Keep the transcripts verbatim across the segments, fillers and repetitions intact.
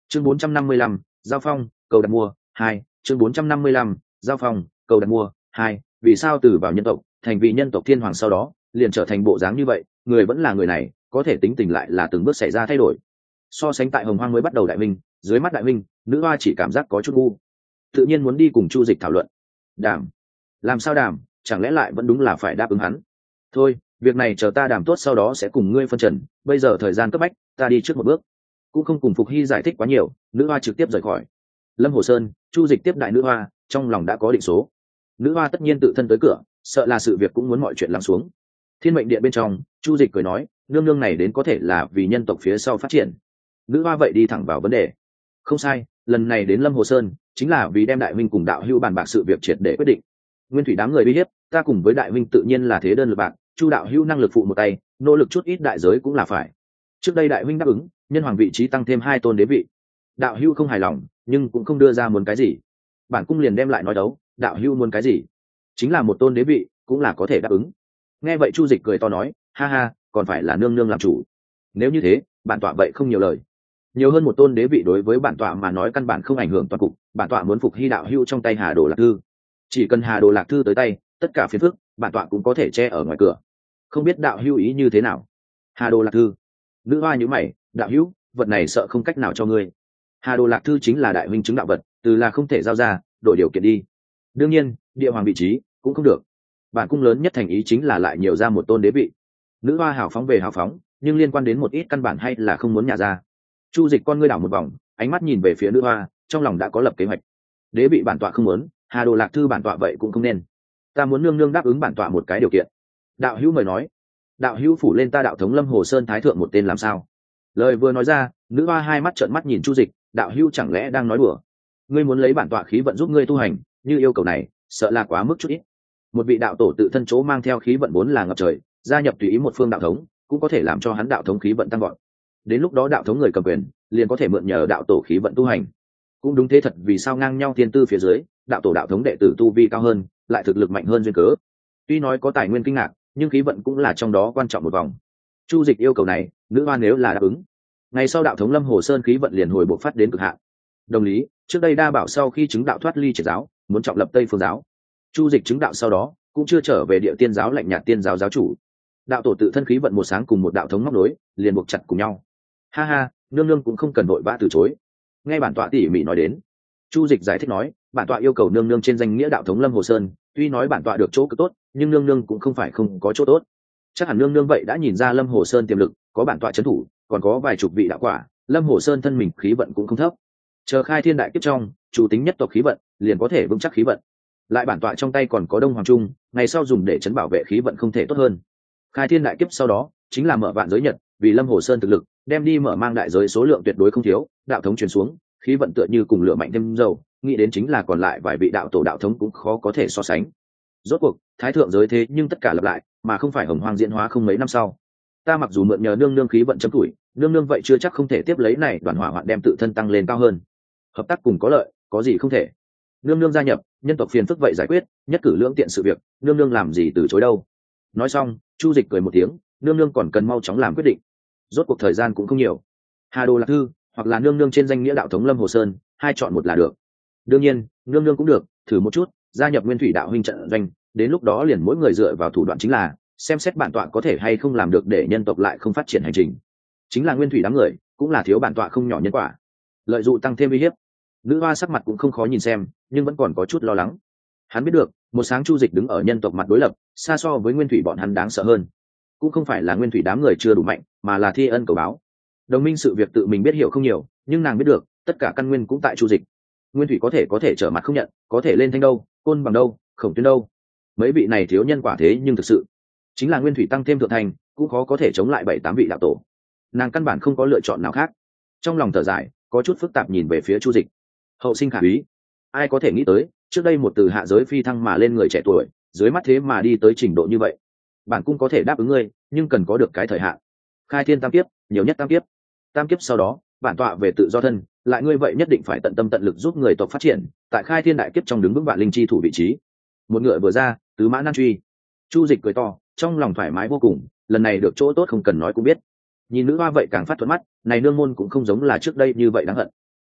chương bốn trăm năm mươi lăm, giao phong cầu đặt mua hai. Chương bốn trăm năm mươi lăm, giao phong cầu đặt mua hai. Vì sao từ vào nhân tộc thành vị nhân tộc thiên hoàng sau đó liền trở thành bộ dáng như vậy, người vẫn là người này, có thể tính tình lại là từng bước xảy ra thay đổi. So sánh tại hồng hoang mới bắt đầu đại minh, dưới mắt đại minh, nữ hoa chỉ cảm giác có chút ngu, tự nhiên muốn đi cùng Chu Dịch thảo luận. Đàm? Làm sao đàm? Chẳng lẽ lại vẫn đúng là phải đáp ứng hắn? Thôi, việc này chờ ta đàm tốt sau đó sẽ cùng ngươi phân trần, bây giờ thời gian cấp bách, ta đi trước một bước. Cũng không cùng Phục Hy giải thích quá nhiều, nữ hoa trực tiếp rời khỏi Lâm Hồ Sơn. Chu Dịch tiếp đại nữ hoa, trong lòng đã có định số. Nữ hoa tất nhiên tự thân tới cửa, sợ là sự việc cũng muốn mọi chuyện lắng xuống. Thiên mệnh điện bên trong, Chu Dịch cười nói, nương nương này đến có thể là vì nhân tộc phía sau phát triển. Nữ hoa vậy đi thẳng vào vấn đề. Không sai, lần này đến Lâm Hồ Sơn chính là vì đem đại minh cùng đạo hữu bàn bạc sự việc triệt để quyết định. Nguyên thủy đám người uy hiếp, ta cùng với đại minh tự nhiên là thế đơn lực bạc, Chu đạo hữu năng lực phụ một tay, nỗ lực chút ít đại giới cũng là phải. Trước đây đại minh đáp ứng, nhân hoàng vị trí tăng thêm hai tôn đế vị. Đạo hữu không hài lòng, nhưng cũng không đưa ra muốn cái gì. Bản cung liền đem lại nói đấu, đạo hữu muốn cái gì? Chính là một tôn đế vị, cũng là có thể đáp ứng. Nghe vậy Chu Dịch cười to nói, ha ha, còn phải là nương nương làm chủ. Nếu như thế, bản tọa vậy không nhiều lời. Nhiều hơn một tôn đế vị đối với bản tọa mà nói căn bản không ảnh hưởng toàn cục, bản tọa muốn Phục Hy đạo hữu trong tay Hà Đồ Lạc Thư. Chỉ cần Hà Đồ Lạc Thư tới tay, tất cả phiền phức, bản tọa cũng có thể che ở ngoài cửa. Không biết đạo hữu ý như thế nào? Hà Đồ Lạc Thư? Nữ hoa nhíu mày, đạo hữu, vật này sợ không cách nào cho ngươi. Hà Đồ Lạc Thư chính là đại huynh chứng đạo vật, từ là không thể giao ra, đổi điều kiện đi. Đương nhiên, địa hoàng vị trí cũng không được. Bản cung lớn nhất thành ý chính là lại nhiều ra một tôn đế vị. Nữ hoa hào phóng về hào phóng, nhưng liên quan đến một ít căn bản hay là không muốn nhả ra. Chu Dịch con ngươi đảo một vòng, ánh mắt nhìn về phía nữ hoa, trong lòng đã có lập kế hoạch. Đế vị bản tọa không muốn, Hà Đồ Lạc Thư bản tọa vậy cũng không nên. Ta muốn nương nương đáp ứng bản tọa một cái điều kiện. Đạo hữu mời nói. Đạo hữu phủ lên ta đạo thống Lâm Hồ Sơn thái thượng một tên làm sao? Lời vừa nói ra, nữ hoa hai mắt trợn mắt nhìn Chu Dịch, đạo hữu chẳng lẽ đang nói đùa? Ngươi muốn lấy bản tọa khí vận giúp ngươi tu hành, như yêu cầu này, sợ là quá mức chút ít. Một vị đạo tổ tự thân chỗ mang theo khí vận vốn là ngập trời, gia nhập tùy ý một phương đạo thống, cũng có thể làm cho hắn đạo thống khí vận tăng vọt. Đến lúc đó đạo thống người cầm quyền, liền có thể mượn nhờ đạo tổ khí vận tu hành. Cũng đúng thế thật, vì sao ngang nhau thiên tư phía dưới, đạo tổ đạo thống đệ tử tu vi cao hơn, lại thực lực mạnh hơn duyên cớ. Tuy nói có tài nguyên kinh ngạc, nhưng khí vận cũng là trong đó quan trọng một vòng. Chu Dịch yêu cầu này, nữ hoa nếu là đáp ứng, ngày sau đạo thống Lâm Hồ Sơn khí vận liền hồi bộc phát đến cực hạn. Đồng lý, trước đây đa bảo sau khi chứng đạo thoát ly triệt giáo, muốn trọng lập Tây Phương giáo. Chu Dịch chứng đạo sau đó, cũng chưa trở về địa tiên giáo lạnh nhạt tiên giáo giáo chủ. Đạo tổ tự thân khí vận một sáng cùng một đạo thống móc nối, liền buộc chặt cùng nhau. Ha ha, nương nương cũng không cần vội vã từ chối. Nghe bản tọa tỉ mỉ nói đến. Chu Dịch giải thích nói, bản tọa yêu cầu nương nương trên danh nghĩa đạo thống Lâm Hồ Sơn, tuy nói bản tọa được chỗ cực tốt, nhưng nương nương cũng không phải không có chỗ tốt. Chắc hẳn nương nương vậy đã nhìn ra Lâm Hồ Sơn tiềm lực, có bản tọa trấn thủ, còn có vài chục vị đạo quả, Lâm Hồ Sơn thân mình khí vận cũng không thấp. Chờ khai thiên đại kiếp trong, chủ tính nhất tộc khí vận, liền có thể vững chắc khí vận. Lại bản tọa trong tay còn có Đông Hoàng Trung, ngày sau dùng để chấn bảo vệ khí vận không thể tốt hơn. Khai thiên đại kiếp sau đó, chính là mở vạn giới nhật, vì Lâm Hồ Sơn thực lực, đem đi mở mang đại giới số lượng tuyệt đối không thiếu, đạo thống truyền xuống, khí vận tựa như cùng lửa mạnh thêm dầu, nghĩ đến chính là còn lại vài vị đạo tổ đạo thống cũng khó có thể so sánh. Rốt cuộc, thái thượng giới thế nhưng tất cả lặp lại, mà không phải hồng hoang diễn hóa không mấy năm sau. Ta mặc dù mượn nhờ nương nương khí vận chấm tuổi, nương nương vậy chưa chắc không thể tiếp lấy này đoàn hỏa hoạn đem tự thân tăng lên cao hơn. Hợp tác cùng có lợi, có gì không thể. Nương nương gia nhập, nhân tộc phiền phức vậy giải quyết, nhất cử lưỡng tiện sự việc, nương nương làm gì từ chối đâu. Nói xong, Chu Dịch cười một tiếng, nương nương còn cần mau chóng làm quyết định. Rốt cuộc thời gian cũng không nhiều. Hà Đồ Lạc Thư, hoặc là nương nương trên danh nghĩa đạo thống Lâm Hồ Sơn, hai chọn một là được. Đương nhiên, nương nương cũng được, thử một chút, gia nhập Nguyên Thủy đạo huynh trận doanh, đến lúc đó liền mỗi người dựa vào thủ đoạn chính là, xem xét bản tọa có thể hay không làm được để nhân tộc lại không phát triển hành trình. Chính là Nguyên Thủy đám người, cũng là thiếu bản tọa không nhỏ nhân quả. Lợi dụng tăng thêm uy hiếp. Nữ hoa sắc mặt cũng không khó nhìn xem, nhưng vẫn còn có chút lo lắng. Hắn biết được, một sáng Chu Dịch đứng ở nhân tộc mặt đối lập, xa so với Nguyên Thủy bọn hắn đáng sợ hơn. Cũng không phải là Nguyên Thủy đám người chưa đủ mạnh, mà là thi ân cầu báo. Đồng minh sự việc tự mình biết hiểu không nhiều, nhưng nàng biết được, tất cả căn nguyên cũng tại Chu Dịch. Nguyên Thủy có thể có thể trở mặt không nhận, có thể lên Thanh đâu, Côn Bằng đâu, Khổng Tuyên đâu. Mấy vị này thiếu nhân quả thế nhưng thực sự, chính là Nguyên Thủy tăng thêm thượng thành, cũng khó có thể chống lại bảy tám vị đạo tổ. Nàng căn bản không có lựa chọn nào khác. Trong lòng thở dài, có chút phức tạp nhìn về phía Chu Dịch. Hậu sinh khả úy, ai có thể nghĩ tới, trước đây một từ hạ giới phi thăng mà lên người trẻ tuổi, dưới mắt thế mà đi tới trình độ như vậy. Bản cung có thể đáp ứng ngươi, nhưng cần có được cái thời hạn. Khai thiên tam kiếp, nhiều nhất tam kiếp. Tam kiếp sau đó, bản tọa về tự do thân, lại ngươi vậy nhất định phải tận tâm tận lực giúp người tộc phát triển, tại khai thiên đại kiếp trong đứng vững vạn linh chi thủ vị trí. Một ngựa vừa ra, tứ mã nan truy. Chu Dịch cười to, trong lòng thoải mái vô cùng, lần này được chỗ tốt không cần nói cũng biết. Nhìn nữ hoa vậy càng phát thuận mắt, này nương môn cũng không giống là trước đây như vậy đáng hận.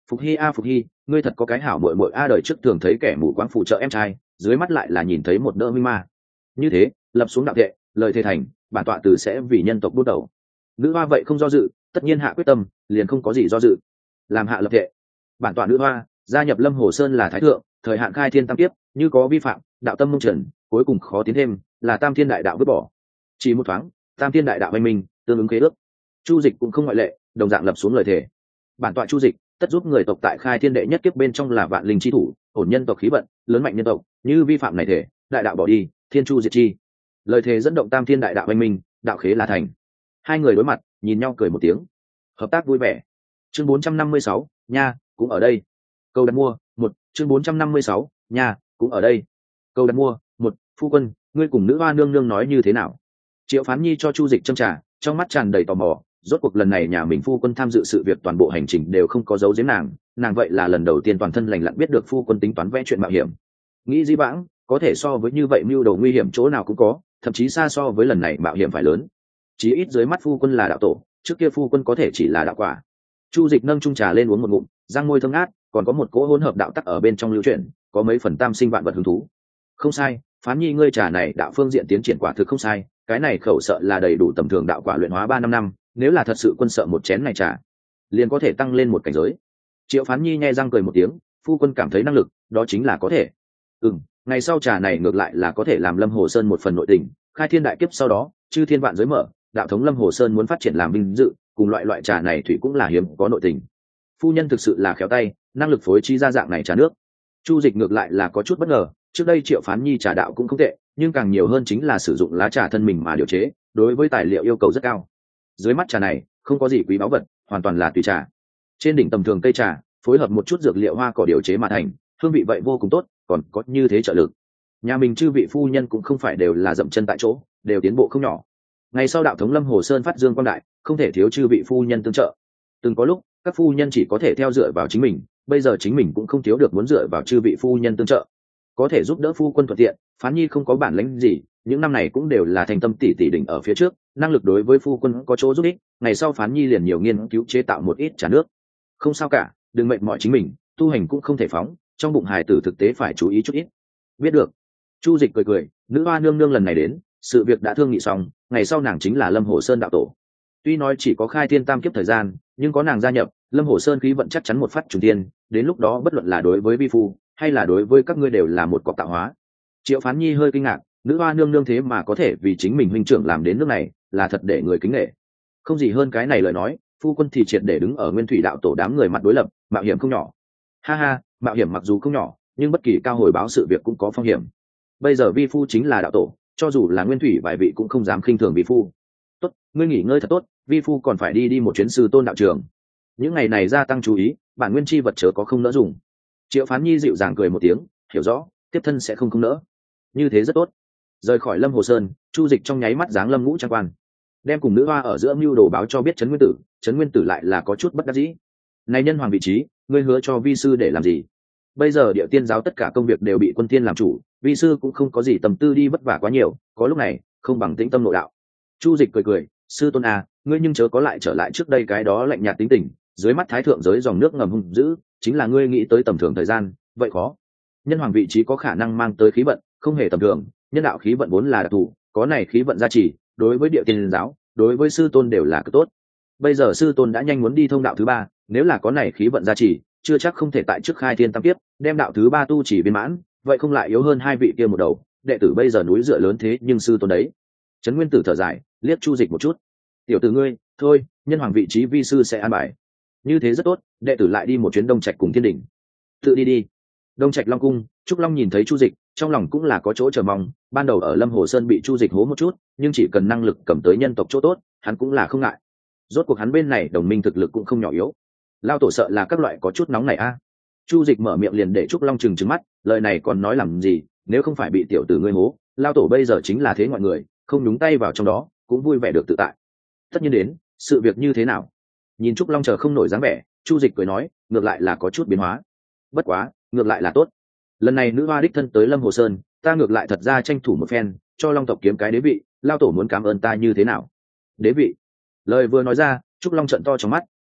Phục Hy a Phục Hy, ngươi thật có cái hảo muội muội a, đời trước thường thấy kẻ mù quáng phụ trợ em trai, dưới mắt lại là nhìn thấy một đỡ minh ma. Như thế, lập xuống đạo thệ, lời thề thành, bản tọa từ sẽ vì nhân tộc bút đầu. Nữ hoa vậy không do dự, tất nhiên hạ quyết tâm, liền không có gì do dự. Làm hạ lập thệ. Bản tọa nữ hoa, gia nhập Lâm Hồ Sơn là thái thượng, thời hạn khai thiên tam kiếp, như có vi phạm, đạo tâm mông trần, cuối cùng khó tiến thêm, là tam thiên đại đạo vứt bỏ. Chỉ một thoáng, tam thiên đại đạo anh minh, tương ứng kế ước. Chu Dịch cũng không ngoại lệ, đồng dạng lập xuống lời thề. Bản tọa Chu Dịch, tất giúp người tộc tại khai thiên đệ nhất kiếp bên trong là vạn linh chi thủ, ổn nhân tộc khí vận, lớn mạnh nhân tộc, như vi phạm này thể, đại đạo bỏ đi, thiên chu diệt chi. Lời thề dẫn động tam thiên đại đạo anh minh, đạo khế là thành. Hai người đối mặt, nhìn nhau cười một tiếng, hợp tác vui vẻ. Chương bốn trăm năm mươi sáu, nha, cũng ở đây. Câu đặt mua, một, chương bốn trăm năm mươi sáu, nha, cũng ở đây. Câu đặt mua, một, phu quân, ngươi cùng nữ hoa nương nương nói như thế nào? Triệu Phán Nhi cho Chu Dịch châm trà, trong mắt tràn đầy tò mò, rốt cuộc lần này nhà mình phu quân tham dự sự việc toàn bộ hành trình đều không có dấu giếm nàng, nàng vậy là lần đầu tiên toàn thân lành lặn biết được phu quân tính toán vẽ chuyện mạo hiểm. Nghĩ dĩ vãng, có thể so với như vậy mưu đồ nguy hiểm chỗ nào cũng có, thậm chí xa so với lần này mạo hiểm phải lớn. Chí ít dưới mắt phu quân là đạo tổ, trước kia phu quân có thể chỉ là đạo quả. Chu Dịch nâng chung trà lên uống một ngụm, răng môi thơm ngát, còn có một cỗ hỗn hợp đạo tắc ở bên trong lưu chuyển, có mấy phần tam sinh vạn vật hứng thú. Không sai, Phán Nhi ngươi trà này đạo phương diện tiến triển quả thực không sai, cái này khẩu sợ là đầy đủ tầm thường đạo quả luyện hóa ba năm năm, nếu là thật sự quân sợ một chén này trà, liền có thể tăng lên một cảnh giới. Triệu Phán Nhi nhe răng cười một tiếng, phu quân cảm thấy năng lực, đó chính là có thể. Ừm, ngày sau trà này ngược lại là có thể làm Lâm Hồ Sơn một phần nội tình, khai thiên đại kiếp sau đó, chư thiên vạn giới mở, đạo thống Lâm Hồ Sơn muốn phát triển làm vinh dự, cùng loại loại trà này thủy cũng là hiếm có nội tình. Phu nhân thực sự là khéo tay, năng lực phối trí ra dạng này trà nước. Chu Dịch ngược lại là có chút bất ngờ, trước đây Triệu Phán Nhi trà đạo cũng không tệ, nhưng càng nhiều hơn chính là sử dụng lá trà thân mình mà điều chế, đối với tài liệu yêu cầu rất cao. Dưới mắt trà này không có gì quý báu vật, hoàn toàn là tùy trà. Trên đỉnh tầm thường cây trà, phối hợp một chút dược liệu hoa cỏ điều chế mà thành, hương vị vậy vô cùng tốt, còn có như thế trợ lực. Nhà mình chư vị phu nhân cũng không phải đều là dậm chân tại chỗ, đều tiến bộ không nhỏ. Ngày sau đạo thống Lâm Hồ Sơn phát dương quang đại, không thể thiếu chư vị phu nhân tương trợ. Từng có lúc, các phu nhân chỉ có thể theo dựa vào chính mình, bây giờ chính mình cũng không thiếu được muốn dựa vào chư vị phu nhân tương trợ, có thể giúp đỡ phu quân thuận tiện. Phán Nhi không có bản lĩnh gì, những năm này cũng đều là thành tâm tỷ tỷ đỉnh ở phía trước, năng lực đối với phu quân có chỗ giúp ích, ngày sau Phán Nhi liền nhiều nghiên cứu chế tạo một ít trà nước. Không sao cả, đừng mệt mỏi chính mình, tu hành cũng không thể phóng, trong bụng hài tử thực tế phải chú ý chút ít. Biết được. Chu Dịch cười cười, nữ hoa nương nương lần này đến, sự việc đã thương nghị xong, ngày sau nàng chính là Lâm Hồ Sơn đạo tổ. Tuy nói chỉ có khai thiên tam kiếp thời gian, nhưng có nàng gia nhập, Lâm Hồ Sơn khí vận chắc chắn một phát trùng tiên, đến lúc đó bất luận là đối với vi phu hay là đối với các ngươi đều là một cọc tạo hóa. Triệu Phán Nhi hơi kinh ngạc, nữ hoa nương nương thế mà có thể vì chính mình huynh trưởng làm đến nước này, là thật để người kính nể. Không gì hơn cái này lời nói, phu quân thì triệt để đứng ở Nguyên Thủy đạo tổ đám người mặt đối lập, mạo hiểm không nhỏ. Ha ha, mạo hiểm mặc dù không nhỏ, nhưng bất kỳ cao hồi báo sự việc cũng có phong hiểm. Bây giờ vi phu chính là đạo tổ, cho dù là Nguyên Thủy vài vị cũng không dám khinh thường vi phu. Tốt, ngươi nghỉ ngơi thật tốt, vi phu còn phải đi đi một chuyến sư tôn đạo trường. Những ngày này gia tăng chú ý, bản nguyên chi vật chớ có không nỡ dùng. Triệu Phán Nhi dịu dàng cười một tiếng, hiểu rõ, tiếp thân sẽ không không nỡ. Như thế rất tốt. Rời khỏi Lâm Hồ Sơn, Chu Dịch trong nháy mắt giáng Lâm Ngũ Trang Quan, đem cùng nữ hoa ở giữa mưu đồ báo cho biết Trấn Nguyên Tử. Trấn Nguyên Tử lại là có chút bất đắc dĩ. Này nhân hoàng vị trí, ngươi hứa cho vi sư để làm gì? Bây giờ Địa Tiên giáo tất cả công việc đều bị Quân Tiên làm chủ, vi sư cũng không có gì tâm tư đi vất vả quá nhiều, có lúc này không bằng tĩnh tâm nội đạo. Chu Dịch cười cười, sư tôn à, ngươi nhưng chớ có lại trở lại trước đây cái đó lạnh nhạt tính tình, dưới mắt thái thượng giới dòng nước ngầm hung dữ, chính là ngươi nghĩ tới tầm thường thời gian, vậy khó. Nhân hoàng vị trí có khả năng mang tới khí vận, không hề tầm thường, nhân đạo khí vận vốn là đặc thù, có này khí vận gia trì, đối với Địa Tiên giáo, đối với sư tôn đều là cực tốt. Bây giờ sư tôn đã nhanh muốn đi thông đạo thứ ba, nếu là có này khí vận gia trì, chưa chắc không thể tại trước khai thiên tam kiếp, đem đạo thứ ba tu chỉ viên mãn, vậy không lại yếu hơn hai vị kia một đầu, đệ tử bây giờ núi dựa lớn thế nhưng sư tôn đấy. Trấn Nguyên Tử thở dài, liếc Chu Dịch một chút. Tiểu tử ngươi, thôi, nhân hoàng vị trí vi sư sẽ an bài. Như thế rất tốt, đệ tử lại đi một chuyến Đông Trạch cùng Thiên Đỉnh. Tự đi đi. Đông Trạch Long cung, Trúc Long nhìn thấy Chu Dịch, trong lòng cũng là có chỗ chờ mong, ban đầu ở Lâm Hồ Sơn bị Chu Dịch hố một chút, nhưng chỉ cần năng lực cầm tới nhân tộc chỗ tốt, hắn cũng là không ngại. Rốt cuộc hắn bên này đồng minh thực lực cũng không nhỏ yếu. Lao tổ sợ là các loại có chút nóng này a. À. Chu Dịch mở miệng liền để Trúc Long trừng trừng mắt, lời này còn nói làm gì, nếu không phải bị tiểu tử ngươi hố, Lao tổ bây giờ chính là thế ngoại người, không nhúng tay vào trong đó, cũng vui vẻ được tự tại. Tất nhiên đến, sự việc như thế nào? Nhìn Trúc Long chờ không nổi dáng vẻ, Chu Dịch cười nói, ngược lại là có chút biến hóa. Bất quá, ngược lại là tốt. Lần này nữ hoa đích thân tới Lâm Hồ Sơn, ta ngược lại thật ra tranh thủ một phen, cho Long tộc kiếm cái đế vị, Lao tổ muốn cảm ơn ta như thế nào? Đế vị? Lời vừa nói ra, Trúc Long trợn to trong mắt,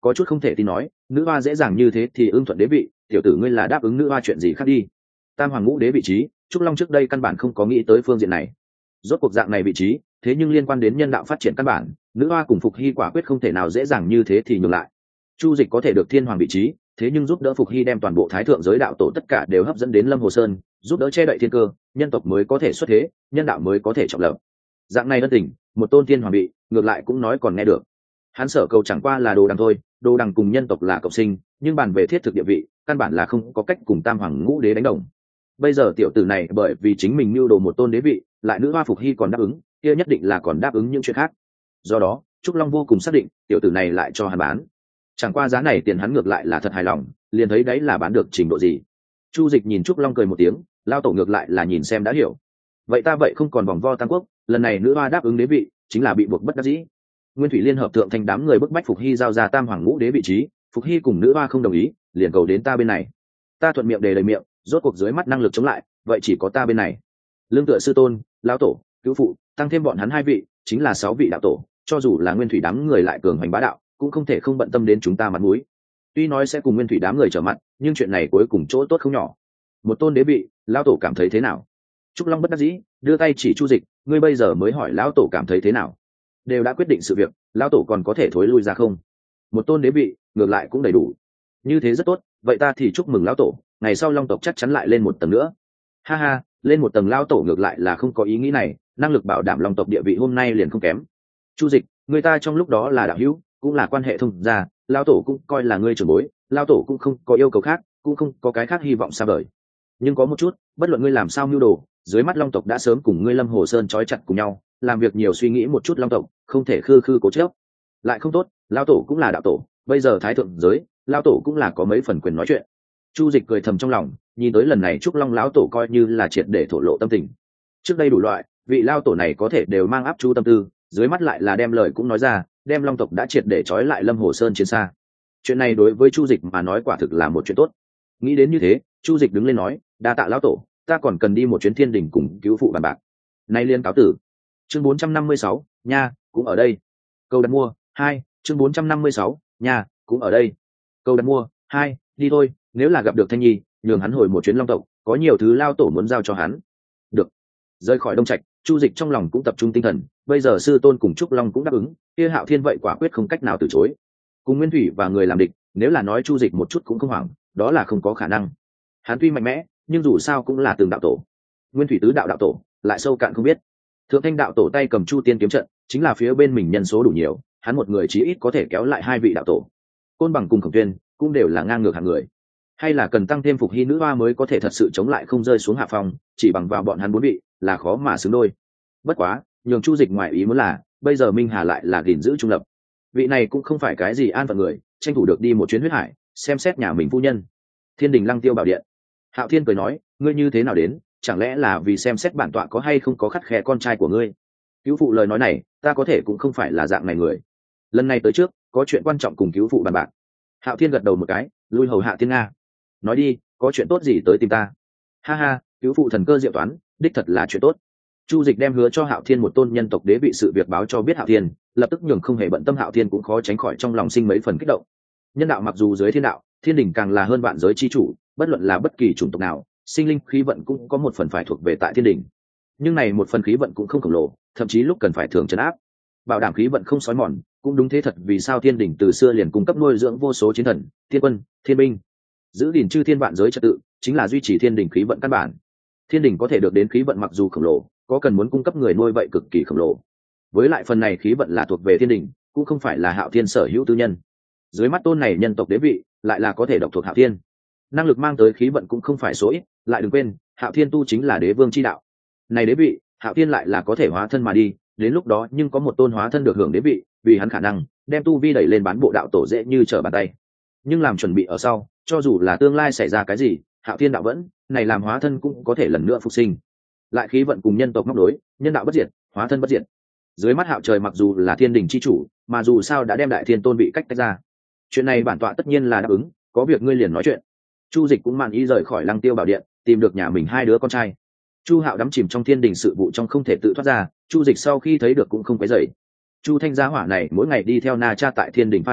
có chút không thể tin nói, nữ hoa dễ dàng như thế thì ưng thuận đế vị, tiểu tử ngươi là đáp ứng nữ hoa chuyện gì khác đi. Tam hoàng ngũ đế vị trí, Trúc Long trước đây căn bản không có nghĩ tới phương diện này. Rốt cuộc dạng này vị trí, thế nhưng liên quan đến nhân đạo phát triển căn bản, nữ hoa cùng Phục Hy quả quyết không thể nào dễ dàng như thế thì nhường lại. Chu Dịch có thể được thiên hoàng vị trí, thế nhưng giúp đỡ Phục Hy đem toàn bộ thái thượng giới đạo tổ tất cả đều hấp dẫn đến Lâm Hồ Sơn, giúp đỡ che đậy thiên cơ, nhân tộc mới có thể xuất thế, nhân đạo mới có thể trọng lập. Dạng này ân tình, một tôn thiên hoàng vị, ngược lại cũng nói còn nghe được. Hắn sở cầu chẳng qua là đồ đằng thôi, đồ đằng cùng nhân tộc là cộng sinh, nhưng bàn về thiết thực địa vị, căn bản là không có cách cùng tam hoàng ngũ đế đánh đồng. Bây giờ tiểu tử này bởi vì chính mình mưu đồ một tôn đế vị, lại nữ hoa Phục Hy còn đáp ứng, kia nhất định là còn đáp ứng những chuyện khác. Do đó, Trúc Long vô cùng xác định, tiểu tử này lại cho hắn bán. Chẳng qua giá này tiền hắn ngược lại là thật hài lòng, liền thấy đấy là bán được trình độ gì. Chu Dịch nhìn Trúc Long cười một tiếng, lao tổ ngược lại là nhìn xem đã hiểu. Vậy ta vậy không còn vòng vo tam quốc, lần này nữ hoa đáp ứng đế vị, chính là bị buộc bất đắc dĩ. Nguyên Thủy Liên hợp thượng thành đám người bức bách Phục Hy giao ra tam hoàng ngũ đế vị trí, Phục Hy cùng nữ hoa không đồng ý, liền cầu đến ta bên này. Ta thuận miệng đề lời miệng, rốt cuộc dưới mắt năng lực chống lại, vậy chỉ có ta bên này. Lương tựa sư tôn, lão tổ, cứu phụ, tăng thêm bọn hắn hai vị, chính là sáu vị đạo tổ, cho dù là Nguyên Thủy đám người lại cường hành bá đạo, cũng không thể không bận tâm đến chúng ta mặt mũi. Tuy nói sẽ cùng Nguyên Thủy đám người trở mặt, nhưng chuyện này cuối cùng chỗ tốt không nhỏ. Một tôn đế vị, lão tổ cảm thấy thế nào? Trúc Long bất đắc dĩ, đưa tay chỉ Chu Dịch, ngươi bây giờ mới hỏi lão tổ cảm thấy thế nào? Đều đã quyết định sự việc, lão tổ còn có thể thối lui ra không? Một tôn đế vị, ngược lại cũng đầy đủ. Như thế rất tốt, vậy ta thì chúc mừng lão tổ, ngày sau Long tộc chắc chắn lại lên một tầng nữa. Ha ha, lên một tầng lão tổ ngược lại là không có ý nghĩ này, năng lực bảo đảm Long tộc địa vị hôm nay liền không kém. Chu Dịch, người ta trong lúc đó là đạo hữu, cũng là quan hệ thông gia, lão tổ cũng coi là ngươi trưởng bối, lão tổ cũng không có yêu cầu khác, cũng không có cái khác hy vọng xa vời. Nhưng có một chút, bất luận ngươi làm sao mưu đồ, dưới mắt Long tộc đã sớm cùng ngươi Lâm Hồ Sơn trói chặt cùng nhau, làm việc nhiều suy nghĩ một chút Long tộc, không thể khư khư cố chấp. Lại không tốt, lão tổ cũng là đạo tổ, bây giờ thái thượng giới, lão tổ cũng là có mấy phần quyền nói chuyện. Chu Dịch cười thầm trong lòng, nhìn tới lần này Trúc Long lão tổ coi như là triệt để thổ lộ tâm tình. Trước đây đủ loại, vị lão tổ này có thể đều mang áp chú tâm tư, dưới mắt lại là đem lời cũng nói ra, đem Long tộc đã triệt để trói lại Lâm Hồ Sơn chiến xa. Chuyện này đối với Chu Dịch mà nói quả thực là một chuyện tốt. Nghĩ đến như thế, Chu Dịch đứng lên nói, đa tạ lão tổ, ta còn cần đi một chuyến thiên đình cùng cứu phụ bàn bạc. Nay liên cáo tử. Chương bốn trăm năm mươi sáu, nha, cũng ở đây. Câu đặt mua, hai, chương bốn trăm năm mươi sáu, nha, cũng ở đây. Câu đặt mua, hai, đi thôi, nếu là gặp được Thanh Nhi, nhường hắn hồi một chuyến Long tộc, có nhiều thứ lao tổ muốn giao cho hắn. Được. Rời khỏi Đông Trạch, Chu Dịch trong lòng cũng tập trung tinh thần, bây giờ sư tôn cùng Trúc Long cũng đáp ứng, kia Hạo Thiên vậy quả quyết không cách nào từ chối. Cùng Nguyên Thủy và người làm địch, nếu là nói Chu Dịch một chút cũng không hoảng, đó là không có khả năng. Hắn tuy mạnh mẽ, nhưng dù sao cũng là từng đạo tổ. Nguyên Thủy tứ đạo đạo tổ, lại sâu cạn không biết. Thượng Thanh đạo tổ tay cầm Chu Tiên kiếm trận, chính là phía bên mình nhân số đủ nhiều, hắn một người chí ít có thể kéo lại hai vị đạo tổ. Côn Bằng cùng Khổng Tuyên cũng đều là ngang ngược hạng người. Hay là cần tăng thêm Phục Hy nữ hoa mới có thể thật sự chống lại không rơi xuống hạ phong, chỉ bằng vào bọn hắn bốn vị là khó mà xứng đôi. Bất quá, nhường Chu Dịch ngoài ý muốn là, bây giờ Minh Hà lại là gìn giữ trung lập. Vị này cũng không phải cái gì an phận người, tranh thủ được đi một chuyến huyết hải, xem xét nhà mình phu nhân. Thiên Đình Lăng Tiêu bảo điện. Hạo Thiên cười nói, ngươi như thế nào đến, chẳng lẽ là vì xem xét bản tọa có hay không có khắt khe con trai của ngươi? Cứu phụ lời nói này, ta có thể cũng không phải là dạng này người. Lần này tới trước, có chuyện quan trọng cùng cứu phụ bàn bạc. Hạo Thiên gật đầu một cái, lui hầu hạ Thiên Nga. Nói đi, có chuyện tốt gì tới tìm ta? Ha ha, cứu phụ thần cơ diệu toán, đích thật là chuyện tốt. Chu Dịch đem hứa cho Hạo Thiên một tôn nhân tộc đế vị sự việc báo cho biết Hạo Thiên, lập tức nhường không hề bận tâm Hạo Thiên cũng khó tránh khỏi trong lòng sinh mấy phần kích động. Nhân đạo mặc dù dưới thiên đạo, thiên đình càng là hơn vạn giới chi chủ, bất luận là bất kỳ chủng tộc nào, sinh linh khí vận cũng có một phần phải thuộc về tại thiên đình. Nhưng này một phần khí vận cũng không khổng lồ, thậm chí lúc cần phải thường trấn áp, bảo đảm khí vận không xói mòn, cũng đúng thế thật vì sao thiên đình từ xưa liền cung cấp nuôi dưỡng vô số chiến thần, thiên quân, thiên binh, giữ gìn chư thiên vạn giới trật tự, chính là duy trì thiên đình khí vận căn bản. Thiên đình có thể được đến khí vận mặc dù khổng lồ, có cần muốn cung cấp người nuôi vậy cực kỳ khổng lồ. Với lại phần này khí vận là thuộc về thiên đình, cũng không phải là Hạo Thiên sở hữu tư nhân. Dưới mắt tôn này nhân tộc đế vị, lại là có thể độc thuộc Hạo Thiên. Năng lực mang tới khí vận cũng không phải số ít, lại đừng quên, Hạo Thiên tu chính là đế vương chi đạo. Này đế vị, Hạo Thiên lại là có thể hóa thân mà đi, đến lúc đó nhưng có một tôn hóa thân được hưởng đế vị, vì hắn khả năng đem tu vi đẩy lên bán bộ đạo tổ dễ như trở bàn tay. Nhưng làm chuẩn bị ở sau, cho dù là tương lai xảy ra cái gì, Hạo Thiên đạo vẫn, này làm hóa thân cũng có thể lần nữa phục sinh. Lại khí vận cùng nhân tộc móc đối, nhân đạo bất diệt, hóa thân bất diệt. Dưới mắt Hạo trời mặc dù là thiên đình chi chủ, mà dù sao đã đem đại thiên tôn bị cách tách ra. Chuyện này bản tọa tất nhiên là đáp ứng, có việc ngươi liền nói chuyện. Chu Dịch cũng mạn ý rời khỏi Lăng Tiêu bảo điện, tìm được nhà mình hai đứa con trai. Chu Hạo đắm chìm trong thiên đình sự vụ trong không thể tự thoát ra, Chu Dịch sau khi thấy được cũng không quấy rầy. Chu Thanh gia hỏa này mỗi ngày đi theo Na Cha tại thiên đình pha trộn,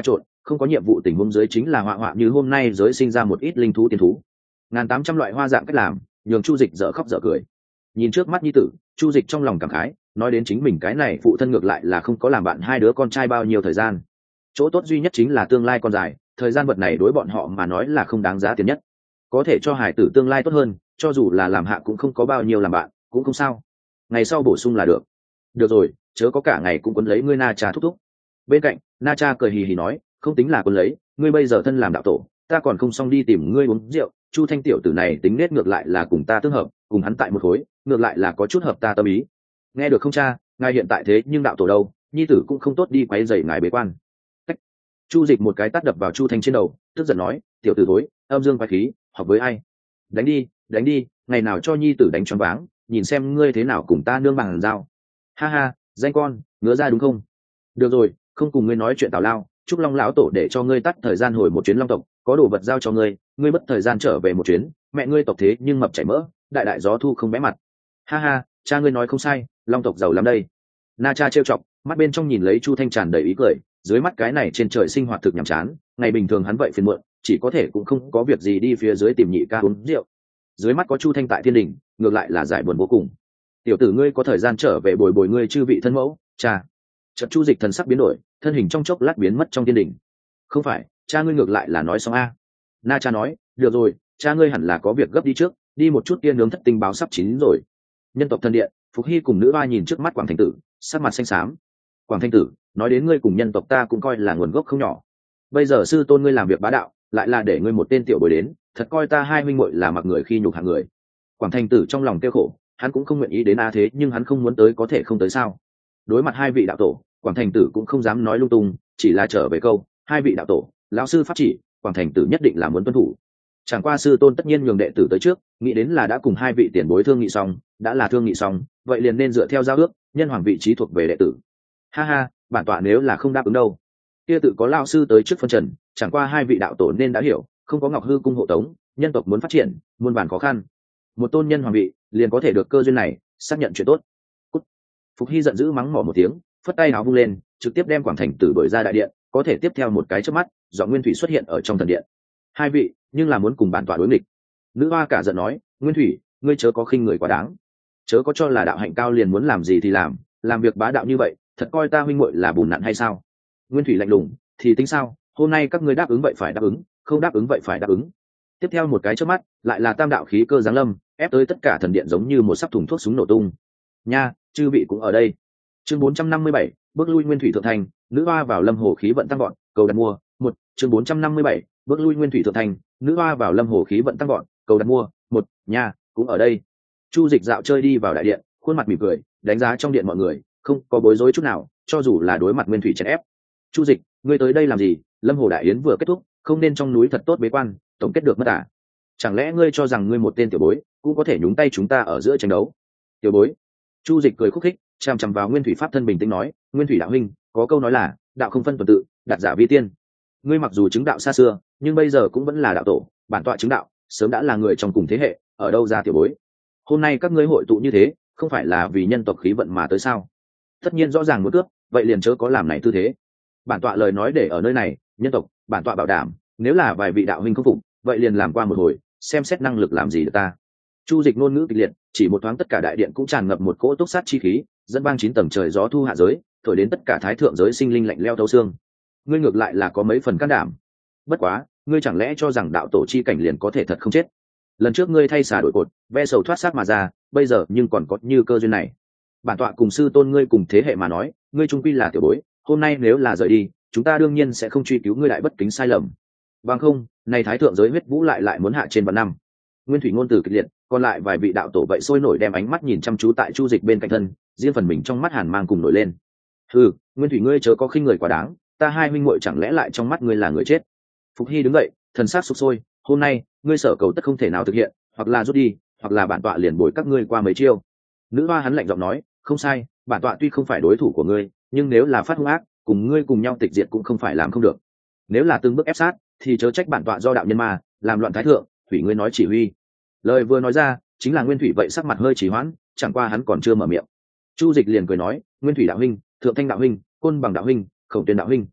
không có nhiệm vụ tình huống dưới chính là họa họa như hôm nay giới sinh ra một ít linh thú tiền thú. Ngàn tám trăm loại hoa dạng cách làm nhường Chu Dịch dở khóc dở cười. Nhìn trước mắt nhi tử, Chu Dịch trong lòng cảm khái, nói đến chính mình cái này phụ thân ngược lại là không có làm bạn hai đứa con trai bao nhiêu thời gian. Chỗ tốt duy nhất chính là tương lai còn dài, thời gian vật này đối bọn họ mà nói là không đáng giá tiền nhất. Có thể cho hải tử tương lai tốt hơn, cho dù là làm hạ cũng không có bao nhiêu làm bạn, cũng không sao. Ngày sau bổ sung là được. Được rồi, chớ có cả ngày cũng quấn lấy ngươi Na Cha thúc thúc. Bên cạnh, Na Cha cười hì hì nói, không tính là quấn lấy, ngươi bây giờ thân làm đạo tổ, ta còn không xong đi tìm ngươi uống rượu. Chu Thanh tiểu tử này tính nết ngược lại là cùng ta tương hợp, cùng hắn tại một khối, ngược lại là có chút hợp ta tâm ý. Nghe được không cha, ngài hiện tại thế nhưng đạo tổ đâu, nhi tử cũng không tốt đi quấy rầy ngài bế quan. Cách. Chu Dịch một cái tát đập vào Chu Thanh trên đầu, tức giận nói, tiểu tử thối, âm dương quái khí, học với ai? Đánh đi, đánh đi, ngày nào cho nhi tử đánh choáng váng, nhìn xem ngươi thế nào cùng ta nương bằng dao. Ha ha, danh con, ngứa ra đúng không? Được rồi, không cùng ngươi nói chuyện tào lao, chúc Long lão tổ để cho ngươi tắt thời gian hồi một chuyến Long tộc, có đồ vật giao cho ngươi, ngươi mất thời gian trở về một chuyến, mẹ ngươi tộc thế nhưng mập chảy mỡ, đại đại gió thu không bé mặt. Ha ha, cha ngươi nói không sai, Long tộc giàu lắm đây. Na Cha trêu chọc, mắt bên trong nhìn lấy Chu Thanh tràn đầy ý cười, dưới mắt cái này trên trời sinh hoạt thực nhàm chán, ngày bình thường hắn vậy phiền muộn, chỉ có thể cũng không có việc gì đi phía dưới tìm nhị ca uống rượu. Dưới mắt có Chu Thanh tại thiên đình, ngược lại là giải buồn vô cùng. Tiểu tử ngươi có thời gian trở về bồi bồi ngươi chư vị thân mẫu, cha. Chợt Chu Dịch thần sắc biến đổi, thân hình trong chốc lát biến mất trong thiên đình. Không phải, cha ngươi ngược lại là nói xong a. Na Cha nói, được rồi, cha ngươi hẳn là có việc gấp đi trước, đi một chút tiên nướng thất tinh báo sắp chín rồi. Nhân tộc thân điện, Phục Hy cùng nữ oa nhìn trước mắt Quảng Thành Tử, sắc mặt xanh xám. Quảng Thanh Tử, nói đến ngươi cùng nhân tộc ta cũng coi là nguồn gốc không nhỏ. Bây giờ sư tôn ngươi làm việc bá đạo, lại là để ngươi một tên tiểu bối đến, thật coi ta hai huynh muội là mặc người khi nhục hạng người. Quảng Thanh Tử trong lòng tiêu khổ, hắn cũng không nguyện ý đến a thế nhưng hắn không muốn tới có thể không tới sao? Đối mặt hai vị đạo tổ, Quảng Thanh Tử cũng không dám nói lung tung, chỉ là trở về câu, hai vị đạo tổ, lão sư pháp chỉ, Quảng Thanh Tử nhất định là muốn tuân thủ. Chẳng qua sư tôn tất nhiên nhường đệ tử tới trước, nghĩ đến là đã cùng hai vị tiền bối thương nghị xong, đã là thương nghị xong, vậy liền nên dựa theo giao ước, nhân hoàng vị trí thuộc về đệ tử. Ha ha, bản tọa nếu là không đáp ứng đâu, kia tự có lão sư tới trước phân trần, chẳng qua hai vị đạo tổ nên đã hiểu, không có Ngọc Hư cung hộ tống, nhân tộc muốn phát triển, muôn vàn khó khăn. Một tôn nhân hoàng vị, liền có thể được cơ duyên này, xác nhận chuyện tốt. Cút. Phục Hy giận dữ mắng mỏ một tiếng, phất tay áo vung lên, trực tiếp đem Quảng Thành Tử đuổi ra đại điện, có thể tiếp theo một cái chớp mắt, Dọn Nguyên Thủy xuất hiện ở trong thần điện. Hai vị, nhưng là muốn cùng bản tọa đối nghịch. Nữ hoa cả giận nói, Nguyên Thủy, ngươi chớ có khinh người quá đáng, chớ có cho là đạo hạnh cao liền muốn làm gì thì làm, làm việc bá đạo như vậy, thật coi ta huynh muội là bùn nặn hay sao? Nguyên Thủy lạnh lùng, thì tính sao, hôm nay các ngươi đáp ứng vậy phải đáp ứng, không đáp ứng vậy phải đáp ứng. Tiếp theo một cái chớp mắt, lại là tam đạo khí cơ giáng lâm, ép tới tất cả thần điện giống như một sắp thùng thuốc súng nổ tung. Nha, chư vị cũng ở đây. Chương bốn trăm năm mươi bảy, bước lui Nguyên Thủy thượng thành, nữ hoa vào lâm hồ khí vận tăng gọn, cầu đặt mua. Một, chương bốn trăm năm mươi bảy, bước lui Nguyên Thủy thượng thành, nữ hoa vào lâm hồ khí vận tăng gọn, cầu đặt mua. Một, nha, cũng ở đây. Chu Dịch dạo chơi đi vào đại điện, khuôn mặt mỉm cười, đánh giá trong điện mọi người, không có bối rối chút nào, cho dù là đối mặt Nguyên Thủy chèn ép. Chu Dịch, ngươi tới đây làm gì? Lâm hồ đại yến vừa kết thúc, không nên trong núi thật tốt bế quan, tổng kết được mất à? Chẳng lẽ ngươi cho rằng ngươi một tên tiểu bối cũng có thể nhúng tay chúng ta ở giữa tranh đấu? Tiểu bối? Chu Dịch cười khúc khích, chằm chằm vào Nguyên Thủy pháp thân bình tĩnh nói, Nguyên Thủy đạo huynh, có câu nói là đạo không phân tuần tự, đạt giả vi tiên. Ngươi mặc dù chứng đạo xa xưa, nhưng bây giờ cũng vẫn là đạo tổ, bản tọa chứng đạo, sớm đã là người trong cùng thế hệ, ở đâu ra tiểu bối? Hôm nay các ngươi hội tụ như thế, không phải là vì nhân tộc khí vận mà tới sao? Tất nhiên rõ ràng muốn cướp, vậy liền chớ có làm này tư thế. Bản tọa lời nói để ở nơi này, nhân tộc, bản tọa bảo đảm, nếu là vài vị đạo huynh không phục, vậy liền làm qua một hồi, xem xét năng lực làm gì được ta. Chu Dịch ngôn ngữ kịch liệt, chỉ một thoáng tất cả đại điện cũng tràn ngập một cỗ túc sát chi khí, dẫn bang chín tầng trời gió thu hạ giới, thổi đến tất cả thái thượng giới sinh linh lạnh lẽo thấu xương. Ngươi ngược lại là có mấy phần can đảm. Bất quá, ngươi chẳng lẽ cho rằng đạo tổ chi cảnh liền có thể thật không chết? Lần trước ngươi thay xà đổi cột, ve sầu thoát xác mà ra, bây giờ nhưng còn có như cơ duyên này. Bản tọa cùng sư tôn ngươi cùng thế hệ mà nói, ngươi trung quy là tiểu bối, hôm nay nếu là rời đi, chúng ta đương nhiên sẽ không truy cứu ngươi lại bất kính sai lầm. Bằng không, này thái thượng giới huyết vũ lại lại muốn hạ trên vạn năm. Nguyên Thủy ngôn từ kịch liệt, còn lại vài vị đạo tổ vậy sôi nổi đem ánh mắt nhìn chăm chú tại Chu Dịch bên cạnh thân, riêng phần mình trong mắt hàn mang cùng nổi lên. Hừ, Nguyên Thủy ngươi chớ có khinh người quá đáng, ta hai huynh muội chẳng lẽ lại trong mắt ngươi là người chết? Phục Hy đứng dậy, thần sắc sục sôi, hôm nay, ngươi sở cầu tất không thể nào thực hiện, hoặc là rút đi, hoặc là bản tọa liền bồi các ngươi qua mấy chiêu. Nữ hoa hắn lạnh giọng nói, không sai, bản tọa tuy không phải đối thủ của ngươi, nhưng nếu là phát hung ác, cùng ngươi cùng nhau tịch diệt cũng không phải làm không được. Nếu là từng bước ép sát, thì chớ trách bản tọa do đạo nhân ma làm loạn thái thượng, thủy ngươi nói chỉ huy. Lời vừa nói ra, chính là Nguyên Thủy vậy sắc mặt hơi trì hoãn, chẳng qua hắn còn chưa mở miệng. Chu Dịch liền cười nói, Nguyên Thủy đạo huynh, Thượng Thanh đạo huynh, Côn Bằng đạo huynh, Khổng Tuyên đạo huynh,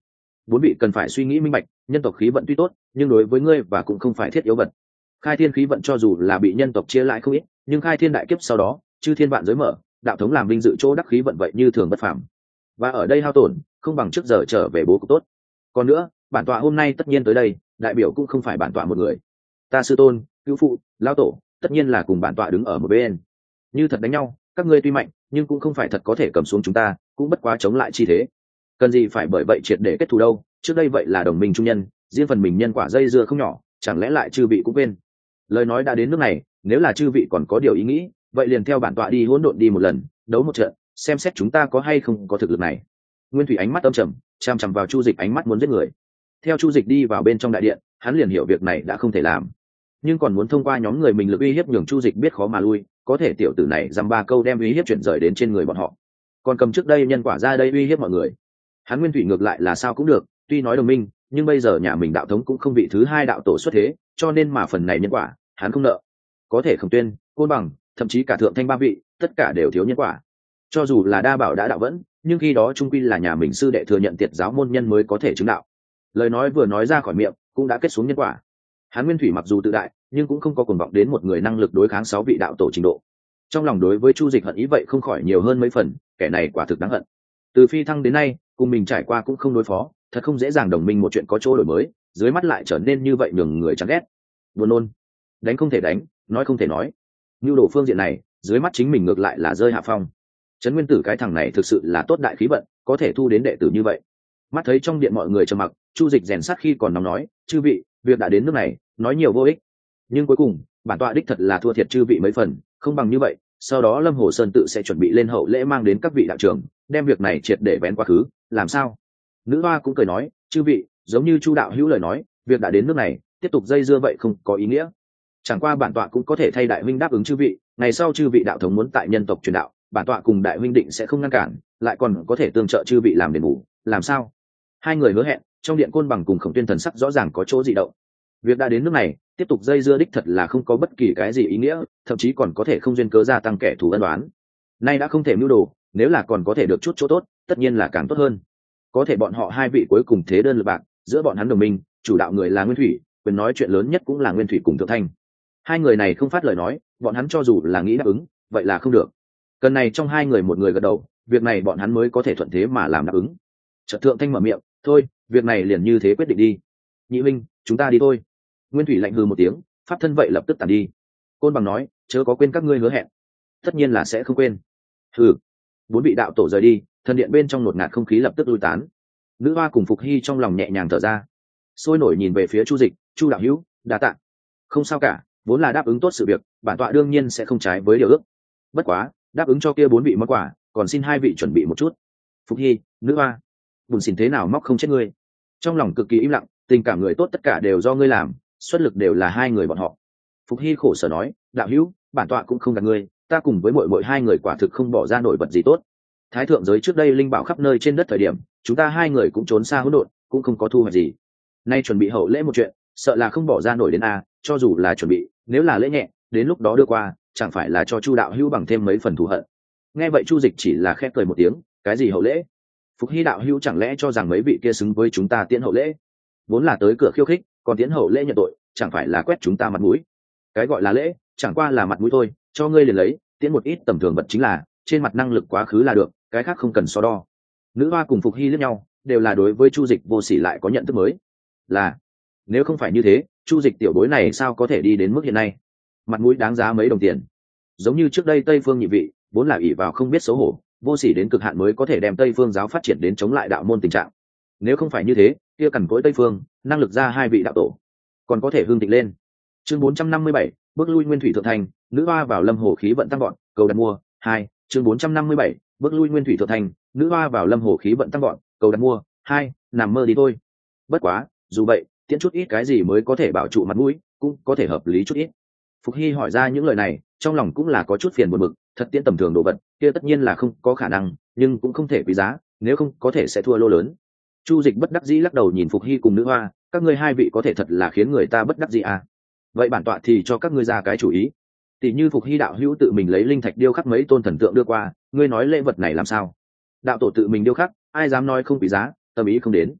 Bốn vị cần phải suy nghĩ minh bạch, nhân tộc khí vận tuy tốt nhưng đối với ngươi và cũng không phải thiết yếu vật. Khai thiên khí vận cho dù là bị nhân tộc chia lại không ít, nhưng khai thiên đại kiếp sau đó chư thiên vạn giới mở, đạo thống làm vinh dự chỗ đắc khí vận vậy như thường bất phàm, và ở đây hao tổn không bằng trước giờ trở về bố cục tốt. Còn nữa, bản tọa hôm nay tất nhiên tới đây, đại biểu cũng không phải bản tọa một người, ta sư tôn, cứu phụ, lão tổ tất nhiên là cùng bản tọa đứng ở một bên. Như thật đánh nhau, các ngươi tuy mạnh nhưng cũng không phải thật có thể cầm xuống chúng ta, cũng bất quá chống lại chi thế. Cần gì phải bởi vậy triệt để kết thù đâu, trước đây vậy là đồng minh trung nhân, riêng phần mình nhân quả dây dưa không nhỏ, chẳng lẽ lại chư vị cũng quên. Lời nói đã đến nước này, nếu là chư vị còn có điều ý nghĩ, vậy liền theo bản tọa đi hỗn độn đi một lần, đấu một trận, xem xét chúng ta có hay không có thực lực này. Nguyên Thủy ánh mắt âm trầm, chằm chằm vào Chu Dịch, ánh mắt muốn giết người. Theo Chu Dịch đi vào bên trong đại điện, hắn liền hiểu việc này đã không thể làm, nhưng còn muốn thông qua nhóm người mình lực uy hiếp nhường Chu Dịch biết khó mà lui, có thể tiểu tử này dăm ba câu đem uy hiếp chuyển rời đến trên người bọn họ, còn cầm trước đây nhân quả ra đây uy hiếp mọi người. Hắn Nguyên Thủy ngược lại là sao cũng được, tuy nói đồng minh nhưng bây giờ nhà mình đạo thống cũng không vị thứ hai đạo tổ xuất thế, cho nên mà phần này nhân quả hắn không nợ. Có thể Khổng Tuyên, Côn Bằng, thậm chí cả Thượng Thanh ba vị, tất cả đều thiếu nhân quả. Cho dù là đa bảo đã đạo vẫn, nhưng khi đó trung quy là nhà mình sư đệ thừa nhận tiệt giáo môn nhân mới có thể chứng đạo. Lời nói vừa nói ra khỏi miệng cũng đã kết xuống nhân quả. Hắn Nguyên Thủy mặc dù tự đại nhưng cũng không có cuồng vọng đến một người năng lực đối kháng sáu vị đạo tổ trình độ. Trong lòng đối với Chu Dịch hận ý vậy không khỏi nhiều hơn mấy phần, kẻ này quả thực đáng hận. Từ phi thăng đến nay cùng mình trải qua cũng không đối phó, thật không dễ dàng đồng minh một chuyện có chỗ đổi mới, dưới mắt lại trở nên như vậy nhường người chán ghét. Buồn nôn, đánh không thể đánh, nói không thể nói. Nưu đồ phương diện này dưới mắt chính mình ngược lại là rơi hạ phong. Trấn Nguyên Tử cái thằng này thực sự là tốt đại khí vận, có thể thu đến đệ tử như vậy. Mắt thấy trong điện mọi người trầm mặc, Chu Dịch rèn sát khi còn nóng nói, chư vị, việc đã đến nước này nói nhiều vô ích, nhưng cuối cùng bản tọa đích thật là thua thiệt chư vị mấy phần, không bằng như vậy, sau đó Lâm Hồ Sơn tự sẽ chuẩn bị lên hậu lễ mang đến các vị đạo trưởng, đem việc này triệt để vén quá khứ, làm sao? Nữ hoa cũng cười nói, chư vị, giống như Chu đạo hữu lời nói, việc đã đến nước này tiếp tục dây dưa vậy không có ý nghĩa. Chẳng qua bản tọa cũng có thể thay đại huynh đáp ứng chư vị, ngày sau chư vị đạo thống muốn tại nhân tộc truyền đạo, bản tọa cùng đại huynh định sẽ không ngăn cản, lại còn có thể tương trợ chư vị làm đền bù, làm sao? Hai người hứa hẹn, trong điện Côn Bằng cùng Khổng Tuyên thần sắc rõ ràng có chỗ dị động. Việc đã đến nước này tiếp tục dây dưa đích thật là không có bất kỳ cái gì ý nghĩa, thậm chí còn có thể không duyên cớ gia tăng kẻ thù ân đoán. Nay đã không thể mưu đồ, nếu là còn có thể được chút chỗ tốt tất nhiên là càng tốt hơn. Có thể bọn họ hai vị cuối cùng thế đơn lực bạc, giữa bọn hắn đồng minh chủ đạo người là Nguyên Thủy, quyền nói chuyện lớn nhất cũng là Nguyên Thủy cùng Thượng Thanh. Hai người này không phát lời nói, bọn hắn cho dù là nghĩ đáp ứng vậy là không được. Cần này trong hai người một người gật đầu, việc này bọn hắn mới có thể thuận thế mà làm đáp ứng. Chợt Thượng Thanh mở miệng, thôi việc này liền như thế quyết định đi. Nhị minh, chúng ta đi thôi. Nguyên Thủy lạnh hừ một tiếng, pháp thân vậy lập tức tản đi. Côn Bằng nói, chớ có quên các ngươi hứa hẹn. Tất nhiên là sẽ không quên. Hừ. Bốn vị đạo tổ rời đi, thần điện bên trong ngột ngạt không khí lập tức lui tán. Nữ hoa cùng Phục Hy trong lòng nhẹ nhàng thở ra, sôi nổi nhìn về phía Chu Dịch, Chu đạo hữu, đa tạ. Không sao cả, vốn là đáp ứng tốt sự việc, bản tọa đương nhiên sẽ không trái với điều ước. Bất quá, đáp ứng cho kia bốn vị món quà, còn xin hai vị chuẩn bị một chút. Phục Hy, nữ hoa, buồn xỉn thế nào móc không chết ngươi. Trong lòng cực kỳ im lặng, tình cảm người tốt tất cả đều do ngươi làm, xuất lực đều là hai người bọn họ. Phục Hy khổ sở nói, đạo hữu, bản tọa cũng không gạt ngươi, ta cùng với mỗi mỗi hai người quả thực không bỏ ra nổi vật gì tốt. Thái thượng giới trước đây linh bảo khắp nơi trên đất thời điểm, chúng ta hai người cũng trốn xa hỗn độn, cũng không có thu hoạch gì. Nay chuẩn bị hậu lễ một chuyện, sợ là không bỏ ra nổi đến a, cho dù là chuẩn bị, nếu là lễ nhẹ, đến lúc đó đưa qua, chẳng phải là cho Chu đạo hữu bằng thêm mấy phần thù hận. Nghe vậy Chu Dịch chỉ là khẽ cười một tiếng, cái gì hậu lễ? Phục Hy đạo hữu chẳng lẽ cho rằng mấy vị kia xứng với chúng ta tiễn hậu lễ? Vốn là tới cửa khiêu khích, còn tiễn hậu lễ nhận tội, chẳng phải là quét chúng ta mặt mũi? Cái gọi là lễ, chẳng qua là mặt mũi thôi, cho ngươi liền lấy, tiễn một ít tầm thường vật chính là, trên mặt năng lực quá khứ là được, cái khác không cần so đo. Nữ hoa cùng Phục Hy liếc nhau, đều là đối với Chu Dịch vô sỉ lại có nhận thức mới. Là, nếu không phải như thế, Chu Dịch tiểu bối này sao có thể đi đến mức hiện nay? Mặt mũi đáng giá mấy đồng tiền. Giống như trước đây Tây Phương nhị vị, vốn là ỷ vào không biết xấu hổ, vô sỉ đến cực hạn mới có thể đem Tây Phương giáo phát triển đến chống lại đạo môn tình trạng. Nếu không phải như thế, kia cằn cỗi Tây Phương, năng lực ra hai vị đạo tổ, còn có thể hương thịnh lên. Chương bốn trăm năm mươi bảy, bước lui Nguyên Thủy Thượng Thành, nữ hoa vào Lâm Hồ khí vận tăng vọt, cầu đặt mua. Hai, chương bốn trăm năm mươi bảy, bước lui Nguyên Thủy Thượng Thành, nữ hoa vào Lâm Hồ khí vận tăng vọt, cầu đặt mua. Hai, nằm mơ đi thôi. Bất quá, dù vậy, tiễn chút ít cái gì mới có thể bảo trụ mặt mũi, cũng có thể hợp lý chút ít. Phục Hy hỏi ra những lời này, trong lòng cũng là có chút phiền buồn bực, thật tiễn tầm thường đồ vật, kia tất nhiên là không có khả năng, nhưng cũng không thể quý giá, nếu không có thể sẽ thua lô lớn. Chu Dịch bất đắc dĩ lắc đầu nhìn Phục Hy cùng nữ hoa, các ngươi hai vị có thể thật là khiến người ta bất đắc dĩ à? Vậy bản tọa thì cho các ngươi ra cái chủ ý. Tỷ như Phục Hy đạo hữu tự mình lấy linh thạch điêu khắc mấy tôn thần tượng đưa qua, ngươi nói lễ vật này làm sao? Đạo tổ tự mình điêu khắc, ai dám nói không quý giá, tâm ý không đến.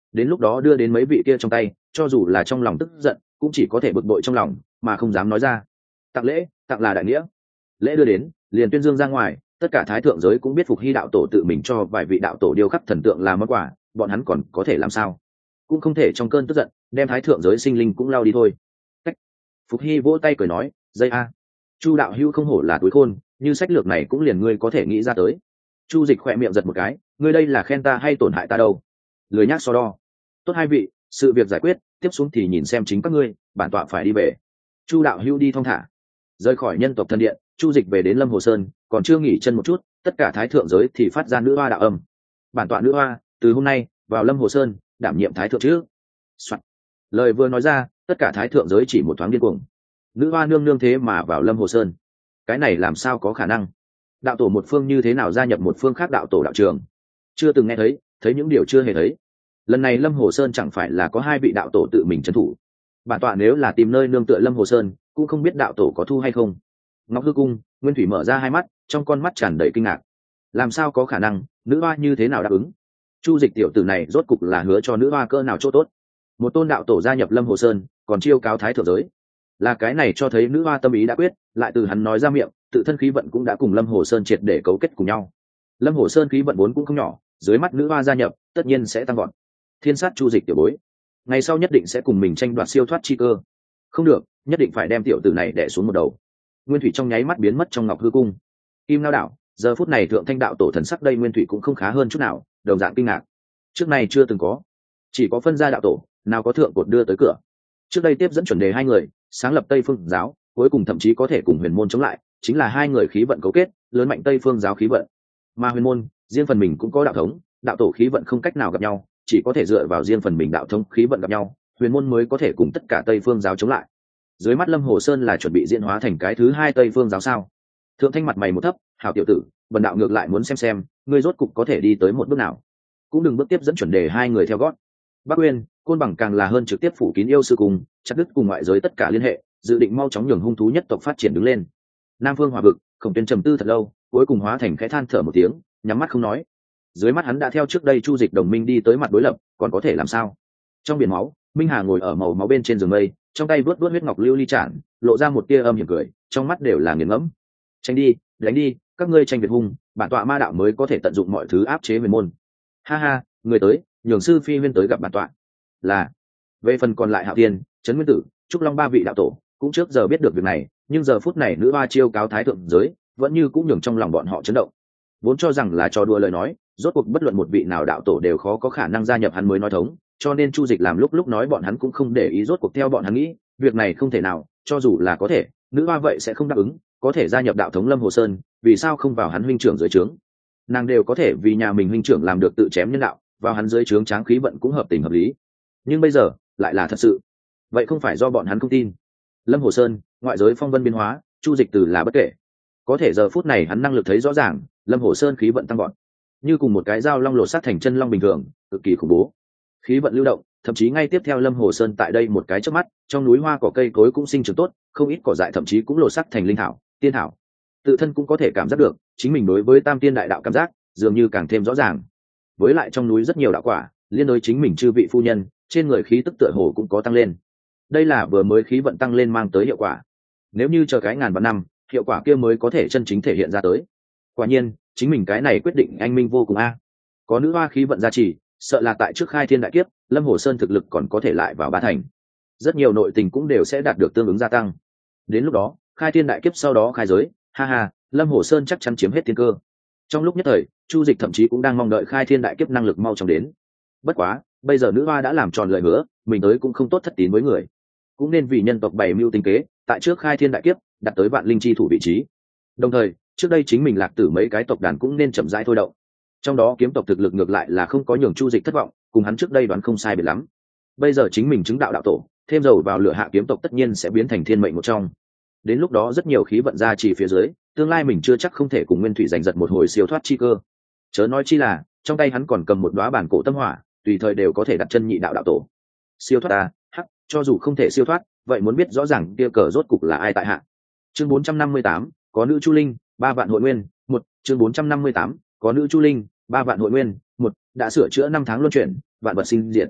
đến lúc đó đưa đến mấy vị kia trong tay, cho dù là trong lòng tức giận cũng chỉ có thể bực bội trong lòng mà không dám nói ra. Tặng lễ, tặng là đại nghĩa. Lễ đưa đến liền tuyên dương ra ngoài, tất cả thái thượng giới cũng biết Phục Hy đạo tổ tự mình cho vài vị đạo tổ điêu khắc thần tượng làm món quà, bọn hắn còn có thể làm sao, cũng không thể trong cơn tức giận đem thái thượng giới sinh linh cũng lao đi thôi. Cách. Phục Hy vỗ tay cười nói, dây a, Chu đạo hữu không hổ là túi khôn, như sách lược này cũng liền ngươi có thể nghĩ ra tới. Chu Dịch khỏe miệng giật một cái, ngươi đây là khen ta hay tổn hại ta đâu? Lười nhác so đo. Tốt hai vị, sự việc giải quyết, tiếp xuống thì nhìn xem chính các ngươi, bản tọa phải đi về. Chu đạo hữu đi thong thả. Rời khỏi nhân tộc thân điện, Chu Dịch về đến Lâm Hồ Sơn, còn chưa nghỉ chân một chút, tất cả thái thượng giới thì phát ra nữ hoa đạo âm. Bản tọa nữ hoa, từ hôm nay vào Lâm Hồ Sơn, đảm nhiệm thái thượng chứ. Soạn. Lời vừa nói ra, tất cả thái thượng giới chỉ một thoáng điên cuồng. Nữ hoa nương nương thế mà vào Lâm Hồ Sơn, cái này làm sao có khả năng? Đạo tổ một phương như thế nào gia nhập một phương khác đạo tổ đạo trường? Chưa từng nghe thấy, thấy những điều chưa hề thấy. Lần này Lâm Hồ Sơn chẳng phải là có hai vị đạo tổ tự mình trấn thủ. Bản tọa nếu là tìm nơi nương tựa Lâm Hồ Sơn, cũng không biết đạo tổ có thu hay không. Ngọc Hư Cung, Nguyên Thủy mở ra hai mắt, trong con mắt tràn đầy kinh ngạc. Làm sao có khả năng, nữ hoa như thế nào đáp ứng? Chu Dịch tiểu tử này rốt cục là hứa cho nữ hoa cỡ nào chỗ tốt? Một tôn đạo tổ gia nhập Lâm Hồ Sơn, còn chiêu cáo thái thượng giới. Là cái này cho thấy nữ hoa tâm ý đã quyết, lại từ hắn nói ra miệng, tự thân khí vận cũng đã cùng Lâm Hồ Sơn triệt để cấu kết cùng nhau. Lâm Hồ Sơn khí vận vốn cũng không nhỏ, dưới mắt nữ hoa gia nhập, tất nhiên sẽ tăng vọt. Thiên sát Chu Dịch tiểu bối, ngày sau nhất định sẽ cùng mình tranh đoạt siêu thoát chi cơ. Không được, nhất định phải đem tiểu tử này đè xuống một đầu. Nguyên Thủy trong nháy mắt biến mất trong Ngọc Hư Cung. Kim Lao Đạo, giờ phút này thượng thanh đạo tổ thần sắc đây Nguyên Thủy cũng không khá hơn chút nào, đồng dạng kinh ngạc. Trước này chưa từng có, chỉ có phân gia đạo tổ, nào có thượng cột đưa tới cửa. Trước đây tiếp dẫn chuẩn đề hai người, sáng lập Tây Phương giáo, cuối cùng thậm chí có thể cùng Huyền môn chống lại, chính là hai người khí vận cấu kết, lớn mạnh Tây Phương giáo khí vận. Mà Huyền môn, riêng phần mình cũng có đạo thống, đạo tổ khí vận không cách nào gặp nhau, chỉ có thể dựa vào riêng phần mình đạo thống khí vận gặp nhau, Huyền môn mới có thể cùng tất cả Tây Phương giáo chống lại. Dưới mắt Lâm Hồ Sơn là chuẩn bị diễn hóa thành cái thứ hai Tây Phương giáo sao? Thượng thanh mặt mày một thấp, hảo tiểu tử, bần đạo ngược lại muốn xem xem, ngươi rốt cục có thể đi tới một bước nào. Cũng đừng bước tiếp dẫn chuẩn đề hai người theo gót. Bắc Uyên, Côn Bằng càng là hơn trực tiếp phủ kín yêu sư cùng, chặt đứt cùng ngoại giới tất cả liên hệ, dự định mau chóng nhường hung thú nhất tộc phát triển đứng lên. Nam Phương Hỏa Vực, Khổng Tuyên trầm tư thật lâu, cuối cùng hóa thành khẽ than thở một tiếng, nhắm mắt không nói. Dưới mắt hắn đã theo trước đây Chu Dịch đồng minh đi tới mặt đối lập, còn có thể làm sao? Trong biển máu, Minh Hà ngồi ở màu máu bên trên giường mây, trong tay vớt vớt huyết ngọc lưu ly chản, lộ ra một tia âm hiểm cười, trong mắt đều là nghiền ngẫm. Tranh đi, đánh đi, các ngươi tranh việt hung, bản tọa ma đạo mới có thể tận dụng mọi thứ áp chế huyền môn. Ha ha, người tới, nhường sư phi huyên tới gặp bản tọa. Là. Về phần còn lại Hạo Tiên, Trấn Nguyên Tử, Trúc Long ba vị đạo tổ, cũng trước giờ biết được việc này, nhưng giờ phút này nữ hoa chiêu cáo thái thượng giới, vẫn như cũng nhường trong lòng bọn họ chấn động. Vốn cho rằng là trò đùa lời nói, rốt cuộc bất luận một vị nào đạo tổ đều khó có khả năng gia nhập hắn mới nói thống, cho nên Chu Dịch làm lúc lúc nói bọn hắn cũng không để ý, rốt cuộc theo bọn hắn nghĩ, việc này không thể nào, cho dù là có thể, nữ hoa vậy sẽ không đáp ứng, có thể gia nhập đạo thống Lâm Hồ Sơn, vì sao không vào hắn huynh trưởng dưới trướng? Nàng đều có thể vì nhà mình huynh trưởng làm được tự chém nhân đạo, vào hắn dưới trướng tráng khí vận cũng hợp tình hợp lý. Nhưng bây giờ, lại là thật sự. Vậy không phải do bọn hắn không tin. Lâm Hồ Sơn, ngoại giới phong vân biến hóa, Chu Dịch từ là bất kể. Có thể giờ phút này hắn năng lực thấy rõ ràng, Lâm Hồ Sơn khí vận tăng vọt, như cùng một cái dao long lột xác thành chân long bình thường, cực kỳ khủng bố. Khí vận lưu động, thậm chí ngay tiếp theo Lâm Hồ Sơn tại đây một cái chớp mắt, trong núi hoa cỏ cây cối cũng sinh trưởng tốt, không ít cỏ dại thậm chí cũng lột xác thành linh thảo, tiên thảo. Tự thân cũng có thể cảm giác được, chính mình đối với Tam Tiên đại đạo cảm giác, dường như càng thêm rõ ràng. Với lại trong núi rất nhiều đạo quả, liên đối chính mình chư vị phu nhân, trên người khí tức tựa hồ cũng có tăng lên. Đây là vừa mới khí vận tăng lên mang tới hiệu quả. Nếu như chờ cái ngàn vạn năm, hiệu quả kia mới có thể chân chính thể hiện ra tới. Quả nhiên, chính mình cái này quyết định anh minh vô cùng a. Có nữ hoa khí vận gia trì, sợ là tại trước khai thiên đại kiếp, Lâm Hồ Sơn thực lực còn có thể lại vào ba thành. Rất nhiều nội tình cũng đều sẽ đạt được tương ứng gia tăng. Đến lúc đó, khai thiên đại kiếp sau đó khai giới, ha ha, Lâm Hồ Sơn chắc chắn chiếm hết thiên cơ. Trong lúc nhất thời, Chu Dịch thậm chí cũng đang mong đợi khai thiên đại kiếp năng lực mau chóng đến. Bất quá, bây giờ nữ hoa đã làm tròn lời hứa, mình tới cũng không tốt thất tín với người, cũng nên vì nhân tộc bày mưu tinh kế, tại trước khai thiên đại kiếp, đặt tới vạn linh chi thủ vị trí. Đồng thời, trước đây chính mình lạc tử mấy cái tộc đàn cũng nên chậm rãi thôi động. Trong đó kiếm tộc thực lực ngược lại là không có nhường Chu Dịch thất vọng, cùng hắn trước đây đoán không sai biệt lắm. Bây giờ chính mình chứng đạo đạo tổ, thêm dầu vào lửa hạ kiếm tộc tất nhiên sẽ biến thành thiên mệnh một trong. Đến lúc đó rất nhiều khí vận ra chỉ phía dưới, tương lai mình chưa chắc không thể cùng Nguyên Thủy giành giật một hồi siêu thoát chi cơ. Chớ nói chi là, trong tay hắn còn cầm một đóa bản cổ tâm hỏa, tùy thời đều có thể đặt chân nhị đạo đạo tổ. Siêu thoát à, hắc, cho dù không thể siêu thoát, vậy muốn biết rõ ràng kia cờ rốt cục là ai tại hạ. Chương bốn trăm năm mươi tám, có nữ Chu Linh, ba vạn hội nguyên, một, chương bốn trăm năm mươi tám, có nữ Chu Linh, ba vạn hội nguyên, một, đã sửa chữa năm tháng luân chuyển, vạn vật sinh diệt,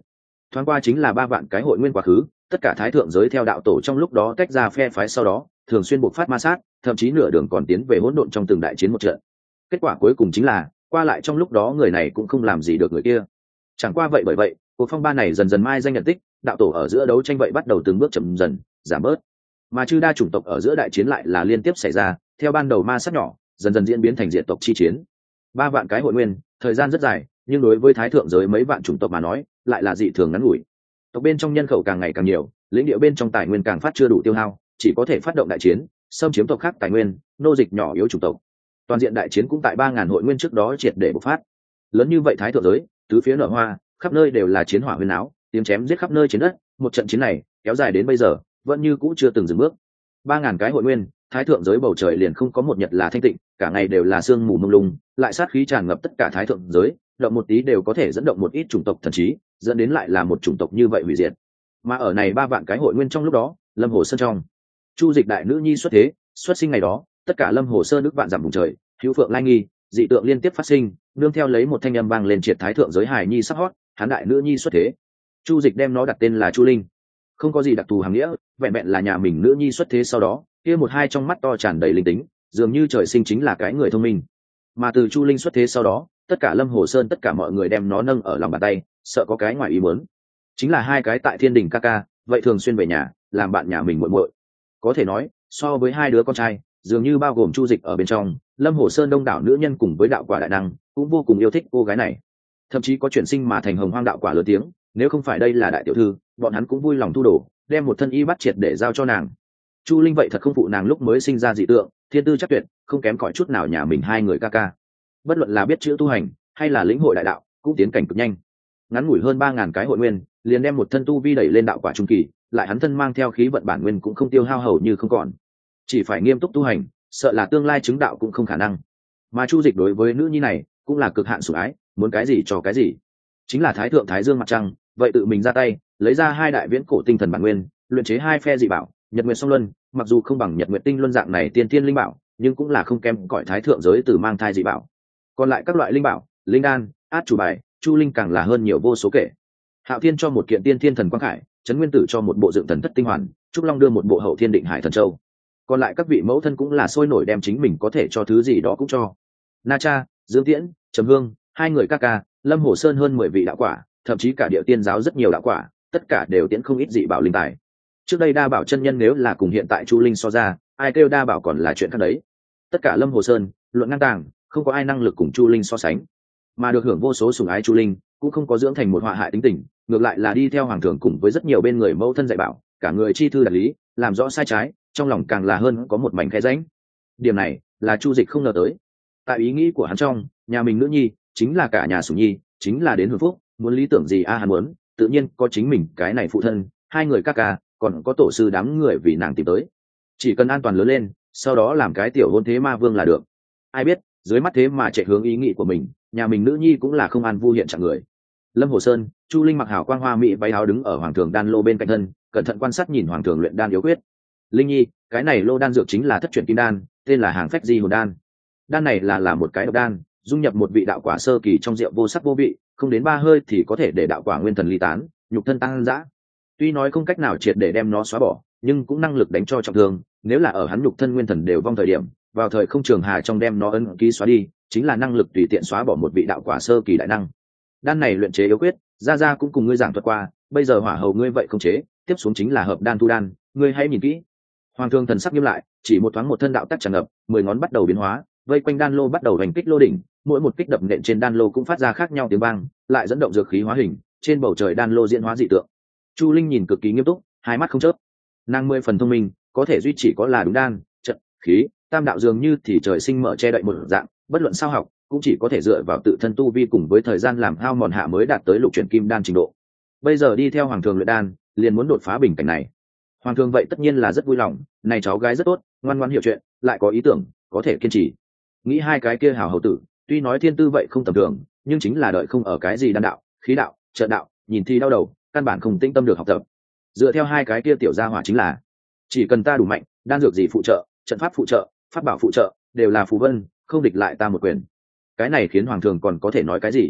thoáng qua chính là ba vạn cái hội nguyên quá khứ, tất cả thái thượng giới theo đạo tổ trong lúc đó tách ra phe phái, sau đó thường xuyên buộc phát ma sát, thậm chí nửa đường còn tiến về hỗn độn trong từng đại chiến một trận. Kết quả cuối cùng chính là qua lại trong lúc đó người này cũng không làm gì được người kia. Chẳng qua vậy bởi vậy cuộc phong ba này dần dần mai danh nhận tích, đạo tổ ở giữa đấu tranh vậy bắt đầu từng bước chậm dần giảm bớt, mà chư đa chủng tộc ở giữa đại chiến lại là liên tiếp xảy ra, theo ban đầu ma sát nhỏ dần dần diễn biến thành diện tộc chi chiến. Ba vạn cái hội nguyên thời gian rất dài, nhưng đối với thái thượng giới mấy vạn chủng tộc mà nói lại là dị thường ngắn ngủi. Tộc bên trong nhân khẩu càng ngày càng nhiều, lĩnh địa bên trong tài nguyên càng phát chưa đủ tiêu hao, chỉ có thể phát động đại chiến xâm chiếm tộc khác tài nguyên, nô dịch nhỏ yếu chủng tộc. Toàn diện đại chiến cũng tại ba ngàn hội nguyên trước đó triệt để bộc phát. Lớn như vậy thái thượng giới, tứ phía nở hoa, khắp nơi đều là chiến hỏa huyên áo, tiếng chém giết khắp nơi trên đất. Một trận chiến này kéo dài đến bây giờ vẫn như cũ chưa từng dừng bước. Ba ngàn cái hội nguyên, thái thượng giới bầu trời liền không có một nhật là thanh tịnh, cả ngày đều là sương mù mông lung, lại sát khí tràn ngập tất cả thái thượng giới, động một tí đều có thể dẫn động một ít chủng tộc thần trí, dẫn đến lại là một chủng tộc như vậy hủy diệt. Mà ở này ba vạn cái hội nguyên trong lúc đó, lâm hồ sơn trong, chu dịch đại nữ nhi xuất thế, xuất sinh ngày đó, tất cả lâm hồ sơn nước vạn dặm vùng trời, hữu phượng lai nghi, dị tượng liên tiếp phát sinh, nương theo lấy một thanh âm vang lên triệt thái thượng giới hài nhi sắp hót, hắn đại nữ nhi xuất thế. Chu dịch đem nó đặt tên là Chu Linh, không có gì đặc thù hàm nghĩa, vẹn vẹn là nhà mình nữ nhi xuất thế sau đó, kia một hai trong mắt to tràn đầy linh tính, dường như trời sinh chính là cái người thông minh. Mà từ Chu Linh xuất thế sau đó, tất cả lâm hồ sơn tất cả mọi người đem nó nâng ở lòng bàn tay, sợ có cái ngoài ý muốn. Chính là hai cái tại thiên đình ca ca, vậy thường xuyên về nhà làm bạn nhà mình muội muội. Có thể nói so với hai đứa con trai, dường như bao gồm Chu dịch ở bên trong, lâm hồ sơn đông đảo nữ nhân cùng với đạo quả đại năng cũng vô cùng yêu thích cô gái này, thậm chí có chuyển sinh mà thành hồng hoang đạo quả lớn tiếng. Nếu không phải đây là đại tiểu thư, bọn hắn cũng vui lòng thu đồ, đem một thân y bắt triệt để giao cho nàng. Chu Linh vậy thật không phụ nàng lúc mới sinh ra dị tượng, thiên tư chắc tuyệt, không kém cỏi chút nào nhà mình hai người ca ca. Bất luận là biết chữ tu hành hay là lĩnh hội đại đạo, cũng tiến cảnh cực nhanh. Ngắn ngủi hơn ba ngàn cái hội nguyên, liền đem một thân tu vi đẩy lên đạo quả trung kỳ, lại hắn thân mang theo khí vận bản nguyên cũng không tiêu hao hầu như không còn. Chỉ phải nghiêm túc tu hành, sợ là tương lai chứng đạo cũng không khả năng. Mà Chu dịch đối với nữ nhi này cũng là cực hạn sủng ái, muốn cái gì cho cái gì. Chính là thái thượng thái dương mặt trăng, vậy tự mình ra tay, lấy ra hai đại viễn cổ tinh thần bản nguyên, luyện chế hai phe dị bảo, nhật nguyệt song luân, mặc dù không bằng nhật nguyệt tinh luân dạng này tiên tiên linh bảo, nhưng cũng là không kém cỏi thái thượng giới từ mang thai dị bảo. Còn lại các loại linh bảo, linh đan, át chủ bài, Chu Linh càng là hơn nhiều vô số kể. Hạo Thiên cho một kiện tiên thiên thần quang khải, Trấn Nguyên Tử cho một bộ dựng thần thất tinh hoàn, Trúc Long đưa một bộ hậu thiên định hải thần châu. Còn lại các vị mẫu thân cũng là sôi nổi đem chính mình có thể cho thứ gì đó cũng cho. Na Cha, Dương Tiễn, Trầm Hương, hai người ca ca, Lâm Hồ Sơn hơn mười vị đạo quả, thậm chí cả địa tiên giáo rất nhiều đạo quả, tất cả đều tiễn không ít dị bảo linh tài. Trước đây đa bảo chân nhân nếu là cùng hiện tại Chu Linh so ra, ai kêu đa bảo còn là chuyện khác đấy. Tất cả Lâm Hồ Sơn luận ngang tàng, không có ai năng lực cùng Chu Linh so sánh. Mà được hưởng vô số sủng ái Chu Linh cũng không có dưỡng thành một họa hại tính tình, ngược lại là đi theo hoàng thượng cùng với rất nhiều bên người mẫu thân dạy bảo, cả người chi thư đạt lý, làm rõ sai trái, trong lòng càng là hơn có một mảnh khe rãnh. Điểm này là Chu dịch không ngờ tới. Tại ý nghĩ của hắn trong, nhà mình nữ nhi chính là cả nhà sủng nhi, chính là đến hưởng phúc, muốn lý tưởng gì a à hắn muốn, tự nhiên có chính mình cái này phụ thân, hai người ca ca, còn có tổ sư đám người vì nàng tìm tới. Chỉ cần an toàn lớn lên, sau đó làm cái tiểu hôn thế ma vương là được. Ai biết dưới mắt thế mà chạy hướng ý nghĩ của mình, nhà mình nữ nhi cũng là không an vu hiện trạng người. Lâm Hồ Sơn, Chu Linh mặc hảo quang hoa mỹ váy áo đứng ở hoàng thường đan lô bên cạnh thân, cẩn thận quan sát nhìn hoàng thường luyện đan yếu quyết. Linh nhi, cái này lô đan dược chính là thất truyền kim đan, tên là hàng phách di hồn đan. Đan này là là một cái độc đan, dung nhập một vị đạo quả sơ kỳ trong rượu vô sắc vô vị, không đến ba hơi thì có thể để đạo quả nguyên thần ly tán, nhục thân tăng dã. Tuy nói không cách nào triệt để đem nó xóa bỏ, nhưng cũng năng lực đánh cho trọng thương. Nếu là ở hắn nhục thân nguyên thần đều vong thời điểm, vào thời không trường hà trong đem nó ấn ký xóa đi, chính là năng lực tùy tiện xóa bỏ một vị đạo quả sơ kỳ đại năng. Đan này luyện chế yếu quyết, gia gia cũng cùng ngươi giảng thuật qua, bây giờ hỏa hầu ngươi vậy không chế, tiếp xuống chính là hợp đan thu đan, ngươi hãy nhìn kỹ. Hoàng thương thần sắc nghiêm lại, chỉ một thoáng một thân đạo tắc tràn ngập, mười ngón bắt đầu biến hóa, vây quanh đan lô bắt đầu hành kích lô đỉnh, mỗi một kích đập nện trên đan lô cũng phát ra khác nhau tiếng vang, lại dẫn động dược khí hóa hình, trên bầu trời đan lô diễn hóa dị tượng. Chu Linh nhìn cực kỳ nghiêm túc, hai mắt không chớp. Nàng mười phần thông minh, có thể duy chỉ có là đúng đan, trận, khí, tam đạo dường như thì trời sinh mở che đậy một dạng, bất luận sao học, cũng chỉ có thể dựa vào tự thân tu vi cùng với thời gian làm hao mòn hạ mới đạt tới lục chuyển kim đan trình độ. Bây giờ đi theo hoàng thường luyện đan, liền muốn đột phá bình cảnh này. Hoàng thường vậy tất nhiên là rất vui lòng, này cháu gái rất tốt, ngoan ngoãn hiểu chuyện, lại có ý tưởng, có thể kiên trì. Nghĩ hai cái kia hào hầu tử, tuy nói thiên tư vậy không tầm thường, nhưng chính là đợi không ở cái gì đan đạo, khí đạo, trợ đạo, nhìn thì đau đầu, căn bản không tĩnh tâm được học tập. Dựa theo hai cái kia tiểu gia hỏa chính là, chỉ cần ta đủ mạnh, đan dược gì phụ trợ, trận pháp phụ trợ, pháp bảo phụ trợ, đều là phù vân, không địch lại ta một quyền. Cái này khiến hoàng thường còn có thể nói cái gì?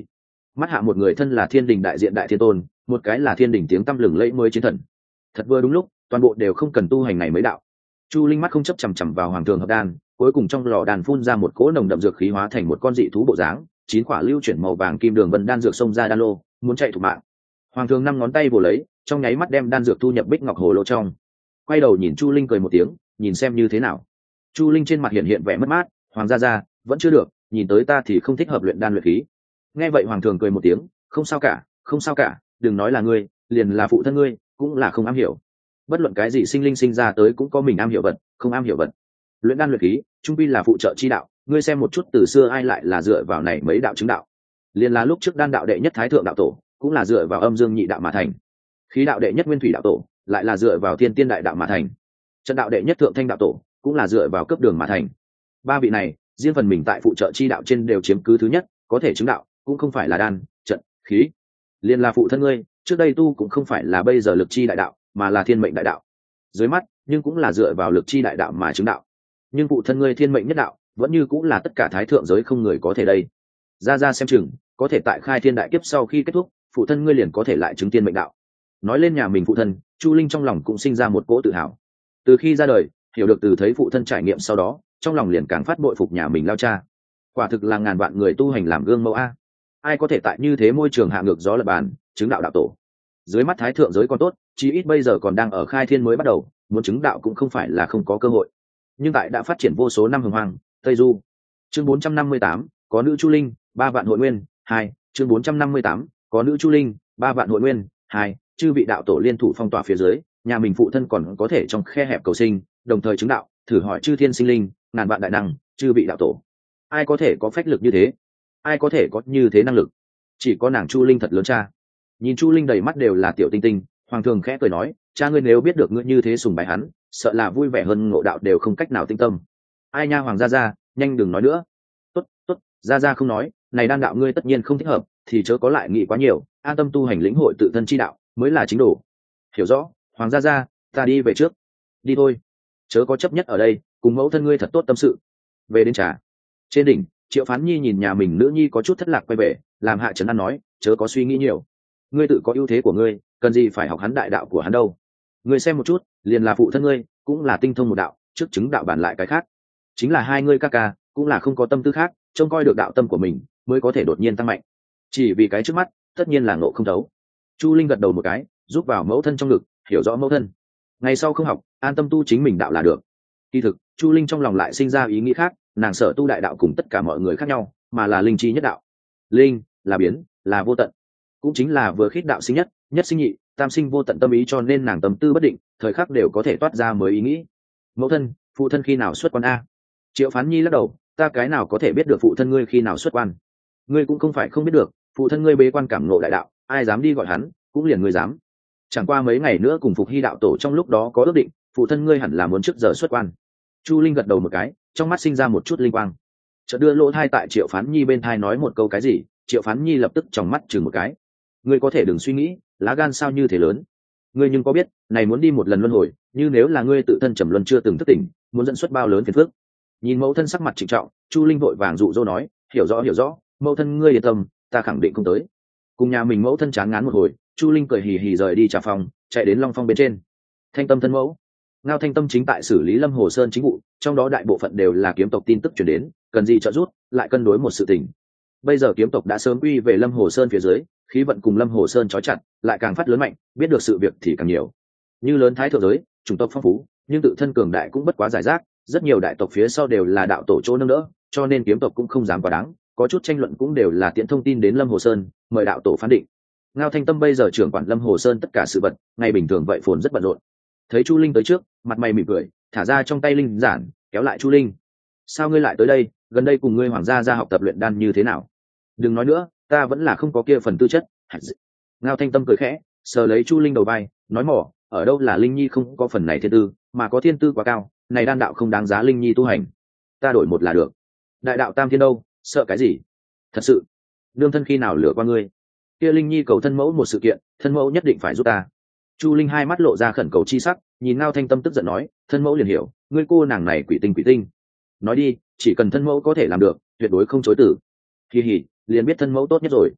mắt hạ một người thân là thiên đình đại diện đại thiên tôn, một cái là thiên đình tiếng tăm lừng lẫy mới chiến thần. Thật vừa đúng lúc, toàn bộ đều không cần tu hành này mấy đạo. Chu Linh mắt không chấp chằm chằm vào hoàng thường hợp đan, cuối cùng trong lò đàn phun ra một cỗ nồng đậm dược khí hóa thành một con dị thú bộ dáng, chín quả lưu chuyển màu vàng kim đường vân đan dược xông ra đan lô, muốn chạy thủ mạng. Hoàng thường năm ngón tay vồ lấy, trong nháy mắt đem đan dược thu nhập bích ngọc hồ lô trong. Quay đầu nhìn Chu Linh cười một tiếng, nhìn xem như thế nào. Chu Linh trên mặt hiện hiện vẻ mất mát, hoàng gia gia, vẫn chưa được, nhìn tới ta thì không thích hợp luyện đan luyện khí. Nghe vậy hoàng thường cười một tiếng, không sao cả, không sao cả, đừng nói là ngươi, liền là phụ thân ngươi, cũng là không am hiểu. Bất luận cái gì sinh linh sinh ra tới cũng có mình am hiểu vật, không am hiểu vật. Luyện đan luyện khí, trung quy là phụ trợ chi đạo, ngươi xem một chút từ xưa ai lại là dựa vào này mấy đạo chứng đạo. Liền là lúc trước đan đạo đệ nhất thái thượng đạo tổ, cũng là dựa vào âm dương nhị đạo mà thành. Khí đạo đệ nhất nguyên thủy đạo tổ, lại là dựa vào thiên tiên đại đạo mà thành. Trận đạo đệ nhất thượng thanh đạo tổ, cũng là dựa vào cấp đường mà thành. Ba vị này, riêng phần mình tại phụ trợ chi đạo trên đều chiếm cứ thứ nhất, có thể chứng đạo, cũng không phải là đan, trận, khí. Liên là phụ thân ngươi, trước đây tu cũng không phải là bây giờ lực chi đại đạo, mà là thiên mệnh đại đạo. Dưới mắt, nhưng cũng là dựa vào lực chi đại đạo mà chứng đạo. Nhưng phụ thân ngươi thiên mệnh nhất đạo, vẫn như cũng là tất cả thái thượng giới không người có thể đây. Ra ra xem chừng, có thể tại khai thiên đại kiếp sau khi kết thúc, phụ thân ngươi liền có thể lại chứng tiên mệnh đạo. Nói lên nhà mình phụ thân, Chu Linh trong lòng cũng sinh ra một cỗ tự hào. Từ khi ra đời, hiểu được từ thấy phụ thân trải nghiệm sau đó, trong lòng liền càng phát bội phục nhà mình lao cha. Quả thực là ngàn vạn người tu hành làm gương mẫu a. Ai có thể tại như thế môi trường hạ ngược gió lập bàn, chứng đạo đạo tổ. Dưới mắt thái thượng giới còn tốt, chí ít bây giờ còn đang ở khai thiên mới bắt đầu, muốn chứng đạo cũng không phải là không có cơ hội. Nhưng tại đã phát triển vô số năm hồng hoang, Tây Du. Chương bốn trăm năm mươi tám, có nữ Chu Linh, ba vạn hội nguyên, hai. Chương bốn trăm năm mươi tám, có nữ Chu Linh, ba vạn hội nguyên, hai. Chư vị đạo tổ liên thủ phong tỏa phía dưới, nhà mình phụ thân còn có thể trong khe hẹp cầu sinh, đồng thời chứng đạo, thử hỏi chư thiên sinh linh, ngàn vạn đại năng, chư vị đạo tổ. Ai có thể có phách lực như thế? Ai có thể có như thế năng lực? Chỉ có nàng Chu Linh thật lớn cha. Nhìn Chu Linh đầy mắt đều là tiểu tinh tinh, hoàng thường khẽ cười nói, cha ngươi nếu biết được ngươi như thế sùng bái hắn, sợ là vui vẻ hơn ngộ đạo đều không cách nào tinh tâm. Ai nha hoàng gia gia, nhanh đừng nói nữa. Tốt, tốt, gia gia không nói, này đan đạo ngươi tất nhiên không thích hợp, thì chớ có lại nghĩ quá nhiều, an tâm tu hành lĩnh hội tự thân chi đạo, mới là chính đồ. Hiểu rõ, hoàng gia gia, ta đi về trước. Đi thôi, chớ có chấp nhất ở đây, cùng mẫu thân ngươi thật tốt tâm sự. Về đến trà. Trên đỉnh, Triệu Phán Nhi nhìn nhà mình nữ nhi có chút thất lạc quay về, làm hạ trấn an nói, chớ có suy nghĩ nhiều. Ngươi tự có ưu thế của ngươi, cần gì phải học hắn đại đạo của hắn đâu. Ngươi xem một chút, liền là phụ thân ngươi, cũng là tinh thông một đạo, trước chứng đạo bản lại cái khác. Chính là hai ngươi ca ca, cũng là không có tâm tư khác, trông coi được đạo tâm của mình, mới có thể đột nhiên tăng mạnh. Chỉ vì cái trước mắt, tất nhiên là ngộ không thấu. Chu Linh gật đầu một cái, giúp vào mẫu thân trong ngực, hiểu rõ mẫu thân. Ngày sau không học, an tâm tu chính mình đạo là được. Kỳ thực, Chu Linh trong lòng lại sinh ra ý nghĩ khác, nàng sợ tu đại đạo cùng tất cả mọi người khác nhau, mà là linh chi nhất đạo. Linh là biến, là vô tận, cũng chính là vừa khít đạo sinh nhất, nhất sinh nhị, tam sinh vô tận tâm ý, cho nên nàng tâm tư bất định, thời khắc đều có thể toát ra mới ý nghĩ. Mẫu thân, phụ thân khi nào xuất quan a? Triệu Phán Nhi lắc đầu, ta cái nào có thể biết được phụ thân ngươi khi nào xuất quan? Ngươi cũng không phải không biết được, phụ thân ngươi bế quan cảm ngộ đại đạo, ai dám đi gọi hắn, cũng liền ngươi dám. Chẳng qua mấy ngày nữa cùng Phục Hy đạo tổ trong lúc đó có ước định, phụ thân ngươi hẳn là muốn trước giờ xuất quan. Chu Linh gật đầu một cái, trong mắt sinh ra một chút linh quang. Chợt đưa lỗ thai tại Triệu Phán Nhi bên thai nói một câu cái gì, Triệu Phán Nhi lập tức trong mắt chừng một cái. Ngươi có thể đừng suy nghĩ, lá gan sao như thế lớn. Ngươi nhưng có biết, này muốn đi một lần luân hồi, như nếu là ngươi tự thân trầm luân chưa từng thức tỉnh, muốn dẫn xuất bao lớn phiền phức. Nhìn mẫu thân sắc mặt trịnh trọng, Chu Linh vội vàng dụ dỗ nói, hiểu rõ hiểu rõ, mẫu thân ngươi yên tâm, ta khẳng định không tới. Cùng nhà mình mẫu thân chán ngán một hồi, Chu Linh cười hì hì rời đi trà phòng, chạy đến Long Phong bên trên. Thanh Tâm thân mẫu, Ngao Thanh Tâm chính tại xử lý Lâm Hồ Sơn chính vụ, trong đó đại bộ phận đều là kiếm tộc tin tức truyền đến, cần gì trợ giúp, lại cân đối một sự tình. Bây giờ kiếm tộc đã sớm quy về Lâm Hồ Sơn phía dưới, khí vận cùng Lâm Hồ Sơn trói chặt, lại càng phát lớn mạnh, biết được sự việc thì càng nhiều. Như lớn thái thượng giới, chủng tộc phong phú, nhưng tự thân cường đại cũng bất quá giải rác, rất nhiều đại tộc phía sau đều là đạo tổ chỗ nâng đỡ, cho nên kiếm tộc cũng không dám quá đáng, có chút tranh luận cũng đều là tiện thông tin đến Lâm Hồ Sơn, mời đạo tổ phán định. Ngao Thanh Tâm bây giờ trưởng quản Lâm Hồ Sơn tất cả sự vật, ngày bình thường vậy phồn rất bận rộn. Thấy Chu Linh tới trước, mặt mày mỉm cười, thả ra trong tay linh giản, kéo lại Chu Linh. Sao ngươi lại tới đây, gần đây cùng ngươi hoàng gia ra học tập luyện đan như thế nào? Đừng nói nữa, ta vẫn là không có kia phần tư chất. Ngao Thanh Tâm cười khẽ, sờ lấy Chu Linh đầu vai, nói mỏ, ở đâu là Linh Nhi không có phần này thiên tư, mà có thiên tư quá cao, này đan đạo không đáng giá Linh Nhi tu hành. Ta đổi một là được. Đại đạo tam thiên đâu, sợ cái gì? Thật sự, nương thân khi nào lừa qua ngươi? Kia Linh Nhi cầu thân mẫu một sự kiện, thân mẫu nhất định phải giúp ta. Chu Linh hai mắt lộ ra khẩn cầu chi sắc, nhìn Ngao Thanh Tâm tức giận nói, thân mẫu liền hiểu, ngươi cô nàng này quỷ tinh quỷ tinh. Nói đi, chỉ cần thân mẫu có thể làm được, tuyệt đối không chối từ. Kỳ hỉ, liền biết thân mẫu tốt nhất rồi.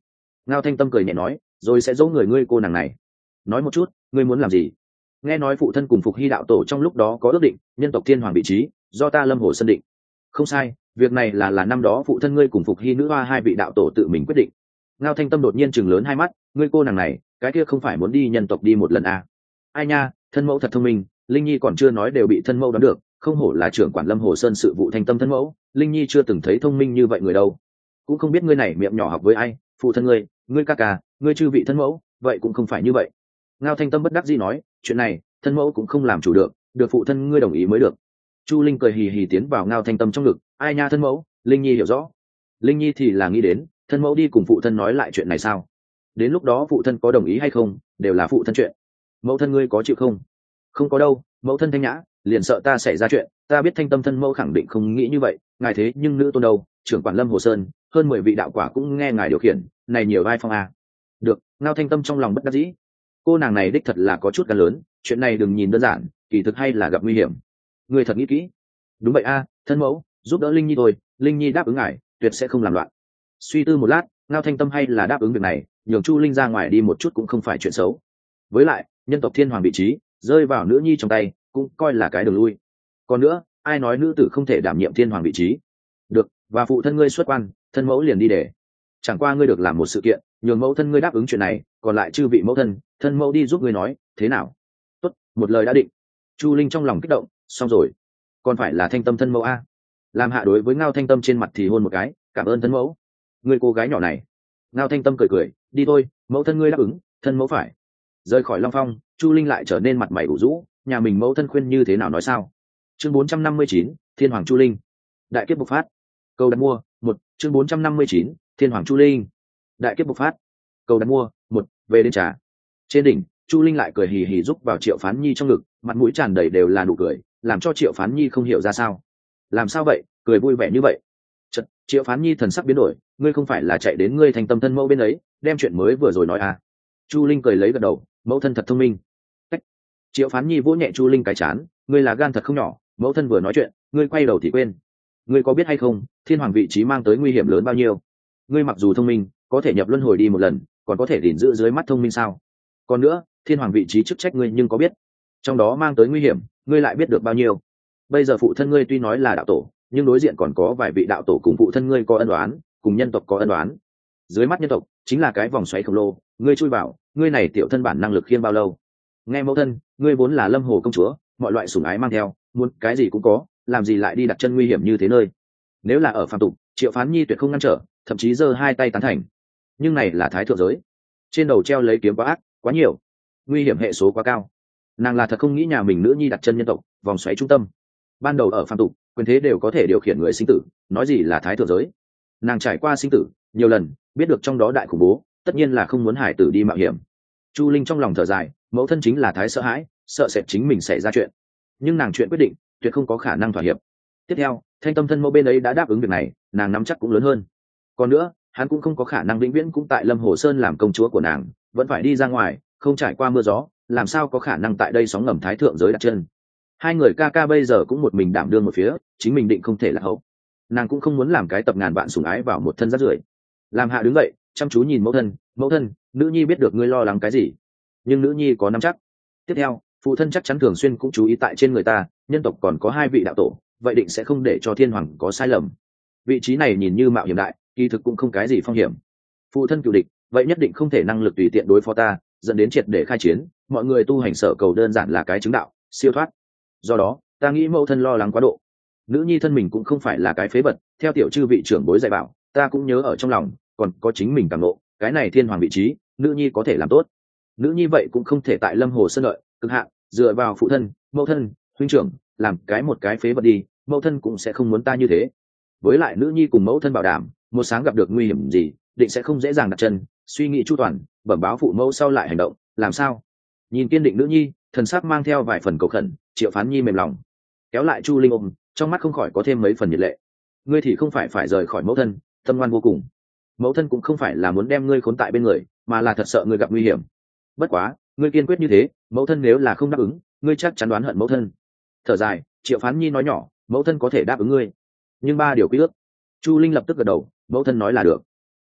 Ngao Thanh Tâm cười nhẹ nói, rồi sẽ dỗ người ngươi cô nàng này. Nói một chút, ngươi muốn làm gì? Nghe nói phụ thân cùng Phục Hy đạo tổ trong lúc đó có ước định, nhân tộc thiên hoàng vị trí do ta Lâm Hồ sân định. Không sai, việc này là là năm đó phụ thân ngươi cùng Phục Hy nữ hoa hai vị đạo tổ tự mình quyết định. Ngao Thanh Tâm đột nhiên chừng lớn hai mắt, ngươi cô nàng này, cái kia không phải muốn đi nhân tộc đi một lần à? Ai nha, thân mẫu thật thông minh, Linh Nhi còn chưa nói đều bị thân mẫu đoán được, không hổ là trưởng quản Lâm Hồ Sơn sự vụ Thanh Tâm thân mẫu, Linh Nhi chưa từng thấy thông minh như vậy người đâu. Cũng không biết ngươi này miệng nhỏ học với ai, phụ thân ngươi, ngươi ca ca, ngươi chư vị thân mẫu, vậy cũng không phải như vậy. Ngao Thanh Tâm bất đắc dĩ nói, chuyện này, thân mẫu cũng không làm chủ được, được phụ thân ngươi đồng ý mới được. Chu Linh cười hì hì tiến vào Ngao Thanh Tâm trong ngực, ai nha thân mẫu, Linh Nhi hiểu rõ. Linh Nhi thì là nghĩ đến, thân mẫu đi cùng phụ thân nói lại chuyện này sao? Đến lúc đó phụ thân có đồng ý hay không, đều là phụ thân chuyện. Mẫu thân ngươi có chịu không? Không có đâu, mẫu thân Thanh Nhã, liền sợ ta xảy ra chuyện, ta biết Thanh Tâm thân mẫu khẳng định không nghĩ như vậy, ngài thế nhưng nữ tôn đâu, trưởng quản Lâm Hồ Sơn, hơn mười vị đạo quả cũng nghe ngài điều khiển, này nhiều vai phong à. Được, Ngao Thanh Tâm trong lòng bất đắc dĩ. Cô nàng này đích thật là có chút gan lớn, chuyện này đừng nhìn đơn giản, kỳ thực hay là gặp nguy hiểm. Ngươi thật nghĩ kỹ. Đúng vậy a, thân mẫu, giúp đỡ Linh Nhi thôi, Linh Nhi đáp ứng ngài, tuyệt sẽ không làm loạn. Suy tư một lát, Ngao Thanh Tâm hay là đáp ứng việc này, nhường Chu Linh ra ngoài đi một chút cũng không phải chuyện xấu. Với lại, nhân tộc thiên hoàng vị trí rơi vào nữ nhi trong tay, cũng coi là cái đường lui. Còn nữa, ai nói nữ tử không thể đảm nhiệm thiên hoàng vị trí? Được, và phụ thân ngươi xuất quan, thân mẫu liền đi để. Chẳng qua ngươi được làm một sự kiện, nhường mẫu thân ngươi đáp ứng chuyện này, còn lại chư vị mẫu thân, thân mẫu đi giúp ngươi nói, thế nào? Tốt, một lời đã định. Chu Linh trong lòng kích động, xong rồi, còn phải là Thanh Tâm thân mẫu a. Làm hạ đối với Ngao Thanh Tâm trên mặt thì hôn một cái, cảm ơn thân mẫu. Ngươi cô gái nhỏ này. Ngao Thanh Tâm cười cười, đi thôi, mẫu thân ngươi đáp ứng, thân mẫu phải. Rời khỏi Long Phong, Chu Linh lại trở nên mặt mày ủ rũ, nhà mình mẫu thân khuyên như thế nào nói sao? Chương bốn trăm năm mươi chín, Thiên Hoàng Chu Linh. Đại kiếp bộc phát. Câu đặt mua, một, chương bốn trăm năm mươi chín, Thiên Hoàng Chu Linh. Đại kiếp bộc phát. Câu đặt mua, một, về đến trà. Trên đỉnh, Chu Linh lại cười hì hì giúp vào Triệu Phán Nhi trong ngực, mặt mũi tràn đầy đều là nụ cười, làm cho Triệu Phán Nhi không hiểu ra sao. Làm sao vậy, cười vui vẻ như vậy? Chợt, Triệu Phán Nhi thần sắc biến đổi, ngươi không phải là chạy đến ngươi Thành Tâm thân mẫu bên ấy, đem chuyện mới vừa rồi nói à? Chu Linh cười lấy gật đầu, mẫu thân thật thông minh. Cách. Triệu Phán Nhi vỗ nhẹ Chu Linh cái chán, ngươi là gan thật không nhỏ, mẫu thân vừa nói chuyện, ngươi quay đầu thì quên. Ngươi có biết hay không, thiên hoàng vị trí mang tới nguy hiểm lớn bao nhiêu? Ngươi mặc dù thông minh, có thể nhập luân hồi đi một lần, còn có thể gìn giữ dưới mắt thông minh sao? Còn nữa, thiên hoàng vị trí chức trách ngươi nhưng có biết, trong đó mang tới nguy hiểm, ngươi lại biết được bao nhiêu? Bây giờ phụ thân ngươi tuy nói là đạo tổ, nhưng đối diện còn có vài vị đạo tổ cùng phụ thân ngươi có ân oán, cùng nhân tộc có ân oán. Dưới mắt nhân tộc chính là cái vòng xoáy khổng lồ, ngươi chui vào, ngươi này tiểu thân bản năng lực khiêng bao lâu? Nghe mẫu thân, ngươi vốn là Lâm Hồ công chúa, mọi loại sủng ái mang theo, muốn cái gì cũng có, làm gì lại đi đặt chân nguy hiểm như thế nơi? Nếu là ở phàm tục, Triệu Phán Nhi tuyệt không ngăn trở, thậm chí giơ hai tay tán thành. Nhưng này là thái thượng giới, trên đầu treo lấy kiếm quá ác, quá nhiều, nguy hiểm hệ số quá cao. Nàng là thật không nghĩ nhà mình nữ nhi đặt chân nhân tộc, vòng xoáy trung tâm. Ban đầu ở phàm tục, quyền thế đều có thể điều khiển người sinh tử, nói gì là thái thượng giới. Nàng trải qua sinh tử nhiều lần, biết được trong đó đại khủng bố, tất nhiên là không muốn hải tử đi mạo hiểm. Chu Linh trong lòng thở dài, mẫu thân chính là thái sợ hãi, sợ sệt chính mình xảy ra chuyện. Nhưng nàng chuyện quyết định, tuyệt không có khả năng thỏa hiệp. Tiếp theo, Thanh Tâm thân mẫu bên ấy đã đáp ứng việc này, nàng nắm chắc cũng lớn hơn. Còn nữa, hắn cũng không có khả năng vĩnh viễn cũng tại Lâm Hồ Sơn làm công chúa của nàng, vẫn phải đi ra ngoài, không trải qua mưa gió, làm sao có khả năng tại đây sóng ngầm thái thượng giới đặt chân. Hai người ca ca bây giờ cũng một mình đảm đương một phía, chính mình định không thể là hậu. Nàng cũng không muốn làm cái tập ngàn vạn sủng ái vào một thân rác rưởi. Làm hạ đứng dậy, chăm chú nhìn mẫu thân, mẫu thân, nữ nhi biết được ngươi lo lắng cái gì, nhưng nữ nhi có nắm chắc. Tiếp theo, phụ thân chắc chắn thường xuyên cũng chú ý tại trên người ta, nhân tộc còn có hai vị đạo tổ, vậy định sẽ không để cho thiên hoàng có sai lầm. Vị trí này nhìn như mạo hiểm đại, kỳ thực cũng không cái gì phong hiểm. Phụ thân cựu địch, vậy nhất định không thể năng lực tùy tiện đối phó ta, dẫn đến triệt để khai chiến, mọi người tu hành sở cầu đơn giản là cái chứng đạo, siêu thoát. Do đó, ta nghĩ mẫu thân lo lắng quá độ. Nữ nhi thân mình cũng không phải là cái phế vật, theo tiểu chư vị trưởng bối dạy bảo, ta cũng nhớ ở trong lòng, còn có chính mình cảm nộ, cái này thiên hoàng vị trí, nữ nhi có thể làm tốt. Nữ nhi vậy cũng không thể tại Lâm Hồ Sơn lợi, cực hạn, dựa vào phụ thân, mẫu thân, huynh trưởng, làm cái một cái phế vật đi, mẫu thân cũng sẽ không muốn ta như thế. Với lại nữ nhi cùng mẫu thân bảo đảm, một sáng gặp được nguy hiểm gì, định sẽ không dễ dàng đặt chân, suy nghĩ chu toàn, bẩm báo phụ mẫu sau lại hành động, làm sao? Nhìn kiên định nữ nhi, thần sắc mang theo vài phần cầu khẩn, Triệu Phán Nhi mềm lòng, kéo lại Chu Linh ôm, trong mắt không khỏi có thêm mấy phần nhiệt lệ. Ngươi thì không phải phải rời khỏi mẫu thân, tâm ngoan vô cùng. Mẫu thân cũng không phải là muốn đem ngươi khốn tại bên người, mà là thật sợ ngươi gặp nguy hiểm. Bất quá, ngươi kiên quyết như thế, mẫu thân nếu là không đáp ứng, ngươi chắc chắn đoán hận mẫu thân. Thở dài, Triệu Phán Nhi nói nhỏ, mẫu thân có thể đáp ứng ngươi, nhưng ba điều quy ước. Chu Linh lập tức gật đầu, mẫu thân nói là được.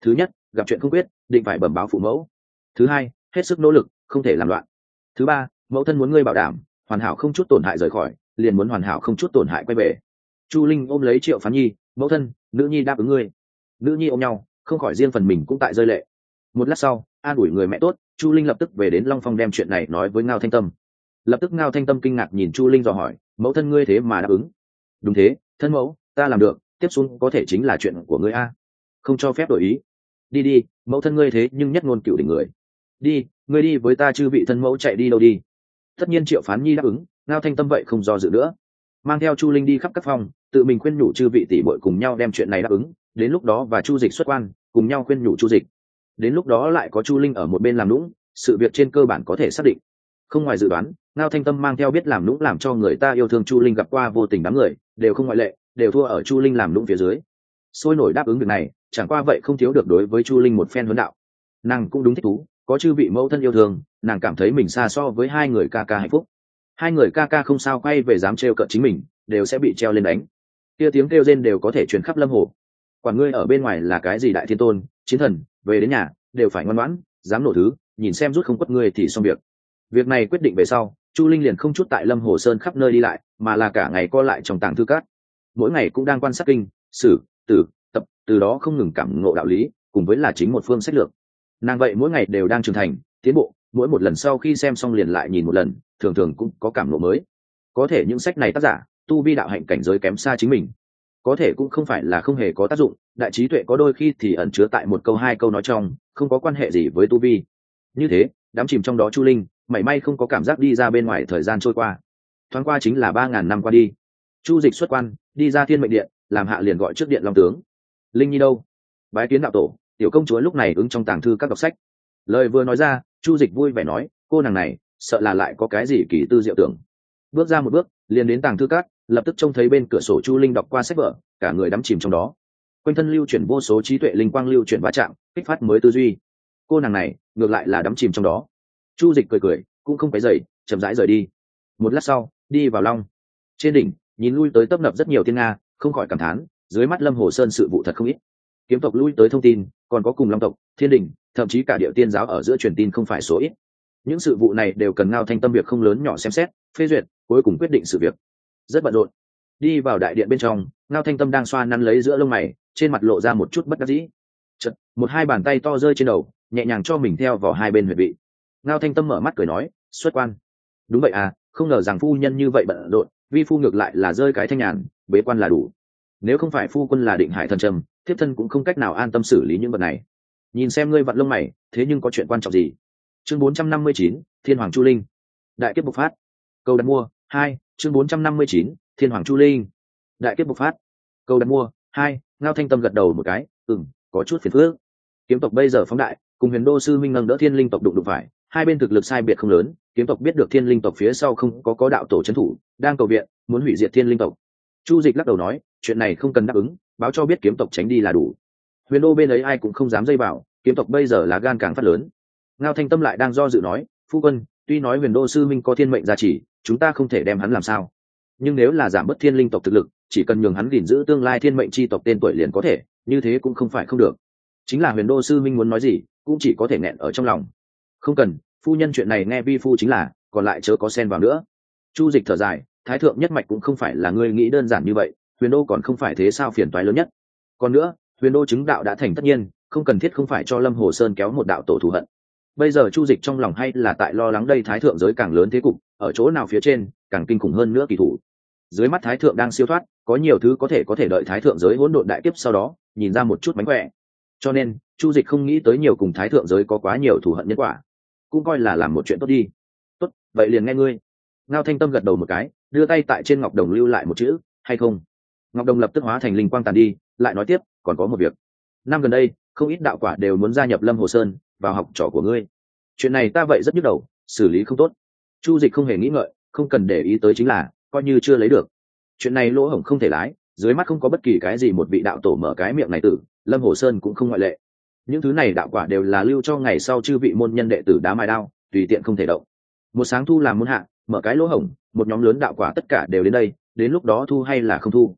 Thứ nhất, gặp chuyện không quyết định phải bẩm báo phụ mẫu. Thứ hai, hết sức nỗ lực không thể làm loạn. Thứ ba, mẫu thân muốn ngươi bảo đảm hoàn hảo không chút tổn hại rời khỏi, liền muốn hoàn hảo không chút tổn hại quay về. Chu Linh ôm lấy Triệu Phán Nhi, mẫu thân, nữ nhi đáp ứng ngươi. Nữ nhi ôm nhau, không khỏi riêng phần mình cũng tại rơi lệ. Một lát sau, an ủi người mẹ tốt, Chu Linh lập tức về đến Long Phong đem chuyện này nói với Ngao Thanh Tâm. Lập tức Ngao Thanh Tâm kinh ngạc nhìn Chu Linh dò hỏi, mẫu thân ngươi thế mà đáp ứng? Đúng thế, thân mẫu, ta làm được, tiếp xuống có thể chính là chuyện của ngươi a, không cho phép đổi ý. Đi đi, mẫu thân ngươi thế nhưng nhất ngôn cửu đỉnh người. Đi, ngươi đi với ta chư vị thân mẫu chạy đi đâu đi. Tất nhiên Triệu Phán Nhi đáp ứng, Ngao Thanh Tâm vậy không do dự nữa, mang theo Chu Linh đi khắp các phòng, tự mình khuyên nhủ chư vị tỷ muội cùng nhau đem chuyện này đáp ứng, đến lúc đó và Chu Dịch xuất quan, cùng nhau khuyên nhủ Chu Dịch. Đến lúc đó lại có Chu Linh ở một bên làm nũng, sự việc trên cơ bản có thể xác định. Không ngoài dự đoán, Ngao Thanh Tâm mang theo biết làm nũng làm cho người ta yêu thương Chu Linh gặp qua vô tình đám người, đều không ngoại lệ, đều thua ở Chu Linh làm nũng phía dưới. Sôi nổi đáp ứng việc này, chẳng qua vậy không thiếu được đối với Chu Linh một phen huấn đạo. Nàng cũng đúng thích thú, có chư vị mẫu thân yêu thương, nàng cảm thấy mình xa so với hai người ca ca hạnh phúc. Hai người ca ca không sao quay về dám trêu cợt chính mình, đều sẽ bị treo lên đánh. Kia tiếng kêu rên đều có thể truyền khắp lâm hồ. Quản ngươi ở bên ngoài là cái gì đại thiên tôn, chiến thần, về đến nhà đều phải ngoan ngoãn, dám nổ thứ, nhìn xem rút không quất ngươi thì xong việc. Việc này quyết định về sau, Chu Linh liền không chút tại Lâm Hồ Sơn khắp nơi đi lại, mà là cả ngày co lại trong tàng thư cát. Mỗi ngày cũng đang quan sát kinh, sử, tử, tập, từ đó không ngừng cảm ngộ đạo lý, cùng với là chính một phương sách lược. Nàng vậy mỗi ngày đều đang trưởng thành, tiến bộ, mỗi một lần sau khi xem xong liền lại nhìn một lần, thường thường cũng có cảm ngộ mới. Có thể những sách này tác giả tu vi đạo hạnh cảnh giới kém xa chính mình, có thể cũng không phải là không hề có tác dụng, đại trí tuệ có đôi khi thì ẩn chứa tại một câu hai câu nói trong, không có quan hệ gì với tu vi. Như thế, đắm chìm trong đó Chu Linh mảy may không có cảm giác đi ra bên ngoài thời gian trôi qua. Thoáng qua chính là ba ngàn năm qua đi. Chu Dịch xuất quan, đi ra Thiên Mệnh Điện, làm hạ liền gọi trước điện Long tướng. Linh Nhi đâu? Bái kiến đạo tổ. Tiểu công chúa lúc này ứng trong tàng thư các đọc sách. Lời vừa nói ra, Chu Dịch vui vẻ nói, cô nàng này sợ là lại có cái gì kỳ tư diệu tưởng. Bước ra một bước, liền đến tàng thư các, lập tức trông thấy bên cửa sổ Chu Linh đọc qua sách vở, cả người đắm chìm trong đó. Quanh thân lưu chuyển vô số trí tuệ linh quang lưu chuyển va chạm, kích phát mới tư duy. Cô nàng này ngược lại là đắm chìm trong đó. Chu Dịch cười cười, cũng không phải dậy, chậm rãi rời đi. Một lát sau, đi vào Long trên đỉnh, nhìn lui tới tấp nập rất nhiều thiên nga, không khỏi cảm thán, dưới mắt Lâm Hồ Sơn sự vụ thật không ít. Kiếm tộc lui tới thông tin, còn có cùng Long tộc, Thiên Đình, thậm chí cả Điệu Tiên giáo ở giữa truyền tin không phải số ít. Những sự vụ này đều cần Ngao Thanh Tâm việc không lớn nhỏ xem xét, phê duyệt, cuối cùng quyết định sự việc. Rất bận rộn. Đi vào đại điện bên trong, Ngao Thanh Tâm đang xoa nắn lấy giữa lông mày, trên mặt lộ ra một chút bất đắc dĩ. Chợt, một hai bàn tay to rơi trên đầu, nhẹ nhàng cho mình theo vào hai bên huyệt vị. Ngao Thanh Tâm mở mắt cười nói, xuất quan. Đúng vậy à, không ngờ rằng phu nhân như vậy bận rộn, vi phu ngược lại là rơi cái thanh nhàn, bế quan là đủ. Nếu không phải phu quân là Định Hải thần trầm, thiếp thân cũng không cách nào an tâm xử lý những vật này. Nhìn xem ngươi vặn lông mày, thế nhưng có chuyện quan trọng gì? Chương bốn trăm năm mươi chín, Thiên Hoàng Chu Linh. Đại kiếp bộc phát. Câu đặt mua hai, chương bốn trăm năm mươi chín, Thiên Hoàng Chu Linh. Đại kiếp bộc phát. Câu đặt mua hai. Ngao Thanh Tâm gật đầu một cái, ừm, có chút phiền phức. Kiếm tộc bây giờ phóng đại, cùng Huyền Đô sư minh nâng đỡ Thiên Linh tộc đụng đụng phải, hai bên thực lực sai biệt không lớn. Kiếm tộc biết được Thiên Linh tộc phía sau không có có đạo tổ trấn thủ, đang cầu viện, muốn hủy diệt Thiên Linh tộc. Chu Dịch lắc đầu nói, chuyện này không cần đáp ứng, báo cho biết kiếm tộc tránh đi là đủ. Huyền Đô bên ấy ai cũng không dám dây vào, kiếm tộc bây giờ là gan càng phát lớn. Ngao Thanh Tâm lại đang do dự nói, phu quân, tuy nói Huyền Đô sư minh có thiên mệnh gia trì, chúng ta không thể đem hắn làm sao. Nhưng nếu là giảm bớt Thiên Linh tộc thực lực, chỉ cần nhường hắn gìn giữ tương lai thiên mệnh chi tộc tên tuổi liền có thể, như thế cũng không phải không được. Chính là Huyền Đô sư minh muốn nói gì, cũng chỉ có thể nghẹn ở trong lòng. Không cần, phu nhân chuyện này nghe vi phu chính là, còn lại chớ có xen vào nữa. Chu Dịch thở dài, thái thượng nhất mạch cũng không phải là ngươi nghĩ đơn giản như vậy, Huyền Đô còn không phải thế sao phiền toái lớn nhất. Còn nữa, Huyền Đô chứng đạo đã thành tất nhiên, không cần thiết không phải cho Lâm Hồ Sơn kéo một đạo tổ thù hận. Bây giờ Chu Dịch trong lòng hay là tại lo lắng đây thái thượng giới càng lớn thế cục, ở chỗ nào phía trên càng kinh khủng hơn nữa kỳ thủ. Dưới mắt thái thượng đang siêu thoát, có nhiều thứ có thể có thể đợi thái thượng giới hỗn độn đại kiếp sau đó nhìn ra một chút mánh khỏe. Cho nên Chu Dịch không nghĩ tới nhiều cùng thái thượng giới có quá nhiều thù hận nhân quả, cũng coi là làm một chuyện tốt đi. Tốt, vậy liền nghe ngươi. Ngao Thanh Tâm gật đầu một cái, đưa tay tại trên ngọc đồng lưu lại một chữ, hay không. Ngọc đồng lập tức hóa thành linh quang tàn đi, lại nói tiếp, còn có một việc. Năm gần đây, không ít đạo quả đều muốn gia nhập Lâm Hồ Sơn, vào học trò của ngươi. Chuyện này ta vậy rất nhức đầu, xử lý không tốt. Chu Dịch không hề nghĩ ngợi, không cần để ý tới chính là, coi như chưa lấy được. Chuyện này lỗ hổng không thể lái, dưới mắt không có bất kỳ cái gì một vị đạo tổ mở cái miệng này tử, Lâm Hồ Sơn cũng không ngoại lệ. Những thứ này đạo quả đều là lưu cho ngày sau chư vị môn nhân đệ tử đá mài đao, tùy tiện không thể động. Một sáng thu làm môn hạ, mở cái lỗ hổng, một nhóm lớn đạo quả tất cả đều đến đây, đến lúc đó thu hay là không thu.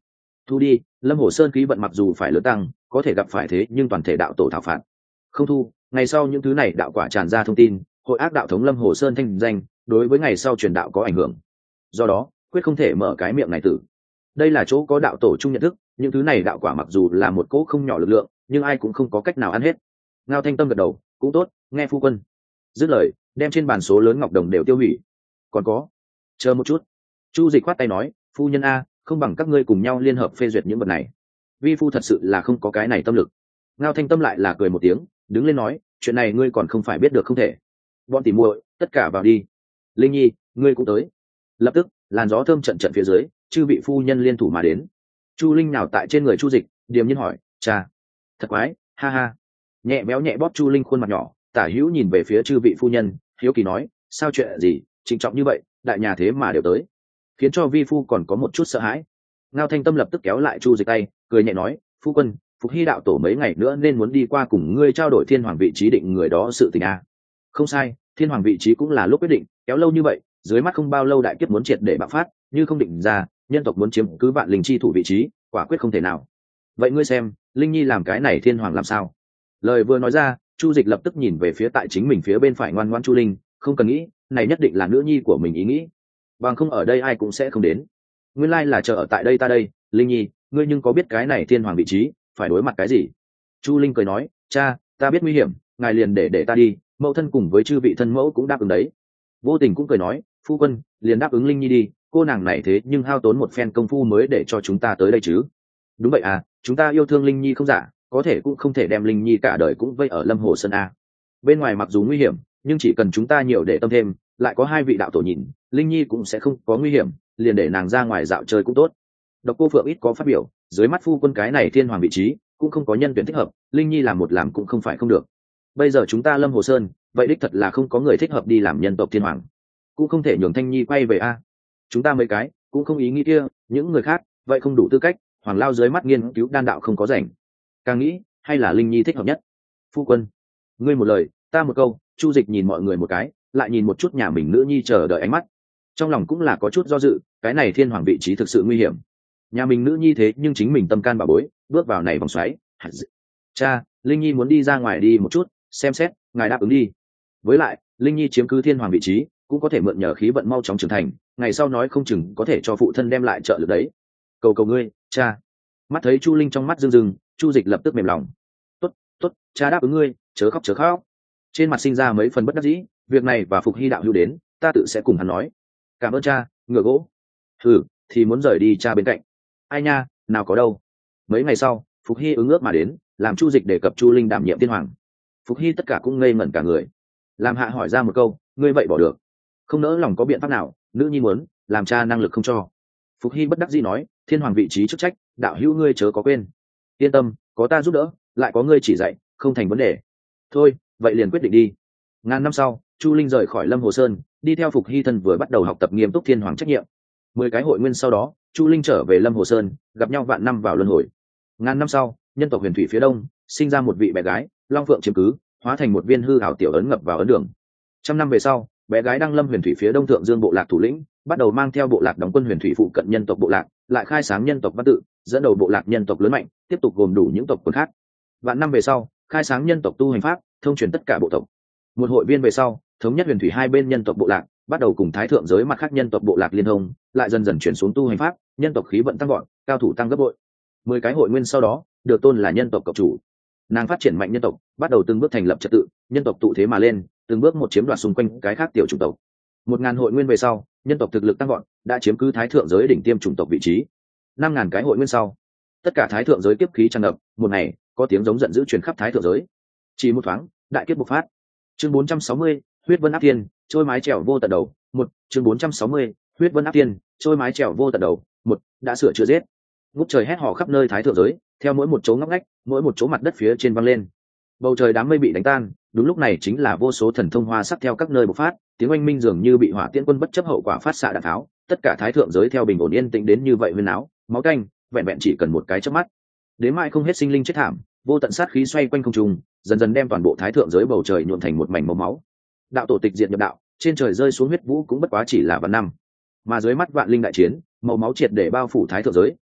thu đi. Lâm Hồ Sơn khí vận mặc dù phải lớn tăng, có thể gặp phải thế nhưng toàn thể đạo tổ thảo phạt. Không thu. Ngày sau những thứ này đạo quả tràn ra thông tin, hội ác đạo thống Lâm Hồ Sơn thanh danh, đối với ngày sau truyền đạo có ảnh hưởng. Do đó quyết không thể mở cái miệng này tử. Đây là chỗ có đạo tổ chung nhận thức, những thứ này đạo quả mặc dù là một cỗ không nhỏ lực lượng, nhưng ai cũng không có cách nào ăn hết. Ngao Thanh Tâm gật đầu, cũng tốt, nghe phu quân. Dứt lời, đem trên bàn số lớn ngọc đồng đều tiêu hủy. Còn có, chờ một chút. Chu Dịch khoát tay nói, phu nhân a, không bằng các ngươi cùng nhau liên hợp phê duyệt những vật này. Vi phu thật sự là không có cái này tâm lực. Ngao Thanh Tâm lại là cười một tiếng, đứng lên nói, chuyện này ngươi còn không phải biết được không thể. Bọn tỉ muội, tất cả vào đi. Linh Nhi, ngươi cũng tới. Lập tức, làn gió thơm trận trận phía dưới, chư vị phu nhân liên thủ mà đến. Chu Linh nào tại trên người Chu Dịch, điềm nhiên hỏi, cha, thật quái, ha ha. Nhẹ béo nhẹ bóp Chu Linh khuôn mặt nhỏ, tả hữu nhìn về phía chư vị phu nhân, hiếu kỳ nói, sao chuyện gì trịnh trọng như vậy, đại nhà thế mà đều tới, khiến cho vi phu còn có một chút sợ hãi. Ngao Thanh Tâm lập tức kéo lại Chu Dịch tay, cười nhẹ nói, phu quân, Phục Hy đạo tổ mấy ngày nữa nên muốn đi qua cùng ngươi trao đổi thiên hoàng vị trí định người đó sự tình a. Không sai, thiên hoàng vị trí cũng là lúc quyết định, kéo lâu như vậy, dưới mắt không bao lâu đại kiếp muốn triệt để bạo phát, như không định ra, nhân tộc muốn chiếm cứ vạn linh chi thủ vị trí, quả quyết không thể nào. Vậy ngươi xem, Linh Nhi làm cái này thiên hoàng làm sao? Lời vừa nói ra, Chu Dịch lập tức nhìn về phía tại chính mình phía bên phải ngoan ngoãn Chu Linh, không cần nghĩ, này nhất định là nữ nhi của mình ý nghĩ, bằng không ở đây ai cũng sẽ không đến. Nguyên lai là chờ ở tại đây ta đây, Linh Nhi, ngươi nhưng có biết cái này thiên hoàng vị trí phải đối mặt cái gì? Chu Linh cười nói, cha, ta biết nguy hiểm, ngài liền để để ta đi, mẫu thân cùng với chư vị thân mẫu cũng đáp ứng đấy. Vô Tình cũng cười nói, phu quân, liền đáp ứng Linh Nhi đi, cô nàng này thế nhưng hao tốn một phen công phu mới để cho chúng ta tới đây chứ. Đúng vậy à, chúng ta yêu thương Linh Nhi không giả, có thể cũng không thể đem Linh Nhi cả đời cũng vây ở Lâm Hồ Sơn a. Bên ngoài mặc dù nguy hiểm, nhưng chỉ cần chúng ta nhiều để tâm thêm, lại có hai vị đạo tổ nhìn, Linh Nhi cũng sẽ không có nguy hiểm, liền để nàng ra ngoài dạo chơi cũng tốt. Độc Cô Phượng ít có phát biểu, dưới mắt phu quân cái này thiên hoàng vị trí cũng không có nhân tuyển thích hợp, Linh Nhi làm một làm cũng không phải không được. Bây giờ chúng ta Lâm Hồ Sơn, vậy đích thật là không có người thích hợp đi làm nhân tộc thiên hoàng, cũng không thể nhường Thanh Nhi quay về a. Chúng ta mấy cái cũng không ý nghĩ kia, những người khác vậy không đủ tư cách, hoàng lao dưới mắt nghiên cứu đan đạo không có rảnh, càng nghĩ hay là Linh Nhi thích hợp nhất. Phu quân, ngươi một lời ta một câu. Chu Dịch nhìn mọi người một cái, lại nhìn một chút nhà mình nữ nhi chờ đợi ánh mắt, trong lòng cũng là có chút do dự, cái này thiên hoàng vị trí thực sự nguy hiểm, nhà mình nữ nhi thế nhưng chính mình tâm can bảo bối, bước vào này vòng xoáy. Cha, Linh Nhi muốn đi ra ngoài đi một chút, xem xét, ngài đáp ứng đi. Với lại, Linh Nhi chiếm cứ thiên hoàng vị trí, cũng có thể mượn nhờ khí vận mau chóng trưởng thành, ngày sau nói không chừng có thể cho phụ thân đem lại trợ lực đấy. Cầu cầu ngươi, cha. Mắt thấy Chu Linh trong mắt rưng rưng, Chu Dịch lập tức mềm lòng. Tốt, tốt, cha đáp ứng ngươi, chớ khóc chớ khóc. Trên mặt sinh ra mấy phần bất đắc dĩ, việc này và Phục Hy đạo hữu đến, ta tự sẽ cùng hắn nói. Cảm ơn cha, ngựa gỗ. Ừ, thì muốn rời đi cha bên cạnh. Ai nha, nào có đâu. Mấy ngày sau, Phục Hy ứng ước mà đến, làm Chu Dịch đề cập Chu Linh đảm nhiệm thiên hoàng. Phục Hy tất cả cũng ngây ngẩn cả người. Làm hạ hỏi ra một câu, ngươi vậy bỏ được? Không nỡ lòng có biện pháp nào, nữ nhi muốn, làm cha năng lực không cho. Phục Hy bất đắc dĩ nói, thiên hoàng vị trí chức trách, đạo hữu ngươi chớ có quên. Yên tâm, có ta giúp đỡ, lại có ngươi chỉ dạy, không thành vấn đề. Thôi, vậy liền quyết định đi. Ngàn năm sau, Chu Linh rời khỏi Lâm Hồ Sơn, đi theo Phục Hy thân vừa bắt đầu học tập nghiêm túc thiên hoàng trách nhiệm. Mười cái hội nguyên sau đó, Chu Linh trở về Lâm Hồ Sơn, gặp nhau vạn năm vào luân hồi. Ngàn năm sau, nhân tộc Huyền Thủy phía đông sinh ra một vị bé gái, Long Phượng chiếm cứ, hóa thành một viên hư ảo tiểu ấn ngập vào ấn đường. Trăm năm về sau, bé gái đăng lâm Huyền Thủy phía đông thượng dương bộ lạc thủ lĩnh, bắt đầu mang theo bộ lạc đóng quân Huyền Thủy phụ cận nhân tộc bộ lạc, lại khai sáng nhân tộc văn tự, dẫn đầu bộ lạc nhân tộc lớn mạnh, tiếp tục gồm đủ những tộc quần khác. Vạn năm về sau, khai sáng nhân tộc tu hành pháp, thông truyền tất cả bộ tộc. Một hội viên về sau, thống nhất Huyền Thủy hai bên nhân tộc bộ lạc, bắt đầu cùng thái thượng giới mặt khác nhân tộc bộ lạc liên thông, lại dần dần chuyển xuống tu hành pháp, nhân tộc khí vận tăng gọn, cao thủ tăng gấp bội. Mười cái hội nguyên sau đó, được tôn là nhân tộc cộng chủ. Nàng phát triển mạnh nhân tộc, bắt đầu từng bước thành lập trật tự, nhân tộc tụ thế mà lên, từng bước một chiếm đoạt xung quanh cái khác tiểu chủng tộc. Một ngàn hội nguyên về sau, nhân tộc thực lực tăng gọn, đã chiếm cứ thái thượng giới đỉnh tiêm chủng tộc vị trí. Năm ngàn cái hội nguyên sau, tất cả thái thượng giới kiếp khí tràn ngập, một ngày có tiếng giống giận dữ truyền khắp thái thượng giới. Chỉ một thoáng, đại kiếp bộc phát. Chương bốn trăm sáu mươi, huyết vân áp thiên, trôi mái trèo vô tận đầu. Một, chương bốn trăm sáu mươi, huyết vân áp thiên, trôi mái trèo vô tận đầu. Một, đã sửa chữa giết. Ngút trời hét hò khắp nơi thái thượng giới, theo mỗi một chỗ ngóc ngách, mỗi một chỗ mặt đất phía trên văng lên. Bầu trời đám mây bị đánh tan, đúng lúc này chính là vô số thần thông hoa sắc theo các nơi bộc phát, tiếng oanh minh dường như bị hỏa tiễn quân bất chấp hậu quả phát xạ đạn tháo, tất cả thái thượng giới theo bình ổn yên tĩnh đến như vậy huyên áo, máu canh, vẹn vẹn chỉ cần một cái chớp mắt. Đến mai không hết sinh linh chết thảm, vô tận sát khí xoay quanh không trung, dần dần đem toàn bộ thái thượng giới bầu trời nhuộm thành một mảnh màu máu. Đạo tổ tịch diệt nhập đạo, trên trời rơi xuống huyết vũ cũng bất quá chỉ là vạn năm, mà dưới mắt vạn linh đại chiến, màu máu triệt để bao phủ thái thượng giới,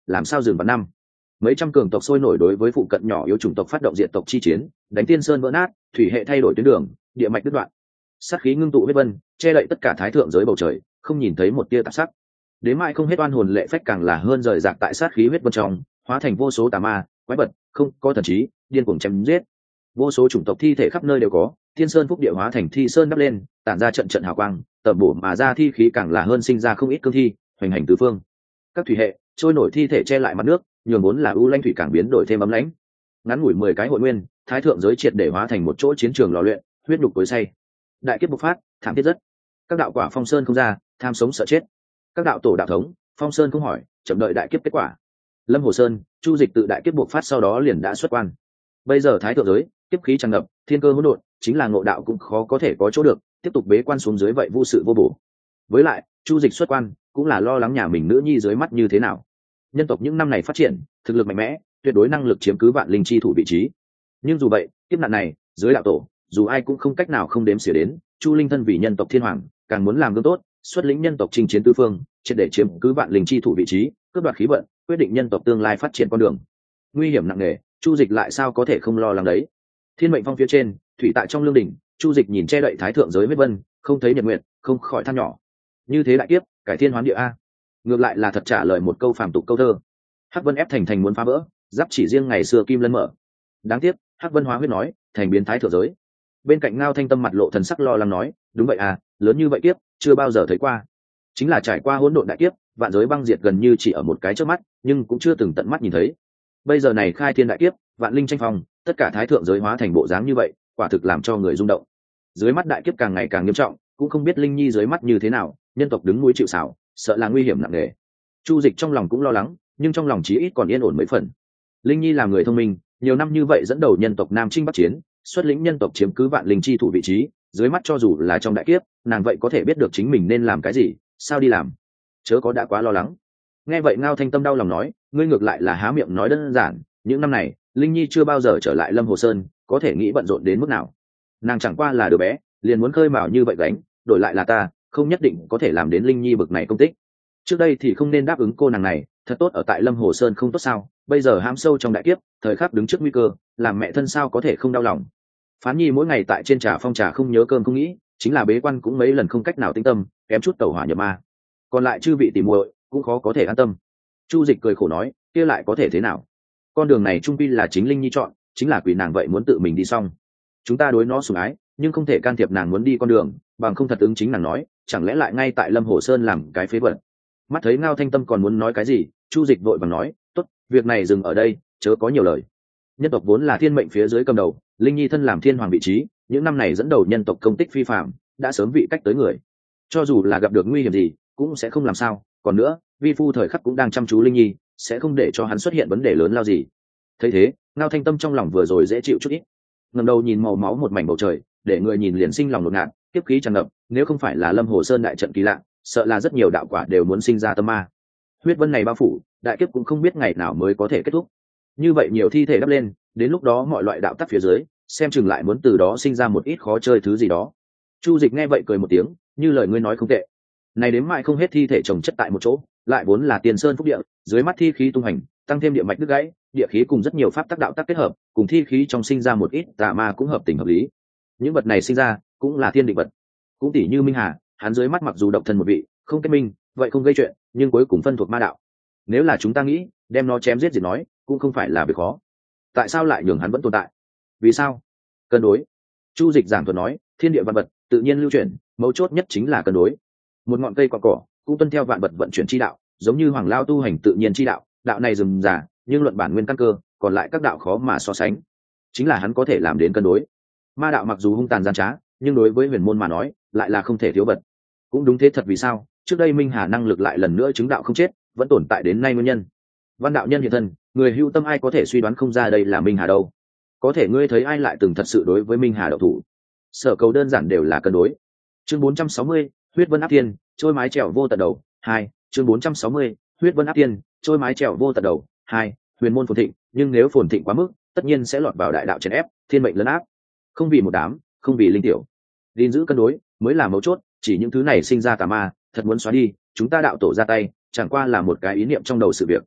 làm sao dừng vào năm. Mấy trăm cường tộc sôi nổi đối với phụ cận nhỏ yếu chủng tộc phát động diện tộc chi chiến, đánh tiên sơn vỡ nát, thủy hệ thay đổi tuyến đường, địa mạch đứt đoạn, sát khí ngưng tụ huyết vân, che đậy tất cả thái thượng giới bầu trời, không nhìn thấy một tia tạp sắc. Đến mai không hết oan hồn lệ phách càng là hơn rời rạc tại sát khí huyết vân trong, hóa thành vô số tà ma, quái vật, không có thần trí, điên cuồng chém giết. Vô số chủng tộc thi thể khắp nơi đều có, thiên sơn phúc địa hóa thành thi sơn đắp lên, tản ra trận trận hào quang, tẩm bổ mà ra thi khí càng là hơn sinh ra không ít cương thi, hoành hành tứ phương. Các thủy hệ trôi nổi thi thể che lại mặt nước, nhường vốn là ưu lanh thủy càng biến đổi thêm ấm lãnh. Ngắn ngủi mười cái hội nguyên, thái thượng giới triệt để hóa thành một chỗ chiến trường lò luyện, huyết nhục tối say. Đại kiếp bộc phát, thảm thiết rất. Các đạo quả phong sơn không ra, tham sống sợ chết. Các đạo tổ đạo thống, phong sơn không hỏi, chậm đợi đại kiếp kết quả. Lâm Hồ Sơn, Chu Dịch tự đại kiếp bộc phát sau đó liền đã xuất quan. Bây giờ thái thượng giới, kiếp khí tràn ngập, thiên cơ hỗn độn, chính là ngộ đạo cũng khó có thể có chỗ được, tiếp tục bế quan xuống dưới vậy vô sự vô bổ. Với lại, Chu Dịch xuất quan, cũng là lo lắng nhà mình nữ nhi dưới mắt như thế nào. Nhân tộc những năm này phát triển, thực lực mạnh mẽ, tuyệt đối năng lực chiếm cứ vạn linh chi thủ vị trí. Nhưng dù vậy, kiếp nạn này, dưới đạo tổ, dù ai cũng không cách nào không đếm xỉa đến, Chu Linh thân vì nhân tộc thiên hoàng, càng muốn làm gương tốt, xuất lĩnh nhân tộc chinh chiến tứ phương, triệt để chiếm cứ vạn linh chi thủ vị trí, cướp đoạt khí vận, quyết định nhân tộc tương lai phát triển con đường. Nguy hiểm nặng nề, Chu Dịch lại sao có thể không lo lắng đấy. Thiên mệnh phong phía trên, thủy tại trong lương đỉnh, Chu Dịch nhìn che đậy thái thượng giới huyết vân, không thấy nhật nguyệt, không khỏi than nhỏ. Như thế đại kiếp, cải thiên hoán địa a. Ngược lại là thật trả lời một câu phàm tục câu thơ. Hắc Vân ép thành thành muốn phá vỡ, giáp chỉ riêng ngày xưa kim lân mở. Đáng tiếc, Hắc Vân hóa huyết nói, thành biến thái thượng giới. Bên cạnh Ngao Thanh Tâm mặt lộ thần sắc lo lắng nói, đúng vậy à, lớn như vậy kiếp, chưa bao giờ thấy qua. Chính là trải qua hỗn độn đại kiếp, vạn giới băng diệt gần như chỉ ở một cái trước mắt, nhưng cũng chưa từng tận mắt nhìn thấy. Bây giờ này khai thiên đại kiếp, vạn linh tranh phong, tất cả thái thượng giới hóa thành bộ dáng như vậy, quả thực làm cho người rung động. Dưới mắt đại kiếp càng ngày càng nghiêm trọng, cũng không biết linh nhi dưới mắt như thế nào, nhân tộc đứng núi chịu sào, sợ là nguy hiểm nặng nề. Chu Dịch trong lòng cũng lo lắng, nhưng trong lòng chí ít còn yên ổn mấy phần. Linh nhi là người thông minh, nhiều năm như vậy dẫn đầu nhân tộc nam chinh bắc chiến, xuất lĩnh nhân tộc chiếm cứ vạn linh chi thủ vị trí, dưới mắt cho dù là trong đại kiếp, nàng vậy có thể biết được chính mình nên làm cái gì, sao đi làm. Chớ có đã quá lo lắng. Nghe vậy Ngao Thanh Tâm đau lòng nói, ngươi ngược lại là há miệng nói đơn giản, những năm này, linh nhi chưa bao giờ trở lại Lâm Hồ Sơn, có thể nghĩ bận rộn đến mức nào. Nàng chẳng qua là đứa bé, liền muốn khơi mào như vậy gánh, đổi lại là ta, không nhất định có thể làm đến linh nhi bực này công tích. Trước đây thì không nên đáp ứng cô nàng này, thật tốt ở tại Lâm Hồ Sơn không tốt sao, bây giờ hãm sâu trong đại kiếp, thời khắc đứng trước nguy cơ, làm mẹ thân sao có thể không đau lòng. Phán nhi mỗi ngày tại trên trà phong trà không nhớ cơm không nghĩ, chính là bế quan cũng mấy lần không cách nào tĩnh tâm, kém chút tẩu hỏa nhập ma. Còn lại chư vị tỉ muội cũng khó có thể an tâm. Chu Dịch cười khổ nói, kia lại có thể thế nào? Con đường này trung quy là chính linh nhi chọn, chính là quỷ nàng vậy muốn tự mình đi xong. Chúng ta đối nó sủng ái, nhưng không thể can thiệp nàng muốn đi con đường, bằng không thật ứng chính nàng nói, chẳng lẽ lại ngay tại Lâm Hồ Sơn làm cái phế vật. Mắt thấy Ngao Thanh Tâm còn muốn nói cái gì, Chu Dịch vội vàng nói, tốt, việc này dừng ở đây, chớ có nhiều lời. Nhân tộc vốn là thiên mệnh phía dưới cầm đầu, linh nhi thân làm thiên hoàng vị trí, những năm này dẫn đầu nhân tộc công tích phi phàm, đã sớm vị cách tới người. Cho dù là gặp được nguy hiểm gì, cũng sẽ không làm sao. Còn nữa, vi phu thời khắc cũng đang chăm chú linh nhi, sẽ không để cho hắn xuất hiện vấn đề lớn lao gì. Thấy thế, Ngao Thanh Tâm trong lòng vừa rồi dễ chịu chút ít. Ngẩng đầu nhìn màu máu một mảnh bầu trời, để người nhìn liền sinh lòng ngột ngạt, kiếp khí tràn ngập, nếu không phải là Lâm Hồ Sơn đại trận kỳ lạ, sợ là rất nhiều đạo quả đều muốn sinh ra tâm ma. Huyết vân này bao phủ, đại kiếp cũng không biết ngày nào mới có thể kết thúc. Như vậy nhiều thi thể đắp lên, đến lúc đó mọi loại đạo tắc phía dưới, xem chừng lại muốn từ đó sinh ra một ít khó chơi thứ gì đó. Chu Dịch nghe vậy cười một tiếng, như lời ngươi nói không tệ. Này đến mãi không hết thi thể chồng chất tại một chỗ, lại vốn là tiền sơn phúc địa, dưới mắt thi khí tung hành, tăng thêm địa mạch đứt gãy, địa khí cùng rất nhiều pháp tác đạo tác kết hợp, cùng thi khí trong sinh ra một ít tà ma cũng hợp tình hợp lý. Những vật này sinh ra, cũng là thiên định vật. Cũng tỷ như Minh Hà, hắn dưới mắt mặc dù độc thân một vị, không kết minh, vậy không gây chuyện, nhưng cuối cùng phân thuộc ma đạo. Nếu là chúng ta nghĩ, đem nó chém giết diệt nói, cũng không phải là việc khó. Tại sao lại nhường hắn vẫn tồn tại? Vì sao? Cân đối. Chu Dịch giảng thuật nói, thiên địa vạn vật, tự nhiên lưu chuyển, mấu chốt nhất chính là cân đối. Một ngọn cây cỏ cỏ, cũng tuân theo vạn vật vận chuyển chi đạo, giống như Hoàng Lao tu hành tự nhiên chi đạo, đạo này rườm rà, nhưng luận bản nguyên căn cơ, còn lại các đạo khó mà so sánh. Chính là hắn có thể làm đến cân đối. Ma đạo mặc dù hung tàn gian trá, nhưng đối với huyền môn mà nói, lại là không thể thiếu vật. Cũng đúng thế thật, vì sao? Trước đây Minh Hà năng lực lại lần nữa chứng đạo không chết, vẫn tồn tại đến nay nguyên nhân. Văn đạo nhân hiện thân, người hữu tâm ai có thể suy đoán không ra đây là Minh Hà đâu. Có thể ngươi thấy ai lại từng thật sự đối với Minh Hà đậu thủ? Sở cầu đơn giản đều là cân đối. Chương bốn trăm sáu mươi, huyết vân áp thiên, trôi mái trèo vô tận đầu. Hai, chương bốn trăm sáu mươi, huyết vân áp thiên, trôi mái trèo vô tận đầu. Hai, huyền môn phồn thịnh, nhưng nếu phồn thịnh quá mức, tất nhiên sẽ lọt vào đại đạo chèn ép, thiên mệnh lấn áp. Không vì một đám, không vì linh tiểu. Gìn giữ cân đối mới là mấu chốt, chỉ những thứ này sinh ra tà ma, thật muốn xóa đi, chúng ta đạo tổ ra tay, chẳng qua là một cái ý niệm trong đầu sự việc.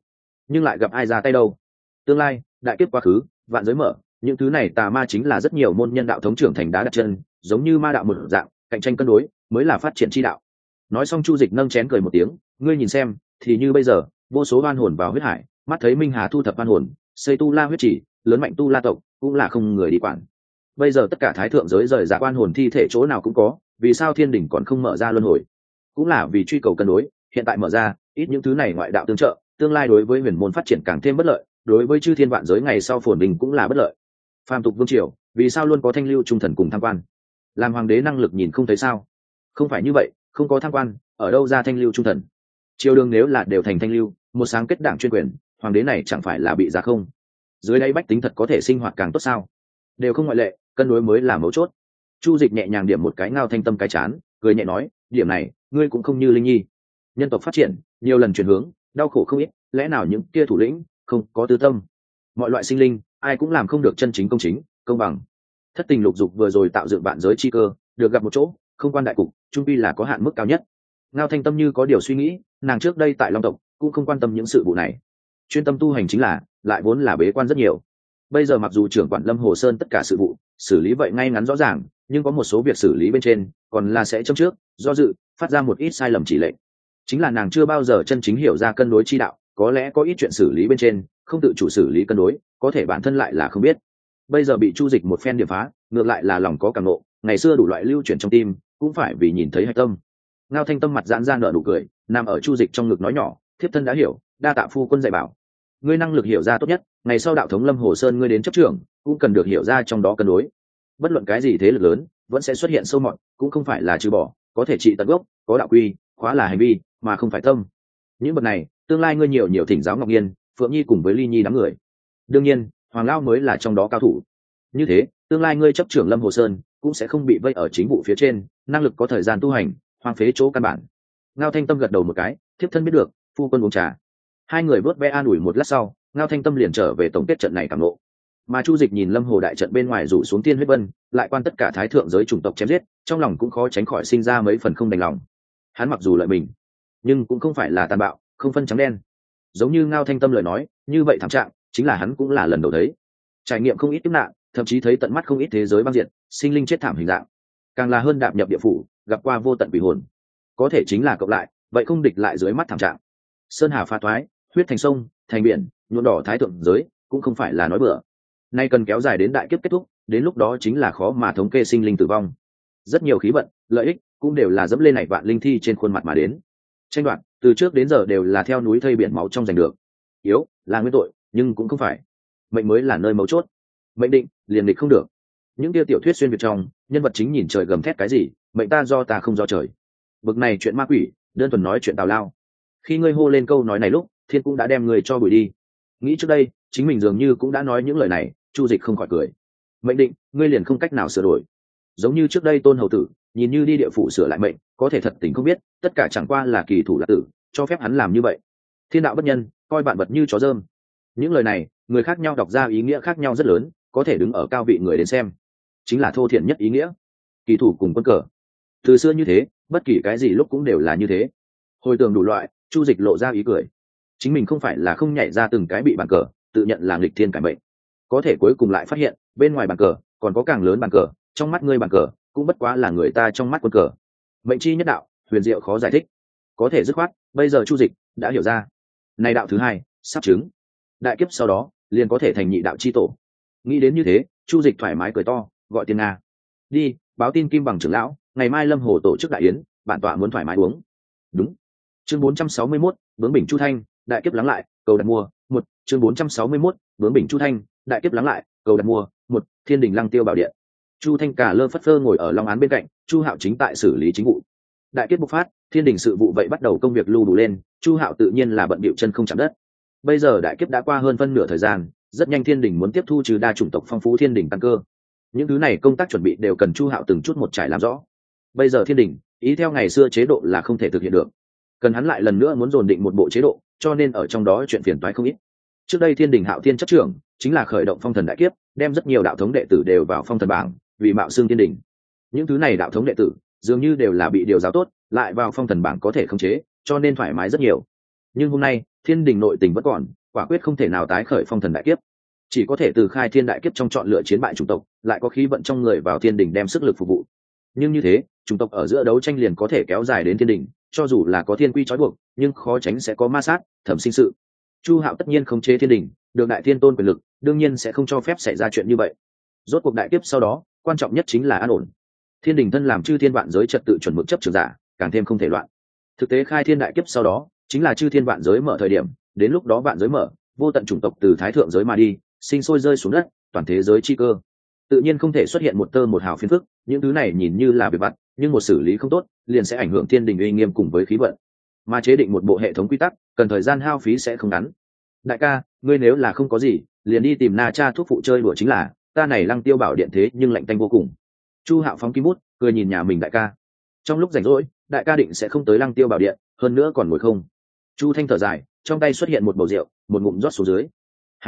nhưng lại gặp ai ra tay đâu. Tương lai đại kiếp quá khứ, vạn giới mở, những thứ này tà ma chính là rất nhiều môn nhân đạo thống trưởng thành đá đặt chân, giống như ma đạo một dạng, cạnh tranh cân đối mới là phát triển chi đạo. Nói xong Chu Dịch nâng chén cười một tiếng, ngươi nhìn xem, thì như bây giờ, vô số oan hồn vào huyết hải, mắt thấy Minh Hà thu thập oan hồn, xây tu la huyết chỉ, lớn mạnh tu la tộc, cũng là không người đi quản. Bây giờ tất cả thái thượng giới rời rạc oan hồn thi thể chỗ nào cũng có, vì sao thiên đỉnh còn không mở ra luân hồi? Cũng là vì truy cầu cân đối, hiện tại mở ra, ít những thứ này ngoại đạo tương trợ, tương lai đối với huyền môn phát triển càng thêm bất lợi, đối với chư thiên vạn giới ngày sau phồn bình cũng là bất lợi. Phàm tục vương triều, vì sao luôn có thanh lưu trung thần cùng tham quan? Làm hoàng đế năng lực nhìn không thấy sao? Không phải như vậy, không có tham quan, ở đâu ra thanh lưu trung thần? Triều đường nếu là đều thành thanh lưu, một sáng kết đảng chuyên quyền, hoàng đế này chẳng phải là bị giá không? Dưới đây bách tính thật có thể sinh hoạt càng tốt sao? Đều không ngoại lệ, cân đối mới là mấu chốt. Chu Dịch nhẹ nhàng điểm một cái Ngao Thanh Tâm cái chán, cười nhẹ nói, điểm này, ngươi cũng không như Linh Nhi. Nhân tộc phát triển, nhiều lần chuyển hướng, đau khổ không ít, lẽ nào những kia thủ lĩnh không có tư tâm? Mọi loại sinh linh, ai cũng làm không được chân chính công chính, công bằng. Thất tình lục dục vừa rồi tạo dựng vạn giới chi cơ, được gặp một chỗ, không quan đại cục, trung quy là có hạn mức cao nhất. Ngao Thanh Tâm như có điều suy nghĩ, nàng trước đây tại Long tộc cũng không quan tâm những sự vụ này, chuyên tâm tu hành chính là, lại vốn là bế quan rất nhiều. Bây giờ mặc dù trưởng quản Lâm Hồ Sơn tất cả sự vụ xử lý vậy ngay ngắn rõ ràng, nhưng có một số việc xử lý bên trên còn là sẽ châm trước do dự, phát ra một ít sai lầm chỉ lệnh. Chính là nàng chưa bao giờ chân chính hiểu ra cân đối chi đạo, có lẽ có ít chuyện xử lý bên trên không tự chủ xử lý cân đối, có thể bản thân lại là không biết. Bây giờ bị Chu Dịch một phen điểm phá, ngược lại là lòng có cảm nộ, ngày xưa đủ loại lưu chuyển trong tim, cũng phải vì nhìn thấy hạch tâm. Ngao Thanh Tâm mặt giãn ra nở nụ cười, nằm ở Chu Dịch trong ngực nói nhỏ, thiếp thân đã hiểu, đa tạ phu quân dạy bảo. Ngươi năng lực hiểu ra tốt nhất, ngày sau đạo thống Lâm Hồ Sơn ngươi đến chấp trưởng, cũng cần được hiểu ra trong đó cân đối. Bất luận cái gì thế lực lớn, vẫn sẽ xuất hiện sâu mọt, cũng không phải là trừ bỏ, có thể trị tận gốc, có đạo quy, khóa là hành vi, mà không phải tâm. Những bậc này, tương lai ngươi nhiều nhiều thỉnh giáo Ngọc Nghiên, Phượng Nhi cùng với Ly Nhi đám người. Đương nhiên, Hoàng Lão mới là trong đó cao thủ. Như thế, tương lai ngươi chấp trưởng Lâm Hồ Sơn, cũng sẽ không bị vây ở chính vụ phía trên, năng lực có thời gian tu hành, hoang phế chỗ căn bản. Ngao Thanh Tâm gật đầu một cái, thiếp thân biết được, phu quân uống trà. Hai người vớt ve an ủi một lát sau, Ngao Thanh Tâm liền trở về tổng kết trận này cảm ngộ. Mà Chu Dịch nhìn Lâm Hồ đại trận bên ngoài rủ xuống tiên huyết vân, lại quan tất cả thái thượng giới chủng tộc chém giết, trong lòng cũng khó tránh khỏi sinh ra mấy phần không đành lòng. Hắn mặc dù lợi mình, nhưng cũng không phải là tàn bạo, không phân trắng đen. Giống như Ngao Thanh Tâm lời nói, như vậy thảm trạng, chính là hắn cũng là lần đầu thấy. Trải nghiệm không ít kiếp nạn, thậm chí thấy tận mắt không ít thế giới băng diệt, sinh linh chết thảm hình dạng. Càng là hơn đạp nhập địa phủ, gặp qua vô tận quỷ hồn. Có thể chính là cộng lại, vậy không địch lại dưới mắt thảm trạng. Sơn hà pha thoái, huyết thành sông, thành biển, nhuộm đỏ thái thượng giới, cũng không phải là nói bừa. Nay cần kéo dài đến đại kiếp kết thúc, đến lúc đó chính là khó mà thống kê sinh linh tử vong. Rất nhiều khí vận, lợi ích cũng đều là dẫm lên này vạn linh thi trên khuôn mặt mà đến. Tranh đoạt từ trước đến giờ đều là theo núi thây biển máu trong giành được. Yếu là nguyên tội, nhưng cũng không phải. Mệnh mới là nơi mấu chốt. Mệnh định liền định không được. Những tiêu tiểu thuyết xuyên việt trong, nhân vật chính nhìn trời gầm thét cái gì, mệnh ta do ta không do trời. Bực này chuyện ma quỷ, đơn thuần nói chuyện tào lao. Khi ngươi hô lên câu nói này lúc, thiên cũng đã đem người cho bụi đi. Nghĩ trước đây, chính mình dường như cũng đã nói những lời này, Chu Dịch không khỏi cười. Mệnh định, ngươi liền không cách nào sửa đổi. Giống như trước đây Tôn hầu tử, nhìn như đi địa phủ sửa lại mệnh, có thể thật tình không biết, tất cả chẳng qua là kỳ thủ lạc tử, cho phép hắn làm như vậy. Thiên đạo bất nhân, coi bạn vật như chó dơm. Những lời này, người khác nhau đọc ra ý nghĩa khác nhau rất lớn, có thể đứng ở cao vị người đến xem, chính là thô thiển nhất ý nghĩa. Kỳ thủ cùng quân cờ, từ xưa như thế, bất kỳ cái gì lúc cũng đều là như thế. Hồi tưởng đủ loại, Chu Dịch lộ ra ý cười. Chính mình không phải là không nhảy ra từng cái bị bàn cờ, tự nhận là nghịch thiên cải mệnh, có thể cuối cùng lại phát hiện bên ngoài bàn cờ còn có càng lớn bàn cờ, trong mắt ngươi bàn cờ cũng bất quá là người ta trong mắt quân cờ. Mệnh chi nhất đạo, huyền diệu khó giải thích, có thể dứt khoát. Bây giờ Chu Dịch đã hiểu ra, này đạo thứ hai sắp chứng, đại kiếp sau đó liền có thể thành nhị đạo chi tổ. Nghĩ đến như thế, Chu Dịch thoải mái cười to, gọi Tiên Nga đi báo tin Kim Bằng trưởng lão, ngày mai Lâm Hồ tổ chức đại yến, bản tọa muốn thoải mái uống. Đúng. Chương bốn trăm sáu mươi mốt, bướng bỉnh Chu Thanh, đại kiếp lắng lại, cầu đặt mua. Một. Chương bốn trăm sáu mươi mốt, bướng bỉnh Chu Thanh, đại kiếp lắng lại, cầu đặt mua. Một. Thiên Đình Lăng Tiêu Bảo Điện. Chu Thanh cả lơ phất phơ ngồi ở long án bên cạnh, Chu Hạo chính tại xử lý chính vụ. Đại kiếp bộc phát, Thiên Đình sự vụ vậy bắt đầu công việc lưu đủ lên, Chu Hạo tự nhiên là bận bịu chân không chạm đất. Bây giờ đại kiếp đã qua hơn phân nửa thời gian, rất nhanh Thiên Đình muốn tiếp thu trừ đa chủng tộc phong phú Thiên Đình tăng cơ. Những thứ này công tác chuẩn bị đều cần Chu Hạo từng chút một trải làm rõ. Bây giờ Thiên Đình ý theo ngày xưa chế độ là không thể thực hiện được, cần hắn lại lần nữa muốn dồn định một bộ chế độ, cho nên ở trong đó chuyện phiền toái không ít. Trước đây Thiên Đình Hạo Thiên chấp trưởng chính là khởi động phong thần đại kiếp, đem rất nhiều đạo thống đệ tử đều vào phong thần bảng, vì mạo xương Thiên Đình. Những thứ này đạo thống đệ tử dường như đều là bị điều giáo tốt, lại vào phong thần bảng có thể khống chế, cho nên thoải mái rất nhiều. Nhưng hôm nay Thiên Đình nội tình vẫn còn, quả quyết không thể nào tái khởi phong thần đại kiếp, chỉ có thể từ khai thiên đại kiếp trong chọn lựa chiến bại chủng tộc, lại có khí vận trong người vào thiên đình đem sức lực phục vụ. Nhưng như thế chủng tộc ở giữa đấu tranh liền có thể kéo dài đến thiên đình, cho dù là có thiên quy trói buộc nhưng khó tránh sẽ có ma sát thẩm sinh sự. Chu Hạo tất nhiên không chế thiên đình, được đại thiên tôn quyền lực, đương nhiên sẽ không cho phép xảy ra chuyện như vậy. Rốt cuộc đại kiếp sau đó quan trọng nhất chính là an ổn. Thiên đình thân làm chư thiên vạn giới trật tự chuẩn mực chấp trường giả, càng thêm không thể loạn. Thực tế khai thiên đại kiếp sau đó chính là chư thiên vạn giới mở thời điểm, đến lúc đó vạn giới mở, vô tận chủng tộc từ thái thượng giới mà đi, sinh sôi rơi xuống đất, toàn thế giới chi cơ tự nhiên không thể xuất hiện một tơ một hào phiền phức. Những thứ này nhìn như là việc vặt, nhưng một xử lý không tốt liền sẽ ảnh hưởng thiên đình uy nghiêm cùng với khí vận, mà chế định một bộ hệ thống quy tắc cần thời gian hao phí sẽ không ngắn. Đại ca, ngươi nếu là không có gì liền đi tìm Na Cha thuốc phụ chơi đùa chính là, ta này Lăng Tiêu Bảo Điện thế nhưng lạnh tanh vô cùng. Chu Hạo phóng kim bút cười nhìn nhà mình đại ca. Trong lúc rảnh rỗi đại ca định sẽ không tới Lăng Tiêu Bảo Điện, hơn nữa còn ngồi không. Chu Thanh thở dài, trong tay xuất hiện một bầu rượu, một ngụm rót xuống dưới.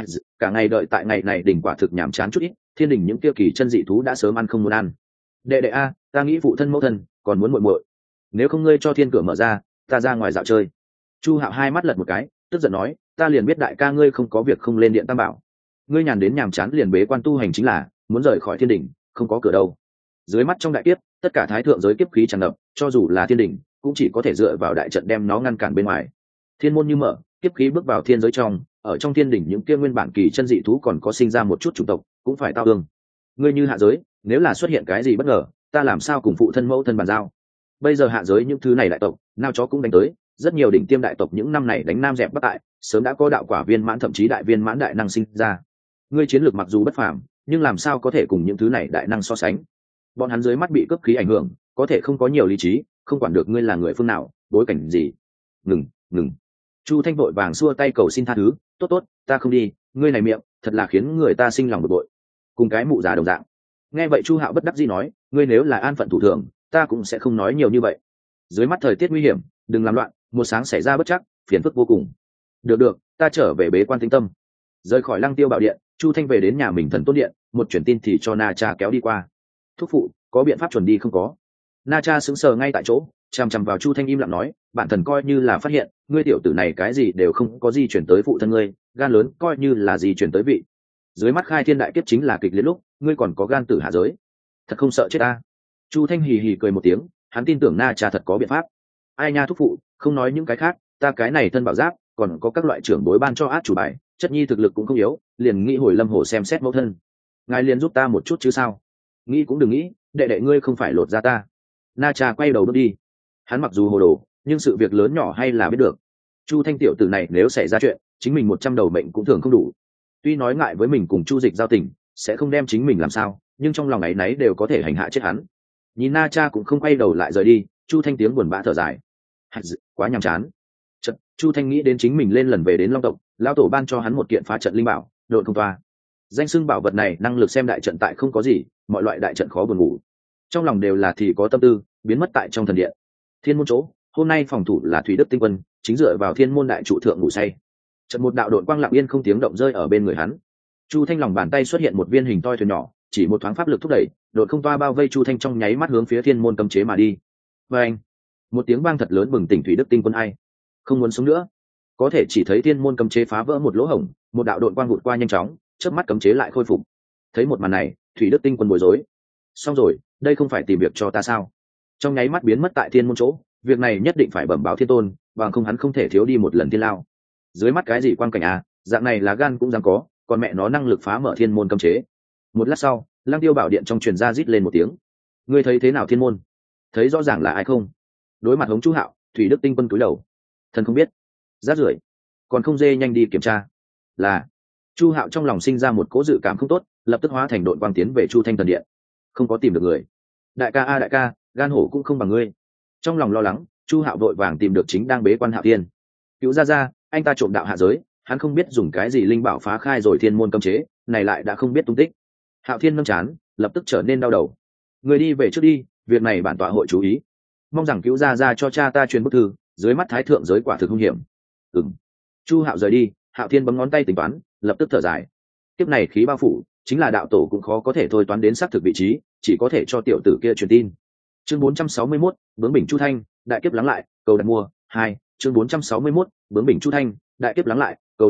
Cả ngày đợi tại ngày này đỉnh quả thực nhàm chán chút ít, thiên đình những tiêu kỳ chân dị thú đã sớm ăn không muốn ăn. Đệ đệ a, ta nghĩ phụ thân mẫu thân còn muốn muội muội, nếu không ngươi cho thiên cửa mở ra, ta ra ngoài dạo chơi. Chu Hạo hai mắt lật một cái, tức giận nói, ta liền biết đại ca ngươi không có việc không lên điện tam bảo, ngươi nhàn đến nhàm chán liền bế quan tu hành chính là, muốn rời khỏi thiên đình không có cửa đâu. Dưới mắt trong đại kiếp tất cả thái thượng giới kiếp khí tràn ngập, cho dù là thiên đình cũng chỉ có thể dựa vào đại trận đem nó ngăn cản bên ngoài. Thiên môn như mở, kiếp khí bước vào thiên giới trong, ở trong thiên đình những kia nguyên bản kỳ chân dị thú còn có sinh ra một chút chủng tộc cũng phải tao thương. Ngươi như hạ giới, nếu là xuất hiện cái gì bất ngờ, ta làm sao cùng phụ thân mẫu thân bàn giao. Bây giờ hạ giới những thứ này đại tộc nào chó cũng đánh tới, rất nhiều đỉnh tiêm đại tộc những năm này đánh nam dẹp bắc tại, sớm đã có đạo quả viên mãn thậm chí đại viên mãn đại năng sinh ra. Ngươi chiến lược mặc dù bất phàm, nhưng làm sao có thể cùng những thứ này đại năng so sánh. Bọn hắn dưới mắt bị cướp khí ảnh hưởng, có thể không có nhiều lý trí, không quản được ngươi là người phương nào, bối cảnh gì. Ngừng, ngừng. Chu Thanh vội vàng xua tay cầu xin tha thứ, tốt tốt, ta không đi, ngươi này miệng thật là khiến người ta sinh lòng bực bội, cùng cái mụ già đồng dạng. Nghe vậy Chu Hạo bất đắc dĩ nói, ngươi nếu là an phận thủ thường, ta cũng sẽ không nói nhiều như vậy. Dưới mắt thời tiết nguy hiểm, đừng làm loạn, một sáng xảy ra bất chắc, phiền phức vô cùng. Được được, ta trở về bế quan tĩnh tâm. Rời khỏi Lăng Tiêu Bảo Điện, Chu Thanh về đến nhà mình Thần Tôn Điện, một truyền tin thì cho Na Cha kéo đi qua. Thúc phụ, có biện pháp chuẩn đi không có? Na Cha sững sờ ngay tại chỗ, chằm chằm vào Chu Thanh im lặng nói, bản thần coi như là phát hiện, ngươi tiểu tử này cái gì đều không có gì chuyển tới phụ thân ngươi, gan lớn coi như là gì chuyển tới vị. Dưới mắt khai thiên đại kiếp chính là kịch liệt lúc, ngươi còn có gan tử hạ giới, thật không sợ chết ta. Chu Thanh hì hì cười một tiếng, hắn tin tưởng Na Cha thật có biện pháp. Ai nha thúc phụ, không nói những cái khác, ta cái này thân bảo giáp, còn có các loại trưởng bối ban cho át chủ bài, chất nhi thực lực cũng không yếu, liền nghĩ hồi Lâm Hồ xem xét mẫu thân. Ngài liền giúp ta một chút chứ sao? Nghĩ cũng đừng nghĩ, đệ đệ ngươi không phải lột ra ta. Na Cha quay đầu bước đi. Hắn mặc dù hồ đồ, nhưng sự việc lớn nhỏ hay là biết được. Chu Thanh tiểu tử này nếu xảy ra chuyện, chính mình một trăm đầu mệnh cũng thường không đủ. Tuy nói ngại với mình cùng Chu Dịch giao tình, sẽ không đem chính mình làm sao, nhưng trong lòng ấy nấy đều có thể hành hạ chết hắn. Nhìn Na Cha cũng không quay đầu lại rời đi, Chu Thanh tiếng buồn bã thở dài. Quá nhàm chán. Chật, Chu Thanh nghĩ đến chính mình lên lần về đến Long tộc, lão tổ ban cho hắn một kiện phá trận linh bảo, độn không toa. Danh xưng bảo vật này năng lực xem đại trận tại không có gì, mọi loại đại trận khó buồn ngủ. Trong lòng đều là thì có tâm tư, biến mất tại trong thần điện. Thiên môn chỗ, hôm nay phòng thủ là Thủy Đức Tinh Quân, chính dựa vào thiên môn đại trụ thượng ngủ say. Chợt một đạo độn quang lặng yên không tiếng động rơi ở bên người hắn. Chu Thanh lòng bàn tay xuất hiện một viên hình toi thuyền nhỏ, chỉ một thoáng pháp lực thúc đẩy, độn không toa bao vây Chu Thanh trong nháy mắt hướng phía thiên môn cấm chế mà đi. Và anh, một tiếng vang thật lớn bừng tỉnh Thủy Đức Tinh Quân, ai không muốn sống nữa. Có thể chỉ thấy thiên môn cấm chế phá vỡ một lỗ hổng, một đạo độn quang vụt qua nhanh chóng, chớp mắt cấm chế lại khôi phục. Thấy một màn này, Thủy Đức Tinh Quân bối rối. Xong rồi, đây không phải tìm việc cho ta sao? Trong nháy mắt biến mất tại thiên môn chỗ, việc này nhất định phải bẩm báo thiên tôn, bằng không hắn không thể thiếu đi một lần thiên lao. Dưới mắt cái gì quan cảnh à, dạng này là gan cũng dám có, còn mẹ nó năng lực phá mở thiên môn cấm chế. Một lát sau, Lăng Tiêu Bảo Điện trong truyền ra rít lên một tiếng. Ngươi thấy thế nào thiên môn? Thấy rõ ràng là ai không? Đối mặt hống Chu Hạo, Thủy Đức Tinh Quân cúi đầu. Thần không biết. Rát rưởi, còn không dê nhanh đi kiểm tra. Là. Chu Hạo trong lòng sinh ra một cố dự cảm không tốt, lập tức hóa thành đội quang tiến về Chu Thanh thần điện. Không có tìm được người. Đại ca a đại ca, gan hổ cũng không bằng ngươi. Trong lòng lo lắng, Chu Hạo đội vàng tìm được chính đang bế quan Hạo Thiên. Cứu ra ra, anh ta trộm đạo hạ giới, hắn không biết dùng cái gì linh bảo phá khai rồi thiên môn cấm chế, này lại đã không biết tung tích. Hạo Thiên nâng chán, lập tức trở nên đau đầu. Người đi về trước đi, việc này bản tọa hội chú ý. Mong rằng cứu ra ra cho cha ta truyền bức thư, dưới mắt thái thượng giới quả thực hung hiểm. Ừm. Chu Hạo rời đi, Hạo Thiên bấm ngón tay tính toán, lập tức thở dài. Kiếp này khí bao phủ, chính là đạo tổ cũng khó có thể thôi toán đến xác thực vị trí, chỉ có thể cho tiểu tử kia truyền tin. Chương bốn trăm sáu mươi mốt, bướng bỉnh Chu Thanh, đại kiếp lắng lại, cầu đặt mua. Hai. Chương bốn trăm sáu mươi mốt, bướng bỉnh Chu Thanh, đại kiếp lắng lại, cầu đặt mua.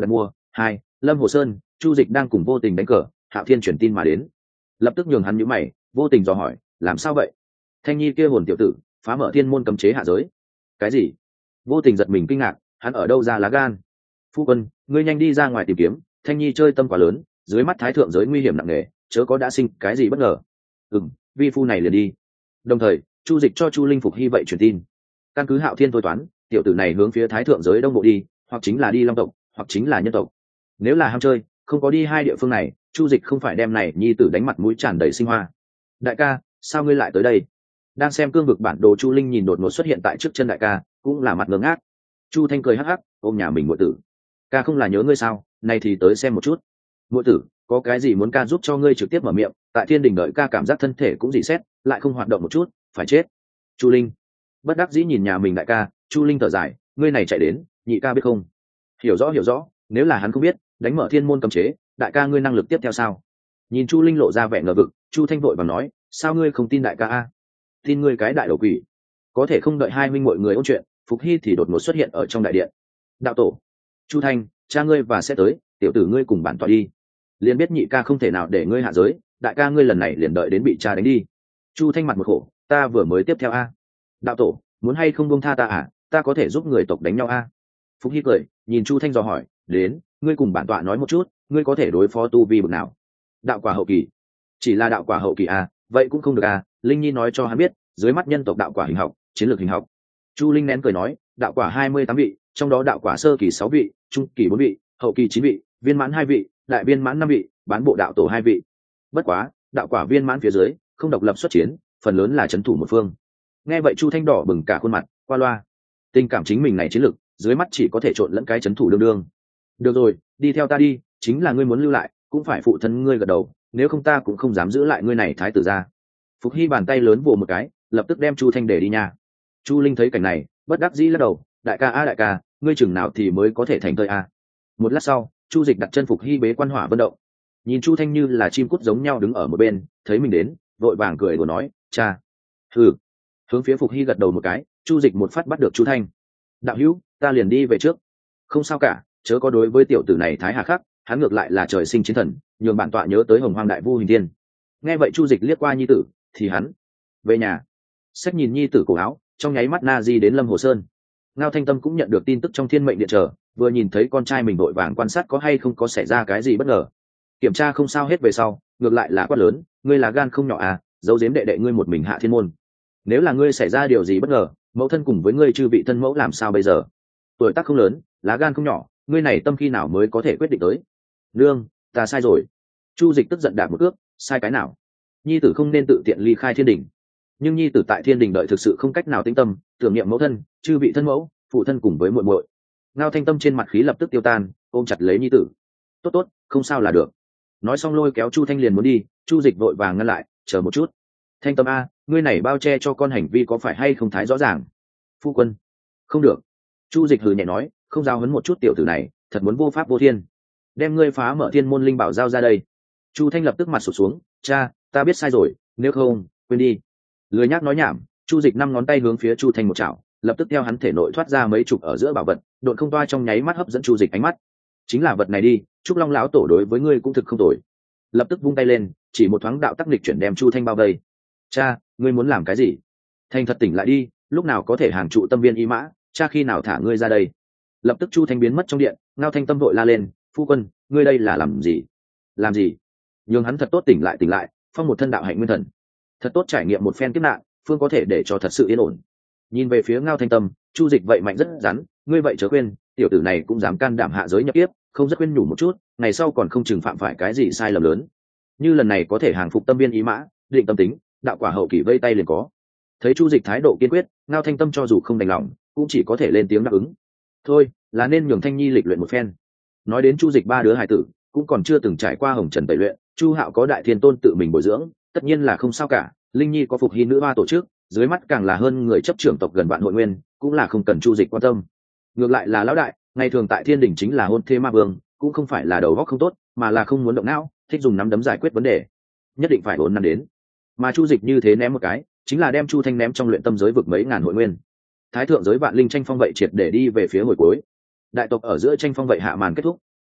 hai Lâm Hồ Sơn. Chu Dịch đang cùng Vô Tình đánh cờ, Hạo Thiên chuyển tin mà đến, lập tức nhường hắn nhíu mày. Vô Tình dò hỏi, làm sao vậy? Thanh Nhi kia hồn tiểu tử phá mở thiên môn cấm chế hạ giới. Cái gì? Vô Tình giật mình kinh ngạc, hắn ở đâu ra lá gan? Phu quân, ngươi nhanh đi ra ngoài tìm kiếm, Thanh Nhi chơi tâm quá lớn, dưới mắt thái thượng giới nguy hiểm nặng nề, chớ có đã sinh cái gì bất ngờ. Ừm, vi phu này liền đi. Đồng thời, Chu Dịch cho Chu Linh Phục Hy vậy truyền tin, căn cứ Hạo Thiên thôi toán, tiểu tử này hướng phía thái thượng giới đông bộ đi, hoặc chính là đi long tộc, hoặc chính là nhân tộc. Nếu là ham chơi, không có đi hai địa phương này, Chu Dịch không phải đem này nhi tử đánh mặt mũi tràn đầy sinh hoa. Đại ca, sao ngươi lại tới đây? Đang xem cương vực bản đồ, Chu Linh nhìn đột ngột xuất hiện tại trước chân đại ca, cũng là mặt ngớ ngác. Chu Thanh cười hắc hắc, ôm nhà mình muội tử. Ca không là nhớ ngươi sao, này thì tới xem một chút. Muội tử, có cái gì muốn ca giúp cho ngươi trực tiếp mở miệng, tại thiên đình đợi ca cảm giác thân thể cũng dị xét, lại không hoạt động một chút, phải chết. Chu Linh bất đắc dĩ nhìn nhà mình đại ca. Chu Linh thở dài, ngươi này chạy đến, nhị ca biết không? Hiểu rõ hiểu rõ, nếu là hắn không biết, đánh mở thiên môn cấm chế, đại ca ngươi năng lực tiếp theo sao? Nhìn Chu Linh lộ ra vẻ ngờ vực, Chu Thanh vội vàng nói, sao ngươi không tin đại ca a? Tin ngươi cái đại đầu quỷ. Có thể không đợi hai huynh mọi người ôn chuyện, Phục Hy thì đột ngột xuất hiện ở trong đại điện. Đạo tổ, Chu Thanh, cha ngươi và sẽ tới, tiểu tử ngươi cùng bản tọa đi. Liền biết nhị ca không thể nào để ngươi hạ giới, đại ca ngươi lần này liền đợi đến bị cha đánh đi. Chu Thanh mặt một khổ, ta vừa mới tiếp theo a. Đạo tổ, muốn hay không buông tha ta à, ta có thể giúp người tộc đánh nhau a. Phục Hy cười, nhìn Chu Thanh dò hỏi, đến, ngươi cùng bản tọa nói một chút, ngươi có thể đối phó tu vi bậc nào? Đạo quả hậu kỳ. Chỉ là đạo quả hậu kỳ à, vậy cũng không được à, Linh Nhi nói cho hắn biết, dưới mắt nhân tộc đạo quả hình học, chiến lược hình học. Chu Linh nén cười nói, đạo quả hai mươi tám vị, trong đó đạo quả sơ kỳ sáu vị, trung kỳ bốn vị, hậu kỳ chín vị, viên mãn hai vị, đại viên mãn năm vị, bán bộ đạo tổ hai vị. Bất quá, đạo quả viên mãn phía dưới, không độc lập xuất chiến, phần lớn là trấn thủ một phương. Nghe vậy Chu Thanh đỏ bừng cả khuôn mặt, qua loa. Tình cảm chính mình này chiến lược, dưới mắt chỉ có thể trộn lẫn cái trấn thủ đương đương. Được rồi, đi theo ta đi, chính là ngươi muốn lưu lại, cũng phải phụ thân ngươi gật đầu, nếu không ta cũng không dám giữ lại ngươi này thái tử ra. Phục Hy bàn tay lớn vồ một cái, lập tức đem Chu Thanh để đi nha. Chu Linh thấy cảnh này, bất đắc dĩ lắc đầu, đại ca a đại ca, ngươi chừng nào thì mới có thể thành thơi a. Một lát sau, Chu Dịch đặt chân Phục Hy bế quan hỏa vận động, nhìn Chu Thanh như là chim cút giống nhau đứng ở một bên, thấy mình đến, vội vàng cười đùa nói, cha. Hừ. Hướng phía Phục Hy gật đầu một cái, Chu Dịch một phát bắt được Chu Thanh. Đạo hữu, ta liền đi về trước. Không sao cả, chớ có đối với tiểu tử này thái hà khắc, hắn ngược lại là trời sinh chiến thần, nhường bản tọa nhớ tới Hồng Hoang đại vu Hình Thiên. Nghe vậy Chu Dịch liếc qua nhi tử, thì hắn về nhà. Sách nhìn nhi tử cổ áo, trong nháy mắt na di đến Lâm Hồ Sơn. Ngao Thanh Tâm cũng nhận được tin tức trong thiên mệnh điện chờ, vừa nhìn thấy con trai mình vội vàng quan sát có hay không có xảy ra cái gì bất ngờ. Kiểm tra không sao hết về sau, ngược lại là quát lớn, ngươi là gan không nhỏ à, giấu giếm đệ đệ ngươi một mình hạ thiên môn. Nếu là ngươi xảy ra điều gì bất ngờ, mẫu thân cùng với ngươi chư vị thân mẫu làm sao bây giờ? Tuổi tác không lớn, lá gan không nhỏ, ngươi này tâm khi nào mới có thể quyết định tới? Nương, ta sai rồi. Chu Dịch tức giận đạp một cước, sai cái nào? Nhi tử không nên tự tiện ly khai thiên đình. Nhưng nhi tử tại thiên đình đợi thực sự không cách nào tĩnh tâm, tưởng niệm mẫu thân, chư vị thân mẫu, phụ thân cùng với muội muội. Ngao Thanh Tâm trên mặt khí lập tức tiêu tan, ôm chặt lấy nhi tử. Tốt tốt, không sao là được. Nói xong lôi kéo Chu Thanh liền muốn đi, Chu Dịch vội vàng ngăn lại, chờ một chút. Thanh Tâm a, ngươi này bao che cho con hành vi có phải hay không thái rõ ràng? Phu quân, không được. Chu Dịch hừ nhẹ nói, không giao huấn một chút tiểu tử này, thật muốn vô pháp vô thiên. Đem ngươi phá mở thiên môn linh bảo giao ra đây. Chu Thanh lập tức mặt sụt xuống, cha, ta biết sai rồi, nếu không, quên đi. Lười nhác nói nhảm, Chu Dịch năm ngón tay hướng phía Chu Thanh một chảo, lập tức theo hắn thể nội thoát ra mấy chục ở giữa bảo vật, độn không toa trong nháy mắt hấp dẫn Chu Dịch ánh mắt. Chính là vật này đi, Trúc Long lão tổ đối với ngươi cũng thực không tồi. Lập tức vung tay lên, chỉ một thoáng đạo tắc nghịch chuyển đem Chu Thanh bao vây. Cha, ngươi muốn làm cái gì? Thanh thật tỉnh lại đi, lúc nào có thể hàng trụ tâm viên ý mã, cha khi nào thả ngươi ra đây? Lập tức Chu Thanh biến mất trong điện, Ngao Thanh Tâm vội la lên, phu quân, ngươi đây là làm gì? Làm gì? Nhưng hắn thật tốt tỉnh lại tỉnh lại, phong một thân đạo hạnh nguyên thần, thật tốt trải nghiệm một phen kiếp nạn, phương có thể để cho thật sự yên ổn. Nhìn về phía Ngao Thanh Tâm, Chu Dịch vậy mạnh rất rắn, ngươi vậy chớ quên, tiểu tử này cũng dám can đảm hạ giới nhập tiếp, không rất quên nhủ một chút, ngày sau còn không trừng phạm phải cái gì sai lầm lớn. Như lần này có thể hàng phục tâm viên ý mã, định tâm tính, đạo quả hậu kỳ vây tay liền có. Thấy Chu Dịch thái độ kiên quyết, Ngao Thanh Tâm cho dù không đành lòng, cũng chỉ có thể lên tiếng đáp ứng. Thôi, là nên nhường Thanh Nhi lịch luyện một phen. Nói đến Chu Dịch ba đứa hài tử, cũng còn chưa từng trải qua hồng trần tẩy luyện, Chu Hạo có Đại Thiên Tôn tự mình bồi dưỡng, tất nhiên là không sao cả. Linh Nhi có Phục Hy nữ hoa tổ chức, dưới mắt càng là hơn người chấp trưởng tộc gần vạn hội nguyên, cũng là không cần Chu Dịch quan tâm. Ngược lại là lão đại, ngày thường tại Thiên Đình chính là hôn thê ma vương, cũng không phải là đầu óc không tốt, mà là không muốn động não, thích dùng nắm đấm giải quyết vấn đề. Nhất định phải ổn năm đến. Mà Chu Dịch như thế ném một cái, chính là đem Chu Thanh ném trong luyện tâm giới vực mấy ngàn hội nguyên. Thái thượng giới vạn linh tranh phong vậy triệt để đi về phía hồi cuối. Đại tộc ở giữa tranh phong vậy hạ màn kết thúc.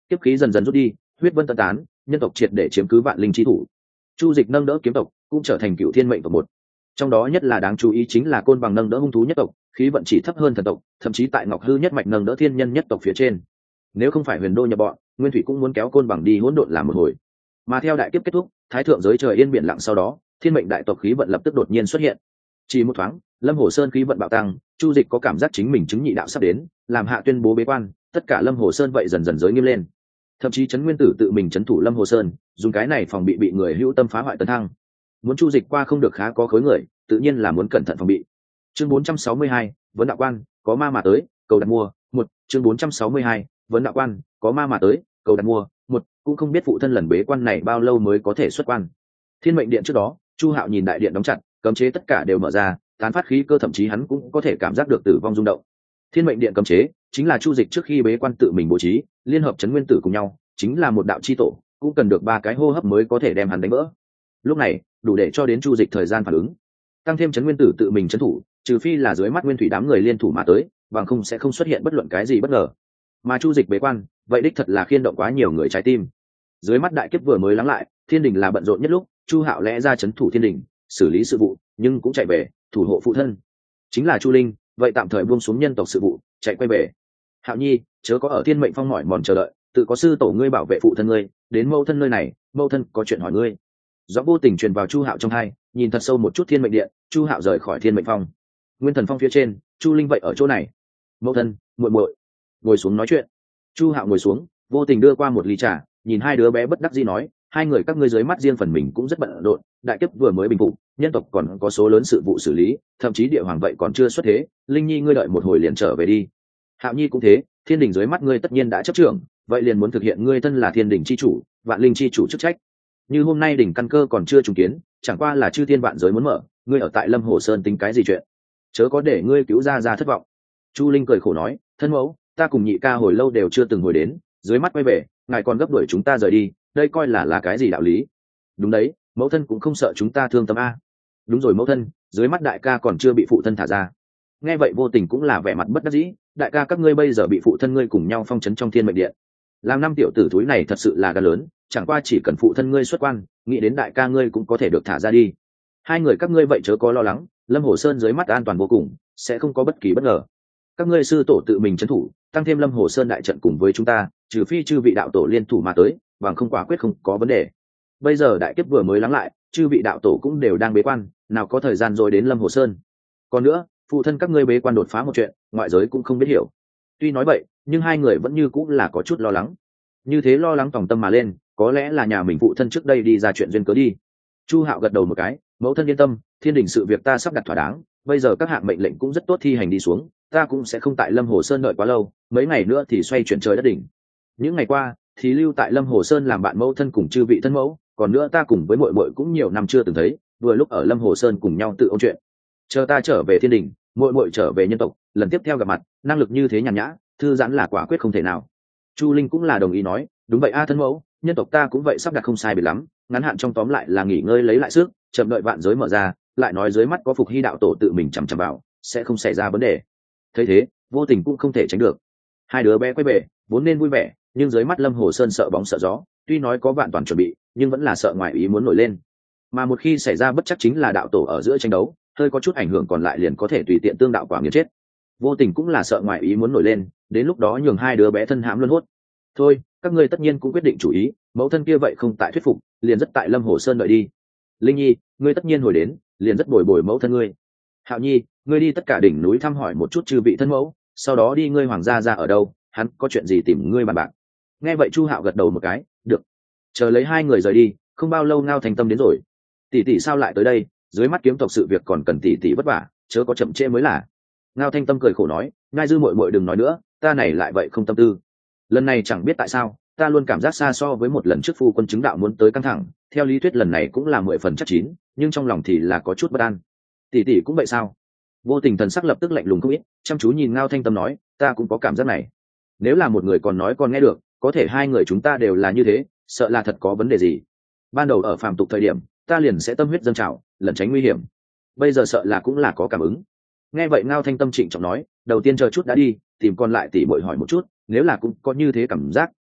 Kiếp khí dần dần rút đi, huyết vân tận tán, nhân tộc triệt để chiếm cứ vạn linh chi thủ. Chu Dịch nâng đỡ kiếm tộc, cũng trở thành cựu thiên mệnh tộc một. Trong đó nhất là đáng chú ý chính là Côn Bằng nâng đỡ hung thú nhất tộc, khí vận chỉ thấp hơn thần tộc, thậm chí tại Ngọc Hư nhất mạch nâng đỡ thiên nhân nhất tộc phía trên. Nếu không phải Huyền Đô nhập bọn, Nguyên Thủy cũng muốn kéo Côn Bằng đi hỗn độn làm một hồi. Mà theo đại kiếp kết thúc, thái thượng giới trời yên biển lặng sau đó, thiên mệnh đại tộc khí vận lập tức đột nhiên xuất hiện. Chỉ một thoáng, Lâm Hồ Sơn khí vận bạo tăng, Chu Dịch có cảm giác chính mình chứng nhị đạo sắp đến, làm hạ tuyên bố bế quan, tất cả Lâm Hồ Sơn vậy dần dần giới nghiêm lên. Thậm chí Trấn Nguyên Tử tự mình trấn thủ Lâm Hồ Sơn, dùng cái này phòng bị bị người hữu tâm phá hoại tấn thăng. Muốn Chu Dịch qua không được khá có khối người, tự nhiên là muốn cẩn thận phòng bị. Chương bốn trăm sáu mươi hai, vấn đạo quan, có ma mà tới, cầu đặt mua. Một, chương bốn trăm sáu mươi hai, vấn đạo quan, có ma mà tới, cầu đặt mua. Một, cũng không biết phụ thân lần bế quan này bao lâu mới có thể xuất quan. Thiên mệnh điện trước đó, Chu Hạo nhìn đại điện đóng chặt, cấm chế tất cả đều mở ra, tán phát khí cơ, thậm chí hắn cũng có thể cảm giác được tử vong rung động. Thiên mệnh điện cấm chế chính là Chu Dịch trước khi bế quan tự mình bố trí, liên hợp Trấn Nguyên Tử cùng nhau, chính là một đạo chi tổ, cũng cần được ba cái hô hấp mới có thể đem hắn đánh vỡ. Lúc này, đủ để cho đến Chu Dịch thời gian phản ứng. Tăng thêm Trấn Nguyên Tử tự mình trấn thủ, trừ phi là dưới mắt Nguyên Thủy đám người liên thủ mà tới, bằng không sẽ không xuất hiện bất luận cái gì bất ngờ. Mà Chu Dịch bế quan, vậy đích thật là khiên động quá nhiều người trái tim. Dưới mắt đại kiếp vừa mới lắng lại, thiên đình là bận rộn nhất lúc, Chu Hạo lẽ ra trấn thủ thiên đình, xử lý sự vụ, nhưng cũng chạy về thủ hộ phụ thân. Chính là Chu Linh, vậy tạm thời buông xuống nhân tộc sự vụ, chạy quay về. Hạo Nhi, chớ có ở thiên mệnh phong mỏi mòn chờ đợi, tự có sư tổ ngươi bảo vệ phụ thân ngươi, đến mâu thân nơi này, mâu thân có chuyện hỏi ngươi. Gió vô tình truyền vào Chu Hạo trong hai, nhìn thật sâu một chút thiên mệnh điện, Chu Hạo rời khỏi thiên mệnh phong. Nguyên thần phong phía trên, Chu Linh vậy ở chỗ này. Mâu thân, muội muội, ngồi xuống nói chuyện. Chu Hạo ngồi xuống, vô tình đưa qua một ly trà, nhìn hai đứa bé bất đắc dĩ nói, hai người các ngươi dưới mắt riêng phần mình cũng rất bận rộn, đại kiếp vừa mới bình phục, nhân tộc còn có số lớn sự vụ xử lý, thậm chí địa hoàng vậy còn chưa xuất thế, Linh Nhi ngươi đợi một hồi liền trở về đi. Hạo Nhi cũng thế, thiên đình dưới mắt ngươi tất nhiên đã chấp trưởng, vậy liền muốn thực hiện ngươi thân là thiên đình chi chủ, vạn linh chi chủ chức trách. Như hôm nay đỉnh căn cơ còn chưa trùng kiến, chẳng qua là chư thiên vạn giới muốn mở, ngươi ở tại Lâm Hồ Sơn tính cái gì chuyện? Chớ có để ngươi cứu ra ra thất vọng. Chu Linh cười khổ nói, thân mẫu, ta cùng nhị ca hồi lâu đều chưa từng hồi đến, dưới mắt quay về, ngài còn gấp đuổi chúng ta rời đi, đây coi là là cái gì đạo lý? Đúng đấy, mẫu thân cũng không sợ chúng ta thương tâm a. Đúng rồi mẫu thân, dưới mắt đại ca còn chưa bị phụ thân thả ra. Nghe vậy vô tình cũng là vẻ mặt bất đắc dĩ, đại ca các ngươi bây giờ bị phụ thân ngươi cùng nhau phong trấn trong thiên mệnh điện. Làm năm tiểu tử thúi này thật sự là gan lớn, chẳng qua chỉ cần phụ thân ngươi xuất quan, nghĩ đến đại ca ngươi cũng có thể được thả ra đi. Hai người các ngươi vậy chớ có lo lắng, Lâm Hồ Sơn dưới mắt an toàn vô cùng, sẽ không có bất kỳ bất ngờ. Các ngươi sư tổ tự mình trấn thủ, tăng thêm Lâm Hồ Sơn đại trận cùng với chúng ta, trừ phi chư vị đạo tổ liên thủ mà tới, bằng không quả quyết không có vấn đề. Bây giờ đại kiếp vừa mới lắng lại, chư vị đạo tổ cũng đều đang bế quan, nào có thời gian rồi đến Lâm Hồ Sơn. Còn nữa, phụ thân các ngươi bế quan đột phá một chuyện, ngoại giới cũng không biết hiểu. Tuy nói vậy, nhưng hai người vẫn như cũng là có chút lo lắng. Như thế lo lắng tòng tâm mà lên, có lẽ là nhà mình phụ thân trước đây đi ra chuyện duyên cớ đi. Chu Hạo gật đầu một cái, mẫu thân yên tâm, thiên đình sự việc ta sắp đặt thỏa đáng, bây giờ các hạng mệnh lệnh cũng rất tốt thi hành đi xuống, ta cũng sẽ không tại Lâm Hồ Sơn đợi quá lâu, mấy ngày nữa thì xoay chuyển trời đất đỉnh. Những ngày qua thì lưu tại Lâm Hồ Sơn làm bạn mẫu thân cùng chư vị thân mẫu, còn nữa ta cùng với muội muội cũng nhiều năm chưa từng thấy, vừa lúc ở Lâm Hồ Sơn cùng nhau tự ôn chuyện. Chờ ta trở về thiên đình, muội muội trở về nhân tộc, lần tiếp theo gặp mặt, năng lực như thế nhàn nhã, thư giãn là quả quyết không thể nào. Chu Linh cũng là đồng ý nói, đúng vậy a thân mẫu, nhân tộc ta cũng vậy sắp đặt không sai biệt lắm, ngắn hạn trong tóm lại là nghỉ ngơi lấy lại sức, chậm đợi vạn giới mở ra, lại nói dưới mắt có Phục Hy đạo tổ tự mình chằm chằm vào, sẽ không xảy ra vấn đề. Thấy thế, vô tình cũng không thể tránh được. Hai đứa bé quay về, vốn nên vui vẻ, nhưng dưới mắt Lâm Hồ Sơn sợ bóng sợ gió, tuy nói có vạn toàn chuẩn bị, nhưng vẫn là sợ ngoại ý muốn nổi lên. Mà một khi xảy ra bất chắc chính là đạo tổ ở giữa tranh đấu, hơi có chút ảnh hưởng còn lại liền có thể tùy tiện tương đạo quả nghiền chết. Vô tình cũng là sợ ngoại ý muốn nổi lên, đến lúc đó nhường hai đứa bé thân hãm luân hốt. Thôi, các ngươi tất nhiên cũng quyết định chủ ý, mẫu thân kia vậy không tại thuyết phục, liền rất tại Lâm Hồ Sơn đợi đi. Linh Nhi, ngươi tất nhiên hồi đến, liền rất bồi bồi mẫu thân ngươi. Hạo Nhi, ngươi đi tất cả đỉnh núi thăm hỏi một chút chư vị thân mẫu, sau đó đi ngươi hoàng gia ra ở đâu, hắn có chuyện gì tìm ngươi bàn bạc. Nghe vậy Chu Hạo gật đầu một cái, được. Chờ lấy hai người rời đi, không bao lâu Ngao Thành Tâm đến rồi. Tỷ tỷ sao lại tới đây, dưới mắt kiếm tộc sự việc còn cần tỷ tỷ vất vả, chớ có chậm trễ mới là. Ngao Thanh Tâm cười khổ nói, ngai dư muội muội đừng nói nữa, ta này lại vậy không tâm tư. Lần này chẳng biết tại sao, ta luôn cảm giác xa so với một lần trước phu quân chứng đạo muốn tới căng thẳng, theo lý thuyết lần này cũng là mười phần chắc chín, nhưng trong lòng thì là có chút bất an. Tỷ tỷ cũng vậy sao? Vô tình thần sắc lập tức lạnh lùng không ít, chăm chú nhìn Ngao Thanh Tâm nói, ta cũng có cảm giác này. Nếu là một người còn nói còn nghe được, có thể hai người chúng ta đều là như thế, sợ là thật có vấn đề gì. Ban đầu ở phàm tục thời điểm, ta liền sẽ tâm huyết dâng trào, lẩn tránh nguy hiểm. Bây giờ sợ là cũng là có cảm ứng. Nghe vậy Ngao Thanh Tâm trịnh trọng nói, đầu tiên chờ chút đã đi, tìm còn lại tỷ muội hỏi một chút, nếu là cũng có như thế cảm giác,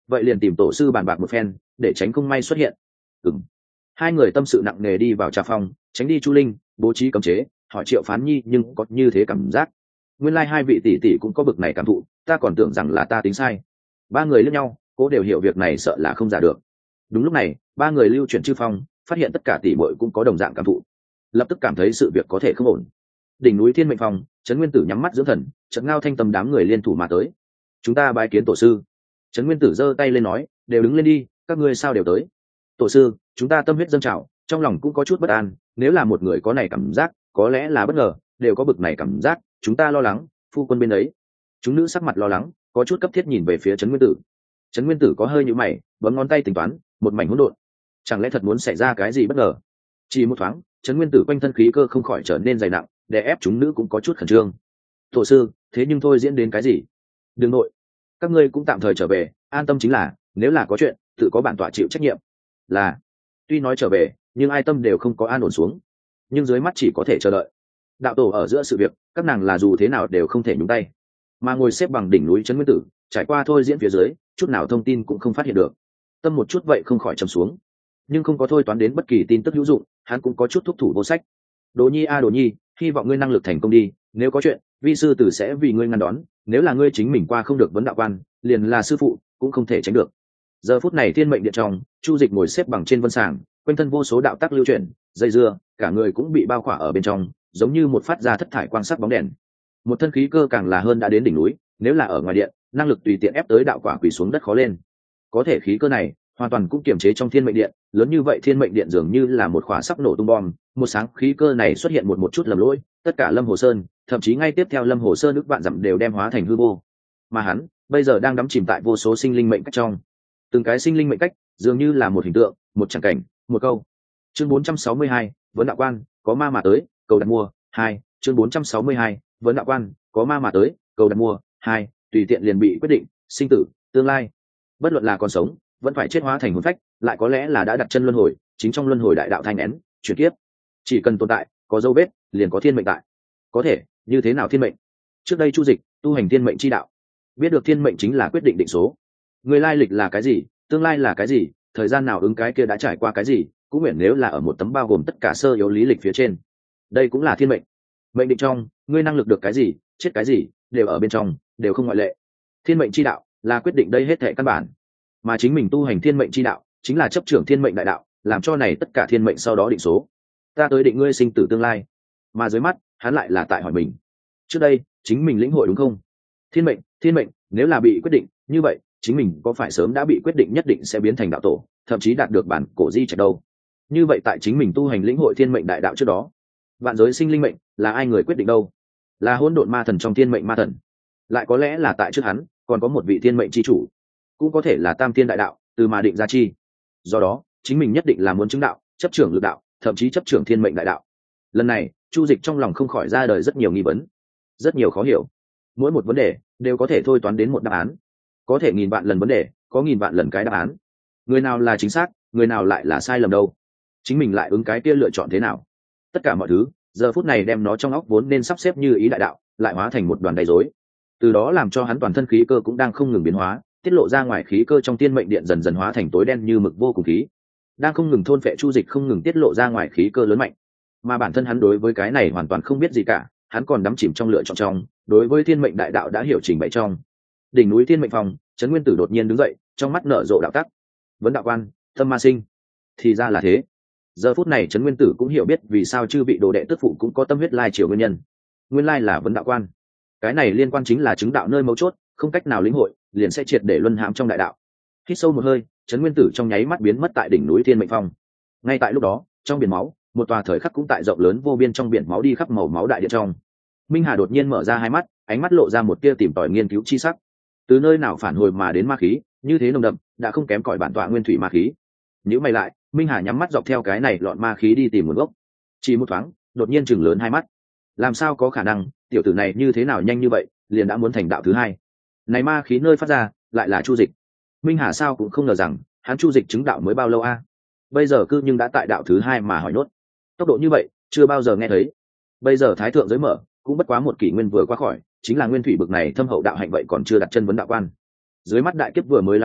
vậy liền tìm tổ sư bàn bạc một phen để tránh không may xuất hiện. Ừm. Hai người tâm sự nặng nề đi vào trà phòng, tránh đi Chu Linh bố trí cấm chế, hỏi Triệu Phán Nhi nhưng có như thế cảm giác. Nguyên lai hai vị tỷ tỷ cũng có bực này cảm thụ, ta còn tưởng rằng là ta tính sai. Ba người liếc nhau, cố đều hiểu việc này sợ là không giả được. Đúng lúc này, ba người lưu chuyển chư phong, phát hiện tất cả tỷ muội cũng có đồng dạng cảm thụ, lập tức cảm thấy sự việc có thể không ổn. Đỉnh núi Thiên Mệnh Phong, Trấn Nguyên Tử nhắm mắt dưỡng thần, chợt ngao thanh tầm đám người liên thủ mà tới. Chúng ta bái kiến tổ sư. Trấn Nguyên Tử giơ tay lên nói, đều đứng lên đi, các ngươi sao đều tới. Tổ sư, chúng ta tâm huyết dâng trào, trong lòng cũng có chút bất an, nếu là một người có này cảm giác, có lẽ là bất ngờ, đều có bực này cảm giác, chúng ta lo lắng, phu quân bên đấy. Chúng nữ sắc mặt lo lắng, có chút cấp thiết nhìn về phía Trấn Nguyên Tử. Trấn Nguyên Tử có hơi nhíu mày, bấm ngón tay tính toán, một mảnh hỗn độn. Chẳng lẽ thật muốn xảy ra cái gì bất ngờ? Chỉ một thoáng, Trấn Nguyên Tử quanh thân khí cơ không khỏi trở nên dày nặng, đè ép chúng nữ cũng có chút khẩn trương. Tổ sư, thế nhưng thôi diễn đến cái gì? Đừng nội, các ngươi cũng tạm thời trở về, an tâm chính là, nếu là có chuyện, tự có bản tọa chịu trách nhiệm. Là, tuy nói trở về, nhưng ai tâm đều không có an ổn xuống, nhưng dưới mắt chỉ có thể chờ đợi. Đạo tổ ở giữa sự việc, các nàng là dù thế nào đều không thể nhúng tay, mà ngồi xếp bằng đỉnh núi Trấn Nguyên Tử, trải qua thôi diễn phía dưới, chút nào thông tin cũng không phát hiện được. Tâm một chút vậy không khỏi trầm xuống, nhưng không có thôi toán đến bất kỳ tin tức hữu dụng, hắn cũng có chút thúc thủ vô sách. Đồ Nhi a Đồ Nhi, hy vọng ngươi năng lực thành công đi, nếu có chuyện, vi sư tử sẽ vì ngươi ngăn đón, nếu là ngươi chính mình qua không được vấn đạo quan, liền là sư phụ cũng không thể tránh được. Giờ phút này Thiên Mệnh Điện trong, Chu Dịch ngồi xếp bằng trên vân sàng, quanh thân vô số đạo tắc lưu chuyển, dây dưa, cả người cũng bị bao khỏa ở bên trong, giống như một phát ra thất thải quang sắc bóng đèn. Một thân khí cơ càng là hơn đã đến đỉnh núi, nếu là ở ngoài điện, năng lực tùy tiện ép tới đạo quả quỳ xuống đất khó lên. Có thể khí cơ này, hoàn toàn cũng kiềm chế trong Thiên Mệnh Điện, lớn như vậy Thiên Mệnh Điện dường như là một quả sắp nổ tung bom, một sáng khí cơ này xuất hiện một một chút lầm lỗi, tất cả Lâm Hồ Sơn, thậm chí ngay tiếp theo Lâm Hồ Sơn ức vạn dặm đều đem hóa thành hư vô. Mà hắn, bây giờ đang đắm chìm tại vô số sinh linh mệnh cách trong. Từng cái sinh linh mệnh cách, dường như là một hình tượng, một tràng cảnh, một câu. Chương bốn trăm sáu mươi hai, Vấn Đạo Quan, có ma mà tới, cầu đặt mua. Hai, chương bốn trăm sáu mươi hai, Vấn Đạo Quan, có ma mà tới, cầu đặt mua. Hai, tùy tiện liền bị quyết định, sinh tử, tương lai. Bất luận là còn sống, vẫn phải chết hóa thành hồn phách, lại có lẽ là đã đặt chân luân hồi, chính trong luân hồi đại đạo thanh nén, chuyển kiếp. Chỉ cần tồn tại, có dấu vết, liền có thiên mệnh tại. Có thể, như thế nào thiên mệnh? Trước đây Chu Dịch tu hành thiên mệnh chi đạo, biết được thiên mệnh chính là quyết định định số. Người lai lịch là cái gì, tương lai là cái gì, thời gian nào ứng cái kia đã trải qua cái gì, cũng nguyện nếu là ở một tấm bao gồm tất cả sơ yếu lý lịch phía trên. Đây cũng là thiên mệnh. Mệnh định trong, ngươi năng lực được cái gì, chết cái gì, đều ở bên trong, đều không ngoại lệ. Thiên mệnh chi đạo là quyết định đây hết thảy căn bản, mà chính mình tu hành thiên mệnh chi đạo chính là chấp trưởng thiên mệnh đại đạo, làm cho này tất cả thiên mệnh sau đó định số. Ta tới định ngươi sinh tử tương lai, mà dưới mắt hắn lại là tại hỏi mình, trước đây chính mình lĩnh hội đúng không? Thiên mệnh, thiên mệnh, nếu là bị quyết định như vậy, chính mình có phải sớm đã bị quyết định nhất định sẽ biến thành đạo tổ, thậm chí đạt được bản cổ di trạch đâu? Như vậy tại chính mình tu hành lĩnh hội thiên mệnh đại đạo trước đó, vạn giới sinh linh mệnh là ai người quyết định đâu? Là hỗn độn ma thần trong thiên mệnh ma thần, lại có lẽ là tại trước hắn còn có một vị thiên mệnh chi chủ, cũng có thể là tam thiên đại đạo từ mà định ra chi. Do đó chính mình nhất định là muốn chứng đạo, chấp trưởng lực đạo, thậm chí chấp trưởng thiên mệnh đại đạo. Lần này Chu Dịch trong lòng không khỏi ra đời rất nhiều nghi vấn, rất nhiều khó hiểu. Mỗi một vấn đề đều có thể thôi toán đến một đáp án, có thể nghìn vạn lần vấn đề có nghìn vạn lần cái đáp án. Người nào là chính xác, người nào lại là sai lầm đâu? Chính mình lại ứng cái kia lựa chọn thế nào? Tất cả mọi thứ giờ phút này đem nó trong óc vốn nên sắp xếp như ý đại đạo, lại hóa thành một đoàn đầy rối. Từ đó làm cho hắn toàn thân khí cơ cũng đang không ngừng biến hóa, tiết lộ ra ngoài khí cơ trong thiên mệnh điện dần dần hóa thành tối đen như mực vô cùng khí, đang không ngừng thôn phệ Chu Dịch không ngừng tiết lộ ra ngoài khí cơ lớn mạnh. Mà bản thân hắn đối với cái này hoàn toàn không biết gì cả, hắn còn đắm chìm trong lựa chọn trong, đối với thiên mệnh đại đạo đã hiểu trình bày trong. Đỉnh núi Thiên Mệnh Phòng, Trấn Nguyên Tử đột nhiên đứng dậy, trong mắt nở rộ đạo tắc. Vấn Đạo Quan, tâm ma sinh. Thì ra là thế. Giờ phút này Trấn Nguyên Tử cũng hiểu biết vì sao chư vị đồ đệ tức phụ cũng có tâm huyết lai triều nguyên nhân. Nguyên lai là Vấn Đạo Quan. Cái này liên quan chính là chứng đạo nơi mấu chốt, không cách nào lĩnh hội, liền sẽ triệt để luân hãm trong đại đạo. Hít sâu một hơi, Trấn Nguyên Tử trong nháy mắt biến mất tại đỉnh núi Thiên Mệnh Phong. Ngay tại lúc đó, trong biển máu, một tòa thời khắc cũng tại rộng lớn vô biên trong biển máu đi khắp màu máu đại điện trong. Minh Hà đột nhiên mở ra hai mắt, ánh mắt lộ ra một tia tìm tòi nghiên cứu chi sắc. Từ nơi nào phản hồi mà đến ma khí, như thế nồng đậm, đã không kém cỏi bản tọa nguyên thủy ma khí. Nhíu mày lại, Minh Hà nhắm mắt dọc theo cái này lọn ma khí đi tìm nguồn gốc. Chỉ một thoáng, đột nhiên chừng lớn hai mắt. Làm sao có khả năng, tiểu tử này như thế nào nhanh như vậy, liền đã muốn thành đạo thứ hai? Này ma khí nơi phát ra, lại là Chu Dịch. Minh Hà sao cũng không ngờ rằng, hắn Chu Dịch chứng đạo mới bao lâu a? Bây giờ cư nhưng đã tại đạo thứ hai mà hỏi nốt. Tốc độ như vậy, chưa bao giờ nghe thấy. Bây giờ thái thượng giới mở, cũng bất quá một kỷ nguyên vừa qua khỏi, chính là nguyên thủy bực này thâm hậu đạo hạnh vậy còn chưa đặt chân vấn đạo quan. Dưới mắt đại kiếp vừa mới lắng lại,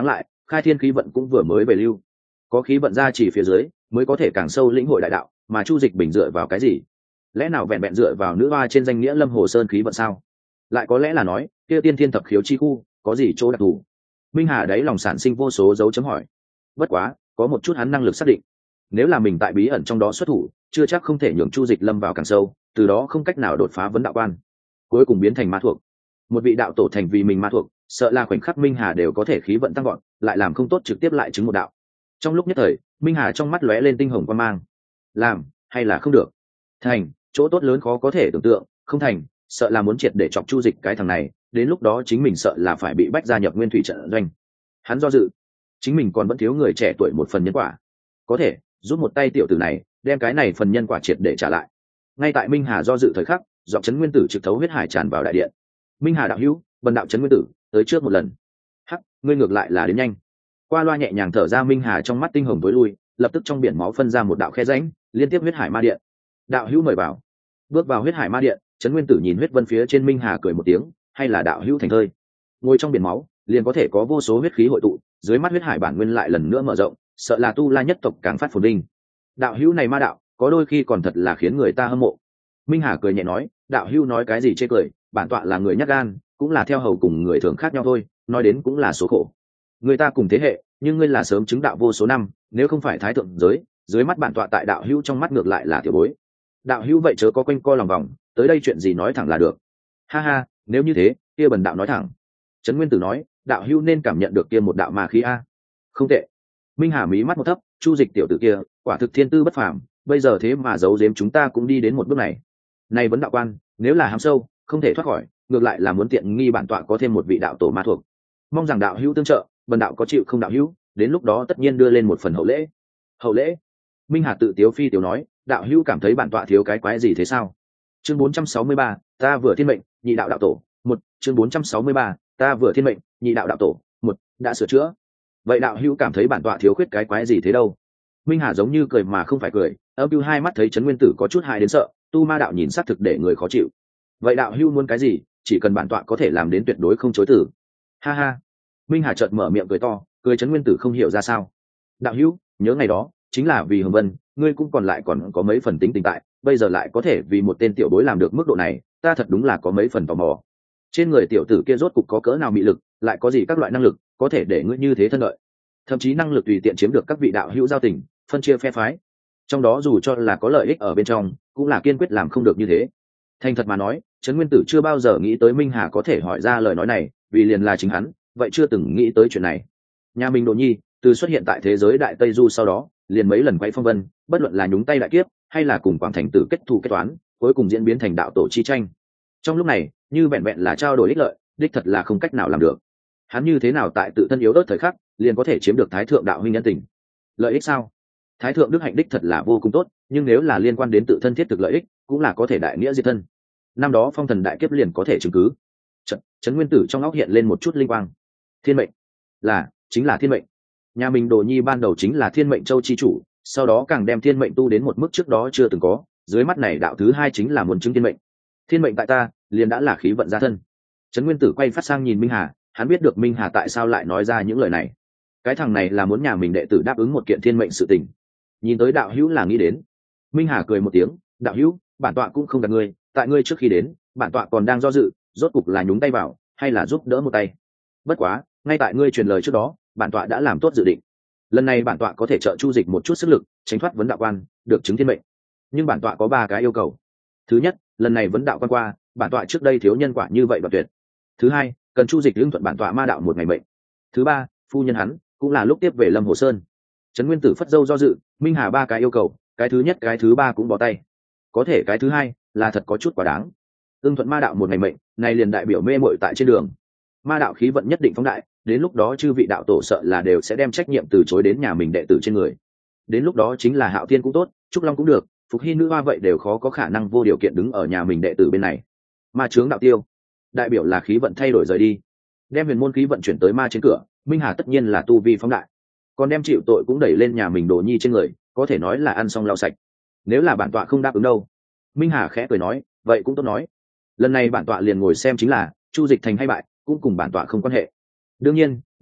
khai thiên khí vận cũng vừa mới về lưu, có khí vận ra chỉ phía dưới mới có thể càng sâu lĩnh hội đại đạo, mà Chu Dịch Bình dựa vào cái gì? Lẽ nào vẹn vẹn dựa vào nữ hoa trên danh nghĩa Lâm Hồ Sơn khí vận sao? Lại có lẽ là nói kia tiên thiên thập khiếu chi khu có gì chỗ đặc thù? Minh Hà đấy lòng sản sinh vô số dấu chấm hỏi. Bất quá có một chút hắn năng lực xác định, nếu là mình tại bí ẩn trong đó xuất thủ, chưa chắc không thể nhường Chu Dịch lâm vào càng sâu, từ đó không cách nào đột phá vấn đạo quan, cuối cùng biến thành ma thuộc. Một vị đạo tổ thành vì mình ma thuộc, sợ là khoảnh khắc Minh Hà đều có thể khí vận tăng vọt, lại làm không tốt trực tiếp lại chứng một đạo. Trong lúc nhất thời, Minh Hà trong mắt lóe lên tinh hồng quang mang. Làm hay là không được? Thành, chỗ tốt lớn khó có thể tưởng tượng, không thành, sợ là muốn triệt để chọc Chu Dịch cái thằng này, đến lúc đó chính mình sợ là phải bị bách gia nhập Nguyên Thủy trận doanh. Hắn do dự, chính mình còn vẫn thiếu người trẻ tuổi một phần nhân quả, có thể giúp một tay tiểu tử này đem cái này phần nhân quả triệt để trả lại. Ngay tại Minh Hà do dự thời khắc, giọng chấn nguyên tử trực thấu huyết hải tràn vào đại điện. Minh Hà đạo hữu, bần đạo chấn nguyên tử tới trước một lần. Hắc, ngươi ngược lại là đến nhanh. Qua loa nhẹ nhàng thở ra, Minh Hà trong mắt tinh hồng tối lui, lập tức trong biển máu phân ra một đạo khe rãnh, liên tiếp huyết hải ma điện. Đạo hữu mời vào. Bước vào huyết hải ma điện, chấn nguyên tử nhìn huyết vân phía trên Minh Hà cười một tiếng, hay là đạo hữu thành thơi. Ngồi trong biển máu liền có thể có vô số huyết khí hội tụ, dưới mắt huyết hải bản nguyên lại lần nữa mở rộng, sợ là tu la nhất tộc càng phát phồn vinh. Đạo hữu này ma đạo có đôi khi còn thật là khiến người ta hâm mộ. Minh Hà cười nhẹ nói, đạo hữu nói cái gì chê cười, bản tọa là người nhát gan, cũng là theo hầu cùng người thường khác nhau thôi, nói đến cũng là số khổ. Người ta cùng thế hệ, nhưng ngươi là sớm chứng đạo vô số năm, nếu không phải thái thượng giới, dưới mắt bản tọa tại đạo hữu trong mắt ngược lại là tiểu bối. Đạo hữu vậy chớ có quanh co lòng vòng, tới đây chuyện gì nói thẳng là được. Ha ha, nếu như thế, kia bần đạo nói thẳng. Trấn Nguyên Tử nói, đạo hữu nên cảm nhận được kia một đạo ma khí a. Không tệ. Minh Hà mí mắt một thấp, Chu Dịch tiểu tử kia, quả thực thiên tư bất phàm, bây giờ thế mà giấu giếm chúng ta cũng đi đến một bước này. Này vấn đạo quan, nếu là hám sâu, không thể thoát khỏi, ngược lại là muốn tiện nghi bản tọa có thêm một vị đạo tổ ma thuộc. Mong rằng đạo hữu tương trợ, bần đạo có chịu không đạo hữu, đến lúc đó tất nhiên đưa lên một phần hậu lễ. Hậu lễ? Minh Hà tự tiếu phi tiểu nói, đạo hữu cảm thấy bản tọa thiếu cái quái gì thế sao? Chương bốn trăm sáu mươi ba, ta vừa thiên mệnh, nhị đạo đạo tổ, một, chương bốn trăm sáu mươi ba, ta vừa thiên mệnh, nhị đạo đạo tổ, một, đã sửa chữa. Vậy đạo hữu cảm thấy bản tọa thiếu khuyết cái quái gì thế đâu? Minh Hà giống như cười mà không phải cười, âm u hai mắt thấy Trấn Nguyên Tử có chút hại đến sợ, tu ma đạo nhìn xác thực để người khó chịu. Vậy đạo hữu muốn cái gì, chỉ cần bản tọa có thể làm đến tuyệt đối không chối từ. Ha ha. Minh Hà chợt mở miệng cười to, cười Trấn Nguyên Tử không hiểu ra sao. Đạo hữu, nhớ ngày đó, chính là vì Hồng Vân, ngươi cũng còn lại còn có mấy phần tính tình tại, bây giờ lại có thể vì một tên tiểu bối làm được mức độ này, ta thật đúng là có mấy phần tò mò. Trên người tiểu tử kia rốt cục có cỡ nào mị lực, lại có gì các loại năng lực có thể để ngươi như thế thân lợi, thậm chí năng lực tùy tiện chiếm được các vị đạo hữu giao tình, phân chia phe phái, trong đó dù cho là có lợi ích ở bên trong cũng là kiên quyết làm không được như thế. Thành thật mà nói, Trấn Nguyên Tử chưa bao giờ nghĩ tới Minh Hà có thể hỏi ra lời nói này, vì liền là chính hắn vậy chưa từng nghĩ tới chuyện này. Nhà mình Đồ Nhi từ xuất hiện tại thế giới đại Tây Du sau đó, liền mấy lần quay phong vân, bất luận là nhúng tay đại kiếp hay là cùng Quảng Thành Tử kết thù kết toán, cuối cùng diễn biến thành đạo tổ chi tranh. Trong lúc này, như vẹn vẹn là trao đổi ích lợi, đích thật là không cách nào làm được. Hắn như thế nào tại tự thân yếu ớt thời khắc liền có thể chiếm được thái thượng đạo huynh nhân tình? Lợi ích sao? Thái thượng đức hạnh đích thật là vô cùng tốt, nhưng nếu là liên quan đến tự thân thiết thực lợi ích, cũng là có thể đại nghĩa diệt thân. Năm đó phong thần đại kiếp liền có thể chứng cứ. Trấn, Trấn Nguyên Tử trong óc hiện lên một chút linh quang. Thiên mệnh, là chính là thiên mệnh. Nhà mình Đồ Nhi ban đầu chính là Thiên Mệnh Châu chi chủ, sau đó càng đem thiên mệnh tu đến một mức trước đó chưa từng có, dưới mắt này đạo thứ hai chính là muốn chứng thiên mệnh. Thiên mệnh tại ta, liền đã là khí vận gia thân. Trấn Nguyên Tử quay phát sang nhìn Minh Hà, hắn biết được Minh Hà tại sao lại nói ra những lời này. Cái thằng này là muốn nhà mình đệ tử đáp ứng một kiện thiên mệnh sự tình. Nhìn tới đạo hữu là nghĩ đến. Minh Hà cười một tiếng, đạo hữu, bản tọa cũng không gạt ngươi, tại ngươi trước khi đến, bản tọa còn đang do dự, rốt cục là nhúng tay vào, hay là giúp đỡ một tay. Bất quá, ngay tại ngươi truyền lời trước đó, bản tọa đã làm tốt dự định. Lần này bản tọa có thể trợ Chu Dịch một chút sức lực, tránh thoát vấn đạo quan, được chứng thiên mệnh. Nhưng bản tọa có ba cái yêu cầu. Thứ nhất, lần này vấn đạo quan qua, bản tọa trước đây thiếu nhân quả như vậy đoạt tuyệt. Thứ hai, cần Chu Dịch lương thuận bản tọa ma đạo một ngày mệnh. Thứ ba, phu nhân hắn cũng là lúc tiếp về Lâm Hồ Sơn. Trấn Nguyên Tử phất dâu do dự, Minh Hà ba cái yêu cầu, cái thứ nhất cái thứ ba cũng bỏ tay. Có thể cái thứ hai là thật có chút quá đáng. Ưng thuận ma đạo một ngày mệnh, này liền đại biểu mê muội tại trên đường. Ma đạo khí vận nhất định phóng đại, đến lúc đó chư vị đạo tổ sợ là đều sẽ đem trách nhiệm từ chối đến nhà mình đệ tử trên người. Đến lúc đó chính là Hạo Thiên cũng tốt, Trúc Long cũng được, Phục Hy nữ hoa vậy đều khó có khả năng vô điều kiện đứng ở nhà mình đệ tử bên này. Ma chướng đạo tiêu, đại biểu là khí vận thay đổi rời đi, đem huyền môn khí vận chuyển tới ma trên cửa. Minh Hà tất nhiên là tu vi phóng đại, còn đem chịu tội cũng đẩy lên nhà mình Đồ Nhi trên người, có thể nói là ăn xong lau sạch. Nếu là bản tọa không đáp ứng đâu? Minh Hà khẽ cười nói, vậy cũng tốt nói. Lần này bản tọa liền ngồi xem chính là Chu Dịch thành hay bại, cũng cùng bản tọa không quan hệ. Đương nhiên, bại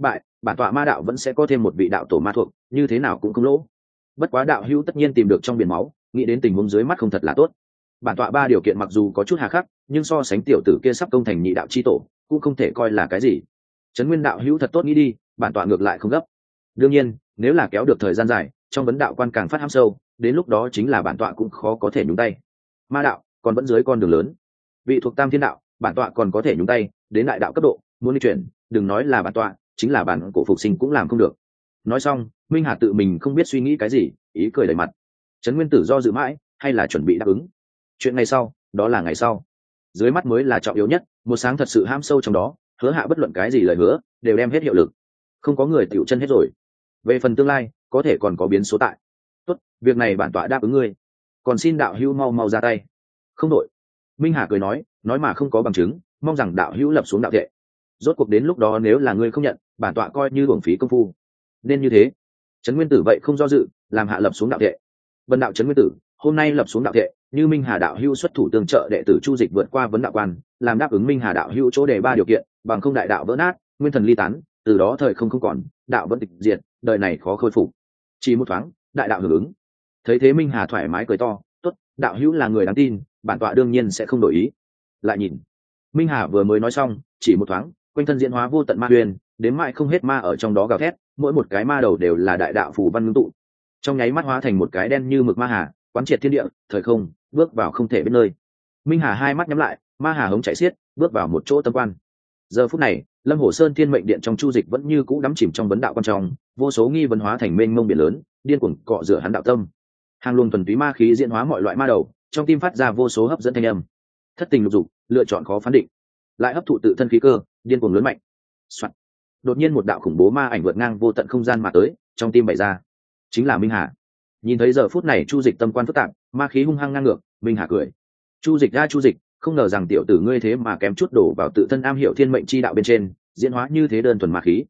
bản tọa ma đạo vẫn sẽ có thêm một vị đạo tổ ma thuộc, như thế nào cũng không lỗ. Bất quá đạo hữu tất nhiên tìm được trong biển máu, nghĩ đến tình huống dưới mắt không thật là tốt. Bản tọa ba điều kiện mặc dù có chút hà khắc, nhưng so sánh tiểu tử kia sắp công thành nhị đạo chi tổ, cũng không thể coi là cái gì. Trấn Nguyên đạo hữu thật tốt nghĩ đi, bản tọa ngược lại không gấp. Đương nhiên, nếu là kéo được thời gian dài, trong vấn đạo quan càng phát hăm sâu, đến lúc đó chính là bản tọa cũng khó có thể nhúng tay. Ma đạo còn vẫn dưới con đường lớn, vị thuộc tam thiên đạo, bản tọa còn có thể nhúng tay, đến đại đạo cấp độ, muốn đi chuyển, đừng nói là bản tọa, chính là bản cổ phục sinh cũng làm không được. Nói xong, Minh Hà tự mình không biết suy nghĩ cái gì, ý cười đầy mặt. Trấn Nguyên Tử do dự mãi, hay là chuẩn bị đáp ứng. Chuyện ngày sau, đó là ngày sau. Dưới mắt mới là trọng yếu nhất, một sáng thật sự ham sâu trong đó, hứa hạ bất luận cái gì lời hứa, đều đem hết hiệu lực. Không có người tiểu chân hết rồi. Về phần tương lai, có thể còn có biến số tại. Tốt, việc này bản tọa đáp ứng ngươi. Còn xin đạo hữu mau mau ra tay. Không đổi. Minh Hà cười nói, nói mà không có bằng chứng, mong rằng đạo hữu lập xuống đạo thệ. Rốt cuộc đến lúc đó nếu là ngươi không nhận, bản tọa coi như uổng phí công phu. Nên như thế. Trấn Nguyên Tử vậy không do dự, làm hạ lập xuống đạo thệ. Vân đạo Trấn Nguyên Tử, hôm nay lập xuống đạo thệ, như Minh Hà đạo hữu xuất thủ tương trợ đệ tử Chu Dịch vượt qua vấn đạo quan, làm đáp ứng Minh Hà đạo hữu chỗ đề ba điều kiện, bằng không đại đạo vỡ nát, nguyên thần ly tán, từ đó thời không không còn, đạo vẫn tịch diệt, đời này khó khôi phục. Chỉ một thoáng, đại đạo hưởng ứng. Thấy thế Minh Hà thoải mái cười to, tốt, đạo hữu là người đáng tin, bản tọa đương nhiên sẽ không đổi ý. Lại nhìn, Minh Hà vừa mới nói xong, chỉ một thoáng, quanh thân diễn hóa vô tận ma huyền, đến mãi không hết ma ở trong đó gào thét, mỗi một cái ma đầu đều là đại đạo phù văn ngưng tụ, trong nháy mắt hóa thành một cái đen như mực ma hà, quán triệt thiên địa, thời không, bước vào không thể biết nơi. Minh Hà hai mắt nhắm lại, ma hà hống chạy xiết, bước vào một chỗ tâm quan. Giờ phút này, Lâm Hồ Sơn Thiên Mệnh Điện trong Chu Dịch vẫn như cũ đắm chìm trong vấn đạo quan trọng, vô số nghi vấn hóa thành mênh mông biển lớn, điên cuồng cọ rửa hắn đạo tâm. Hàng luồng thuần túy ma khí diễn hóa mọi loại ma đầu, trong tim phát ra vô số hấp dẫn thanh âm. Thất tình lục dục, lựa chọn khó phán định, lại hấp thụ tự thân khí cơ, điên cuồng lớn mạnh. Soạn. Đột nhiên một đạo khủng bố ma ảnh vượt ngang vô tận không gian mà tới, trong tim bày ra, chính là Minh Hà. Nhìn thấy giờ phút này Chu Dịch tâm quan phức tạp, ma khí hung hăng ngang ngược, Minh Hà cười. Chu Dịch ra Chu Dịch, không ngờ rằng tiểu tử ngươi thế mà kém chút đổ vào tự thân am hiểu thiên mệnh chi đạo bên trên, diễn hóa như thế đơn thuần ma khí.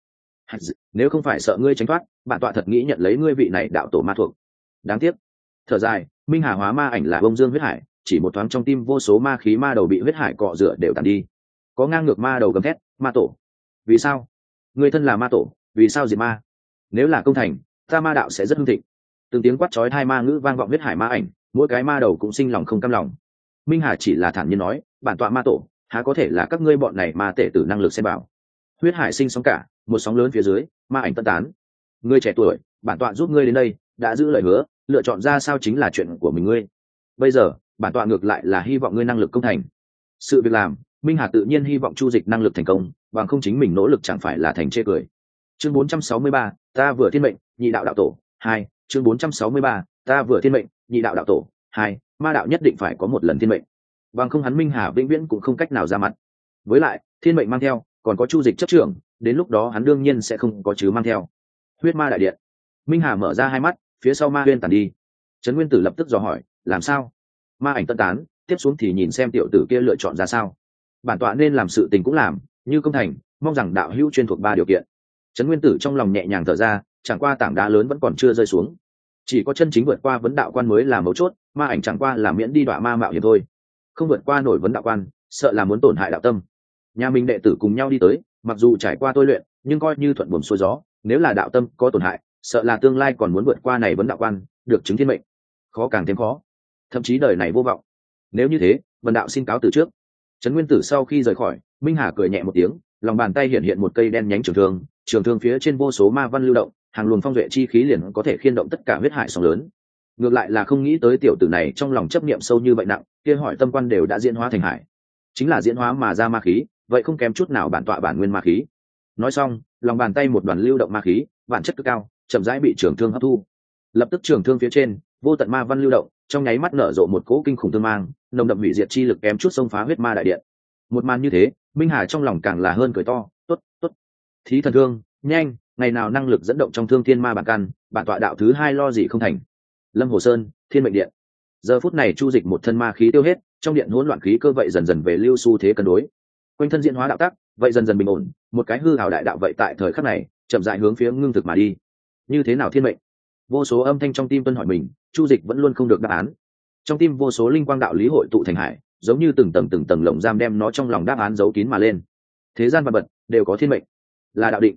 Nếu không phải sợ ngươi tránh thoát, bản tọa thật nghĩ nhận lấy ngươi vị này đạo tổ ma thuộc. Đáng tiếc. Thở dài, Minh Hà hóa ma ảnh là bông dương huyết hải, chỉ một thoáng trong tim vô số ma khí ma đầu bị huyết hải cọ rửa đều tàn đi. Có ngang ngược ma đầu gầm thét, ma tổ. Vì sao? Ngươi thân là ma tổ, vì sao diệt ma? Nếu là công thành, ta ma đạo sẽ rất hưng thịnh. Từng tiếng quát chói hai ma ngữ vang vọng huyết hải ma ảnh, mỗi cái ma đầu cũng sinh lòng không cam lòng. Minh Hà chỉ là thản nhiên nói, bản tọa ma tổ, há có thể là các ngươi bọn này ma tể tử năng lực xem bảo. Huyết hải sinh sóng cả, một sóng lớn phía dưới, ma ảnh tân tán. Ngươi trẻ tuổi, bản tọa giúp ngươi đến đây, đã giữ lời hứa, lựa chọn ra sao chính là chuyện của mình ngươi. Bây giờ, bản tọa ngược lại là hy vọng ngươi năng lực công thành. Sự việc làm, Minh Hà tự nhiên hy vọng Chu Dịch năng lực thành công, bằng không chính mình nỗ lực chẳng phải là thành chê cười. Chương bốn trăm sáu mươi ba, ta vừa thiên mệnh, nhị đạo đạo tổ, hai, chương bốn trăm sáu mươi ba, ta vừa thiên mệnh, nhị đạo đạo tổ, hai, ma đạo nhất định phải có một lần thiên mệnh. Bằng không hắn Minh Hà vĩnh viễn cũng không cách nào ra mặt. Với lại, thiên mệnh mang theo, còn có Chu Dịch chấp trưởng, đến lúc đó hắn đương nhiên sẽ không có chứ mang theo. Huyết ma đại điện. Minh Hà mở ra hai mắt, phía sau ma huyên tàn đi. Trấn Nguyên Tử lập tức dò hỏi, làm sao? Ma ảnh tân tán, tiếp xuống thì nhìn xem tiểu tử kia lựa chọn ra sao. Bản tọa nên làm sự tình cũng làm, như công thành, mong rằng đạo hữu chuyên thuộc ba điều kiện. Trấn Nguyên Tử trong lòng nhẹ nhàng thở ra, chẳng qua tảng đá lớn vẫn còn chưa rơi xuống, chỉ có chân chính vượt qua vấn đạo quan mới là mấu chốt, ma ảnh chẳng qua là miễn đi đọa ma mạo hiểm thôi, không vượt qua nổi vấn đạo quan, sợ là muốn tổn hại đạo tâm. Nhà mình đệ tử cùng nhau đi tới, mặc dù trải qua tôi luyện, nhưng coi như thuận buồm xuôi gió, nếu là đạo tâm có tổn hại, sợ là tương lai còn muốn vượt qua này vấn đạo quan, được chứng thiên mệnh, khó càng thêm khó, thậm chí đời này vô vọng. Nếu như thế, Vân đạo xin cáo từ trước. Trấn Nguyên Tử sau khi rời khỏi, Minh Hà cười nhẹ một tiếng, lòng bàn tay hiện hiện một cây đen nhánh trường thương, trường thương phía trên vô số ma văn lưu động, hàng luồng phong duệ chi khí liền có thể khiên động tất cả huyết hải sóng lớn. Ngược lại là không nghĩ tới tiểu tử này trong lòng chấp niệm sâu như vậy nặng, kia hỏi tâm quan đều đã diễn hóa thành hải, chính là diễn hóa mà ra ma khí, vậy không kém chút nào bản tọa bản nguyên ma khí. Nói xong, lòng bàn tay một đoàn lưu động ma khí, bản chất cực cao, chậm rãi bị trường thương hấp thu. Lập tức trường thương phía trên, vô tận ma văn lưu động, trong nháy mắt nở rộ một cỗ kinh khủng thương mang, nồng đậm hủy diệt chi lực kém chút xông phá huyết ma đại điện. Một màn như thế, Minh Hà trong lòng càng là hơn cười to, tốt, tốt. Thí thần thương, nhanh, ngày nào năng lực dẫn động trong thương thiên ma bản căn, bản tọa đạo thứ hai lo gì không thành. Lâm Hồ Sơn, Thiên Mệnh Điện. Giờ phút này Chu Dịch một thân ma khí tiêu hết, trong điện hỗn loạn khí cơ vậy dần dần về lưu xu thế cân đối. Quanh thân diễn hóa đạo tắc, vậy dần dần bình ổn, một cái hư hào đại đạo vậy tại thời khắc này, chậm rãi hướng phía ngưng thực mà đi. Như thế nào thiên mệnh? Vô số âm thanh trong tim tuân hỏi mình, Chu Dịch vẫn luôn không được đáp án. Trong tim vô số linh quang đạo lý hội tụ thành hải, giống như từng tầng từng tầng lồng giam đem nó trong lòng đáp án giấu kín mà lên. Thế gian vật vật đều có thiên mệnh, là đạo định.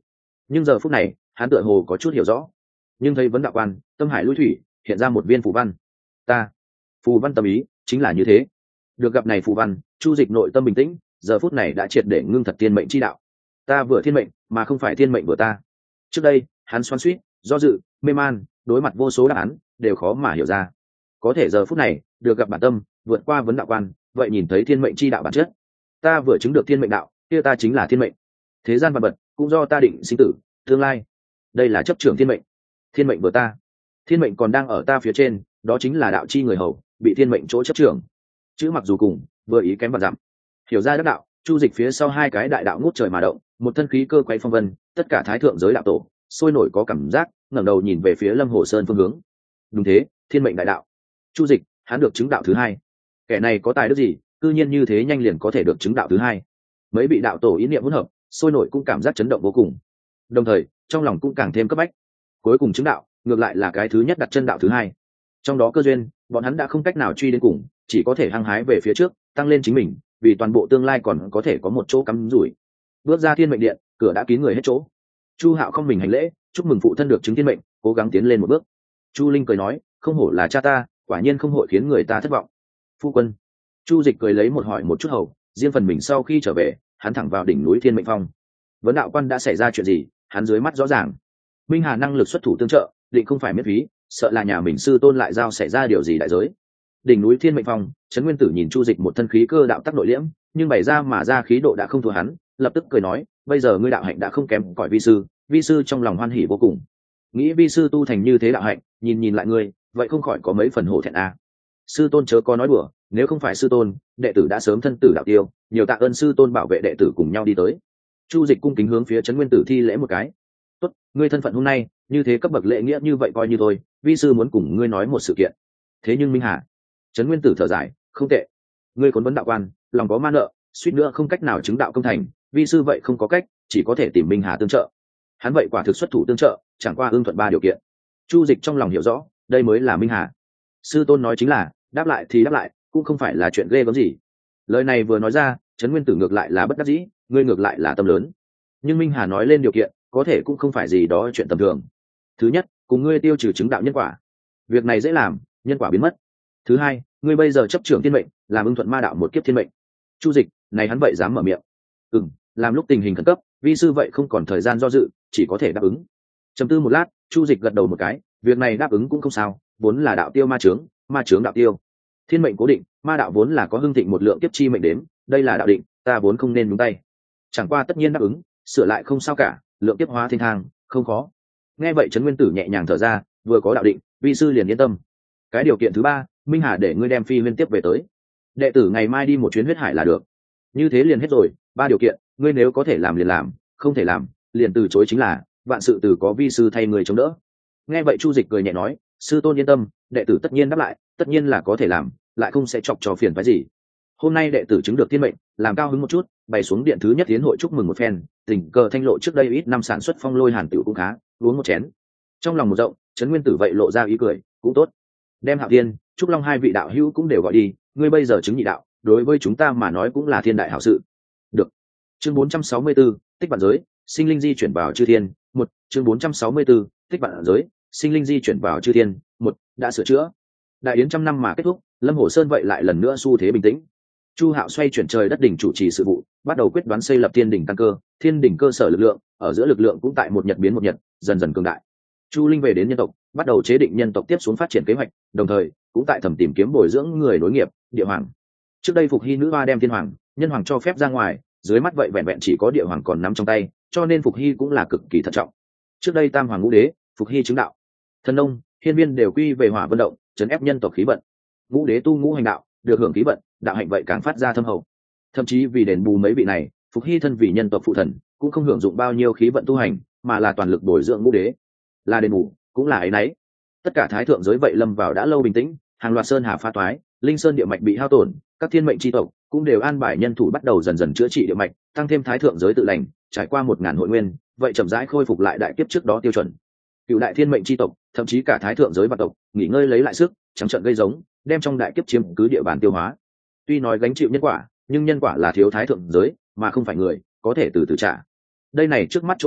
nhưng giờ phút này hắn tựa hồ có chút hiểu rõ. Nhưng thấy vấn đạo quan tâm hải lui thủy hiện ra một viên phù văn. Ta phù văn tâm ý chính là như thế. Được gặp này phù văn, Chu Dịch nội tâm bình tĩnh, giờ phút này đã triệt để ngưng thật thiên mệnh chi đạo. Ta vừa thiên mệnh mà không phải thiên mệnh của ta. Trước đây hắn xoắn xuýt, do dự, mê man, đối mặt vô số đáp án đều khó mà hiểu ra. Có thể giờ phút này được gặp bản tâm, vượt qua vấn đạo quan, vậy nhìn thấy thiên mệnh chi đạo bản chất. Ta vừa chứng được thiên mệnh đạo, kia ta chính là thiên mệnh. Thế gian vạn vật cũng do ta định sinh tử, tương lai. Đây là chấp trưởng thiên mệnh. Thiên mệnh của ta, thiên mệnh còn đang ở ta phía trên, đó chính là đạo chi người hầu, bị thiên mệnh chỗ chấp trưởng. Chữ mặc dù cùng, vừa ý kém và dặm. Hiểu ra đắc đạo, Chu Dịch phía sau hai cái đại đạo ngút trời mà động, một thân khí cơ quay phong vân, tất cả thái thượng giới đạo tổ sôi nổi có cảm giác, ngẩng đầu nhìn về phía Lâm Hồ Sơn phương hướng. Đúng thế, thiên mệnh đại đạo. Chu Dịch, hắn được chứng đạo thứ hai. Kẻ này có tài đức gì, cư nhiên như thế nhanh liền có thể được chứng đạo thứ hai. Mấy vị đạo tổ ý niệm hỗn hợp, sôi nổi cũng cảm giác chấn động vô cùng. Đồng thời, trong lòng cũng càng thêm cấp bách. Cuối cùng chứng đạo, ngược lại là cái thứ nhất đặt chân đạo thứ hai. Trong đó cơ duyên, bọn hắn đã không cách nào truy đến cùng, chỉ có thể hăng hái về phía trước, tăng lên chính mình, vì toàn bộ tương lai còn có thể có một chỗ cắm rủi. Bước ra thiên mệnh điện, cửa đã kín người hết chỗ. Chu Hạo không mình hành lễ, chúc mừng phụ thân được chứng thiên mệnh, cố gắng tiến lên một bước. Chu Linh cười nói, không hổ là cha ta, quả nhiên không hội khiến người ta thất vọng. Phu quân. Chu Dịch cười lấy một hỏi một chút hầu, riêng phần mình sau khi trở về, hắn thẳng vào đỉnh núi Thiên Mệnh Phong. Vấn đạo quan đã xảy ra chuyện gì, hắn dưới mắt rõ ràng. Minh Hà năng lực xuất thủ tương trợ, định không phải miễn phí, sợ là nhà mình sư tôn lại giao xảy ra điều gì đại giới. Đỉnh núi Thiên Mệnh Phong, Trấn Nguyên Tử nhìn Chu Dịch một thân khí cơ đạo tắc nội liễm, nhưng bày ra mà ra khí độ đã không thua hắn, lập tức cười nói, bây giờ ngươi đạo hạnh đã không kém cỏi vi sư, vi sư trong lòng hoan hỉ vô cùng. Nghĩ vi sư tu thành như thế đạo hạnh, nhìn nhìn lại ngươi, vậy không khỏi có mấy phần hổ thẹn à. Sư tôn chớ có nói đùa, nếu không phải sư tôn, đệ tử đã sớm thân tử đạo tiêu, nhiều tạ ơn sư tôn bảo vệ đệ tử cùng nhau đi tới. Chu Dịch cung kính hướng phía Trấn Nguyên Tử thi lễ một cái. Tốt, ngươi thân phận hôm nay như thế cấp bậc lễ nghĩa như vậy coi như thôi, vi sư muốn cùng ngươi nói một sự kiện. Thế nhưng Minh Hà, Trấn Nguyên Tử thở dài, không tệ. Ngươi khốn vấn đạo quan, lòng có ma nợ, suýt nữa không cách nào chứng đạo công thành, vi sư vậy không có cách, chỉ có thể tìm Minh Hà tương trợ. Hắn vậy quả thực xuất thủ tương trợ, chẳng qua ưng thuận ba điều kiện. Chu Dịch trong lòng hiểu rõ, đây mới là Minh Hà. Sư tôn nói chính là, đáp lại thì đáp lại, cũng không phải là chuyện ghê gớm gì. Lời này vừa nói ra, Trấn Nguyên Tử ngược lại là bất đắc dĩ, ngươi ngược lại là tâm lớn. Nhưng Minh Hà nói lên điều kiện, có thể cũng không phải gì đó chuyện tầm thường. Thứ nhất, cùng ngươi tiêu trừ chứng đạo nhân quả. Việc này dễ làm, nhân quả biến mất. Thứ hai, ngươi bây giờ chấp trưởng thiên mệnh, làm ưng thuận ma đạo một kiếp thiên mệnh. Chu Dịch, này hắn vậy dám mở miệng. Ừm, làm lúc tình hình khẩn cấp, vi sư vậy không còn thời gian do dự, chỉ có thể đáp ứng. Trầm tư một lát, Chu Dịch gật đầu một cái, việc này đáp ứng cũng không sao, vốn là đạo tiêu ma chướng, ma chướng đạo tiêu. Thiên mệnh cố định, ma đạo vốn là có hưng thịnh một lượng kiếp chi mệnh đến, đây là đạo định, ta vốn không nên nhúng tay. Chẳng qua tất nhiên đáp ứng, sửa lại không sao cả, lượng kiếp hóa thiên thang, không khó. Nghe vậy Trấn Nguyên Tử nhẹ nhàng thở ra, vừa có đạo định, vi sư liền yên tâm. Cái điều kiện thứ ba, Minh Hà để ngươi đem Phi Huyên tiếp về tới. Đệ tử ngày mai đi một chuyến huyết hải là được. Như thế liền hết rồi, ba điều kiện, ngươi nếu có thể làm liền làm, không thể làm, liền từ chối chính là, vạn sự từ có vi sư thay người chống đỡ. Nghe vậy Chu Dịch cười nhẹ nói, sư tôn yên tâm, đệ tử tất nhiên đáp lại, tất nhiên là có thể làm, lại không sẽ chọc trò phiền phái gì. Hôm nay đệ tử chứng được thiên mệnh, làm cao hứng một chút, bày xuống điện thứ nhất tiến hội chúc mừng một phen, tình cờ thanh lộ trước đây ít năm sản xuất phong lôi hàn tiểu cũng khá, uống một chén. Trong lòng một rộng, Trấn Nguyên Tử vậy lộ ra ý cười, cũng tốt. Đem Hạo Thiên, Trúc Long hai vị đạo hữu cũng đều gọi đi, ngươi bây giờ chứng nhị đạo, đối với chúng ta mà nói cũng là thiên đại hảo sự. Được. Chương bốn trăm sáu mươi tư, tích vạn giới, sinh linh di chuyển vào chư thiên, một, chương bốn trăm sáu mươi tư, tích vạn giới, sinh linh di chuyển vào chư thiên, một, đã sửa chữa. Đại yến trăm năm mà kết thúc, Lâm Hồ Sơn vậy lại lần nữa xu thế bình tĩnh. Chu Hạo xoay chuyển trời đất đỉnh chủ trì sự vụ, bắt đầu quyết đoán xây lập thiên đỉnh căn cơ, thiên đỉnh cơ sở lực lượng, ở giữa lực lượng cũng tại một nhật biến một nhật, dần dần cường đại. Chu Linh về đến nhân tộc, bắt đầu chế định nhân tộc tiếp xuống phát triển kế hoạch, đồng thời cũng tại thẩm tìm kiếm bồi dưỡng người nối nghiệp, địa hoàng. Trước đây Phục Hy nữ hoa đem thiên hoàng, nhân hoàng cho phép ra ngoài, dưới mắt vậy vẹn vẹn chỉ có địa hoàng còn nắm trong tay, cho nên Phục Hy cũng là cực kỳ thận trọng. Trước đây tam hoàng ngũ đế, Phục Hy chứng đạo, thần nông, hiên viên đều quy về hỏa vận động, trấn ép nhân tộc khí vận. Ngũ đế tu ngũ hành đạo, được hưởng khí vận, đạo hạnh vậy càng phát ra thâm hậu. Thậm chí vì đền bù mấy vị này, Phục Hy thân vì nhân tộc phụ thần, cũng không hưởng dụng bao nhiêu khí vận tu hành, mà là toàn lực bồi dưỡng ngũ đế. Là đền bù, cũng là ấy nấy. Tất cả thái thượng giới vậy lâm vào đã lâu bình tĩnh, hàng loạt sơn hà pha toái, linh sơn địa mạch bị hao tổn, các thiên mệnh chi tộc cũng đều an bài nhân thủ bắt đầu dần dần chữa trị địa mạch, tăng thêm thái thượng giới tự lành, trải qua một ngàn hội nguyên, vậy chậm rãi khôi phục lại đại kiếp trước đó tiêu chuẩn. Cựu đại thiên mệnh chi tộc, thậm chí cả thái thượng giới vạn tộc, nghỉ ngơi lấy lại sức, trắng trận gây giống, đem trong đại kiếp chiếm cứ địa bàn tiêu hóa. Tuy nói gánh chịu nhân quả, nhưng nhân quả là thiếu thái thượng giới, mà không phải người, có thể từ từ trả. Đây này trước mắt chỗ tốt,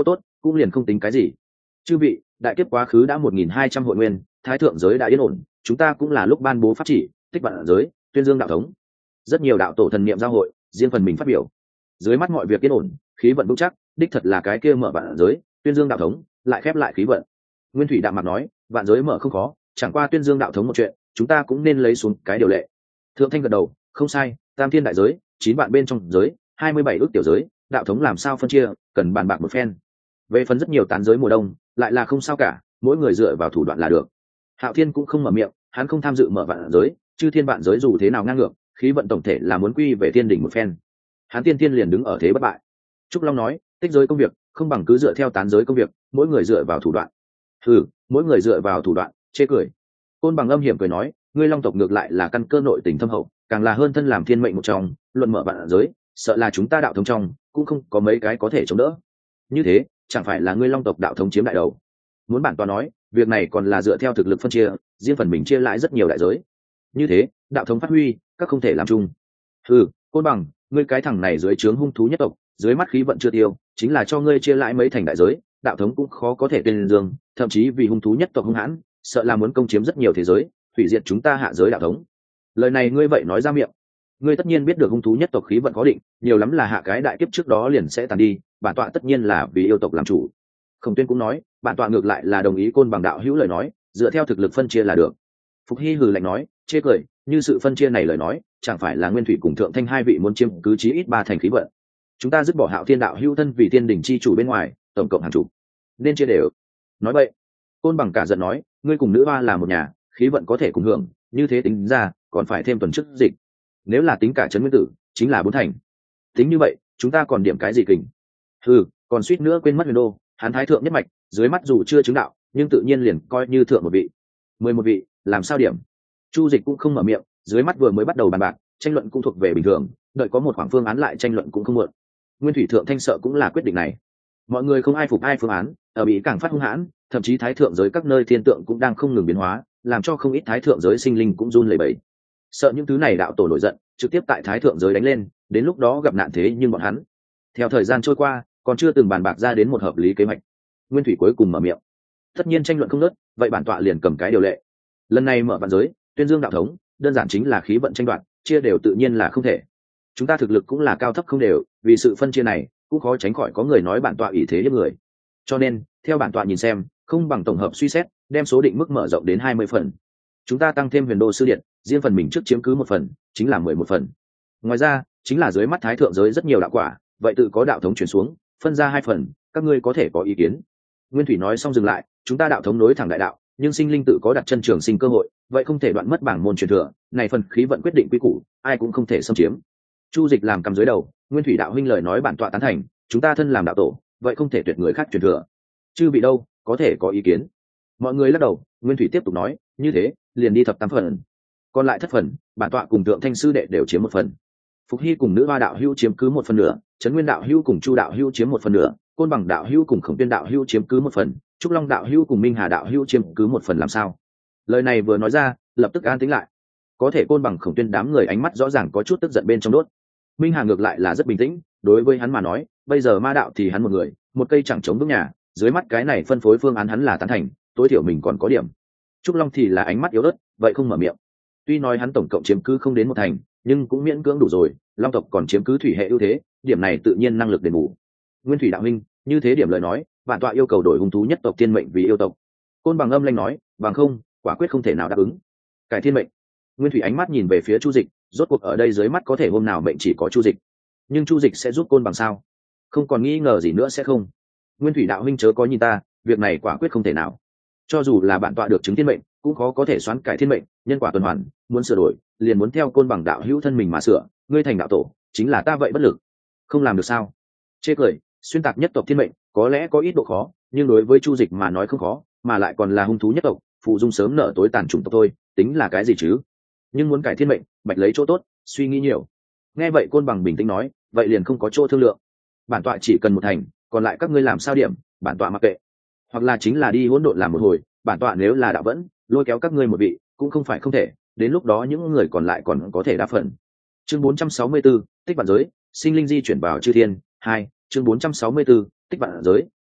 cũng liền không tính cái gì. Chư vị, đại kiếp quá khứ đã một nghìn hai trăm hội nguyên, thái thượng giới đã yên ổn, chúng ta cũng là lúc ban bố pháp chỉ, tích vạn giới, tuyên dương đạo thống. Rất nhiều đạo tổ thần niệm giao hội, riêng phần mình phát biểu. Dưới mắt mọi việc yên ổn, khí vận vững chắc, đích thật là cái kia mở vạn giới, tuyên dương đạo thống, lại khép lại khí vận. Nguyên Thủy đạm mặt nói, vạn giới mở không khó, chẳng qua tuyên dương đạo thống một chuyện, chúng ta cũng nên lấy xuống cái điều lệ. Thượng Thanh gật đầu, không sai, tam thiên đại giới, chín vạn bên trong giới, hai mươi bảy ước tiểu giới, đạo thống làm sao phân chia, cần bàn bạc một phen. Về phần rất nhiều tán giới mùa đông, lại là không sao cả, mỗi người dựa vào thủ đoạn là được. Hạo Thiên cũng không mở miệng, hắn không tham dự mở vạn giới, chư thiên vạn giới dù thế nào ngang ngược, khí vận tổng thể là muốn quy về thiên đỉnh một phen. Hắn tiên tiên liền đứng ở thế bất bại. Trúc Long nói, tích giới công việc, không bằng cứ dựa theo tán giới công việc, mỗi người dựa vào thủ đoạn. Ừ, mỗi người dựa vào thủ đoạn, chê cười. Côn Bằng âm hiểm cười nói, ngươi Long tộc ngược lại là căn cơ nội tình thâm hậu, càng là hơn thân làm thiên mệnh một trong, luận mở vạn giới, sợ là chúng ta đạo thống trong cũng không có mấy cái có thể chống đỡ. Như thế, chẳng phải là ngươi Long tộc đạo thống chiếm đại đầu? Muốn bản tọa nói, việc này còn là dựa theo thực lực phân chia, riêng phần mình chia lại rất nhiều đại giới. Như thế, đạo thống phát huy, các không thể làm chung. Ừ, Côn Bằng, ngươi cái thằng này dưới trướng hung thú nhất tộc, dưới mắt khí vận chưa tiêu, chính là cho ngươi chia lại mấy thành đại giới, đạo thống cũng khó có thể tuyên dương, thậm chí vì hung thú nhất tộc hung hãn, sợ là muốn công chiếm rất nhiều thế giới, hủy diệt chúng ta hạ giới đạo thống. Lời này ngươi vậy nói ra miệng, ngươi tất nhiên biết được hung thú nhất tộc khí vận có định, nhiều lắm là hạ cái đại kiếp trước đó liền sẽ tàn đi, bản tọa tất nhiên là vì yêu tộc làm chủ. Khổng Tuyên cũng nói, bản tọa ngược lại là đồng ý Côn Bằng đạo hữu lời nói, dựa theo thực lực phân chia là được. Phục Hy hừ lạnh nói, chê cười, như sự phân chia này lời nói, chẳng phải là Nguyên Thủy cùng Thượng Thanh hai vị muốn chiếm cứ chí ít ba thành khí vận. Chúng ta dứt bỏ Hạo Thiên đạo hữu thân vì tiên đỉnh chi chủ bên ngoài, tổng cộng hàng chủ, nên chia đều. Nói vậy, Côn Bằng cả giận nói, ngươi cùng nữ hoa là một nhà, khí vận có thể cùng hưởng, như thế tính ra, còn phải thêm tuần trước dịch. Nếu là tính cả trấn nguyên tử, chính là bốn thành. Tính như vậy, chúng ta còn điểm cái gì kình? Ừ, còn suýt nữa quên mất Huyền Đô, hắn thái thượng nhất mạch, dưới mắt dù chưa chứng đạo, nhưng tự nhiên liền coi như thượng một vị. Mười một vị, làm sao điểm? Chu Dịch cũng không mở miệng, dưới mắt vừa mới bắt đầu bàn bạc, tranh luận cũng thuộc về bình thường, đợi có một khoảng phương án lại tranh luận cũng không muộn. Nguyên Thủy Thượng Thanh sợ cũng là quyết định này. Mọi người không ai phục ai phương án, ở bị càng phát hung hãn, thậm chí thái thượng giới các nơi thiên tượng cũng đang không ngừng biến hóa, làm cho không ít thái thượng giới sinh linh cũng run lẩy bẩy. Sợ những thứ này đạo tổ nổi giận, trực tiếp tại thái thượng giới đánh lên, đến lúc đó gặp nạn thế nhưng bọn hắn. Theo thời gian trôi qua, còn chưa từng bàn bạc ra đến một hợp lý kế hoạch. Nguyên Thủy cuối cùng mở miệng. Tất nhiên tranh luận không nớt, vậy bản tọa liền cầm cái điều lệ. Lần này mở vạn giới, tuyên dương đạo thống, đơn giản chính là khí vận tranh đoạt, chia đều tự nhiên là không thể. Chúng ta thực lực cũng là cao thấp không đều, vì sự phân chia này, cũng khó tránh khỏi có người nói bản tọa ủy thế hiếp người. Cho nên, theo bản tọa nhìn xem, không bằng tổng hợp suy xét, đem số định mức mở rộng đến hai mươi phần. Chúng ta tăng thêm Huyền Đô sư điện, riêng phần mình trước chiếm cứ một phần, chính là mười một phần. Ngoài ra, chính là dưới mắt thái thượng giới rất nhiều đạo quả, vậy tự có đạo thống chuyển xuống, phân ra hai phần, các ngươi có thể có ý kiến. Nguyên Thủy nói xong dừng lại, chúng ta đạo thống nối thẳng đại đạo, nhưng sinh linh tự có đặt chân trường sinh cơ hội, vậy không thể đoạn mất bảng môn truyền thừa, này phần khí vận quyết định quy củ, ai cũng không thể xâm chiếm. Chu Dịch làm cầm dưới đầu, Nguyên Thủy đạo huynh lời nói bản tọa tán thành, chúng ta thân làm đạo tổ, vậy không thể tuyệt người khác truyền thừa. Chư vị đâu, có thể có ý kiến? Mọi người lắc đầu. Nguyên Thủy tiếp tục nói, như thế, liền đi thập tám phần, còn lại thất phần, bản tọa cùng Thượng Thanh sư đệ đều chiếm một phần. Phục Hy cùng nữ hoa đạo hữu chiếm cứ một phần nửa, Trấn Nguyên đạo hữu cùng Chu đạo hữu chiếm một phần nửa, Côn Bằng đạo hữu cùng Khổng Tuyên đạo hữu chiếm cứ một phần, Trúc Long đạo hữu cùng Minh Hà đạo hữu chiếm cứ một phần. Làm sao? Lời này vừa nói ra, lập tức an tĩnh lại. Có thể Côn Bằng Khổng Tuyên đám người ánh mắt rõ ràng có chút tức giận bên trong đốt. Minh Hà ngược lại là rất bình tĩnh, đối với hắn mà nói, bây giờ ma đạo thì hắn một người, một cây chẳng chống vững nhà, dưới mắt cái này phân phối phương án hắn là tán thành, tối thiểu mình còn có điểm. Trúc Long thì là ánh mắt yếu ớt, vậy không mở miệng. Tuy nói hắn tổng cộng chiếm cứ không đến một thành, nhưng cũng miễn cưỡng đủ rồi, Long tộc còn chiếm cứ thủy hệ ưu thế, điểm này tự nhiên năng lực đền bù. Nguyên Thủy đạo huynh, như thế điểm lời nói, bản tọa yêu cầu đổi hung thú nhất tộc thiên mệnh vì yêu tộc. Côn Bằng âm lanh nói, bằng không, quả quyết không thể nào đáp ứng. Cải thiên mệnh. Nguyên Thủy ánh mắt nhìn về phía Chu Dịch, rốt cuộc ở đây dưới mắt có thể hôm nào mệnh chỉ có Chu Dịch, nhưng Chu Dịch sẽ giúp Côn Bằng sao? Không còn nghi ngờ gì nữa sẽ không. Nguyên Thủy đạo huynh chớ có nhìn ta, việc này quả quyết không thể nào. Cho dù là bản tọa được chứng thiên mệnh, cũng khó có thể xoán cải thiên mệnh, nhân quả tuần hoàn, muốn sửa đổi, liền muốn theo Côn Bằng đạo hữu thân mình mà sửa, ngươi thành đạo tổ, chính là ta vậy bất lực. Không làm được sao? Chê cười, xuyên tạc nhất tộc thiên mệnh, có lẽ có ít độ khó, nhưng đối với Chu Dịch mà nói không khó, mà lại còn là hung thú nhất tộc, phụ dung sớm nợ tối tàn chủng tộc thôi, tính là cái gì chứ? Nhưng muốn cải thiên mệnh, bạch lấy chỗ tốt, suy nghĩ nhiều. Nghe vậy Côn Bằng bình tĩnh nói, vậy liền không có chỗ thương lượng. Bản tọa chỉ cần một thành, còn lại các ngươi làm sao điểm, bản tọa mặc kệ. Hoặc là chính là đi hỗn độn làm một hồi, bản tọa nếu là đạo vẫn, lôi kéo các ngươi một vị, cũng không phải không thể, đến lúc đó những người còn lại còn có thể đa phần. Chương bốn trăm sáu mươi 4, tích vạn giới, sinh linh di chuyển vào chư thiên, hai, chương bốn trăm sáu mươi 4, tích vạn giới,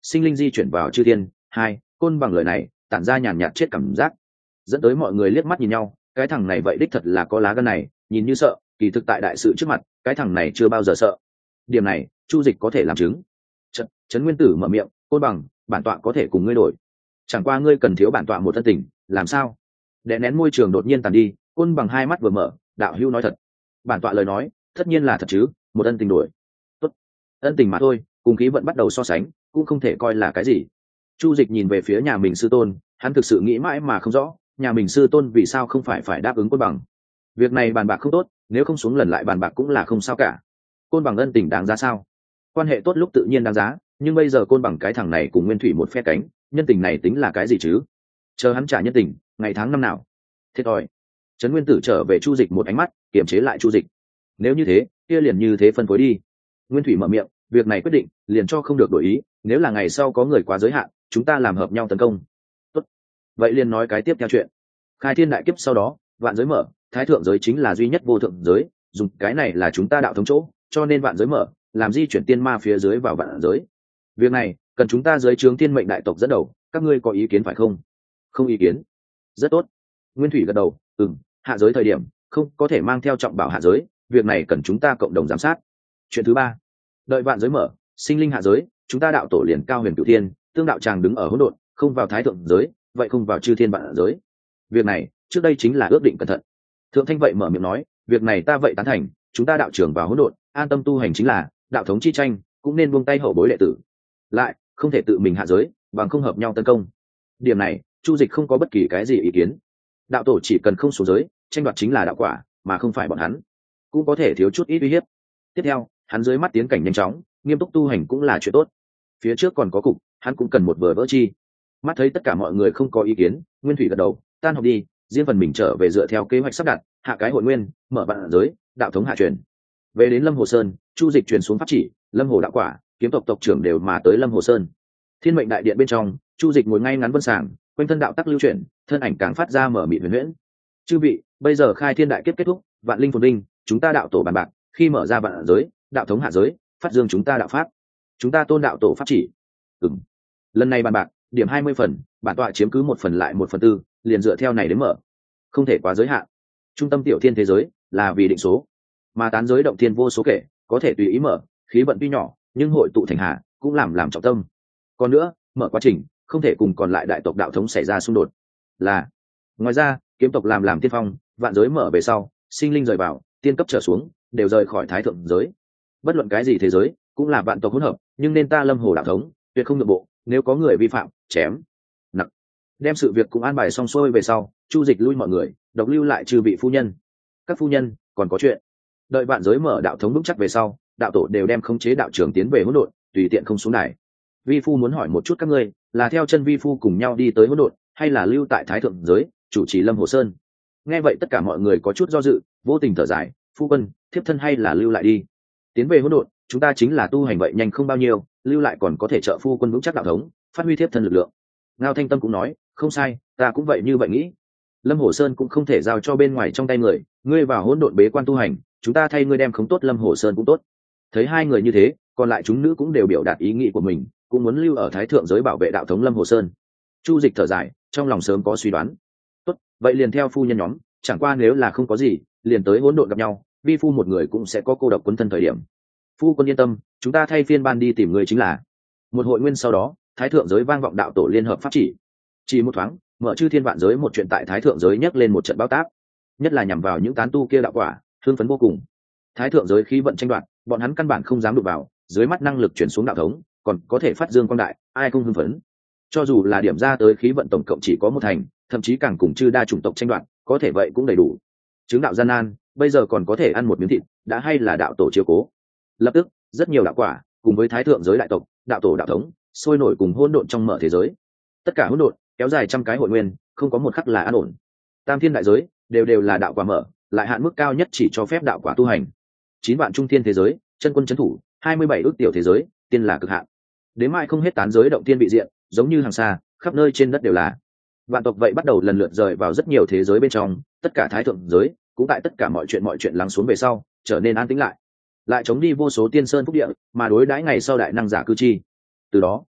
sinh linh di chuyển vào chư thiên. Hai, côn bằng lời này tản ra nhàn nhạt chết cảm giác, dẫn tới mọi người liếc mắt nhìn nhau. Cái thằng này vậy đích thật là có lá gan này, nhìn như sợ, kỳ thực tại đại sự trước mặt cái thằng này chưa bao giờ sợ. Điểm này Chu Dịch có thể làm chứng. Trấn, Trấn Nguyên Tử mở miệng, côn bằng, bản tọa có thể cùng ngươi đổi, chẳng qua ngươi cần thiếu bản tọa một thân tình. Làm sao? Đè nén môi trường đột nhiên tàn đi, côn bằng hai mắt vừa mở, đạo hữu nói thật. Bản tọa lời nói tất nhiên là thật chứ, một ân tình đổi. Tốt, ân tình mà thôi, cùng khí vận bắt đầu so sánh cũng không thể coi là cái gì. Chu Dịch nhìn về phía nhà mình sư tôn, hắn thực sự nghĩ mãi mà không rõ, nhà mình sư tôn vì sao không phải phải đáp ứng côn bằng. Việc này bàn bạc không tốt, nếu không xuống lần lại bàn bạc cũng là không sao cả. Côn bằng ân tình đáng giá sao? Quan hệ tốt lúc tự nhiên đáng giá, nhưng bây giờ côn bằng cái thằng này cùng Nguyên Thủy một phe cánh, nhân tình này tính là cái gì chứ? Chờ hắn trả nhân tình, ngày tháng năm nào? Thiệt thòi. Trấn Nguyên Tử trở về Chu Dịch một ánh mắt, kiềm chế lại Chu Dịch. Nếu như thế, kia liền như thế phân phối đi. Nguyên Thủy mở miệng, việc này quyết định, liền cho không được đổi ý, nếu là ngày sau có người quá giới hạn, chúng ta làm hợp nhau tấn công. Tốt. Vậy liền nói cái tiếp theo chuyện. Khai thiên đại kiếp sau đó, vạn giới mở, thái thượng giới chính là duy nhất vô thượng giới, dùng cái này là chúng ta đạo thống chỗ, cho nên vạn giới mở, làm di chuyển tiên ma phía dưới vào vạn giới. Việc này cần chúng ta dưới trướng tiên mệnh đại tộc dẫn đầu, các ngươi có ý kiến phải không? Không ý kiến. Rất tốt. Nguyên Thủy gật đầu, ừm, hạ giới thời điểm không có thể mang theo trọng bảo hạ giới, việc này cần chúng ta cộng đồng giám sát. Chuyện thứ ba, đợi vạn giới mở, sinh linh hạ giới, chúng ta đạo tổ liền cao huyền cửu thiên, tương đạo tràng đứng ở hỗn độn, không vào thái thượng giới, vậy không vào chư thiên vạn giới. Việc này trước đây chính là ước định cẩn thận. Thượng Thanh vậy mở miệng nói, việc này ta vậy tán thành, chúng ta đạo trưởng vào hỗn độn, an tâm tu hành chính là, đạo thống chi tranh cũng nên buông tay hậu bối đệ tử, lại không thể tự mình hạ giới, bằng không hợp nhau tấn công. Điểm này Chu Dịch không có bất kỳ cái gì ý kiến. Đạo tổ chỉ cần không xuống giới, tranh đoạt chính là đạo quả, mà không phải bọn hắn, cũng có thể thiếu chút ít uy hiếp. Tiếp theo, hắn dưới mắt tiến cảnh nhanh chóng, nghiêm túc tu hành cũng là chuyện tốt. Phía trước còn có cục, hắn cũng cần một vừa vỡ chi. Mắt thấy tất cả mọi người không có ý kiến, Nguyên Thủy gật đầu, tan học đi, riêng phần mình trở về dựa theo kế hoạch sắp đặt, hạ cái hội nguyên, mở vạn giới, đạo thống hạ truyền. Về đến Lâm Hồ Sơn, Chu Dịch truyền xuống pháp chỉ, Lâm Hồ đạo quả, kiếm tộc tộc trưởng đều mà tới Lâm Hồ Sơn. Thiên mệnh đại điện bên trong, Chu Dịch ngồi ngay ngắn vân sàng, quanh thân đạo tắc lưu chuyển, thân ảnh càng phát ra mở mịt huyền huyễn. Chư vị, bây giờ khai thiên đại kiếp kết thúc, vạn linh phồn vinh, chúng ta đạo tổ bàn bạc, khi mở ra vạn giới, đạo thống hạ giới, phát dương chúng ta đạo pháp. Chúng ta tôn đạo tổ pháp chỉ. Ừm. Lần này bàn bạc, điểm hai mươi phần, bản tọa chiếm cứ một phần lại một phần tư, liền dựa theo này đến mở. Không thể quá giới hạn. Trung tâm tiểu thiên thế giới là vì định số, mà tán giới động thiên vô số kể, có thể tùy ý mở, khí vận tuy nhỏ, nhưng hội tụ thành hà, cũng làm làm trọng tâm. Còn nữa, mở quá trình không thể cùng còn lại đại tộc đạo thống xảy ra xung đột. Là. Ngoài ra, kiếm tộc làm làm tiên phong, vạn giới mở về sau, sinh linh rời vào, tiên cấp trở xuống, đều rời khỏi thái thượng giới. Bất luận cái gì thế giới, cũng là vạn tộc hỗn hợp, nhưng nên ta Lâm Hồ đạo thống, tuyệt không nhượng bộ, nếu có người vi phạm, chém. Nặng. Đem sự việc cũng an bài xong xuôi về sau, Chu Dịch lui mọi người, độc lưu lại trừ vị phu nhân. Các phu nhân, còn có chuyện. Đợi vạn giới mở đạo thống vững chắc về sau, đạo tổ đều đem khống chế đạo trưởng tiến về hỗn độn, tùy tiện không xuống đài. Vi phu muốn hỏi một chút các ngươi, là theo chân vi phu cùng nhau đi tới hỗn độn, hay là lưu tại thái thượng giới, chủ trì Lâm Hồ Sơn? Nghe vậy tất cả mọi người có chút do dự, vô tình thở dài, phu quân, thiếp thân hay là lưu lại đi. Tiến về hỗn độn, chúng ta chính là tu hành vậy nhanh không bao nhiêu, lưu lại còn có thể trợ phu quân vững chắc đạo thống, phát huy thiếp thân lực lượng. Ngao Thanh Tâm cũng nói, không sai, ta cũng vậy như vậy nghĩ. Lâm Hồ Sơn cũng không thể giao cho bên ngoài trong tay người, ngươi vào hỗn độn bế quan tu hành, chúng ta thay ngươi đem khống tốt Lâm Hồ Sơn cũng tốt. Thấy hai người như thế, còn lại chúng nữ cũng đều biểu đạt ý nghĩ của mình, cũng muốn lưu ở thái thượng giới bảo vệ đạo thống Lâm Hồ Sơn. Chu Dịch thở dài, trong lòng sớm có suy đoán. Tốt, vậy liền theo phu nhân nhóm, chẳng qua nếu là không có gì, liền tới hỗn độn gặp nhau, vi phu một người cũng sẽ có cô độc quấn thân thời điểm. Phu quân yên tâm, chúng ta thay phiên ban đi tìm người chính là. Một hội nguyên sau đó, thái thượng giới vang vọng đạo tổ liên hợp pháp chỉ. Chỉ một thoáng, mở chư thiên vạn giới một chuyện tại thái thượng giới nhấc lên một trận báo táp, nhất là nhằm vào những tán tu kia đạo quả, thương phấn vô cùng. Thái thượng giới khí vận tranh đoạt, bọn hắn căn bản không dám đụng vào, dưới mắt năng lực chuyển xuống đạo thống, còn có thể phát dương quang đại, ai không hưng phấn. Cho dù là điểm ra tới khí vận tổng cộng chỉ có một thành, thậm chí càng cùng chư đa chủng tộc tranh đoạt, có thể vậy cũng đầy đủ. Chứng đạo gian nan, bây giờ còn có thể ăn một miếng thịt, đã hay là đạo tổ chiếu cố. Lập tức, rất nhiều đạo quả, cùng với thái thượng giới đại tộc, đạo tổ đạo thống, sôi nổi cùng hỗn độn trong mở thế giới. Tất cả hỗn độn, kéo dài trăm cái hội nguyên, không có một khắc là an ổn. Tam thiên đại giới, đều đều là đạo quả mở, lại hạn mức cao nhất chỉ cho phép đạo quả tu hành. Chín vạn trung thiên thế giới, chân quân chấn thủ, hai mươi bảy ước tiểu thế giới, tiên là cực hạn. Đến mai không hết tán giới động tiên vị diện, giống như hàng xa, khắp nơi trên đất đều là. Vạn tộc vậy bắt đầu lần lượt rời vào rất nhiều thế giới bên trong, tất cả thái thượng giới, cũng tại tất cả mọi chuyện mọi chuyện lắng xuống về sau, trở nên an tĩnh lại. Lại chống đi vô số tiên sơn phúc địa, mà đối đãi ngày sau đại năng giả cư chi. Từ đó,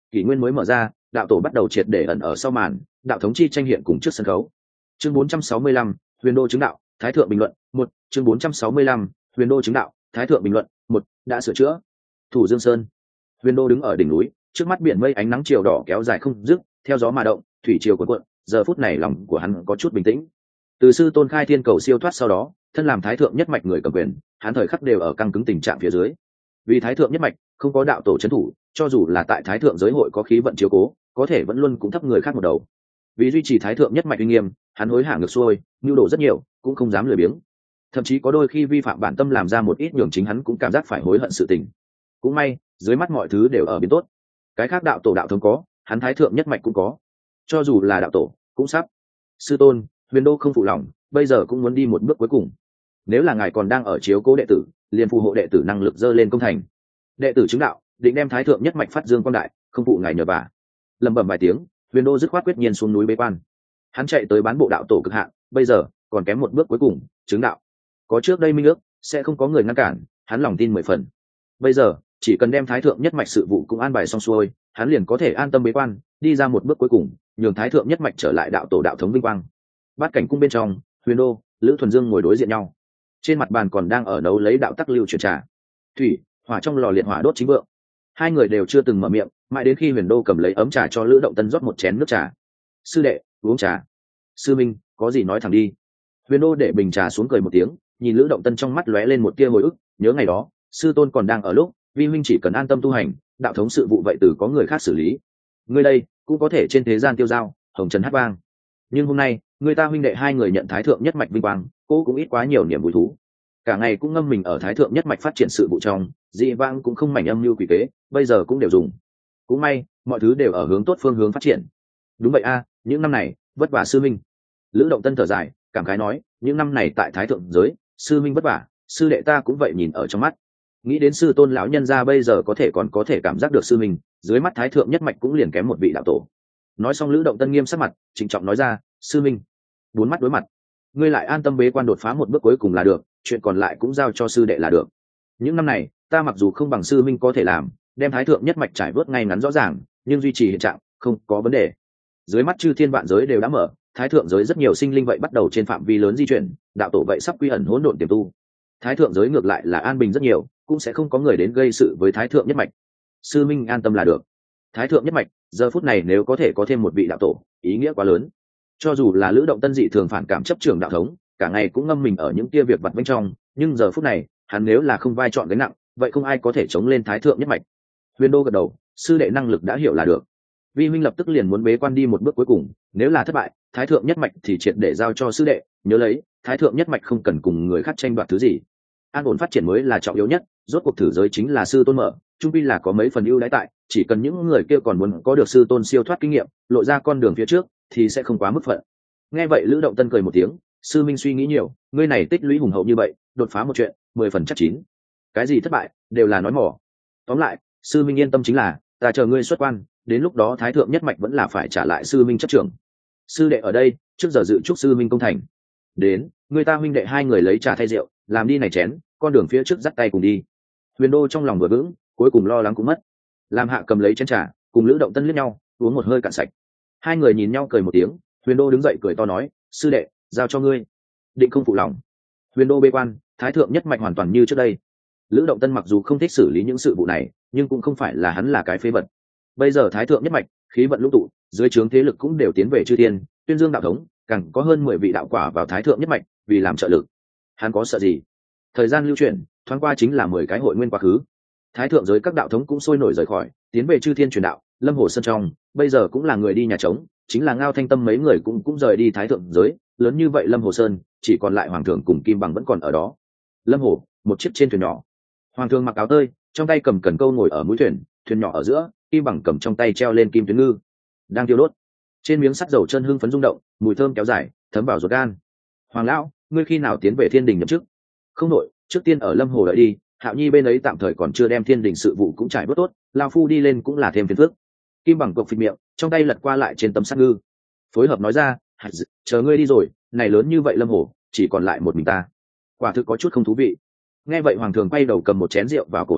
kỷ nguyên mới mở ra, đạo tổ bắt đầu triệt để ẩn ở sau màn, đạo thống chi tranh hiện cùng trước sân khấu. Chương bốn trăm sáu mươi lăm, huyền đô chứng đạo, thái thượng bình luận, một. Chương bốn trăm sáu mươi lăm, huyền đô chứng đạo, thái thượng bình luận, một. Đã sửa chữa. Thủ Dương Sơn. Huyền đô đứng ở đỉnh núi, trước mắt biển mây ánh nắng chiều đỏ kéo dài không dứt, theo gió mà động, thủy triều cuộn cuộn, giờ phút này lòng của hắn có chút bình tĩnh. Từ sư tôn khai thiên cầu siêu thoát sau đó, thân làm thái thượng nhất mạch người cầm quyền, hắn thời khắc đều ở căng cứng tình trạng phía dưới. Vì thái thượng nhất mạch, không có đạo tổ trấn thủ, cho dù là tại thái thượng giới hội có khí vận chiếu cố, có thể vẫn luôn cũng thấp người khác một đầu. Vì duy trì thái thượng nhất mạch uy nghiêm, hắn hối hả ngược xuôi, nhu đồ rất nhiều, cũng không dám lười biếng. Thậm chí có đôi khi vi phạm bản tâm làm ra một ít nhường chính hắn cũng cảm giác phải hối hận sự tình. Cũng may, dưới mắt mọi thứ đều ở biến tốt. Cái khác đạo tổ đạo thống có, hắn thái thượng nhất mạch cũng có. Cho dù là đạo tổ, cũng sắp. Sư tôn, huyền đô không phụ lòng, bây giờ cũng muốn đi một bước cuối cùng. Nếu là ngài còn đang ở chiếu cố đệ tử, liền phù hộ đệ tử năng lực dơ lên công thành. Đệ tử chứng đạo, định đem thái thượng nhất mạch phát dương quang đại, không phụ ngài nhờ vả. Lẩm bẩm vài tiếng, huyền đô dứt khoát quyết nhiên xuống núi bế quan. Hắn chạy tới bán bộ đạo tổ cực hạn, bây giờ còn kém một bước cuối cùng, chứng đạo. Có trước đây minh ước, sẽ không có người ngăn cản, hắn lòng tin mười phần. Bây giờ chỉ cần đem thái thượng nhất mạch sự vụ cũng an bài xong xuôi, hắn liền có thể an tâm bế quan, đi ra một bước cuối cùng, nhường thái thượng nhất mạch trở lại đạo tổ đạo thống vinh quang. Bát cảnh cung bên trong, huyền đô, lữ thuần dương ngồi đối diện nhau. Trên mặt bàn còn đang ở nấu lấy đạo tắc lưu truyền trà. Thủy, hỏa trong lò liệt hỏa đốt chính vượng. Hai người đều chưa từng mở miệng, mãi đến khi huyền đô cầm lấy ấm trà cho lữ động tân rót một chén nước trà. Sư đệ, uống trà. Sư minh, có gì nói thẳng đi. Huyền đô để bình trà xuống cười một tiếng, nhìn lữ động tân trong mắt lóe lên một tia hồi ức, nhớ ngày đó sư tôn còn đang ở lúc vi huynh chỉ cần an tâm tu hành, đạo thống sự vụ vậy từ có người khác xử lý, ngươi đây cũng có thể trên thế gian tiêu dao, hồng trần hát vang. Nhưng hôm nay người ta huynh đệ hai người nhận thái thượng nhất mạch vinh quang, cô cũng ít quá nhiều niềm vui thú, cả ngày cũng ngâm mình ở thái thượng nhất mạch phát triển sự vụ trong, dị vang cũng không mảnh âm mưu quỷ kế, bây giờ cũng đều dùng. Cũng may mọi thứ đều ở hướng tốt phương hướng phát triển. Đúng vậy a, những năm này vất vả sư minh. Lữ động tân thở dài cảm khái nói, những năm này tại thái thượng giới, sư minh vất vả, sư đệ ta cũng vậy nhìn ở trong mắt. Nghĩ đến sư tôn lão nhân gia bây giờ có thể còn có thể cảm giác được sư minh, dưới mắt thái thượng nhất mạch cũng liền kém một vị đạo tổ. Nói xong lữ động tân nghiêm sắc mặt, trịnh trọng nói ra, sư minh, bốn mắt đối mặt, ngươi lại an tâm bế quan đột phá một bước cuối cùng là được, chuyện còn lại cũng giao cho sư đệ là được. Những năm này ta mặc dù không bằng sư minh có thể làm, đem thái thượng nhất mạch trải vớt ngay ngắn rõ ràng, nhưng duy trì hiện trạng không có vấn đề. Dưới mắt chư thiên vạn giới đều đã mở, thái thượng giới rất nhiều sinh linh vậy bắt đầu trên phạm vi lớn di chuyển, đạo tổ vậy sắp quy ẩn hỗn độn tiềm tu. Thái thượng giới ngược lại là an bình rất nhiều, cũng sẽ không có người đến gây sự với thái thượng nhất mạch. Sư minh an tâm là được. Thái thượng nhất mạch giờ phút này nếu có thể có thêm một vị đạo tổ, ý nghĩa quá lớn. Cho dù là lữ động tân dị thường phản cảm chấp trưởng đạo thống, cả ngày cũng ngâm mình ở những kia việc vặt bên trong, nhưng giờ phút này hắn nếu là không vai trọn gánh nặng, vậy không ai có thể chống lên thái thượng nhất mạch. Huyền đô gật đầu, sư đệ năng lực đã hiểu là được. Vi huynh lập tức liền muốn bế quan đi một bước cuối cùng, nếu là thất bại, thái thượng nhất mạch thì triệt để giao cho sư đệ, nhớ lấy, thái thượng nhất mạch không cần cùng người khác tranh đoạt thứ gì, an ổn phát triển mới là trọng yếu nhất. Rốt cuộc thử giới chính là sư tôn mở, trung pi là có mấy phần ưu đãi tại, chỉ cần những người kia còn muốn có được sư tôn siêu thoát kinh nghiệm, lộ ra con đường phía trước, thì sẽ không quá mức phận. Nghe vậy lữ động tân cười một tiếng, sư minh suy nghĩ nhiều, ngươi này tích lũy hùng hậu như vậy, đột phá một chuyện mười phần chắc chín, cái gì thất bại đều là nói mỏ. Tóm lại sư minh yên tâm chính là, ta chờ ngươi xuất quan, đến lúc đó thái thượng nhất mạch vẫn là phải trả lại sư minh chấp trưởng. Sư đệ ở đây, trước giờ dự chúc sư minh công thành. Đến, người ta huynh đệ hai người lấy trà thay rượu, làm đi này chén, con đường phía trước dắt tay cùng đi. Huyền đô trong lòng vừa vững, cuối cùng lo lắng cũng mất. Làm hạ cầm lấy chén trà, cùng lữ động tân liếc nhau, uống một hơi cạn sạch. Hai người nhìn nhau cười một tiếng, huyền đô đứng dậy cười to nói, sư đệ, giao cho ngươi, định không phụ lòng. Huyền đô bế quan, thái thượng nhất mạch hoàn toàn như trước đây. Lữ động tân mặc dù không thích xử lý những sự vụ này, nhưng cũng không phải là hắn là cái phế vật. Bây giờ thái thượng nhất mạch khí vận lũng tụ, dưới trướng thế lực cũng đều tiến về chư thiên, tuyên dương đạo thống, càng có hơn mười vị đạo quả vào thái thượng nhất mạch vì làm trợ lực. Hắn có sợ gì? Thời gian lưu chuyển thoáng qua chính là mười cái hội nguyên quá khứ, thái thượng giới các đạo thống cũng sôi nổi rời khỏi, tiến về chư thiên truyền đạo. Lâm hồ sơn trong bây giờ cũng là người đi nhà trống, chính là Ngao Thanh Tâm mấy người cũng cũng rời đi thái thượng giới. Lớn như vậy Lâm hồ sơn chỉ còn lại hoàng thượng cùng Kim Bằng vẫn còn ở đó. Lâm hồ, một chiếc trên thuyền nhỏ, hoàng thượng mặc áo tơi, trong tay cầm cần câu ngồi ở mũi thuyền, thuyền nhỏ ở giữa, Kim Bằng cầm trong tay treo lên kim tuyến ngư đang tiêu đốt. Trên miếng sắt dầu chân hưng phấn rung động, mùi thơm kéo dài thấm vào ruột gan. Hoàng lão, ngươi khi nào tiến về thiên đình nhậm chức? Không nội, trước tiên ở Lâm hồ đợi đi, Hạo Nhi bên ấy tạm thời còn chưa đem thiên đình sự vụ cũng trải bớt tốt, lao phu đi lên cũng là thêm phiền phức. Kim Bằng cộc phịch miệng, trong tay lật qua lại trên tấm sắt ngư, phối hợp nói ra, chờ ngươi đi rồi, này lớn như vậy Lâm hồ chỉ còn lại một mình ta, quả thực có chút không thú vị. Nghe vậy hoàng thượng quay đầu cầm một chén rượu vào cổ họng,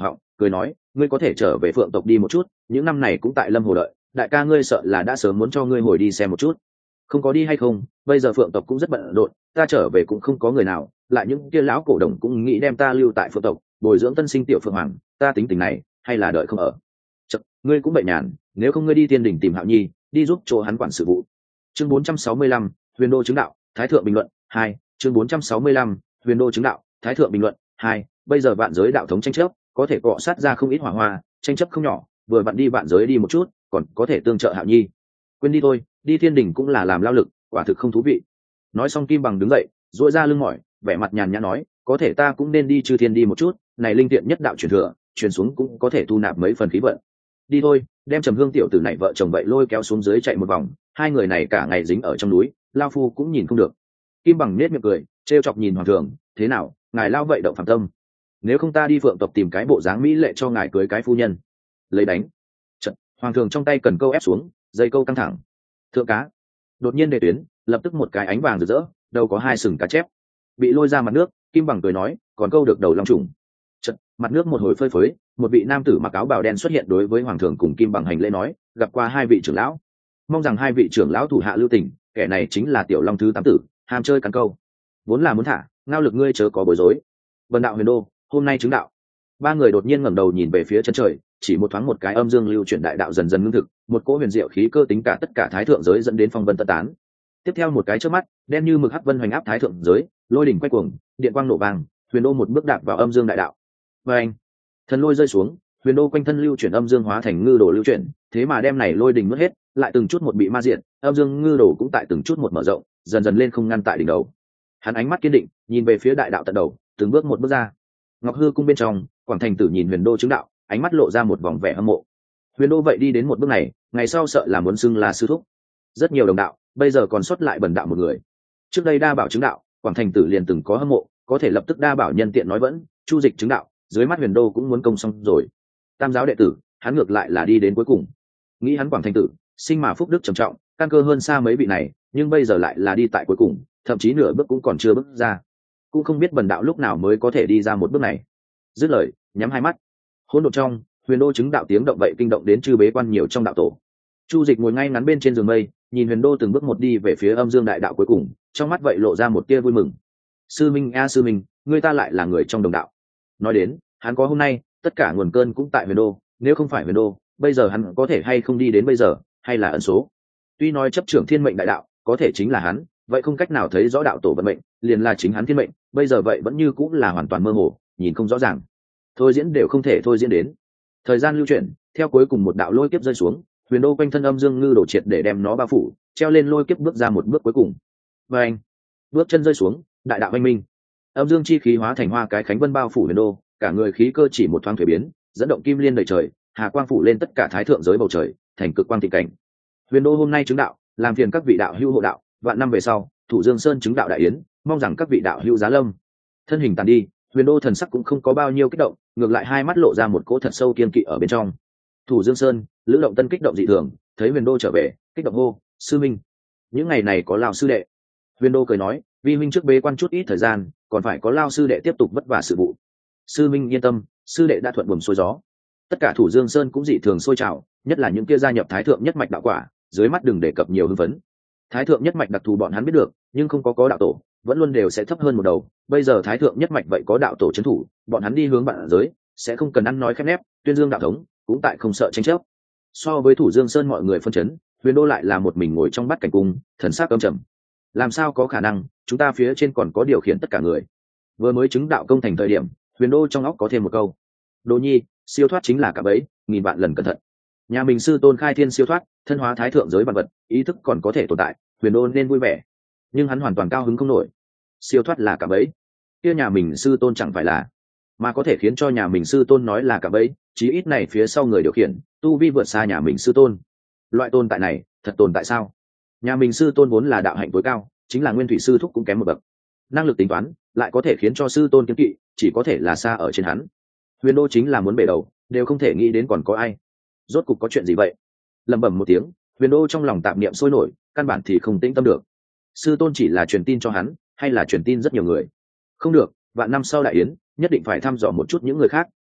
cười nói ngươi có thể trở về phượng tộc đi một chút, những năm này cũng tại lâm hồ đợi, đại ca ngươi sợ là đã sớm muốn cho ngươi hồi đi xem một chút. Không có đi hay không, bây giờ phượng tộc cũng rất bận rộn, ta trở về cũng không có người nào, lại những kia lão cổ đồng cũng nghĩ đem ta lưu tại phượng tộc bồi dưỡng tân sinh tiểu phượng hoàng, ta tính tình này hay là đợi không ở. Chật, ngươi cũng bệnh nhàn, nếu không ngươi đi tiên đỉnh tìm Hạo Nhi, đi giúp chỗ hắn quản sự vụ. Chương bốn trăm sáu mươi lăm, Huyền Đô chứng đạo, Thái thượng bình luận hai. Chương bốn trăm sáu mươi lăm, Huyền Đô chứng đạo, Thái thượng bình luận hai. Bây giờ vạn giới đạo thống tranh chấp, có thể cọ sát ra không ít hỏa hoa, tranh chấp không nhỏ, vừa vặn đi vạn giới đi một chút, còn có thể tương trợ Hạo Nhi. Quên đi thôi, đi thiên đỉnh cũng là làm lao lực, quả thực không thú vị. Nói xong Kim Bằng đứng dậy, duỗi ra lưng mỏi, vẻ mặt nhàn nhã nói, có thể ta cũng nên đi chư thiên đi một chút, này linh tiện nhất đạo truyền thừa, truyền xuống cũng có thể thu nạp mấy phần khí vận. Đi thôi, đem Trầm Hương tiểu tử này vợ chồng vậy lôi kéo xuống dưới chạy một vòng, hai người này cả ngày dính ở trong núi, lao phu cũng nhìn không được. Kim Bằng nết miệng cười, trêu chọc nhìn hoàng thượng, thế nào, ngài lao vậy động phạm tâm, nếu không ta đi phượng tộc tìm cái bộ dáng mỹ lệ cho ngài cưới cái phu nhân. Lấy đánh. Trận, hoàng thượng trong tay cần câu ép xuống, dây câu căng thẳng. Thượng cá. Đột nhiên đề tuyến, lập tức một cái ánh vàng rực rỡ, đầu có hai sừng cá chép bị lôi ra mặt nước. Kim Bằng cười nói, còn câu được đầu long trùng. Trận, mặt nước một hồi phơi phới, một vị nam tử mặc áo bào đen xuất hiện đối với hoàng thượng cùng Kim Bằng hành lễ nói, gặp qua hai vị trưởng lão, mong rằng hai vị trưởng lão thủ hạ lưu tình, kẻ này chính là tiểu long thứ tám tử, ham chơi cắn câu, vốn là muốn thả, ngao lực ngươi chớ có bối rối. Vân đạo Huyền Đô hôm nay chứng đạo. Ba người đột nhiên ngẩng đầu nhìn về phía chân trời, chỉ một thoáng một cái âm dương lưu chuyển đại đạo dần dần ngưng thực, một cỗ huyền diệu khí cơ tính cả tất cả thái thượng giới dẫn đến phong vân tận tán. Tiếp theo một cái chớp mắt, đen như mực hắc vân hoành áp thái thượng giới, lôi đỉnh quay cuồng, điện quang nổ vàng, Huyền Đô một bước đạp vào âm dương đại đạo. Và anh, thần lôi rơi xuống, Huyền Đô quanh thân lưu chuyển âm dương hóa thành ngư đồ lưu chuyển, thế mà đem này lôi đỉnh nuốt hết, lại từng chút một bị ma diện, âm dương ngư đồ cũng tại từng chút một mở rộng, dần dần lên không ngăn tại đỉnh đầu. Hắn ánh mắt kiên định, nhìn về phía đại đạo tận đầu, từng bước một bước ra. Ngọc Hư cung bên trong, Quảng Thành Tử nhìn Huyền Đô chứng đạo, ánh mắt lộ ra một vòng vẻ hâm mộ. Huyền Đô vậy đi đến một bước này, ngày sau sợ là muốn xưng là sư thúc. Rất nhiều đồng đạo, bây giờ còn sót lại bần đạo một người. Trước đây đa bảo chứng đạo, Quảng Thành Tử liền từng có hâm mộ, có thể lập tức đa bảo nhân tiện nói vẫn, Chu Dịch chứng đạo, dưới mắt Huyền Đô cũng muốn công xong rồi. Tam giáo đệ tử, hắn ngược lại là đi đến cuối cùng. Nghĩ hắn Quảng Thành Tử, sinh mà phúc đức trầm trọng, căn cơ hơn xa mấy vị này, nhưng bây giờ lại là đi tại cuối cùng, thậm chí nửa bước cũng còn chưa bước ra. Cũng không biết bần đạo lúc nào mới có thể đi ra một bước này. Dứt lời, nhắm hai mắt. Hỗn độn trong, Huyền Đô chứng đạo tiếng động vậy kinh động đến chư bế quan nhiều trong đạo tổ. Chu Dịch ngồi ngay ngắn bên trên giường mây, nhìn Huyền Đô từng bước một đi về phía âm dương đại đạo cuối cùng, trong mắt vậy lộ ra một tia vui mừng. Sư minh a sư minh, người ta lại là người trong đồng đạo. Nói đến, hắn có hôm nay, tất cả nguồn cơn cũng tại Huyền Đô, nếu không phải Huyền Đô, bây giờ hắn có thể hay không đi đến bây giờ, hay là ẩn số. Tuy nói chấp trưởng thiên mệnh đại đạo, có thể chính là hắn, vậy không cách nào thấy rõ đạo tổ vận mệnh, liền là chính hắn thiên mệnh, bây giờ vậy vẫn như cũng là hoàn toàn mơ hồ, nhìn không rõ ràng. Thôi diễn đều không thể thôi diễn đến. Thời gian lưu chuyển, theo cuối cùng một đạo lôi kiếp rơi xuống, Huyền Đô quanh thân âm dương ngư đổ triệt để đem nó bao phủ, treo lên lôi kiếp bước ra một bước cuối cùng. Và anh, bước chân rơi xuống, đại đạo anh minh, âm dương chi khí hóa thành hoa cái khánh vân bao phủ Huyền Đô, cả người khí cơ chỉ một thoáng thuế biến, dẫn động kim liên đầy trời, hà quang phủ lên tất cả thái thượng giới bầu trời, thành cực quang thị cảnh. Huyền Đô hôm nay chứng đạo, làm phiền các vị đạo hữu hộ đạo, vạn năm về sau, Thủ Dương Sơn chứng đạo đại yến, mong rằng các vị đạo hữu giá lâm. Thân hình tàn đi, Huyền Đô thần sắc cũng không có bao nhiêu kích động, ngược lại hai mắt lộ ra một cỗ thật sâu kiên kỵ ở bên trong. Thủ Dương Sơn, Lữ Động Tân kích động dị thường, thấy Huyền Đô trở về, kích động hô, sư minh, những ngày này có lão sư đệ. Huyền Đô cười nói, vi huynh trước bế quan chút ít thời gian, còn phải có lão sư đệ tiếp tục vất vả sự vụ. Sư minh yên tâm, sư đệ đã thuận buồm xuôi gió. Tất cả Thủ Dương Sơn cũng dị thường sôi trào, nhất là những kia gia nhập Thái thượng nhất mạch đạo quả, dưới mắt đừng đề cập nhiều hưng phấn. Thái thượng nhất mạch đặc thù bọn hắn biết được, nhưng không có có đạo tổ, vẫn luôn đều sẽ thấp hơn một đầu. Bây giờ Thái thượng nhất mạch vậy có đạo tổ trấn thủ, bọn hắn đi hướng bạn giới, sẽ không cần ăn nói khép nép, tuyên dương đạo thống, cũng tại không sợ tranh chấp. So với Thủ Dương Sơn mọi người phân chấn, Huyền Đô lại là một mình ngồi trong bát cảnh cung, thần sắc âm trầm. Làm sao có khả năng, chúng ta phía trên còn có điều khiển tất cả người. Vừa mới chứng đạo công thành thời điểm, Huyền Đô trong óc có thêm một câu. Đỗ Nhi, siêu thoát chính là cả bẫy, nghìn vạn lần cẩn thận. Nhà mình sư tôn khai thiên siêu thoát, thân hóa thái thượng giới vạn vật, ý thức còn có thể tồn tại, Huyền Đô nên vui vẻ. Nhưng hắn hoàn toàn cao hứng không nổi. Siêu thoát là cả bẫy, kia nhà mình sư tôn chẳng phải là, mà có thể khiến cho nhà mình sư tôn nói là cả bẫy, chí ít này phía sau người điều khiển, tu vi vượt xa nhà mình sư tôn. Loại tồn tại này, thật tồn tại sao? Nhà mình sư tôn vốn là đạo hạnh tối cao, chính là nguyên thủy sư thúc cũng kém một bậc. Năng lực tính toán, lại có thể khiến cho sư tôn kiêng kỵ, chỉ có thể là xa ở trên hắn. Huyền Đô chính là muốn bể đầu, đều không thể nghĩ đến còn có ai. Rốt cục có chuyện gì vậy? Lẩm bẩm một tiếng, Huyền Đô trong lòng tạp niệm sôi nổi, căn bản thì không tĩnh tâm được. Sư tôn chỉ là truyền tin cho hắn, hay là truyền tin rất nhiều người? Không được, vạn năm sau đại yến, nhất định phải thăm dò một chút những người khác,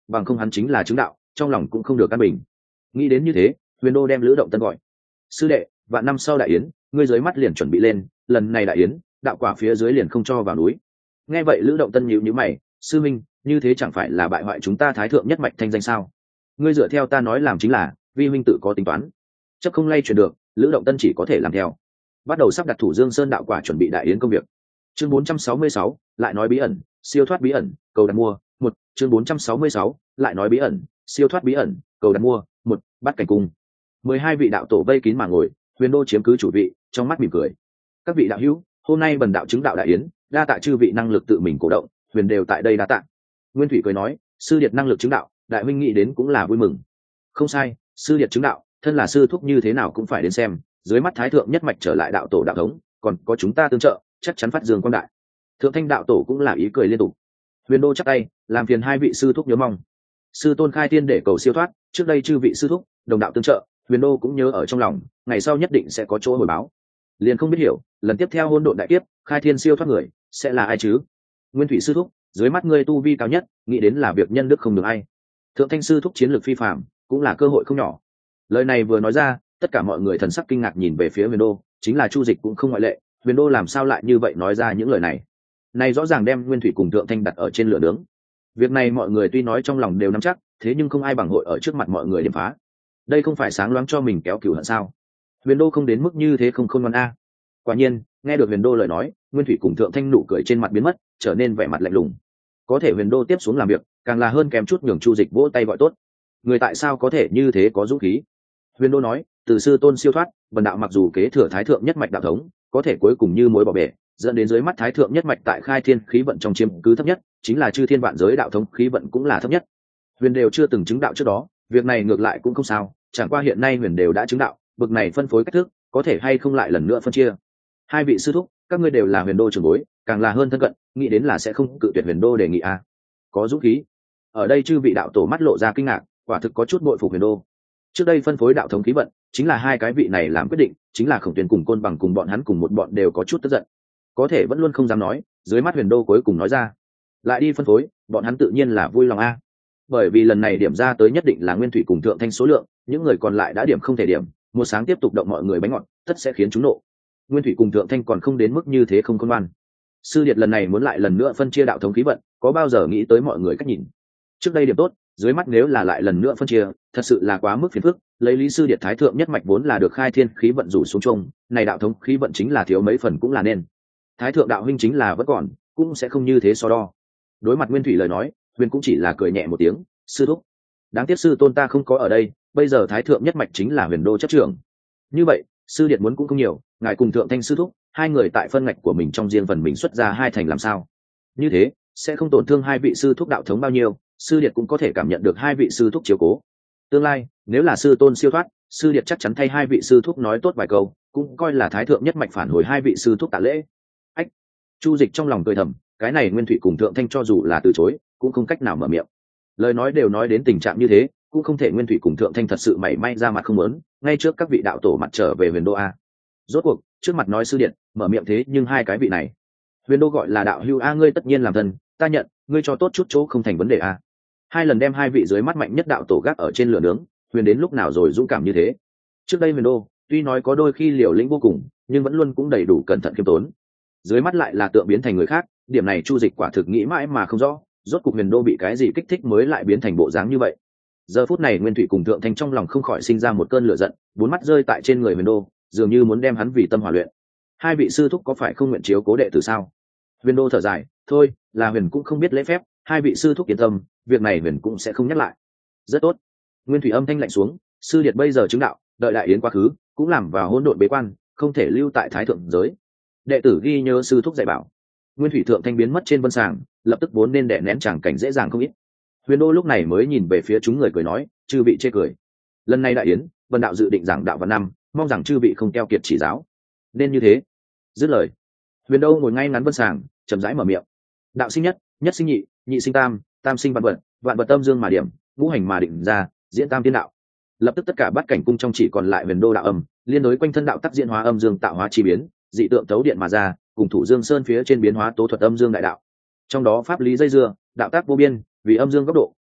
bằng không hắn chính là chứng đạo, trong lòng cũng không được an bình. Nghĩ đến như thế, Huyền Đô đem Lữ Động Tân gọi: sư đệ, vạn năm sau đại yến, ngươi dưới mắt liền chuẩn bị lên, lần này đại yến, đạo quả phía dưới liền không cho vào núi. Nghe vậy Lữ Động Tân nhíu nhíu mày: sư minh, như thế chẳng phải là bại hoại chúng ta thái thượng nhất mạch thanh danh sao? Ngươi dựa theo ta nói làm chính là, vi huynh tự có tính toán. Chấp không lay chuyển được, Lữ Động Tân chỉ có thể làm theo. Bắt đầu sắp đặt thủ Dương Sơn đạo quả chuẩn bị đại yến công việc. Chương bốn trăm sáu mươi sáu, lại nói bí ẩn, siêu thoát bí ẩn, cầu đặt mua. Một, chương bốn trăm sáu mươi sáu, lại nói bí ẩn, siêu thoát bí ẩn, cầu đặt mua. Một, bắt cảnh cung. Mười hai vị đạo tổ vây kín mà ngồi, Huyền Đô chiếm cứ chủ vị, trong mắt mỉm cười. Các vị đạo hữu, hôm nay bần đạo chứng đạo đại yến, đa tạ chư vị năng lực tự mình cổ động, Huyền đều tại đây đa tạ. Nguyên Thủy cười nói: sư điệt năng lực chứng đạo, đại huynh nghĩ đến cũng là vui mừng. Không sai, sư điệt chứng đạo, thân là sư thúc như thế nào cũng phải đến xem, dưới mắt thái thượng nhất mạch trở lại đạo tổ đạo thống, còn có chúng ta tương trợ, chắc chắn phát dương quang đại. Thượng Thanh đạo tổ cũng là ý cười liên tục. Huyền Đô chắp tay, làm phiền hai vị sư thúc nhớ mong. Sư tôn khai tiên để cầu siêu thoát, trước đây chư vị sư thúc đồng đạo tương trợ, Huyền Đô cũng nhớ ở trong lòng, ngày sau nhất định sẽ có chỗ hồi báo. Liền không biết hiểu, lần tiếp theo hôn độn đại kiếp, khai thiên siêu thoát người sẽ là ai chứ? Nguyên Thủy sư thúc, dưới mắt ngươi tu vi cao nhất, nghĩ đến là việc nhân đức không được ai. Thượng Thanh sư thúc chiến lược phi phàm, cũng là cơ hội không nhỏ. Lời này vừa nói ra, tất cả mọi người thần sắc kinh ngạc nhìn về phía Huyền Đô, chính là Chu Dịch cũng không ngoại lệ. Huyền Đô làm sao lại như vậy nói ra những lời này? Này rõ ràng đem Nguyên Thủy cùng Thượng Thanh đặt ở trên lửa nướng. Việc này mọi người tuy nói trong lòng đều nắm chắc, thế nhưng không ai bằng hội ở trước mặt mọi người điểm phá. Đây không phải sáng loáng cho mình kéo cừu hận sao? Huyền Đô không đến mức như thế không khôn ngoan a. Quả nhiên, nghe được Huyền Đô lời nói, Nguyên Thủy cùng Thượng Thanh nụ cười trên mặt biến mất, trở nên vẻ mặt lạnh lùng. Có thể Huyền Đô tiếp xuống làm việc, càng là hơn kém chút nhường Chu Dịch vỗ tay gọi tốt. Người tại sao có thể như thế có dũng khí? Huyền Đô nói: từ sư tôn siêu thoát, bần đạo mặc dù kế thừa thái thượng nhất mạch đạo thống, có thể cuối cùng như mối bỏ bể, dẫn đến dưới mắt thái thượng nhất mạch tại khai thiên khí vận trong chiếm cứ thấp nhất, chính là chư thiên vạn giới đạo thống khí vận cũng là thấp nhất. Huyền đều chưa từng chứng đạo trước đó, việc này ngược lại cũng không sao, chẳng qua hiện nay Huyền đều đã chứng đạo, bực này phân phối cách thức, có thể hay không lại lần nữa phân chia. Hai vị sư thúc, các ngươi đều là Huyền Đô trưởng bối, càng là hơn thân cận, nghĩ đến là sẽ không cự tuyệt Huyền Đô đề nghị a. Có dũng khí. Ở đây chư vị đạo tổ mắt lộ ra kinh ngạc, quả thực có chút bội phục Huyền Đô. Trước đây phân phối đạo thống khí vận, chính là hai cái vị này làm quyết định, chính là Khổng Tuyền cùng Côn Bằng cùng bọn hắn cùng một bọn đều có chút tức giận. Có thể vẫn luôn không dám nói, dưới mắt Huyền Đô cuối cùng nói ra, lại đi phân phối, bọn hắn tự nhiên là vui lòng a. Bởi vì lần này điểm ra tới nhất định là Nguyên Thủy cùng Thượng Thanh số lượng, những người còn lại đã điểm không thể điểm, một sáng tiếp tục động mọi người bánh ngọt, tất sẽ khiến chúng nộ. Nguyên Thủy cùng Thượng Thanh còn không đến mức như thế không khôn ngoan. Sư điệt lần này muốn lại lần nữa phân chia đạo thống khí vận, có bao giờ nghĩ tới mọi người cách nhìn. Trước đây điểm tốt, dưới mắt nếu là lại lần nữa phân chia, thật sự là quá mức phiền phức. Lấy lý sư điệt thái thượng nhất mạch vốn là được khai thiên khí vận rủ xuống chung, này đạo thống khí vận chính là thiếu mấy phần cũng là nên. Thái thượng đạo huynh chính là vẫn còn, cũng sẽ không như thế so đo. Đối mặt Nguyên Thủy lời nói, Huyền cũng chỉ là cười nhẹ một tiếng, sư thúc. Đáng tiếc sư tôn ta không có ở đây, bây giờ thái thượng nhất mạch chính là Huyền Đô chấp trưởng. Như vậy, sư điệt muốn cũng không nhiều, ngài cùng Thượng Thanh sư thúc, hai người tại phân ngạch của mình trong riêng phần mình xuất ra hai thành làm sao? Như thế, sẽ không tổn thương hai vị sư thúc đạo thống bao nhiêu, sư điệt cũng có thể cảm nhận được hai vị sư thúc chiếu cố. Tương lai, nếu là sư tôn siêu thoát, sư điệt chắc chắn thay hai vị sư thúc nói tốt vài câu, cũng coi là thái thượng nhất mạch phản hồi hai vị sư thúc tạ lễ. Ách. Chu Dịch trong lòng cười thầm, cái này Nguyên Thủy cùng Thượng Thanh cho dù là từ chối, cũng không cách nào mở miệng. Lời nói đều nói đến tình trạng như thế, cũng không thể Nguyên Thủy cùng Thượng Thanh thật sự mảy may ra mặt không muốn, ngay trước các vị đạo tổ mặt trở về Huyền Đô a. Rốt cuộc, trước mặt nói sư điện, mở miệng thế nhưng hai cái vị này. Huyền Đô gọi là đạo hữu a, ngươi tất nhiên làm thân, ta nhận, ngươi cho tốt chút chỗ không thành vấn đề a. Hai lần đem hai vị dưới mắt mạnh nhất đạo tổ gác ở trên lửa nướng, Huyền đến lúc nào rồi dũng cảm như thế. Trước đây Huyền Đô, tuy nói có đôi khi liều lĩnh vô cùng, nhưng vẫn luôn cũng đầy đủ cẩn thận khiêm tốn. Dưới mắt lại là tượng biến thành người khác, điểm này Chu Dịch quả thực nghĩ mãi mà không rõ, rốt cuộc Huyền Đô bị cái gì kích thích mới lại biến thành bộ dáng như vậy. Giờ phút này Nguyên Thủy cùng Thượng Thanh trong lòng không khỏi sinh ra một cơn lửa giận, bốn mắt rơi tại trên người Huyền Đô, dường như muốn đem hắn vì tâm hỏa luyện. Hai vị sư thúc có phải không nguyện chiếu cố đệ tử sao? Huyền Đô thở dài, thôi, là Huyền cũng không biết lễ phép, hai vị sư thúc yên tâm, việc này Huyền cũng sẽ không nhắc lại. Rất tốt. Nguyên Thủy âm thanh lạnh xuống, sư điệt bây giờ chứng đạo, đợi đại yến quá khứ, cũng làm vào hỗn độn bế quan, không thể lưu tại thái thượng giới. Đệ tử ghi nhớ sư thúc dạy bảo. Nguyên Thủy Thượng Thanh biến mất trên vân sàng, lập tức vốn nên đè nén chẳng cảnh dễ dàng không ít. Huyền Đô lúc này mới nhìn về phía chúng người cười nói, chư vị chê cười. Lần này đại yến, Vân đạo dự định giảng đạo vào năm, mong rằng chư vị không keo kiệt chỉ giáo. Nên như thế. Dứt lời, Huyền Đô ngồi ngay ngắn vân sàng, chậm rãi mở miệng. Đạo sinh nhất, nhất sinh nhị, nhị sinh tam, tam sinh vạn vật, vạn vật tâm dương mà điểm, ngũ hành mà định ra, diễn tam tiên đạo. Lập tức tất cả bát cảnh cung trong chỉ còn lại Huyền Đô đạo âm, liên đối quanh thân đạo tắc diễn hóa âm dương tạo hóa chi biến, dị tượng tấu điện mà ra, cùng thủ dương sơn phía trên biến hóa tố thuật âm dương đại đạo. Trong đó pháp lý dây dưa, đạo tác vô biên, vì âm dương góc độ,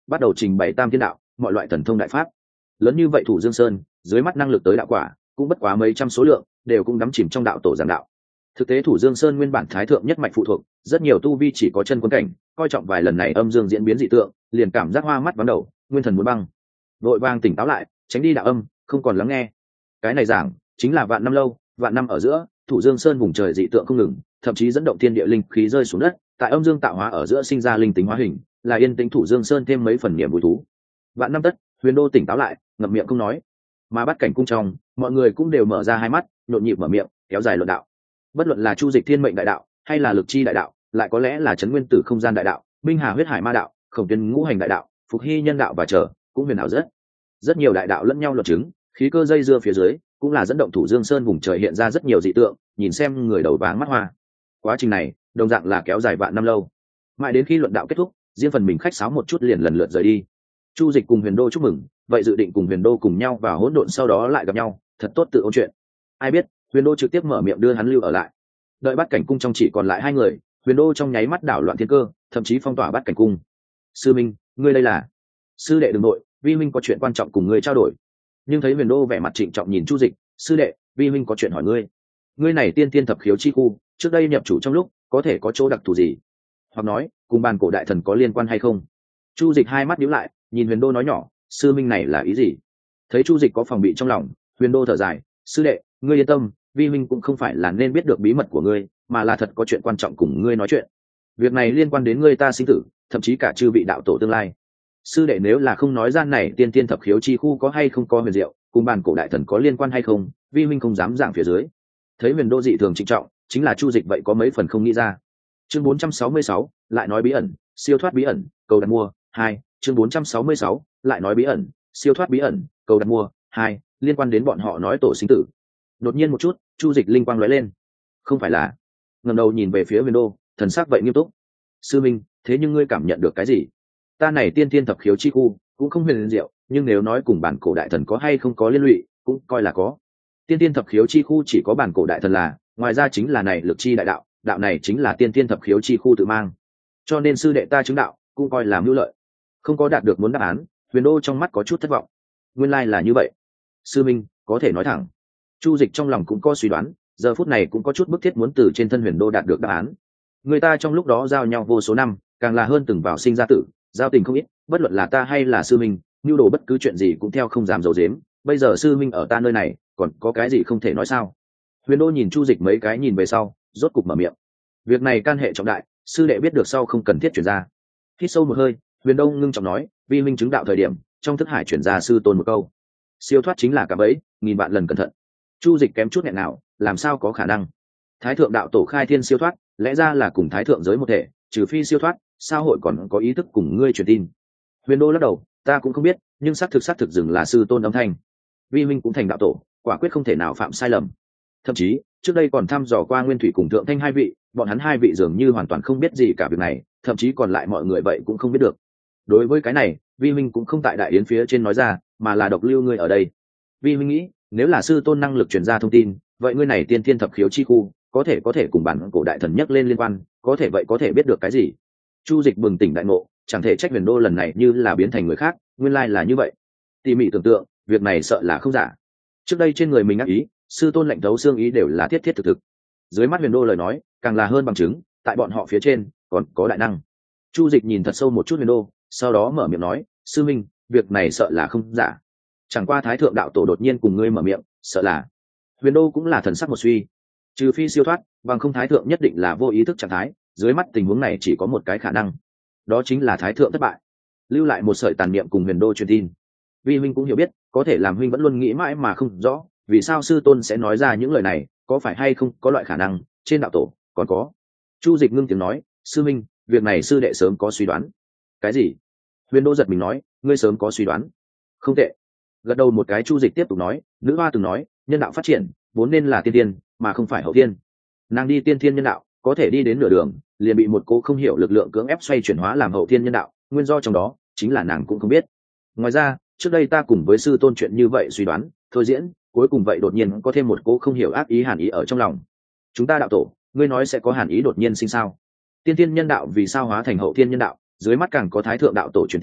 bắt đầu trình bày tam thiên đạo, mọi loại thần thông đại pháp. Lớn như vậy Thủ Dương Sơn, dưới mắt năng lực tới đạo quả cũng bất quá mấy trăm số lượng, đều cũng đắm chìm trong đạo tổ giảng đạo. Thực tế Thủ Dương Sơn nguyên bản thái thượng nhất mạch phụ thuộc, rất nhiều tu vi chỉ có chân quân cảnh, coi trọng vài lần này âm dương diễn biến dị tượng, liền cảm giác hoa mắt vắng đầu, nguyên thần muốn băng. Vội vàng tỉnh táo lại, tránh đi đạo âm, không còn lắng nghe. Cái này giảng chính là vạn năm lâu, vạn năm ở giữa, Thủ Dương Sơn vùng trời dị tượng không ngừng, thậm chí dẫn động thiên địa linh khí rơi xuống đất, tại âm dương tạo hóa ở giữa sinh ra linh tính hóa hình, là yên tĩnh Thủ Dương Sơn thêm mấy phần niềm vui thú. Vạn năm tất, Huyền Đô tỉnh táo lại, ngậm miệng không nói. Mà Bát Cảnh cung trong, mọi người cũng đều mở ra hai mắt, nhộn nhịp mở miệng, kéo dài luận đạo. Bất luận là Chu Dịch Thiên Mệnh đại đạo, hay là Lực Chi đại đạo, lại có lẽ là Trấn Nguyên Tử không gian đại đạo, Minh Hà huyết hải ma đạo, Khổng Tuyên ngũ hành đại đạo, Phục Hy nhân đạo và chờ, cũng huyền ảo rất. Rất nhiều đại đạo lẫn nhau luận chứng, khí cơ dây dưa phía dưới, cũng là dẫn động Thủ Dương Sơn vùng trời hiện ra rất nhiều dị tượng, nhìn xem người đầu váng mắt hoa. Quá trình này, đồng dạng là kéo dài vạn năm lâu. Mãi đến khi luận đạo kết thúc, riêng phần mình khách sáo một chút liền lần lượt rời đi. Chu Dịch cùng Huyền Đô chúc mừng, vậy dự định cùng Huyền Đô cùng nhau vào hỗn độn sau đó lại gặp nhau, thật tốt tự ôn chuyện. Ai biết, Huyền Đô trực tiếp mở miệng đưa hắn lưu ở lại. Đợi Bát Cảnh cung trong chỉ còn lại hai người, Huyền Đô trong nháy mắt đảo loạn thiên cơ, thậm chí phong tỏa Bát Cảnh cung. Sư Minh, ngươi đây là? Sư đệ đừng nội, vi minh có chuyện quan trọng cùng ngươi trao đổi. Nhưng thấy Huyền Đô vẻ mặt trịnh trọng nhìn Chu Dịch, sư đệ, vi minh có chuyện hỏi ngươi. Ngươi này tiên tiên thập khiếu chi khu, trước đây nhập chủ trong lúc, có thể có chỗ đặc thù gì? Hoặc nói, cùng bàn cổ đại thần có liên quan hay không? Chu Dịch hai mắt nhíu lại, nhìn Huyền Đô nói nhỏ, sư minh này là ý gì? Thấy Chu Dịch có phòng bị trong lòng, Huyền Đô thở dài, sư đệ, ngươi yên tâm, vi minh cũng không phải là nên biết được bí mật của ngươi, mà là thật có chuyện quan trọng cùng ngươi nói chuyện. Việc này liên quan đến ngươi ta sinh tử, thậm chí cả chư vị đạo tổ tương lai. Sư đệ nếu là không nói gian này tiên tiên thập khiếu chi khu có hay không có huyền diệu, cùng bàn cổ đại thần có liên quan hay không, vi minh không dám giảng phía dưới. Thấy Huyền Đô dị thường trịnh trọng, chính là Chu Dịch vậy có mấy phần không nghĩ ra. Chương bốn trăm sáu mươi sáu, lại nói bí ẩn, siêu thoát bí ẩn, cầu đặt mua, hai, chương bốn trăm sáu mươi sáu, lại nói bí ẩn, siêu thoát bí ẩn, cầu đặt mua, hai, liên quan đến bọn họ nói tổ sinh tử. Đột nhiên một chút, Chu Dịch linh quang lóe lên. Không phải là? Ngẩng đầu nhìn về phía Huyền Đô, thần sắc vậy nghiêm túc. Sư Minh, thế nhưng ngươi cảm nhận được cái gì? Ta này tiên tiên thập khiếu chi khu, cũng không huyền diệu, nhưng nếu nói cùng bản cổ đại thần có hay không có liên lụy, cũng coi là có. Tiên tiên thập khiếu chi khu chỉ có bản cổ đại thần là, ngoài ra chính là này lực chi đại đạo, đạo này chính là tiên tiên thập khiếu chi khu tự mang. Cho nên sư đệ ta chứng đạo, cũng coi là mưu lợi. Không có đạt được muốn đáp án, Huyền Đô trong mắt có chút thất vọng. Nguyên lai là như vậy. Sư Minh, có thể nói thẳng. Chu Dịch trong lòng cũng có suy đoán, giờ phút này cũng có chút bức thiết muốn từ trên thân Huyền Đô đạt được đáp án. Người ta trong lúc đó giao nhau vô số năm, càng là hơn từng vào sinh ra tử, giao tình không ít, bất luận là ta hay là sư minh, nhu đồ bất cứ chuyện gì cũng theo không dám giấu giếm. Bây giờ sư minh ở ta nơi này, còn có cái gì không thể nói sao? Huyền Đô nhìn Chu Dịch mấy cái nhìn về sau, rốt cục mở miệng. Việc này can hệ trọng đại, sư đệ biết được sau không cần thiết chuyển ra. Hít sâu một hơi, Huyền Đô ngưng trọng nói, vi minh chứng đạo thời điểm, trong thức hải chuyển ra sư tôn một câu. Siêu thoát chính là cả bẫy, nghìn vạn lần cẩn thận. Chu Dịch kém chút nghẹn nào, làm sao có khả năng? Thái thượng đạo tổ khai thiên siêu thoát, lẽ ra là cùng thái thượng giới một thể, trừ phi siêu thoát, sao hội còn có ý thức cùng ngươi truyền tin? Huyền Đô lắc đầu, ta cũng không biết, nhưng xác thực xác thực dừng là sư tôn âm thanh. Vi minh cũng thành đạo tổ, quả quyết không thể nào phạm sai lầm. Thậm chí, trước đây còn thăm dò qua Nguyên Thủy cùng Thượng Thanh hai vị, bọn hắn hai vị dường như hoàn toàn không biết gì cả việc này, thậm chí còn lại mọi người vậy cũng không biết được. Đối với cái này, Vi minh cũng không tại đại yến phía trên nói ra, mà là độc lưu ngươi ở đây. Vi minh nghĩ, nếu là sư tôn năng lực truyền ra thông tin, vậy ngươi này tiên thiên thập khiếu chi khu, có thể có thể cùng bản cổ đại thần nhắc lên liên quan, có thể vậy có thể biết được cái gì? Chu Dịch bừng tỉnh đại ngộ, chẳng thể trách Huyền Đô lần này như là biến thành người khác, nguyên lai là như vậy. Tỉ mỉ tưởng tượng, việc này sợ là không giả. Trước đây trên người mình ác ý, sư tôn lệnh thấu xương ý đều là thiết thiết thực thực. Dưới mắt Huyền Đô lời nói, càng là hơn bằng chứng, tại bọn họ phía trên còn có đại năng. Chu Dịch nhìn thật sâu một chút Huyền Đô, sau đó mở miệng nói, sư minh, việc này sợ là không giả. Chẳng qua thái thượng đạo tổ đột nhiên cùng ngươi mở miệng, sợ là. Huyền Đô cũng là thần sắc một suy. Trừ phi siêu thoát, bằng không thái thượng nhất định là vô ý thức trạng thái, dưới mắt tình huống này chỉ có một cái khả năng, đó chính là thái thượng thất bại, lưu lại một sợi tàn niệm cùng Huyền Đô truyền tin. Vi huynh cũng hiểu biết, có thể làm huynh vẫn luôn nghĩ mãi mà không rõ, vì sao sư tôn sẽ nói ra những lời này, có phải hay không có loại khả năng trên đạo tổ còn có. Chu Dịch ngưng tiếng nói, sư minh, việc này sư đệ sớm có suy đoán. Cái gì? Huyền Đô giật mình nói, ngươi sớm có suy đoán? Không tệ. Gật đầu một cái, Chu Dịch tiếp tục nói, nữ hoa từng nói, nhân đạo phát triển vốn nên là tiên tiên, mà không phải hậu tiên. Nàng đi tiên thiên nhân đạo, có thể đi đến nửa đường, liền bị một cô không hiểu lực lượng cưỡng ép xoay chuyển hóa làm hậu thiên nhân đạo, nguyên do trong đó chính là nàng cũng không biết. Ngoài ra, trước đây ta cùng với sư tôn chuyện như vậy suy đoán, thôi diễn, cuối cùng vậy đột nhiên có thêm một cô không hiểu ác ý hàn ý ở trong lòng. Chúng ta đạo tổ, ngươi nói sẽ có hàn ý đột nhiên sinh sao? Tiên thiên nhân đạo vì sao hóa thành hậu thiên nhân đạo, dưới mắt càng có thái thượng đạo tổ truyền tin,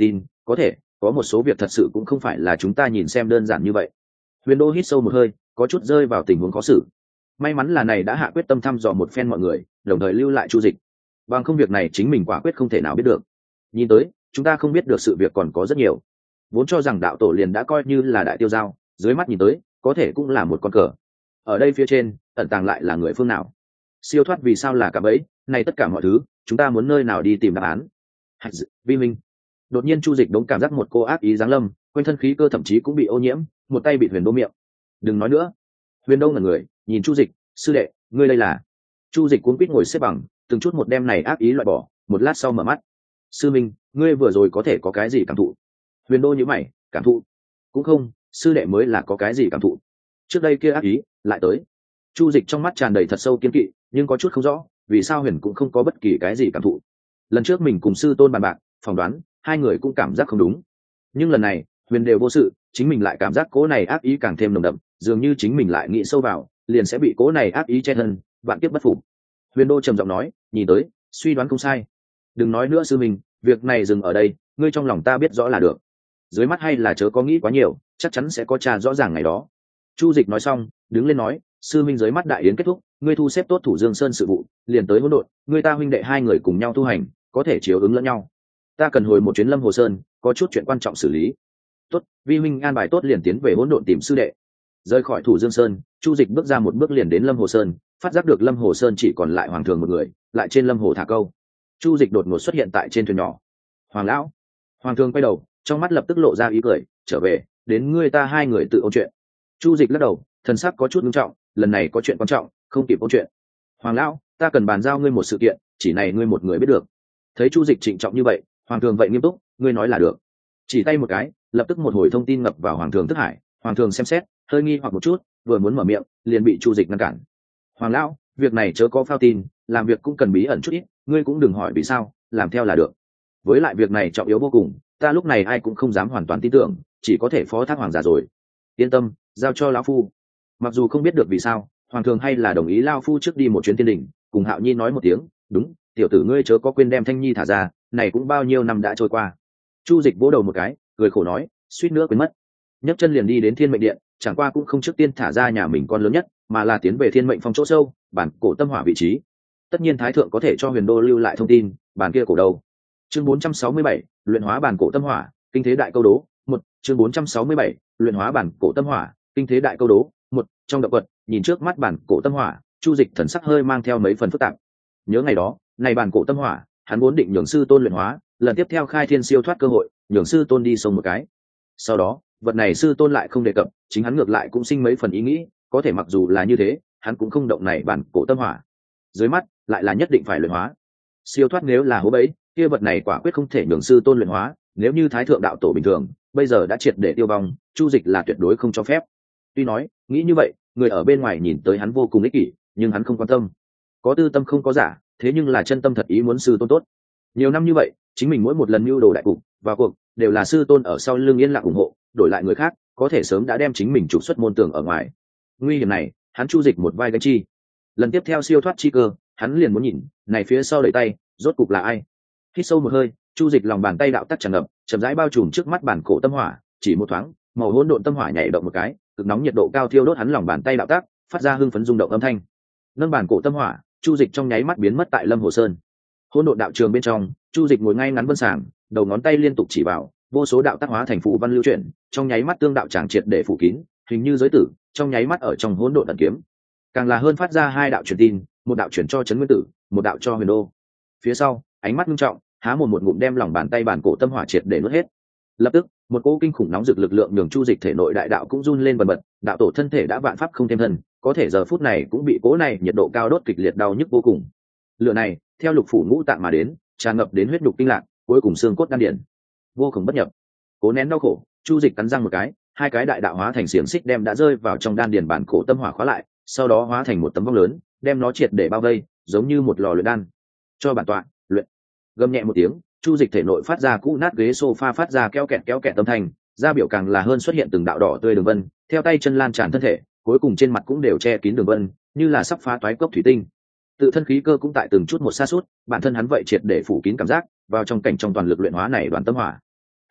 có thể có một số việc thật sự cũng không phải là chúng ta nhìn xem đơn giản như vậy. Huyền Đô hít sâu một hơi, có chút rơi vào tình huống khó xử. May mắn là này đã hạ quyết tâm thăm dò một phen mọi người, đồng thời lưu lại Chu Dịch. Bằng không việc này chính mình quả quyết không thể nào biết được. Nhìn tới, chúng ta không biết được sự việc còn có rất nhiều. Vốn cho rằng đạo tổ liền đã coi như là đại tiêu giao, dưới mắt nhìn tới, có thể cũng là một con cờ. Ở đây phía trên, ẩn tàng lại là người phương nào? Siêu thoát vì sao là cả bẫy? Này tất cả mọi thứ, chúng ta muốn nơi nào đi tìm đáp án? Hạch dự, vi minh. Đột nhiên Chu Dịch đống cảm giác một cô ác ý giáng lâm, quanh thân khí cơ thậm chí cũng bị ô nhiễm, một tay bị Huyền Đô miệng. Đừng nói nữa. Huyền Đô ngẩn người, nhìn Chu Dịch, sư đệ, ngươi đây là? Chu Dịch cuống quýt ngồi xếp bằng, từng chút một đem này ác ý loại bỏ, một lát sau mở mắt. Sư minh, ngươi vừa rồi có thể có cái gì cảm thụ? Huyền Đô nhíu mày, cảm thụ? Cũng không, sư đệ mới là có cái gì cảm thụ. Trước đây kia ác ý lại tới. Chu Dịch trong mắt tràn đầy thật sâu kiên kỵ, nhưng có chút không rõ, vì sao Huyền cũng không có bất kỳ cái gì cảm thụ. Lần trước mình cùng sư tôn bàn bạc, phỏng đoán, hai người cũng cảm giác không đúng. Nhưng lần này, Huyền đều vô sự, chính mình lại cảm giác cố này ác ý càng thêm nồng đậm, dường như chính mình lại nghĩ sâu vào, liền sẽ bị cố này ác ý che thân, vạn kiếp bất phục. Huyền Đô trầm giọng nói, nhìn tới, suy đoán không sai. Đừng nói nữa sư mình, việc này dừng ở đây, ngươi trong lòng ta biết rõ là được. Dưới mắt hay là chớ có nghĩ quá nhiều, chắc chắn sẽ có trà rõ ràng ngày đó. Chu Dịch nói xong, đứng lên nói, sư minh dưới mắt đại yến kết thúc, ngươi thu xếp tốt Thủ Dương Sơn sự vụ, liền tới hỗn độn, ngươi ta huynh đệ hai người cùng nhau tu hành, có thể chiếu ứng lẫn nhau. Ta cần hồi một chuyến Lâm Hồ Sơn, có chút chuyện quan trọng xử lý. Tốt, vi huynh an bài tốt liền tiến về hỗn độn tìm sư đệ. Rời khỏi Thủ Dương Sơn, Chu Dịch bước ra một bước liền đến Lâm Hồ Sơn, phát giác được Lâm Hồ Sơn chỉ còn lại Hoàng Thường một người, lại trên Lâm Hồ thả câu. Chu Dịch đột ngột xuất hiện tại trên thuyền nhỏ. Hoàng lão. Hoàng Thường quay đầu, trong mắt lập tức lộ ra ý cười, trở về, đến ngươi ta hai người tự ôn chuyện. Chu Dịch lắc đầu, thần sắc có chút nghiêm trọng, lần này có chuyện quan trọng, không kịp ôn chuyện. Hoàng lão, ta cần bàn giao ngươi một sự kiện, chỉ này ngươi một người biết được. Thấy Chu Dịch trịnh trọng như vậy, Hoàng Thường vậy nghiêm túc, ngươi nói là được. Chỉ tay một cái, lập tức một hồi thông tin ngập vào Hoàng Thường thức hải. Hoàng Thường xem xét, hơi nghi hoặc một chút, vừa muốn mở miệng, liền bị Chu Dịch ngăn cản. Hoàng lão, việc này chớ có phao tin, làm việc cũng cần bí ẩn chút ít, ngươi cũng đừng hỏi vì sao, làm theo là được. Với lại việc này trọng yếu vô cùng, ta lúc này ai cũng không dám hoàn toàn tin tưởng, chỉ có thể phó thác hoàng giả rồi. Yên tâm, giao cho lão phu. Mặc dù không biết được vì sao, Hoàng Thường hay là đồng ý lão phu trước đi một chuyến thiên đình, cùng Hạo Nhi nói một tiếng, đúng, tiểu tử ngươi chớ có quên đem Thanh Nhi thả ra, này cũng bao nhiêu năm đã trôi qua. Chu Dịch vỗ đầu một cái, cười khổ nói, suýt nữa quên mất. Nhấc chân liền đi đến Thiên Mệnh Điện, chẳng qua cũng không trước tiên thả ra nhà mình con lớn nhất, mà là tiến về Thiên Mệnh Phong chỗ sâu, bản cổ tâm hỏa vị trí. Tất nhiên Thái thượng có thể cho Huyền Đô lưu lại thông tin, bản kia cổ đâu? Chương bốn trăm sáu mươi bảy, luyện hóa bản cổ tâm hỏa, kinh thế đại câu đố. Một, chương bốn trăm sáu mươi bảy, luyện hóa bản cổ tâm hỏa, kinh thế đại câu đố. Một, trong động vật, nhìn trước mắt bản cổ tâm hỏa, Chu Dịch thần sắc hơi mang theo mấy phần phức tạp. Nhớ ngày đó, này bản cổ tâm hỏa, hắn vốn định nhường sư tôn luyện hóa, lần tiếp theo khai thiên siêu thoát cơ hội, nhường sư tôn đi sông một cái. Sau đó, vật này sư tôn lại không đề cập, chính hắn ngược lại cũng sinh mấy phần ý nghĩ, có thể mặc dù là như thế, hắn cũng không động này bản cổ tâm hỏa. Dưới mắt, lại là nhất định phải luyện hóa. Siêu thoát nếu là hố bẫy, kia vật này quả quyết không thể nhường sư tôn luyện hóa, nếu như Thái thượng đạo tổ bình thường, bây giờ đã triệt để tiêu vong, Chu Dịch là tuyệt đối không cho phép. Tuy nói, nghĩ như vậy, người ở bên ngoài nhìn tới hắn vô cùng ích kỷ, nhưng hắn không quan tâm. Có tư tâm không có giả, thế nhưng là chân tâm thật ý muốn sư tôn tốt. Nhiều năm như vậy, chính mình mỗi một lần mưu đồ đại cục, vào cuộc, đều là sư tôn ở sau lưng yên lặng ủng hộ, đổi lại người khác, có thể sớm đã đem chính mình trục xuất môn tường ở ngoài. Nguy hiểm này, hắn Chu Dịch một vai gánh chi. Lần tiếp theo siêu thoát chi cơ, hắn liền muốn nhìn, này phía sau đẩy tay, rốt cục là ai? Hít sâu một hơi, Chu Dịch lòng bàn tay đạo tắc tràn ngập, chậm rãi bao trùm trước mắt bản cổ tâm hỏa, chỉ một thoáng, màu hỗn độn tâm hỏa nhảy động một cái, cực nóng nhiệt độ cao thiêu đốt hắn lòng bàn tay đạo tác, phát ra hưng phấn rung động âm thanh. Nâng bản cổ tâm hỏa, Chu Dịch trong nháy mắt biến mất tại Lâm Hồ Sơn. Hỗn độn đạo trường bên trong, Chu Dịch ngồi ngay ngắn vân sàng, đầu ngón tay liên tục chỉ vào, vô số đạo tác hóa thành phù văn lưu chuyển, trong nháy mắt tương đạo tràng triệt để phủ kín, hình như giới tử, trong nháy mắt ở trong hỗn độn ẩn kiếm. Càng là hơn phát ra hai đạo truyền tin, một đạo truyền cho Trấn Nguyên Tử, một đạo cho Huyền Đô. Phía sau, ánh mắt nghiêm trọng, há mồm một ngụm đem lòng bàn tay bản cổ tâm hỏa triệt để nuốt hết. Lập tức, một cỗ kinh khủng nóng rực lực lượng nhường Chu Dịch thể nội đại đạo cũng run lên bần bật, đạo tổ thân thể đã vạn pháp không thêm thân, có thể giờ phút này cũng bị cỗ này nhiệt độ cao đốt kịch liệt đau nhức vô cùng. Lửa này, theo lục phủ ngũ tạng mà đến, tràn ngập đến huyết nhục tinh lạc, cuối cùng xương cốt đan điển. Vô cùng bất nhập. Cố nén đau khổ, Chu Dịch cắn răng một cái, hai cái đại đạo hóa thành xiềng xích đem đã rơi vào trong đan điển bản cổ tâm hỏa khóa lại, sau đó hóa thành một tấm vong lớn, đem nó triệt để bao vây, giống như một lò luyện đan. Cho bản tọa, luyện. Gầm nhẹ một tiếng, Chu Dịch thể nội phát ra cũ nát ghế sofa phát ra kéo kẹt kéo kẹt âm thanh, da biểu càng là hơn xuất hiện từng đạo đỏ tươi đường vân, theo tay chân lan tràn thân thể, cuối cùng trên mặt cũng đều che kín đường vân, như là sắp phá toái cốc thủy tinh. Tự thân khí cơ cũng tại từng chút một sa sút, bản thân hắn vậy triệt để phủ kín cảm giác, vào trong cảnh trong toàn lực luyện hóa này đoàn tâm hỏa.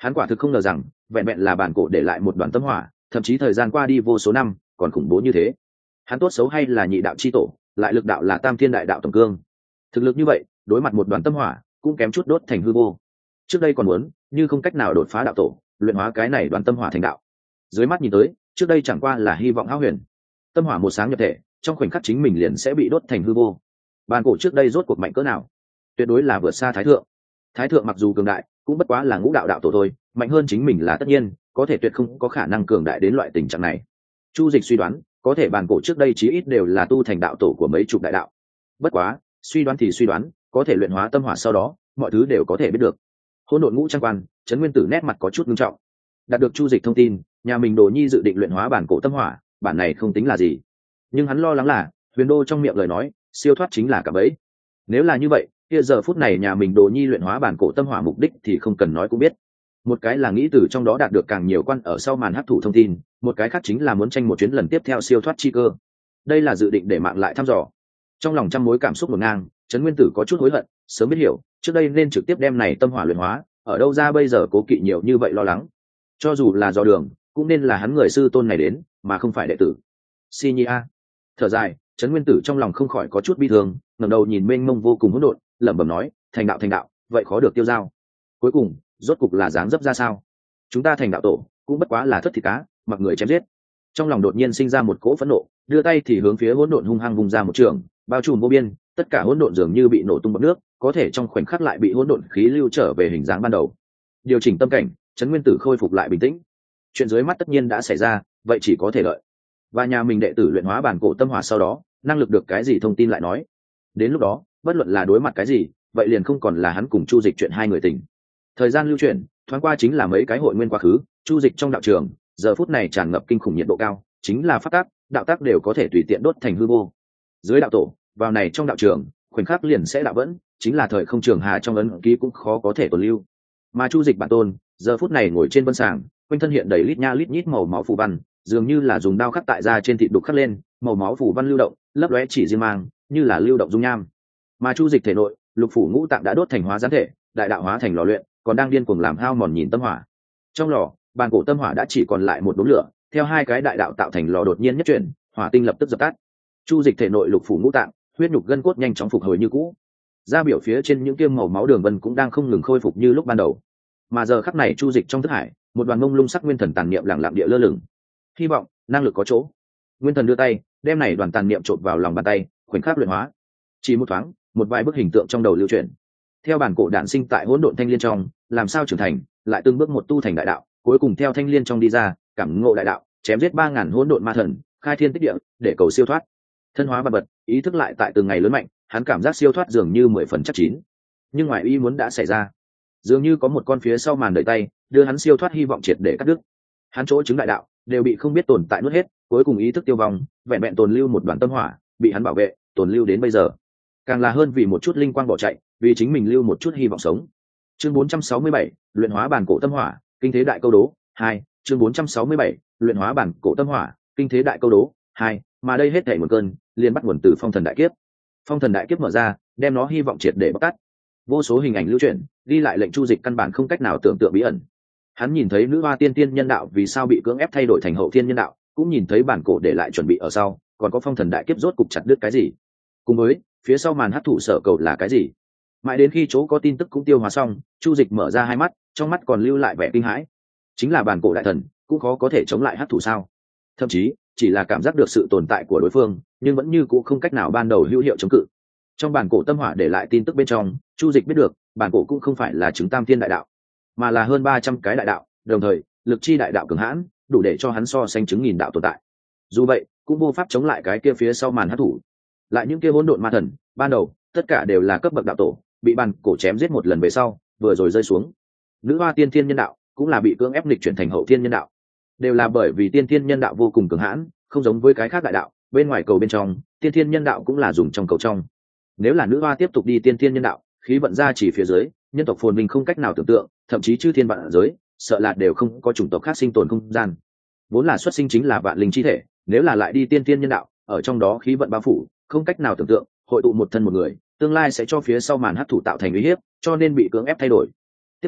Hắn quả thực không ngờ rằng vẹn vẹn là bản cổ để lại một đoàn tâm hỏa, thậm chí thời gian qua đi vô số năm còn khủng bố như thế. Hắn tốt xấu hay là nhị đạo chi tổ, lại lực đạo là tam thiên đại đạo tổng cương, thực lực như vậy đối mặt một đoàn tâm hỏa cũng kém chút đốt thành hư vô. Trước đây còn muốn như không cách nào đột phá đạo tổ, luyện hóa cái này đoàn tâm hỏa thành đạo, dưới mắt nhìn tới trước đây chẳng qua là hy vọng hão huyền. Tâm hỏa một sáng nhập thể, trong khoảnh khắc chính mình liền sẽ bị đốt thành hư vô. Bàn cổ trước đây rốt cuộc mạnh cỡ nào? Tuyệt đối là vượt xa thái thượng. Thái thượng mặc dù cường đại cũng bất quá là ngũ đạo đạo tổ thôi, mạnh hơn chính mình là tất nhiên, có thể tuyệt không có khả năng cường đại đến loại tình trạng này. Chu Dịch suy đoán có thể bàn cổ trước đây chí ít đều là tu thành đạo tổ của mấy chục đại đạo. Bất quá suy đoán thì suy đoán, có thể luyện hóa tâm hỏa sau đó mọi thứ đều có thể biết được. Hỗn độn ngũ trang quan, Trấn Nguyên Tử nét mặt có chút nghiêm trọng. Đạt được Chu Dịch thông tin, nhà mình Đồ Nhi dự định luyện hóa bản cổ tâm hỏa, bản này không tính là gì, nhưng hắn lo lắng là Huyền Đô trong miệng lời nói siêu thoát chính là cả bẫy. Nếu là như vậy, kia giờ phút này nhà mình Đồ Nhi luyện hóa bản cổ tâm hỏa mục đích thì không cần nói cũng biết. Một cái là nghĩ từ trong đó đạt được càng nhiều quan ở sau màn hấp thụ thông tin, một cái khác chính là muốn tranh một chuyến lần tiếp theo siêu thoát chi cơ. Đây là dự định để mạng lại thăm dò. Trong lòng trăm mối cảm xúc ngổn ngang, Trấn Nguyên Tử có chút hối hận, sớm biết hiểu, trước đây nên trực tiếp đem này tâm hỏa luyện hóa, ở đâu ra bây giờ cố kỵ nhiều như vậy lo lắng. Cho dù là do đường, cũng nên là hắn người sư tôn này đến, mà không phải đệ tử. Si Nhi a. Thở dài, Trấn Nguyên Tử trong lòng không khỏi có chút bi thương, ngẩng đầu nhìn mênh mông vô cùng hỗn độn, lẩm bẩm nói, thành đạo thành đạo, vậy khó được tiêu dao. Cuối cùng, rốt cục là dáng dấp ra sao? Chúng ta thành đạo tổ, cũng bất quá là thất thịt cá, mặc người chém giết. Trong lòng đột nhiên sinh ra một cỗ phẫn nộ, đưa tay thì hướng phía hỗn độn hung hăng vùng ra một trường, bao trùm vô biên, tất cả hỗn độn dường như bị nổ tung bọt nước, có thể trong khoảnh khắc lại bị hỗn độn khí lưu trở về hình dáng ban đầu. Điều chỉnh tâm cảnh, Trấn Nguyên Tử khôi phục lại bình tĩnh. Chuyện dưới mắt tất nhiên đã xảy ra, vậy chỉ có thể lợi. Và nhà mình đệ tử luyện hóa bản cổ tâm hỏa sau đó, năng lực được cái gì thông tin lại nói. Đến lúc đó, bất luận là đối mặt cái gì, vậy liền không còn là hắn cùng Chu Dịch chuyện hai người tình. Thời gian lưu chuyển, thoáng qua chính là mấy cái hội nguyên quá khứ, Chu Dịch trong đạo trường, giờ phút này tràn ngập kinh khủng nhiệt độ cao, chính là pháp tắc, đạo tác đều có thể tùy tiện đốt thành hư vô. Dưới đạo tổ, vào này trong đạo trường, khoảnh khắc liền sẽ đạo vẫn, chính là thời không trường hà trong ấn ký cũng khó có thể tồn lưu. Mà Chu Dịch bản tôn, giờ phút này ngồi trên vân sàng, quanh thân hiện đầy lít nha lít nhít màu máu phù văn, dường như là dùng đao khắc tại da trên thịt đục khắc lên, màu máu phù văn lưu động, lấp lóe chỉ riêng mang, như là lưu động dung nham. Mà Chu Dịch thể nội, lục phủ ngũ tạng đã đốt thành hóa gián thể, đại đạo hóa thành lò luyện, còn đang điên cuồng làm hao mòn nhìn tâm hỏa. Trong lò, bàn cổ tâm hỏa đã chỉ còn lại một đốm lửa, theo hai cái đại đạo tạo thành lò đột nhiên nhất chuyển, hỏa tinh lập tức dập tắt. Chu Dịch thể nội lục phủ ngũ tạng, huyết nhục gân cốt nhanh chóng phục hồi như cũ. Da biểu phía trên những tiêm màu máu đường vân cũng đang không ngừng khôi phục như lúc ban đầu. Mà giờ khắc này Chu Dịch trong thức hải, một đoàn mông lung sắc nguyên thần tàn niệm lặng lặng địa lơ lửng. Hy vọng, năng lực có chỗ. Nguyên thần đưa tay, đem này đoàn tàn niệm trộn vào lòng bàn tay, khoảnh khắc luyện hóa. Chỉ một thoáng, một vài bức hình tượng trong đầu lưu chuyển. Theo bản cổ đản sinh tại hỗn độn thanh liên trong, làm sao trưởng thành, lại từng bước một tu thành đại đạo, cuối cùng theo thanh liên trong đi ra, cảm ngộ đại đạo, chém giết ba ngàn hỗn độn ma thần, khai thiên tích địa, để cầu siêu thoát. Thân hóa vật vật, ý thức lại tại từng ngày lớn mạnh, hắn cảm giác siêu thoát dường như mười phần chắc chín. Nhưng ngoài ý muốn đã xảy ra, dường như có một con phía sau màn đợi tay, đưa hắn siêu thoát hy vọng triệt để cắt đứt. Hắn chỗ chứng đại đạo đều bị không biết tồn tại nuốt hết, cuối cùng ý thức tiêu vong, vẹn vẹn tồn lưu một đoàn tâm hỏa, bị hắn bảo vệ, tồn lưu đến bây giờ. Càng là hơn vì một chút linh quang bỏ chạy, vì chính mình lưu một chút hy vọng sống. Chương bốn trăm sáu mươi bảy, luyện hóa bản cổ tâm hỏa, kinh thế đại câu đố hai. Chương bốn trăm sáu mươi bảy, luyện hóa bản cổ tâm hỏa, kinh thế đại câu đố hai. Mà đây hết thảy một cơn, liền bắt nguồn từ phong thần đại kiếp. Phong thần đại kiếp mở ra, đem nó hy vọng triệt để bóc tát. Vô số hình ảnh lưu truyền, ghi lại lệnh Chu Dịch căn bản không cách nào tưởng tượng bí ẩn. Hắn nhìn thấy nữ hoa tiên tiên nhân đạo vì sao bị cưỡng ép thay đổi thành hậu thiên nhân đạo, cũng nhìn thấy bản cổ để lại chuẩn bị ở sau, còn có phong thần đại kiếp rốt cục chặt đứt cái gì. Cùng với phía sau màn hấp thụ sở cầu là cái gì. Mãi đến khi chỗ có tin tức cũng tiêu hóa xong, Chu Dịch mở ra hai mắt, trong mắt còn lưu lại vẻ kinh hãi. Chính là bản cổ đại thần, cũng khó có thể chống lại hấp thụ sao? Thậm chí, chỉ là cảm giác được sự tồn tại của đối phương, nhưng vẫn như cũ không cách nào ban đầu hữu hiệu chống cự. Trong bản cổ tâm hỏa để lại tin tức bên trong, Chu Dịch biết được, bản cổ cũng không phải là chứng tam thiên đại đạo, mà là hơn ba trăm cái đại đạo, đồng thời, lực chi đại đạo cường hãn, đủ để cho hắn so sánh chứng nghìn đạo tồn tại. Dù vậy, cũng vô pháp chống lại cái kia phía sau màn hấp thụ. Lại những kia hỗn độn ma thần, ban đầu, tất cả đều là cấp bậc đạo tổ, bị bản cổ chém giết một lần về sau, vừa rồi rơi xuống. Nữ hoa tiên thiên nhân đạo, cũng là bị cưỡng ép nghịch chuyển thành hậu thiên nhân đạo. Đều là bởi vì tiên thiên nhân đạo vô cùng cường hãn, không giống với cái khác đại đạo, bên ngoài cầu bên trong, tiên thiên nhân đạo cũng là dùng trong cầu trong. Nếu là nữ hoa tiếp tục đi tiên thiên nhân đạo, khí vận ra chỉ phía dưới, nhân tộc phồn vinh không cách nào tưởng tượng, thậm chí chư thiên vạn giới, sợ là đều không có chủng tộc khác sinh tồn không gian. Vốn là xuất sinh chính là vạn linh chi thể, nếu là lại đi tiên thiên nhân đạo, ở trong đó khí vận bao phủ, không cách nào tưởng tượng, hội tụ một thân một người, tương lai sẽ cho phía sau màn hấp thụ tạo thành uy hiếp, cho nên bị cưỡng ép thay đổi. Tiếp theo,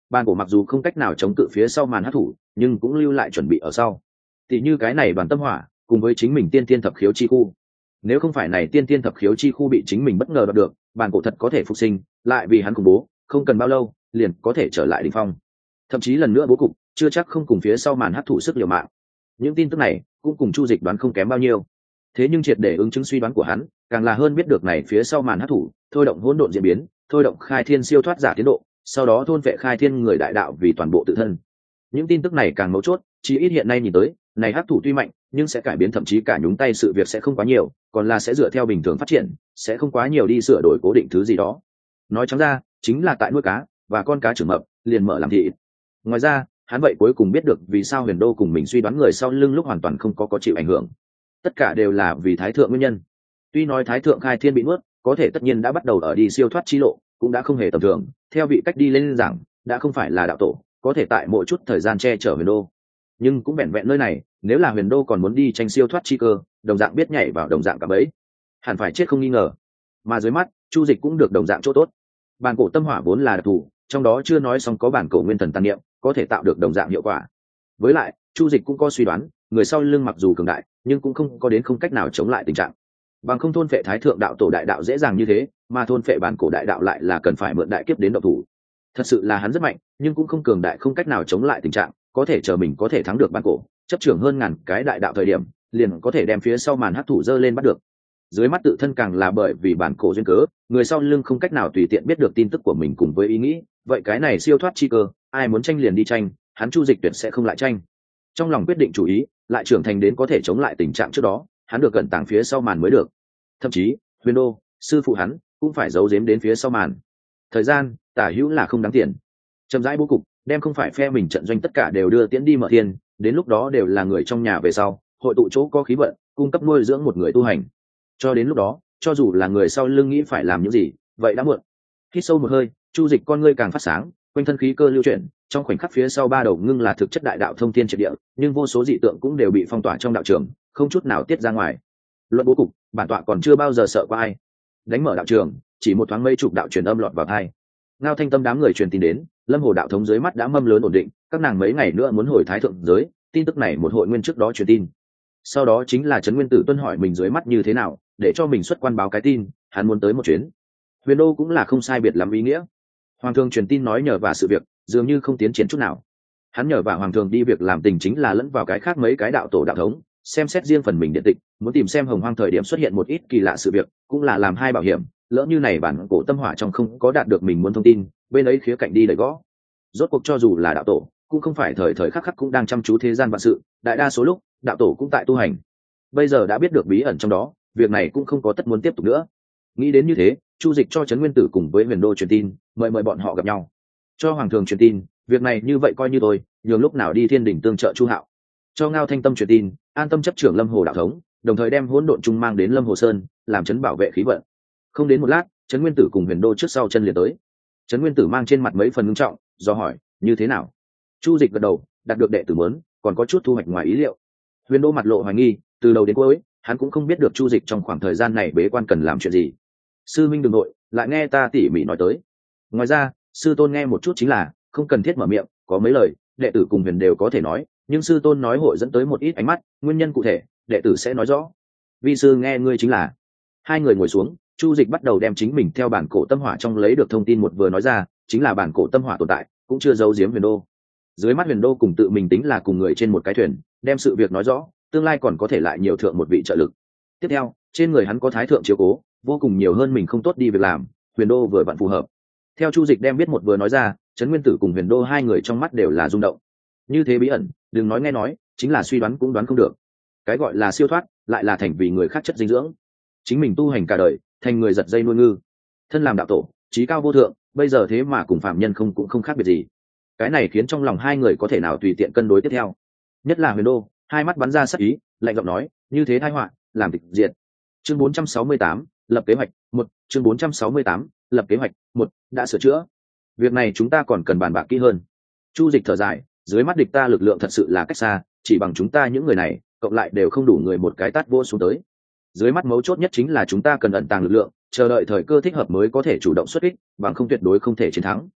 bàn cổ mặc dù không cách nào chống cự phía sau màn hát thủ, nhưng cũng lưu lại chuẩn bị ở sau. Tỷ như cái này đoàn tâm hỏa cùng với chính mình tiên tiên thập khiếu chi khu, nếu không phải này tiên tiên thập khiếu chi khu bị chính mình bất ngờ đoạt được, bàn cổ thật có thể phục sinh, lại vì hắn khủng bố, không cần bao lâu liền có thể trở lại đỉnh phong. Thậm chí lần nữa bố cục chưa chắc không cùng phía sau màn hát thủ sức liều mạng. Những tin tức này cũng cùng Chu Dịch đoán không kém bao nhiêu. Thế nhưng triệt để ứng chứng suy đoán của hắn, càng là hơn biết được này phía sau màn hát thủ thôi động hỗn độn diễn biến, thôi động khai thiên siêu thoát giả tiến độ, sau đó thôn vệ khai thiên người đại đạo vì toàn bộ tự thân. Những tin tức này càng mấu chốt, chỉ ít hiện nay nhìn tới, này hát thủ tuy mạnh, nhưng sẽ cải biến thậm chí cả nhúng tay sự việc sẽ không quá nhiều, còn là sẽ dựa theo bình thường phát triển, sẽ không quá nhiều đi sửa đổi cố định thứ gì đó. Nói trắng ra, chính là tại nuôi cá và con cá trưởng mập, liền mở làm thị. Ngoài ra, hắn vậy cuối cùng biết được vì sao Huyền Đô cùng mình suy đoán người sau lưng lúc hoàn toàn không có có chịu ảnh hưởng. Tất cả đều là vì Thái thượng nguyên nhân. Tuy nói Thái thượng khai thiên bị nuốt, có thể tất nhiên đã bắt đầu ở đi siêu thoát chi lộ, cũng đã không hề tầm thường, theo vị cách đi lên giảng, đã không phải là đạo tổ, có thể tại mỗi chút thời gian che chở Huyền Đô. Nhưng cũng vẹn vẹn nơi này, nếu là Huyền Đô còn muốn đi tranh siêu thoát chi cơ, đồng dạng biết nhảy vào đồng dạng cả bấy, hẳn phải chết không nghi ngờ. Mà dưới mắt, Chu Dịch cũng được đồng dạng chỗ tốt. Bản cổ tâm hỏa vốn là đặc thù, trong đó chưa nói xong có bản cổ nguyên thần tàn niệm, có thể tạo được đồng dạng hiệu quả. Với lại, Chu Dịch cũng có suy đoán, người sau lưng mặc dù cường đại, nhưng cũng không có đến không cách nào chống lại tình trạng. Bằng không thôn phệ Thái thượng đạo tổ đại đạo dễ dàng như thế, mà thôn phệ bản cổ đại đạo lại là cần phải mượn đại kiếp đến động thủ. Thật sự là hắn rất mạnh, nhưng cũng không cường đại không cách nào chống lại tình trạng, có thể chờ mình có thể thắng được bản cổ, chấp trưởng hơn ngàn cái đại đạo thời điểm, liền có thể đem phía sau màn hắc thủ dơ lên bắt được. Dưới mắt tự thân càng là bởi vì bản cổ duyên cớ, người sau lưng không cách nào tùy tiện biết được tin tức của mình cùng với ý nghĩ, vậy cái này siêu thoát chi cơ, ai muốn tranh liền đi tranh, hắn Chu Dịch tuyệt sẽ không lại tranh. Trong lòng quyết định chủ ý, lại trưởng thành đến có thể chống lại tình trạng trước đó, hắn được gần tàng phía sau màn mới được. Thậm chí, Huyền Đô, sư phụ hắn, cũng phải giấu giếm đến phía sau màn. Thời gian, tả hữu là không đáng tiền. Chậm rãi bố cục, đem không phải phe mình trận doanh tất cả đều đưa tiễn đi mở thiên, đến lúc đó đều là người trong nhà về sau, hội tụ chỗ có khí vận, cung cấp nuôi dưỡng một người tu hành. Cho đến lúc đó, cho dù là người sau lưng nghĩ phải làm những gì, vậy đã muộn. Hít sâu một hơi, Chu Dịch con ngươi càng phát sáng, quanh thân khí cơ lưu chuyển, trong khoảnh khắc phía sau ba đầu ngưng là thực chất đại đạo thông thiên triệt địa, nhưng vô số dị tượng cũng đều bị phong tỏa trong đạo trường, không chút nào tiết ra ngoài. Luận bố cục, bản tọa còn chưa bao giờ sợ qua ai. Đánh mở đạo trường, chỉ một thoáng mây chục đạo truyền âm lọt vào tai. Ngao Thanh Tâm đám người truyền tin đến, Lâm Hồ đạo thống dưới mắt đã mâm lớn ổn định, các nàng mấy ngày nữa muốn hồi Thái thượng giới, tin tức này một hội nguyên trước đó truyền tin. Sau đó chính là Trấn Nguyên Tử Tuân hỏi mình dưới mắt như thế nào, để cho mình xuất quan báo cái tin, hắn muốn tới một chuyến. Huyền Đô cũng là không sai biệt lắm ý nghĩa. Hoàng thượng truyền tin nói nhờ vào sự việc, dường như không tiến triển chút nào. Hắn nhờ vào hoàng thượng đi việc làm tình chính là lẫn vào cái khác mấy cái đạo tổ đạo thống, xem xét riêng phần mình điện tịch, muốn tìm xem Hồng Hoang thời điểm xuất hiện một ít kỳ lạ sự việc, cũng là làm hai bảo hiểm, lỡ như này bản cổ tâm hỏa trong không có đạt được mình muốn thông tin, bên ấy khía cạnh đi đẩy gõ. Rốt cuộc cho dù là đạo tổ, cũng không phải thời thời khắc khắc cũng đang chăm chú thế gian vạn sự, đại đa số lúc, đạo tổ cũng tại tu hành. Bây giờ đã biết được bí ẩn trong đó, việc này cũng không có tất muốn tiếp tục nữa. Nghĩ đến như thế, Chu Dịch cho Trấn Nguyên Tử cùng với Huyền Đô truyền tin, mời mời bọn họ gặp nhau. Cho hoàng thượng truyền tin, việc này như vậy coi như tôi, nhường lúc nào đi Thiên Đỉnh tương trợ Chu Hạo. Cho Ngao Thanh Tâm truyền tin, an tâm chấp trưởng Lâm Hồ đạo thống, đồng thời đem hỗn độn trung mang đến Lâm Hồ Sơn, làm trấn bảo vệ khí vận. Không đến một lát, Trấn Nguyên Tử cùng Huyền Đô trước sau chân liền tới. Trấn Nguyên Tử mang trên mặt mấy phần ngưng trọng, do hỏi, như thế nào? Chu Dịch gật đầu, đạt được đệ tử muốn, còn có chút thu hoạch ngoài ý liệu. Huyền Đô mặt lộ hoài nghi, từ đầu đến cuối, hắn cũng không biết được Chu Dịch trong khoảng thời gian này bế quan cần làm chuyện gì. Sư minh đừng nội, lại nghe ta tỉ mỉ nói tới. Ngoài ra, sư tôn nghe một chút chính là, không cần thiết mở miệng, có mấy lời, đệ tử cùng Huyền đều có thể nói, nhưng sư tôn nói hội dẫn tới một ít ánh mắt, nguyên nhân cụ thể, đệ tử sẽ nói rõ. Vi sư nghe ngươi chính là. Hai người ngồi xuống, Chu Dịch bắt đầu đem chính mình theo bản cổ tâm hỏa trong lấy được thông tin một vừa nói ra, chính là bản cổ tâm hỏa tồn tại, cũng chưa giấu giếm Huyền Đô. Dưới mắt Huyền Đô cùng tự mình tính là cùng người trên một cái thuyền, đem sự việc nói rõ, tương lai còn có thể lại nhiều thượng một vị trợ lực. Tiếp theo, trên người hắn có thái thượng chiếu cố, vô cùng nhiều hơn mình không tốt đi việc làm, Huyền Đô vừa vặn phù hợp. Theo Chu Dịch đem biết một vừa nói ra, Trấn Nguyên Tử cùng Huyền Đô hai người trong mắt đều là rung động. Như thế bí ẩn, đừng nói nghe nói, chính là suy đoán cũng đoán không được. Cái gọi là siêu thoát, lại là thành vì người khác chất dinh dưỡng. Chính mình tu hành cả đời, thành người giật dây nuôi ngư. Thân làm đạo tổ, chí cao vô thượng, bây giờ thế mà cùng phạm nhân không cũng không khác biệt gì. Cái này khiến trong lòng hai người có thể nào tùy tiện cân đối tiếp theo. Nhất là Huyền Đô, hai mắt bắn ra sắc ý, lạnh giọng nói, như thế tai họa, làm tịch diệt. Chương bốn trăm sáu mươi tám, lập kế hoạch, một, chương bốn trăm sáu mươi tám, lập kế hoạch, một, đã sửa chữa. Việc này chúng ta còn cần bàn bạc kỹ hơn. Chu Dịch thở dài, dưới mắt địch ta lực lượng thật sự là cách xa, chỉ bằng chúng ta những người này, cộng lại đều không đủ người một cái tát vô xuống tới. Dưới mắt mấu chốt nhất chính là chúng ta cần ẩn tàng lực lượng, chờ đợi thời cơ thích hợp mới có thể chủ động xuất kích, bằng không tuyệt đối không thể chiến thắng.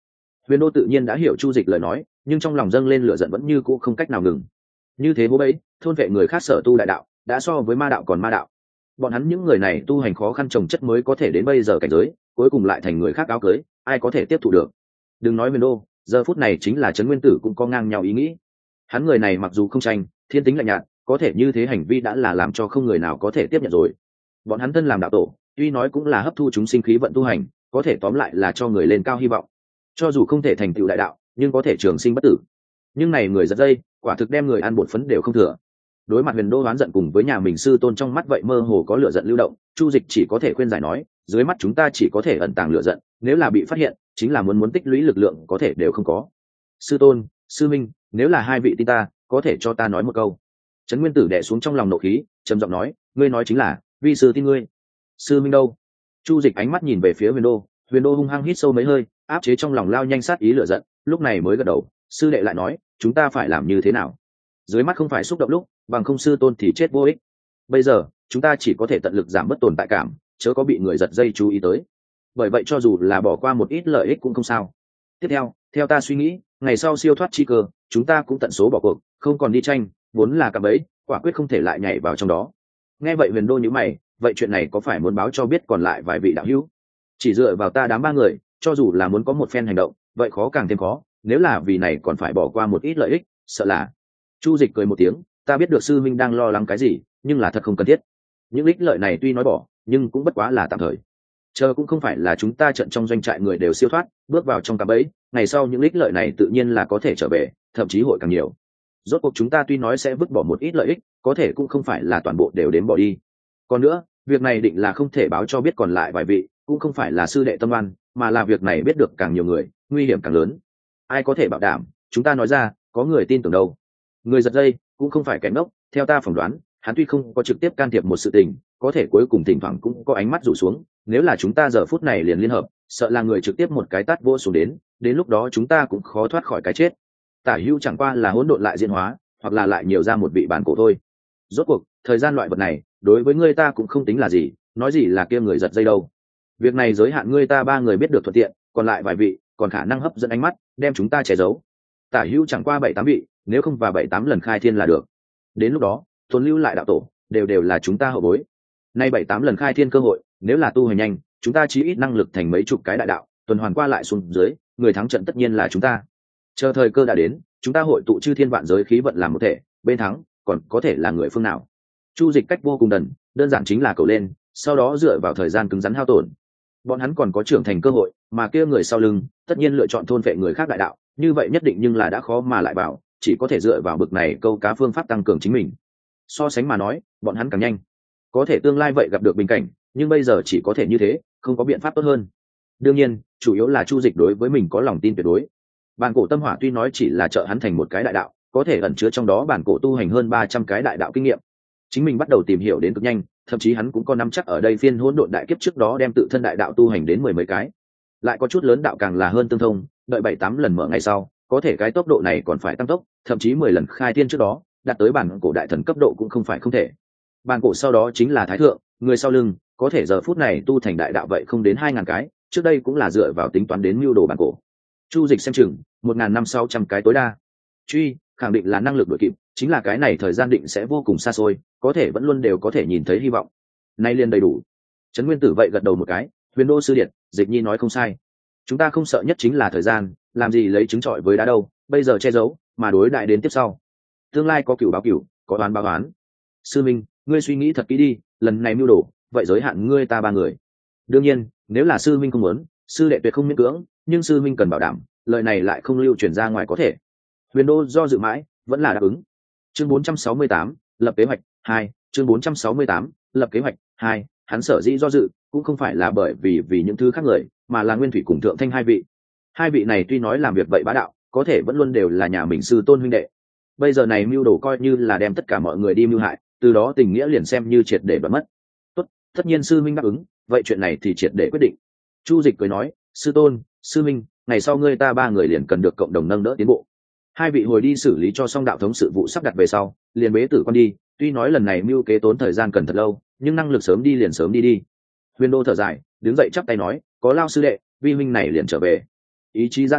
Huyền Đô tự nhiên đã hiểu Chu Dịch lời nói, nhưng trong lòng dâng lên lửa giận vẫn như cũ không cách nào ngừng. Như thế bố bấy, thôn vệ người khác sở tu đại đạo, đã so với ma đạo còn ma đạo. Bọn hắn những người này tu hành khó khăn trồng chất mới có thể đến bây giờ cảnh giới, cuối cùng lại thành người khác áo cưới, ai có thể tiếp thụ được. Đừng nói Huyền Đô, giờ phút này chính là Trấn Nguyên Tử cũng có ngang nhau ý nghĩ. Hắn người này mặc dù không tranh, thiên tính lạnh nhạt, có thể như thế hành vi đã là làm cho không người nào có thể tiếp nhận rồi. Bọn hắn thân làm đạo tổ, tuy nói cũng là hấp thu chúng sinh khí vận tu hành, có thể tóm lại là cho người lên cao hy vọng. Cho dù không thể thành tựu đại đạo, nhưng có thể trường sinh bất tử. Nhưng này người giật dây, quả thực đem người ăn bột phấn đều không thừa. Đối mặt Huyền Đô oán giận cùng với nhà mình sư tôn trong mắt vậy mơ hồ có lửa giận lưu động, Chu Dịch chỉ có thể khuyên giải nói, dưới mắt chúng ta chỉ có thể ẩn tàng lửa giận, nếu là bị phát hiện, chính là muốn muốn tích lũy lực lượng có thể đều không có. Sư tôn, sư minh, nếu là hai vị tin ta, có thể cho ta nói một câu. Trấn Nguyên Tử đè xuống trong lòng nộ khí, trầm giọng nói, ngươi nói chính là, vi sư tin ngươi. Sư minh đâu? Chu Dịch ánh mắt nhìn về phía Huyền Đô, Huyền Đô hung hăng hít sâu mấy hơi, áp chế trong lòng lao nhanh sát ý lửa giận, lúc này mới gật đầu. Sư đệ lại nói, chúng ta phải làm như thế nào? Dưới mắt không phải xúc động lúc, bằng không sư tôn thì chết vô ích. Bây giờ chúng ta chỉ có thể tận lực giảm bớt tồn tại cảm, chớ có bị người giật dây chú ý tới. Bởi vậy cho dù là bỏ qua một ít lợi ích cũng không sao. Tiếp theo, theo ta suy nghĩ, ngày sau siêu thoát chi cơ, chúng ta cũng tận số bỏ cuộc, không còn đi tranh, vốn là cạm bẫy, quả quyết không thể lại nhảy vào trong đó. Nghe vậy Huyền Đô nhíu mày, vậy chuyện này có phải muốn báo cho biết còn lại vài vị đạo hữu? Chỉ dựa vào ta đám ba người, cho dù là muốn có một phen hành động, vậy khó càng thêm khó, nếu là vì này còn phải bỏ qua một ít lợi ích, sợ là. Chu Dịch cười một tiếng, ta biết được sư minh đang lo lắng cái gì, nhưng là thật không cần thiết. Những ích lợi này tuy nói bỏ, nhưng cũng bất quá là tạm thời. Chờ cũng không phải là chúng ta trận trong doanh trại người đều siêu thoát, bước vào trong cạm bẫy, ngày sau những ích lợi này tự nhiên là có thể trở về, thậm chí hội càng nhiều. Rốt cuộc chúng ta tuy nói sẽ vứt bỏ một ít lợi ích, có thể cũng không phải là toàn bộ đều đến bỏ đi. Còn nữa, việc này định là không thể báo cho biết còn lại vài vị, cũng không phải là sư đệ tâm oan, mà là việc này biết được càng nhiều người, nguy hiểm càng lớn. Ai có thể bảo đảm, chúng ta nói ra, có người tin tưởng đâu. Người giật dây cũng không phải kẻ ngốc, theo ta phỏng đoán, hắn tuy không có trực tiếp can thiệp một sự tình, có thể cuối cùng thỉnh thoảng cũng có ánh mắt rủ xuống, nếu là chúng ta giờ phút này liền liên hợp, sợ là người trực tiếp một cái tát vô xuống đến, đến lúc đó chúng ta cũng khó thoát khỏi cái chết. Tả hữu chẳng qua là hỗn độn lại diễn hóa, hoặc là lại nhiều ra một vị bản cổ thôi. Rốt cuộc, thời gian loại vật này, đối với ngươi ta cũng không tính là gì, nói gì là kia người giật dây đâu. Việc này giới hạn ngươi ta ba người biết được thuận tiện, còn lại vài vị, còn khả năng hấp dẫn ánh mắt, đem chúng ta che giấu. Tả hữu chẳng qua bảy tám vị, nếu không và bảy tám lần khai thiên là được. Đến lúc đó, tồn lưu lại đạo tổ, đều đều là chúng ta hậu bối. Nay bảy tám lần khai thiên cơ hội, nếu là tu hành nhanh, chúng ta chí ít năng lực thành mấy chục cái đại đạo, tuần hoàn qua lại xuống dưới, người thắng trận tất nhiên là chúng ta. Chờ thời cơ đã đến, chúng ta hội tụ chư thiên vạn giới khí vận làm một thể, bên thắng, còn có thể là người phương nào? Chu Dịch cách vô cùng đần, đơn giản chính là cầu lên, sau đó dựa vào thời gian cứng rắn hao tổn. Bọn hắn còn có trưởng thành cơ hội, mà kia người sau lưng, tất nhiên lựa chọn thôn vệ người khác đại đạo, như vậy nhất định nhưng là đã khó mà lại bảo, chỉ có thể dựa vào bực này câu cá phương pháp tăng cường chính mình. So sánh mà nói, bọn hắn càng nhanh. Có thể tương lai vậy gặp được bình cảnh, nhưng bây giờ chỉ có thể như thế, không có biện pháp tốt hơn. Đương nhiên, chủ yếu là Chu Dịch đối với mình có lòng tin tuyệt đối. Bản cổ tâm hỏa tuy nói chỉ là trợ hắn thành một cái đại đạo, có thể ẩn chứa trong đó bản cổ tu hành hơn ba trăm cái đại đạo kinh nghiệm. Chính mình bắt đầu tìm hiểu đến cực nhanh, thậm chí hắn cũng có nắm chắc ở đây phiên hỗn độn đại kiếp trước đó đem tự thân đại đạo tu hành đến mười mấy cái. Lại có chút lớn đạo càng là hơn tương thông, đợi bảy tám lần mở ngày sau, có thể cái tốc độ này còn phải tăng tốc, thậm chí mười lần khai thiên trước đó, đạt tới bản cổ đại thần cấp độ cũng không phải không thể. Bản cổ sau đó chính là thái thượng, người sau lưng, có thể giờ phút này tu thành đại đạo vậy không đến hai ngàn cái, trước đây cũng là dựa vào tính toán đến mưu đồ bản cổ. Chu Dịch xem chừng một ngàn năm sáu trăm cái tối đa. Truy, khẳng định là năng lực đuổi kịp, chính là cái này thời gian định sẽ vô cùng xa xôi, có thể vẫn luôn đều có thể nhìn thấy hy vọng. Nay liền đầy đủ. Trấn Nguyên Tử vậy gật đầu một cái, Huyền Đô sư điệt, Dịch Nhi nói không sai. Chúng ta không sợ nhất chính là thời gian, làm gì lấy trứng trọi với đá đâu, bây giờ che giấu, mà đối đại đến tiếp sau. Tương lai có cửu báo cửu, có đoán báo đoán. Sư Minh, ngươi suy nghĩ thật kỹ đi, lần này mưu đồ, vậy giới hạn ngươi ta ba người. Đương nhiên, nếu là sư Minh không muốn, sư đệ tuyệt không miễn cưỡng, nhưng sư Minh cần bảo đảm, lời này lại không lưu truyền ra ngoài có thể. Huyền Đô do dự mãi, vẫn là đáp ứng. Chương bốn trăm sáu mươi tám, lập kế hoạch hai. Chương bốn trăm sáu mươi tám, lập kế hoạch hai. Hắn sở dĩ do dự, cũng không phải là bởi vì vì những thứ khác người, mà là Nguyên Thủy cùng Thượng Thanh hai vị. Hai vị này tuy nói làm việc vậy bá đạo, có thể vẫn luôn đều là nhà mình sư tôn huynh đệ. Bây giờ này mưu đồ coi như là đem tất cả mọi người đi mưu hại, từ đó tình nghĩa liền xem như triệt để đoạt mất. Tốt, tất nhiên sư minh đáp ứng, vậy chuyện này thì triệt để quyết định. Chu Dịch cười nói, sư tôn, sư minh, ngày sau ngươi ta ba người liền cần được cộng đồng nâng đỡ tiến bộ. Hai vị hồi đi xử lý cho xong đạo thống sự vụ sắp đặt về sau, liền bế tử con đi, tuy nói lần này mưu kế tốn thời gian cần thật lâu, nhưng năng lực sớm đi liền sớm đi đi. Huyền Đô thở dài, đứng dậy chắp tay nói, có lao sư đệ, vi huynh này liền trở về. Ý chí ra rời,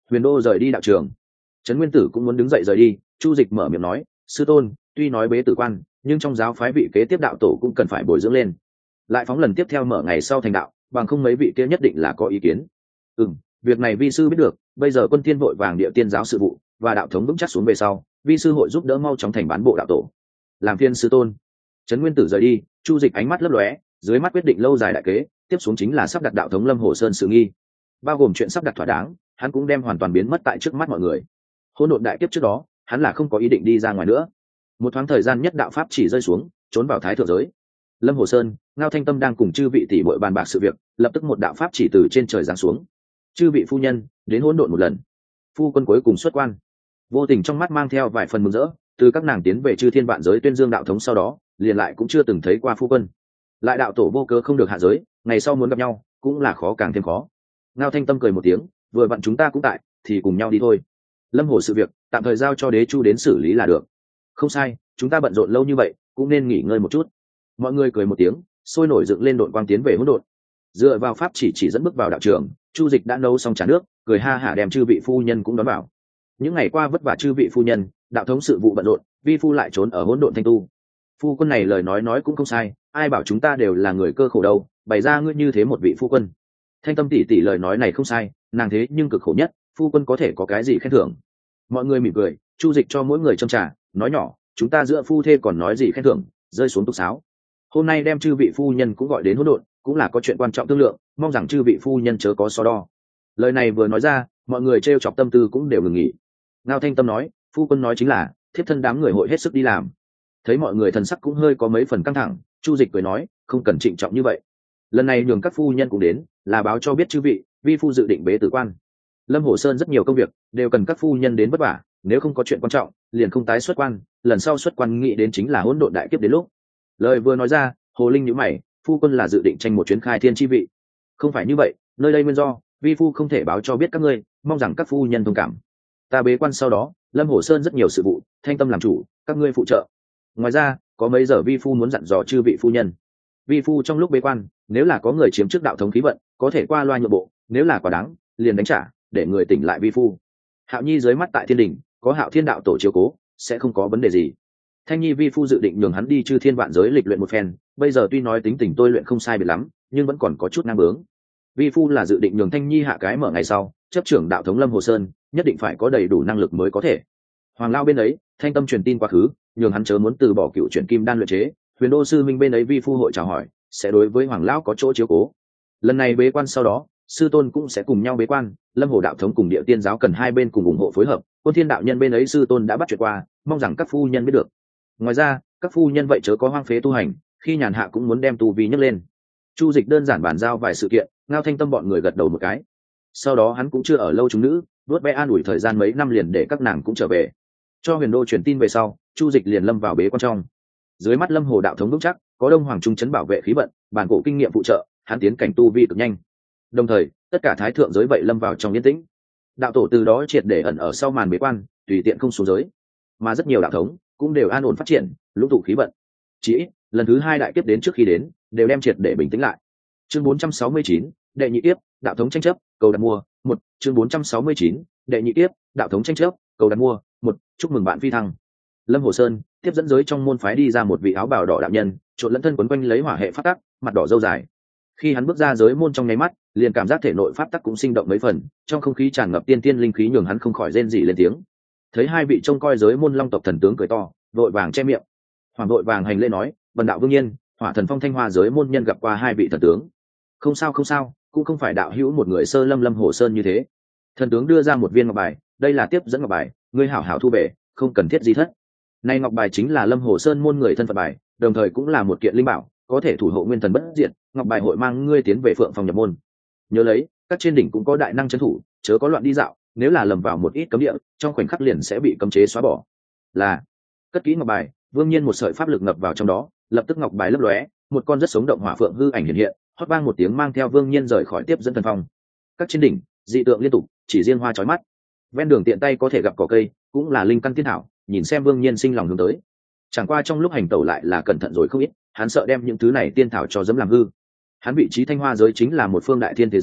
Huyền Đô rời đi đạo trường. Trấn Nguyên Tử cũng muốn đứng dậy rời đi. Chu Dịch mở miệng nói, sư tôn, tuy nói bế tử quan, nhưng trong giáo phái vị kế tiếp đạo tổ cũng cần phải bồi dưỡng lên, lại phóng lần tiếp theo mở ngày sau thành đạo, bằng không mấy vị kia nhất định là có ý kiến. Ừm, việc này vi sư biết được. Bây giờ quân tiên vội vàng địa tiên giáo sự vụ và đạo thống vững chắc xuống về sau, vi sư hội giúp đỡ mau chóng thành bán bộ đạo tổ. Làm phiên sư tôn. Trấn Nguyên Tử rời đi. Chu Dịch ánh mắt lấp lóe, dưới mắt quyết định lâu dài đại kế, tiếp xuống chính là sắp đặt đạo thống Lâm Hồ Sơn sự nghi, bao gồm chuyện sắp đặt thỏa đáng, hắn cũng đem hoàn toàn biến mất tại trước mắt mọi người. Hỗn độn đại kiếp trước đó, hắn là không có ý định đi ra ngoài nữa. Một thoáng thời gian nhất đạo pháp chỉ rơi xuống, trốn vào thái thượng giới. Lâm Hồ Sơn, Ngao Thanh Tâm đang cùng chư vị tỷ muội bàn bạc sự việc, lập tức một đạo pháp chỉ từ trên trời giáng xuống. Chư vị phu nhân, đến hỗn độn một lần. Phu quân cuối cùng xuất quan. Vô tình trong mắt mang theo vài phần mừng rỡ, từ các nàng tiến về chư thiên vạn giới tuyên dương đạo thống sau đó, liền lại cũng chưa từng thấy qua phu quân. Lại đạo tổ vô cớ không được hạ giới, ngày sau muốn gặp nhau, cũng là khó càng thêm khó. Ngao Thanh Tâm cười một tiếng, vừa vặn chúng ta cũng tại, thì cùng nhau đi thôi. Lâm Hồ sự việc, tạm thời giao cho Đế Chu đến xử lý là được. Không sai, chúng ta bận rộn lâu như vậy, cũng nên nghỉ ngơi một chút. Mọi người cười một tiếng, sôi nổi dựng lên đội quang tiến về hỗn độn. Dựa vào pháp chỉ chỉ dẫn bước vào đạo trường, Chu Dịch đã nấu xong trà nước, cười ha hả đem chư vị phu nhân cũng đón vào. Những ngày qua vất vả chư vị phu nhân, đạo thống sự vụ bận rộn, vi phu lại trốn ở hỗn độn thanh tu. Phu quân này lời nói nói cũng không sai, ai bảo chúng ta đều là người cơ khổ đâu, bày ra ngươi như thế một vị phu quân. Thanh Tâm tỷ tỷ lời nói này không sai, nàng thế nhưng cực khổ nhất, phu quân có thể có cái gì khen thưởng. Mọi người mỉm cười, Chu Dịch cho mỗi người châm trà, nói nhỏ, chúng ta giữa phu thê còn nói gì khen thưởng, rơi xuống tục sáo. Hôm nay đem chư vị phu nhân cũng gọi đến hỗn độn, cũng là có chuyện quan trọng thương lượng, mong rằng chư vị phu nhân chớ có so đo. Lời này vừa nói ra, mọi người trêu chọc tâm tư cũng đều ngừng nghỉ. Ngao Thanh Tâm nói, phu quân nói chính là, thiếp thân đám người hội hết sức đi làm. Thấy mọi người thần sắc cũng hơi có mấy phần căng thẳng, Chu Dịch cười nói, không cần trịnh trọng như vậy. Lần này nhường các phu nhân cũng đến, là báo cho biết chư vị, vi phu dự định bế tử quan. Lâm Hồ Sơn rất nhiều công việc, đều cần các phu nhân đến vất vả, nếu không có chuyện quan trọng, liền không tái xuất quan, lần sau xuất quan nghĩ đến chính là hỗn độn đại kiếp đến lúc. Lời vừa nói ra, Hồ Linh nhíu mày, phu quân là dự định tranh một chuyến khai thiên chi vị. Không phải như vậy, nơi đây nguyên do, vi phu không thể báo cho biết các ngươi, mong rằng các phu nhân thông cảm. Ta bế quan sau đó, Lâm Hồ Sơn rất nhiều sự vụ, Thanh Tâm làm chủ, các ngươi phụ trợ. Ngoài ra, có mấy giờ vi phu muốn dặn dò chư vị phu nhân. Vi phu trong lúc bế quan, nếu là có người chiếm trước đạo thống khí vận, có thể qua loa nhượng bộ, nếu là quá đáng, liền đánh trả, để người tỉnh lại vi phu. Hạo Nhi dưới mắt tại thiên đình, có Hạo Thiên đạo tổ chiếu cố, sẽ không có vấn đề gì. Thanh Nhi vi phu dự định nhường hắn đi chư thiên vạn giới lịch luyện một phen, bây giờ tuy nói tính tình tôi luyện không sai biệt lắm, nhưng vẫn còn có chút năng bướng. Vi phu là dự định nhường Thanh Nhi hạ cái mở ngày sau, chấp trưởng đạo thống Lâm Hồ Sơn, nhất định phải có đầy đủ năng lực mới có thể. Hoàng Lao bên ấy, Thanh Tâm truyền tin quá khứ, nhường hắn chớ muốn từ bỏ cựu chuyển kim đan luyện chế. Huyền Đô sư minh bên ấy vi phu hội chào hỏi, sẽ đối với Hoàng Lão có chỗ chiếu cố. Lần này bế quan sau đó, sư tôn cũng sẽ cùng nhau bế quan, Lâm Hồ đạo thống cùng Địa Tiên giáo cần hai bên cùng ủng hộ phối hợp. Quân Thiên đạo nhân bên ấy sư tôn đã bắt chuyện qua, mong rằng các phu nhân biết được. Ngoài ra, các phu nhân vậy chớ có hoang phế tu hành, khi nhàn hạ cũng muốn đem tu vi nhấc lên. Chu Dịch đơn giản bàn giao vài sự kiện, Ngao Thanh Tâm bọn người gật đầu một cái. Sau đó hắn cũng chưa ở lâu chúng nữ, vuốt ve an ủi thời gian mấy năm liền để các nàng cũng trở về. Cho Huyền Đô truyền tin về sau, Chu Dịch liền lâm vào bế quan trong. Dưới mắt Lâm Hồ đạo thống vững chắc, có Đông Hoàng trung trấn bảo vệ khí vận, bản cổ kinh nghiệm phụ trợ, hắn tiến cảnh tu vi cực nhanh. Đồng thời, tất cả thái thượng giới vậy lâm vào trong yên tĩnh. Đạo tổ từ đó triệt để ẩn ở sau màn bế quan, tùy tiện không xuống giới, mà rất nhiều đạo thống cũng đều an ổn phát triển, lũng tụ khí vận. Chỉ lần thứ hai đại kiếp đến trước khi đến, đều đem triệt để bình tĩnh lại. Chương bốn trăm sáu mươi chín, đệ nhị kiếp, đạo thống tranh chấp, cầu đặt mua, một. Chương bốn trăm sáu mươi chín, đệ nhị kiếp, đạo thống tranh chấp, cầu đặt mua, một. Chúc mừng bạn phi thăng. Lâm Hồ Sơn tiếp dẫn giới trong môn phái đi ra một vị áo bào đỏ đạo nhân, trộn lẫn thân quấn quanh lấy hỏa hệ pháp tắc, mặt đỏ râu dài. Khi hắn bước ra giới môn trong nháy mắt, liền cảm giác thể nội pháp tắc cũng sinh động mấy phần, trong không khí tràn ngập tiên tiên linh khí nhường hắn không khỏi rên rỉ lên tiếng. Thấy hai vị trông coi giới môn long tộc thần tướng cười to, vội vàng che miệng. Hoàng vội vàng hành lễ nói, "Vân đạo vương nhiên, Hỏa Thần Phong Thanh Hoa giới môn nhân gặp qua hai vị thần tướng." "Không sao không sao, cũng không phải đạo hữu một người sơ lâm Lâm Hồ Sơn như thế." Thần tướng đưa ra một viên ngọc bài, "Đây là tiếp dẫn ngọc bài, ngươi hảo hảo thu về, không cần thiết gì thất." Này ngọc bài chính là Lâm Hồ Sơn môn người thân phận bài, đồng thời cũng là một kiện linh bảo, có thể thủ hộ nguyên thần bất diệt. Ngọc bài hội mang ngươi tiến về Phượng Phòng nhập môn. Nhớ lấy, các trên đỉnh cũng có đại năng trấn thủ, chớ có loạn đi dạo, nếu là lầm vào một ít cấm địa, trong khoảnh khắc liền sẽ bị cấm chế xóa bỏ. Là cất kỹ ngọc bài, Vương Nhiên một sợi pháp lực ngập vào trong đó, lập tức ngọc bài lấp lóe, một con rất sống động hỏa phượng hư ảnh hiện hiện, hót vang một tiếng mang theo Vương Nhiên rời khỏi tiếp dẫn thần phong. Các trên đỉnh, dị tượng liên tục, chỉ riêng hoa chói mắt. Ven đường tiện tay có thể gặp cỏ cây, cũng là linh căn tiên thảo, nhìn xem Vương Nhiên sinh lòng hướng tới. Chẳng qua trong lúc hành tẩu lại là cẩn thận rồi không ít, hắn sợ đem những thứ này tiên thảo cho dẫm làm hư. Hắn vị trí Thanh Hoa giới chính là một phương đại thiên thế giới,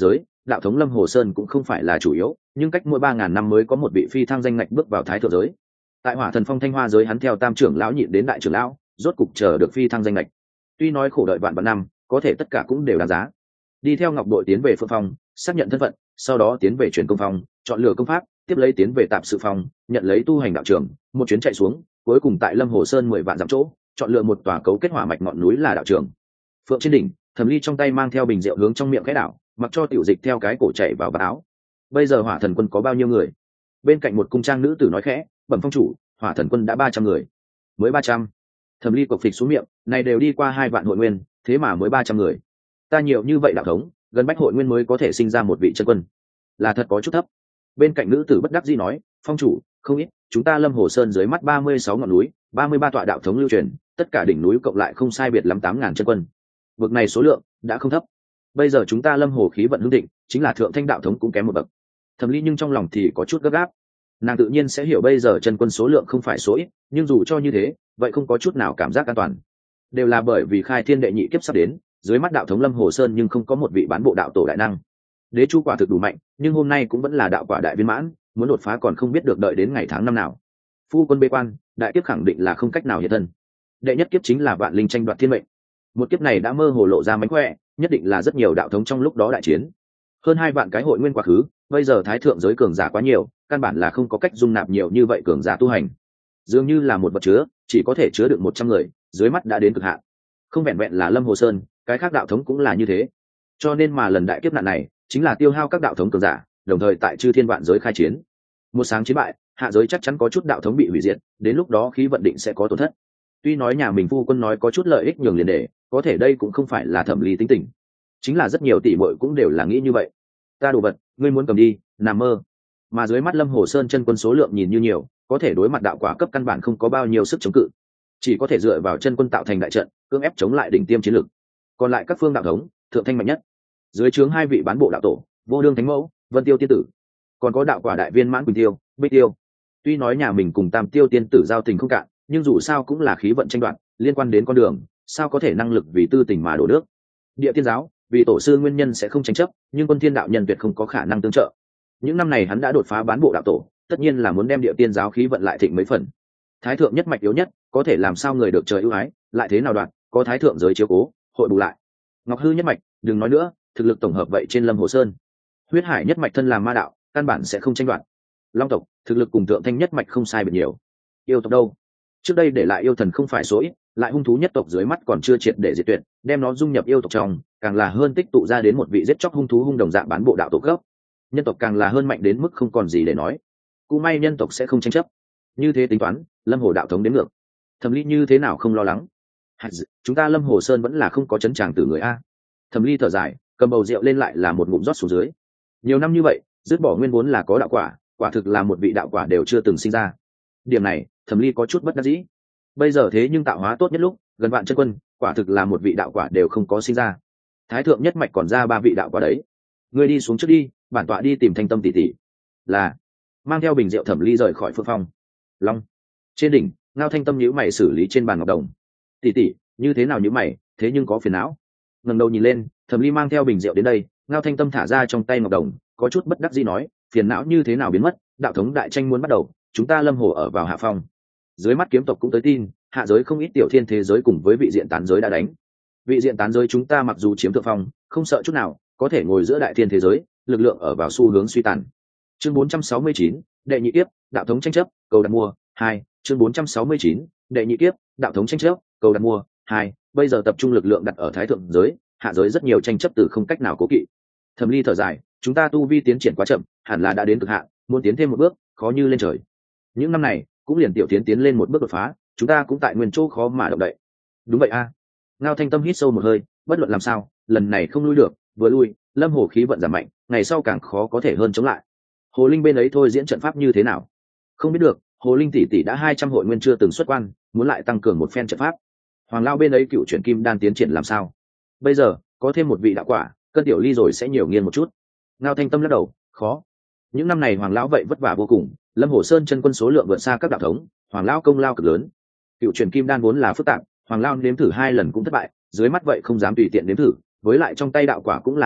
đạo thống Lâm Hồ Sơn cũng không phải là chủ yếu, nhưng cách mỗi ba ngàn năm mới có một vị phi thăng danh ngạch bước vào thái thượng giới. Tại Hỏa Thần Phong Thanh Hoa giới, hắn theo tam trưởng lão nhịn đến đại trưởng lão, rốt cục chờ được phi thăng danh ngạch. Tuy nói khổ đợi vạn vạn năm, có thể tất cả cũng đều đáng giá. Đi theo Ngọc đội tiến về Phượng Phong, xác nhận thân phận, sau đó tiến về truyền công phong, chọn lựa công pháp, tiếp lấy tiến về tạp sự phong, nhận lấy tu hành đạo trường, một chuyến chạy xuống, cuối cùng tại Lâm Hồ Sơn mười vạn dặm chỗ, chọn lựa một tòa cấu kết hỏa mạch ngọn núi là đạo trường. Phượng trên đỉnh, Thẩm Ly trong tay mang theo bình rượu hướng trong miệng cái đảo, mặc cho tiểu dịch theo cái cổ chảy vào vạt áo. Bây giờ Hỏa Thần quân có bao nhiêu người? Bên cạnh một cung trang nữ tử nói khẽ, bẩm phong chủ, Hỏa Thần quân đã ba trăm người. Mới ba trăm? Thẩm Ly cộc phịch xuống miệng, này đều đi qua hai vạn hội nguyên, thế mà mới ba trăm người. Ta nhiều như vậy đạo thống, gần bách hội nguyên mới có thể sinh ra một vị chân quân, là thật có chút thấp. Bên cạnh nữ tử bất đắc dĩ nói, phong chủ, không ít, chúng ta Lâm Hồ Sơn dưới mắt ba mươi sáu ngọn núi, ba mươi ba tọa đạo thống lưu truyền, tất cả đỉnh núi cộng lại không sai biệt lắm tám ngàn chân quân. Vực này số lượng đã không thấp. Bây giờ chúng ta Lâm Hồ khí vận hưng thịnh, chính là thượng thanh đạo thống cũng kém một bậc. Thẩm Ly nhưng trong lòng thì có chút gấp gáp. Nàng tự nhiên sẽ hiểu bây giờ chân quân số lượng không phải số ít, nhưng dù cho như thế, vậy không có chút nào cảm giác an toàn. Đều là bởi vì khai thiên đệ nhị kiếp sắp đến, dưới mắt đạo thống Lâm Hồ Sơn nhưng không có một vị bán bộ đạo tổ đại năng. Đế chu quả thực đủ mạnh, nhưng hôm nay cũng vẫn là đạo quả đại viên mãn, muốn đột phá còn không biết được đợi đến ngày tháng năm nào. Phu quân bế quan, đại kiếp khẳng định là không cách nào hiện thân. Đệ nhất kiếp chính là vạn linh tranh đoạt thiên mệnh. Một kiếp này đã mơ hồ lộ ra mánh khỏe, nhất định là rất nhiều đạo thống trong lúc đó đại chiến. Hơn hai vạn cái hội nguyên quá khứ, bây giờ thái thượng giới cường giả quá nhiều, căn bản là không có cách dung nạp nhiều như vậy cường giả tu hành. Dường như là một vật chứa, chỉ có thể chứa được một trăm người, dưới mắt đã đến cực hạn. Không vẹn vẹn là Lâm Hồ Sơn, cái khác đạo thống cũng là như thế. Cho nên mà lần đại kiếp nạn này, chính là tiêu hao các đạo thống cường giả, đồng thời tại chư thiên vạn giới khai chiến. Một sáng chiến bại, hạ giới chắc chắn có chút đạo thống bị hủy diệt, đến lúc đó khí vận định sẽ có tổn thất. Tuy nói nhà mình phu quân nói có chút lợi ích nhường liền để, có thể đây cũng không phải là Thẩm Ly tính tình. Chính là rất nhiều tỷ muội cũng đều là nghĩ như vậy. Ta đồ vật, ngươi muốn cầm đi, nằm mơ. Mà dưới mắt Lâm Hồ Sơn chân quân số lượng nhìn như nhiều, có thể đối mặt đạo quả cấp căn bản không có bao nhiêu sức chống cự, chỉ có thể dựa vào chân quân tạo thành đại trận, cưỡng ép chống lại đỉnh tiêm chiến lực. Còn lại các phương đạo thống, thượng thanh mạnh nhất, dưới trướng hai vị bán bộ đạo tổ, Vô Đương Thánh Mẫu, Vân Tiêu Tiên Tử, còn có đạo quả đại viên mãn Quỳnh Tiêu, Bích Tiêu. Tuy nói nhà mình cùng Tam Tiêu Tiên Tử giao tình không cạn, nhưng dù sao cũng là khí vận tranh đoạt, liên quan đến con đường, sao có thể năng lực vì tư tình mà đổ nước. Địa Tiên giáo, vì tổ sư nguyên nhân sẽ không tranh chấp, nhưng Quân Thiên đạo nhân tuyệt không có khả năng tương trợ. Những năm này hắn đã đột phá bán bộ đạo tổ, tất nhiên là muốn đem Địa Tiên giáo khí vận lại thịnh mấy phần. Thái thượng nhất mạch yếu nhất, có thể làm sao người được trời ưu ái, lại thế nào đoạt, có thái thượng giới chiếu cố, hội bù lại. Ngọc Hư nhất mạch, đừng nói nữa, thực lực tổng hợp vậy trên Lâm Hồ Sơn. Huyết Hải nhất mạch thân làm ma đạo, căn bản sẽ không tranh đoạt. Long tộc, thực lực cùng Thượng Thanh nhất mạch không sai biệt nhiều. Yêu tộc đâu? Trước đây để lại yêu thần không phải số ít, lại hung thú nhất tộc dưới mắt còn chưa triệt để diệt tuyệt, đem nó dung nhập yêu tộc trong, càng là hơn tích tụ ra đến một vị giết chóc hung thú hung đồng dạng bán bộ đạo tổ cấp. Nhân tộc càng là hơn mạnh đến mức không còn gì để nói. Cú may nhân tộc sẽ không tranh chấp. Như thế tính toán, Lâm Hồ đạo thống đến ngược. Thẩm Ly như thế nào không lo lắng? Chúng ta Lâm Hồ Sơn vẫn là không có chấn tràng tử người a. Thẩm Ly thở dài, cầm bầu rượu lên lại là một ngụm rót xuống dưới. Nhiều năm như vậy, dứt bỏ nguyên vốn là có đạo quả, quả thực là một vị đạo quả đều chưa từng sinh ra. Điểm này, Thẩm Ly có chút bất đắc dĩ. Bây giờ thế nhưng tạo hóa tốt nhất lúc, gần vạn chân quân, quả thực là một vị đạo quả đều không có sinh ra. Thái thượng nhất mạch còn ra ba vị đạo quả đấy. Ngươi đi xuống trước đi, bản tọa đi tìm Thanh Tâm tỷ tỷ. Là. Mang theo bình rượu Thẩm Ly rời khỏi Phượng Phong. Long. Trên đỉnh, Ngao Thanh Tâm nhíu mày xử lý trên bàn ngọc đồng. Tỷ tỷ, như thế nào nhíu mày, thế nhưng có phiền não. Ngẩng đầu nhìn lên, Thẩm Ly mang theo bình rượu đến đây, Ngao Thanh Tâm thả ra trong tay ngọc đồng, có chút bất đắc dĩ nói, phiền não như thế nào biến mất, đạo thống đại tranh muốn bắt đầu, chúng ta Lâm Hồ ở vào hạ phong. Dưới mắt kiếm tộc cũng tới tin, hạ giới không ít tiểu thiên thế giới cùng với vị diện tán giới đã đánh. Vị diện tán giới chúng ta mặc dù chiếm thượng phong, không sợ chút nào, có thể ngồi giữa đại thiên thế giới, lực lượng ở vào xu hướng suy tàn. Chương bốn trăm sáu mươi chín, đệ nhị kiếp, đạo thống tranh chấp, cầu đặt mua, hai. Chương bốn trăm sáu mươi chín, đệ nhị kiếp, đạo thống tranh chấp, cầu đặt mua, hai. Bây giờ tập trung lực lượng đặt ở thái thượng giới, hạ giới rất nhiều tranh chấp từ không cách nào cố kỵ. Thẩm Ly thở dài, chúng ta tu vi tiến triển quá chậm, hẳn là đã đến cực hạn, muốn tiến thêm một bước, khó như lên trời. Những năm này, cũng liền tiểu tiến tiến lên một bước đột phá, chúng ta cũng tại nguyên chỗ khó mà động đậy. Đúng vậy a. Ngao Thanh Tâm hít sâu một hơi, bất luận làm sao, lần này không lui được, vừa lui, Lâm Hồ khí vận giảm mạnh, ngày sau càng khó có thể hơn chống lại. Hồ Linh bên ấy thôi diễn trận pháp như thế nào? Không biết được, Hồ Linh tỷ tỷ đã hai trăm hội nguyên chưa từng xuất quan, muốn lại tăng cường một phen trận pháp. Hoàng Lao bên ấy cựu chuyển kim đan tiến triển làm sao? Bây giờ, có thêm một vị đạo quả, cân tiểu ly rồi sẽ nhiều nghiên một chút. Ngao Thanh Tâm lắc đầu, khó. Những năm này Hoàng Lão vậy vất vả vô cùng, Lâm Hồ Sơn chân quân số lượng vượt xa các đạo thống, Hoàng Lão công lao cực lớn. Cựu chuyển kim đan vốn là phức tạp, Hoàng Lão nếm thử hai lần cũng thất bại, dưới mắt vậy không dám tùy tiện nếm thử, với lại trong tay đạo quả cũng là có ít,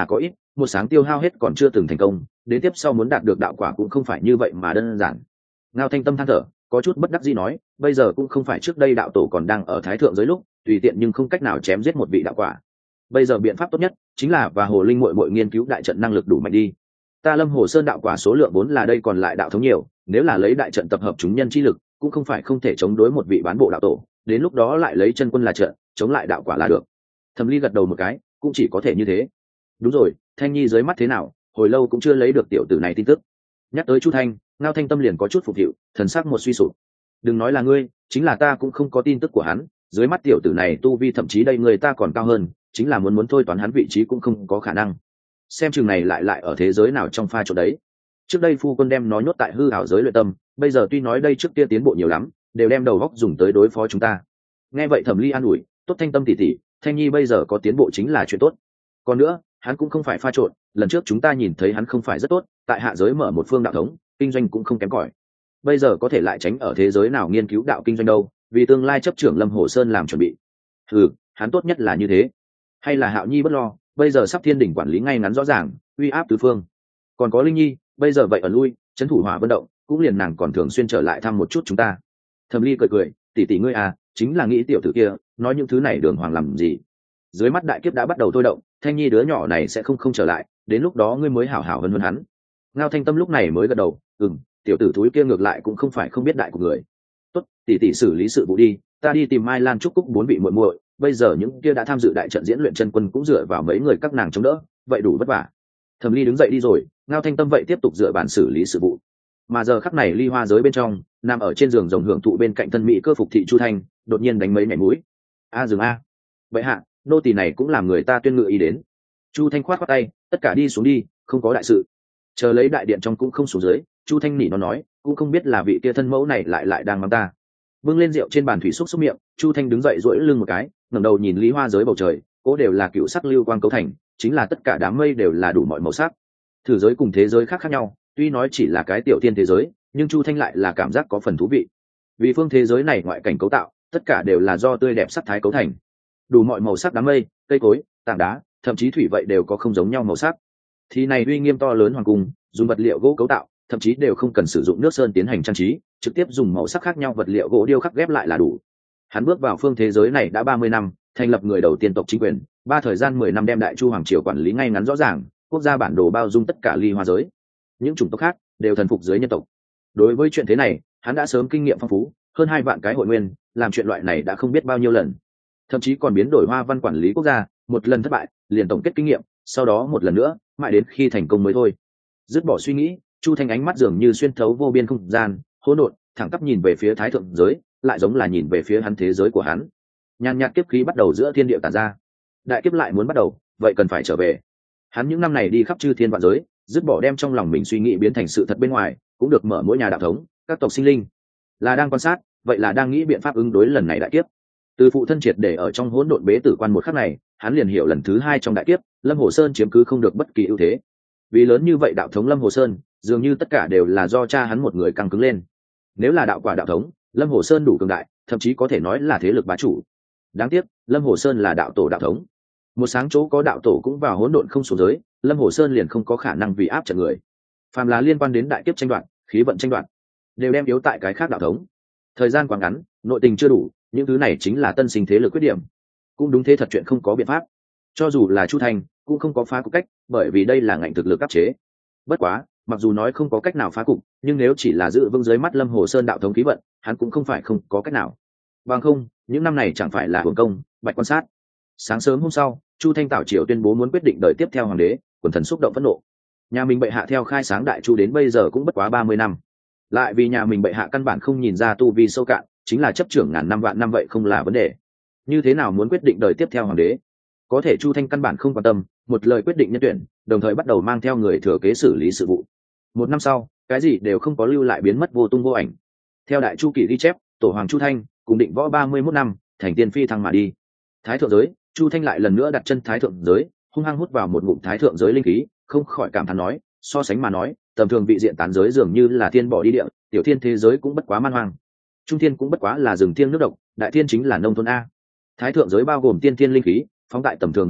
một sáng tiêu hao hết còn chưa từng thành công, đến tiếp sau muốn đạt được đạo quả cũng không phải như vậy mà đơn giản. Ngao Thanh Tâm than thở, có chút bất đắc dĩ nói, bây giờ cũng không phải trước đây đạo tổ còn đang ở thái thượng giới lúc tùy tiện nhưng không cách nào chém giết một vị đạo quả. Bây giờ biện pháp tốt nhất chính là và Hồ Linh muội muội nghiên cứu đại trận năng lực đủ mạnh đi. Ta Lâm Hồ Sơn đạo quả số lượng vốn là đây còn lại đạo thống nhiều, nếu là lấy đại trận tập hợp chúng nhân chi lực, cũng không phải không thể chống đối một vị bán bộ đạo tổ, đến lúc đó lại lấy chân quân là trận, chống lại đạo quả là được. Thẩm Ly gật đầu một cái, cũng chỉ có thể như thế. Đúng rồi, Thanh Nhi dưới mắt thế nào, hồi lâu cũng chưa lấy được tiểu tử này tin tức. Nhắc tới Chu Thanh, Ngao Thanh Tâm liền có chút phục hiệu, thần sắc một suy sụp. Đừng nói là ngươi, chính là ta cũng không có tin tức của hắn, dưới mắt tiểu tử này tu vi thậm chí đây người ta còn cao hơn, chính là muốn muốn thôi toán hắn vị trí cũng không có khả năng. Xem chừng này lại lại ở thế giới nào trong pha chỗ đấy. Trước đây phu quân đem nó nhốt tại hư ảo giới luyện tâm, bây giờ tuy nói đây trước kia tiến bộ nhiều lắm, đều đem đầu góc dùng tới đối phó chúng ta. Nghe vậy Thẩm Ly an ủi, tốt Thanh Tâm tỷ tỷ, Thanh Nhi bây giờ có tiến bộ chính là chuyện tốt. Còn nữa, hắn cũng không phải pha trộn, lần trước chúng ta nhìn thấy hắn không phải rất tốt, tại hạ giới mở một phương đạo thống, kinh doanh cũng không kém cỏi. Bây giờ có thể lại tránh ở thế giới nào nghiên cứu đạo kinh doanh đâu, vì tương lai chấp trưởng Lâm Hồ Sơn làm chuẩn bị. Ừ, hắn tốt nhất là như thế. Hay là Hạo Nhi bất lo, bây giờ sắp thiên đỉnh quản lý ngay ngắn rõ ràng, uy áp tứ phương. Còn có Linh Nhi, bây giờ vậy ở lui, trấn thủ hỏa vận động, cũng liền nàng còn thường xuyên trở lại thăm một chút chúng ta. Thẩm Ly cười cười, tỷ tỷ ngươi à, chính là nghĩ tiểu tử kia, nói những thứ này đường hoàng làm gì? Dưới mắt đại kiếp đã bắt đầu thôi động, Thanh Nhi đứa nhỏ này sẽ không không trở lại, đến lúc đó ngươi mới hảo hảo hơn hơn hắn. Ngao Thanh Tâm lúc này mới gật đầu, ừm, tiểu tử thúi kia ngược lại cũng không phải không biết đại của người. Tốt, tỷ tỷ xử lý sự vụ đi, ta đi tìm Mai Lan Trúc Cúc bốn vị muội muội, bây giờ những kia đã tham dự đại trận diễn luyện chân quân cũng dựa vào mấy người các nàng chống đỡ, vậy đủ vất vả. Thẩm Ly đứng dậy đi rồi, Ngao Thanh Tâm vậy tiếp tục dựa bản xử lý sự vụ. Mà giờ khắc này ly hoa giới bên trong, nằm ở trên giường rồng hưởng thụ bên cạnh thân mỹ cơ phục thị Chu Thanh, đột nhiên đánh mấy nhảy mũi. A dừng a, vậy hạ, nô tỳ này cũng làm người ta tuyên ngự ý đến. Chu Thanh khoát khoát tay, tất cả đi xuống đi, không có đại sự. Chờ lấy đại điện trong cũng không xuống dưới, Chu Thanh nỉ nó nói, cũng không biết là vị kia thân mẫu này lại lại đang mắng ta. Bưng lên rượu trên bàn thủy xúc xúc miệng, Chu Thanh đứng dậy duỗi lưng một cái, ngẩng đầu nhìn lý hoa giới bầu trời, cố đều là cựu sắc lưu quang cấu thành, chính là tất cả đám mây đều là đủ mọi màu sắc. Thử giới cùng thế giới khác khác nhau, tuy nói chỉ là cái tiểu tiên thế giới, nhưng Chu Thanh lại là cảm giác có phần thú vị. Vì phương thế giới này ngoại cảnh cấu tạo, tất cả đều là do tươi đẹp sắc thái cấu thành. Đủ mọi màu sắc đám mây, cây cối, tảng đá, thậm chí thủy vậy đều có không giống nhau màu sắc. Thì này uy nghiêm to lớn hoàng cung, dùng vật liệu gỗ cấu tạo, thậm chí đều không cần sử dụng nước sơn tiến hành trang trí, trực tiếp dùng màu sắc khác nhau vật liệu gỗ điêu khắc ghép lại là đủ. Hắn bước vào phương thế giới này đã ba mươi năm, thành lập người đầu tiên tộc chính quyền, ba thời gian mười năm đem Đại Chu hoàng triều quản lý ngay ngắn rõ ràng, quốc gia bản đồ bao dung tất cả ly hoa giới. Những chủng tộc khác đều thần phục dưới nhân tộc. Đối với chuyện thế này, hắn đã sớm kinh nghiệm phong phú, hơn hai vạn cái hội nguyên, làm chuyện loại này đã không biết bao nhiêu lần. Thậm chí còn biến đổi hoa văn quản lý quốc gia, một lần thất bại, liền tổng kết kinh nghiệm, sau đó một lần nữa, mãi đến khi thành công mới thôi. Dứt bỏ suy nghĩ, Chu Thanh ánh mắt dường như xuyên thấu vô biên không gian, hỗn độn, thẳng tắp nhìn về phía thái thượng giới, lại giống là nhìn về phía hắn thế giới của hắn. Nhàn nhạt kiếp khí bắt đầu giữa thiên địa tản ra. Đại kiếp lại muốn bắt đầu, vậy cần phải trở về. Hắn những năm này đi khắp chư thiên vạn giới, dứt bỏ đem trong lòng mình suy nghĩ biến thành sự thật bên ngoài, cũng được mở mỗi nhà đạo thống, các tộc sinh linh. Là đang quan sát, vậy là đang nghĩ biện pháp ứng đối lần này đại kiếp. Từ phụ thân triệt để ở trong hỗn độn bế tử quan một khắc này, hắn liền hiểu lần thứ hai trong đại kiếp, Lâm Hồ Sơn chiếm cứ không được bất kỳ ưu thế. Vì lớn như vậy đạo thống Lâm Hồ Sơn, dường như tất cả đều là do cha hắn một người căng cứng lên. Nếu là đạo quả đạo thống, Lâm Hồ Sơn đủ cường đại, thậm chí có thể nói là thế lực bá chủ. Đáng tiếc, Lâm Hồ Sơn là đạo tổ đạo thống. Một sáng chỗ có đạo tổ cũng vào hỗn độn không số giới, Lâm Hồ Sơn liền không có khả năng vì áp trận người. Phàm là liên quan đến đại kiếp tranh đoạt, khí vận tranh đoạt, đều đem yếu tại cái khác đạo thống. Thời gian quá ngắn, nội tình chưa đủ, những thứ này chính là tân sinh thế lực khuyết điểm. Cũng đúng thế thật chuyện không có biện pháp. Cho dù là Chu Thành, cũng không có phá cục cách, bởi vì đây là ngành thực lực áp chế. Bất quá, mặc dù nói không có cách nào phá cục, nhưng nếu chỉ là giữ vững dưới mắt Lâm Hồ Sơn đạo thống khí vận, hắn cũng không phải không có cách nào. Bằng không, những năm này chẳng phải là hưởng công, bạch quan sát. Sáng sớm hôm sau, Chu Thanh Tảo Triều tuyên bố muốn quyết định đời tiếp theo hoàng đế, quần thần xúc động phẫn nộ. Nhà mình bệ hạ theo khai sáng đại chu đến bây giờ cũng bất quá ba mươi năm, lại vì nhà mình bệ hạ căn bản không nhìn ra tu vi sâu cạn, chính là chấp trưởng ngàn năm vạn năm vậy không là vấn đề. Như thế nào muốn quyết định đời tiếp theo hoàng đế? Có thể Chu Thanh căn bản không quan tâm, một lời quyết định nhân tuyển, đồng thời bắt đầu mang theo người thừa kế xử lý sự vụ. Một năm sau, cái gì đều không có lưu lại, biến mất vô tung vô ảnh. Theo đại chu kỷ ghi chép, tổ hoàng Chu Thanh cùng định võ ba mươi mốt năm, thành tiên phi thăng mà đi. Thái thượng giới, Chu Thanh lại lần nữa đặt chân thái thượng giới, hung hăng hút vào một ngụm thái thượng giới linh khí, không khỏi cảm thán nói, so sánh mà nói, tầm thường vị diện tán giới dường như là thiên bỏ đi địa, tiểu thiên thế giới cũng bất quá man hoang, trung thiên cũng bất quá là rừng thiêng nước độc, đại thiên chính là nông thôn a. Thái thượng giới bao gồm tiên thiên linh khí, phóng tại tầm thường vị diện,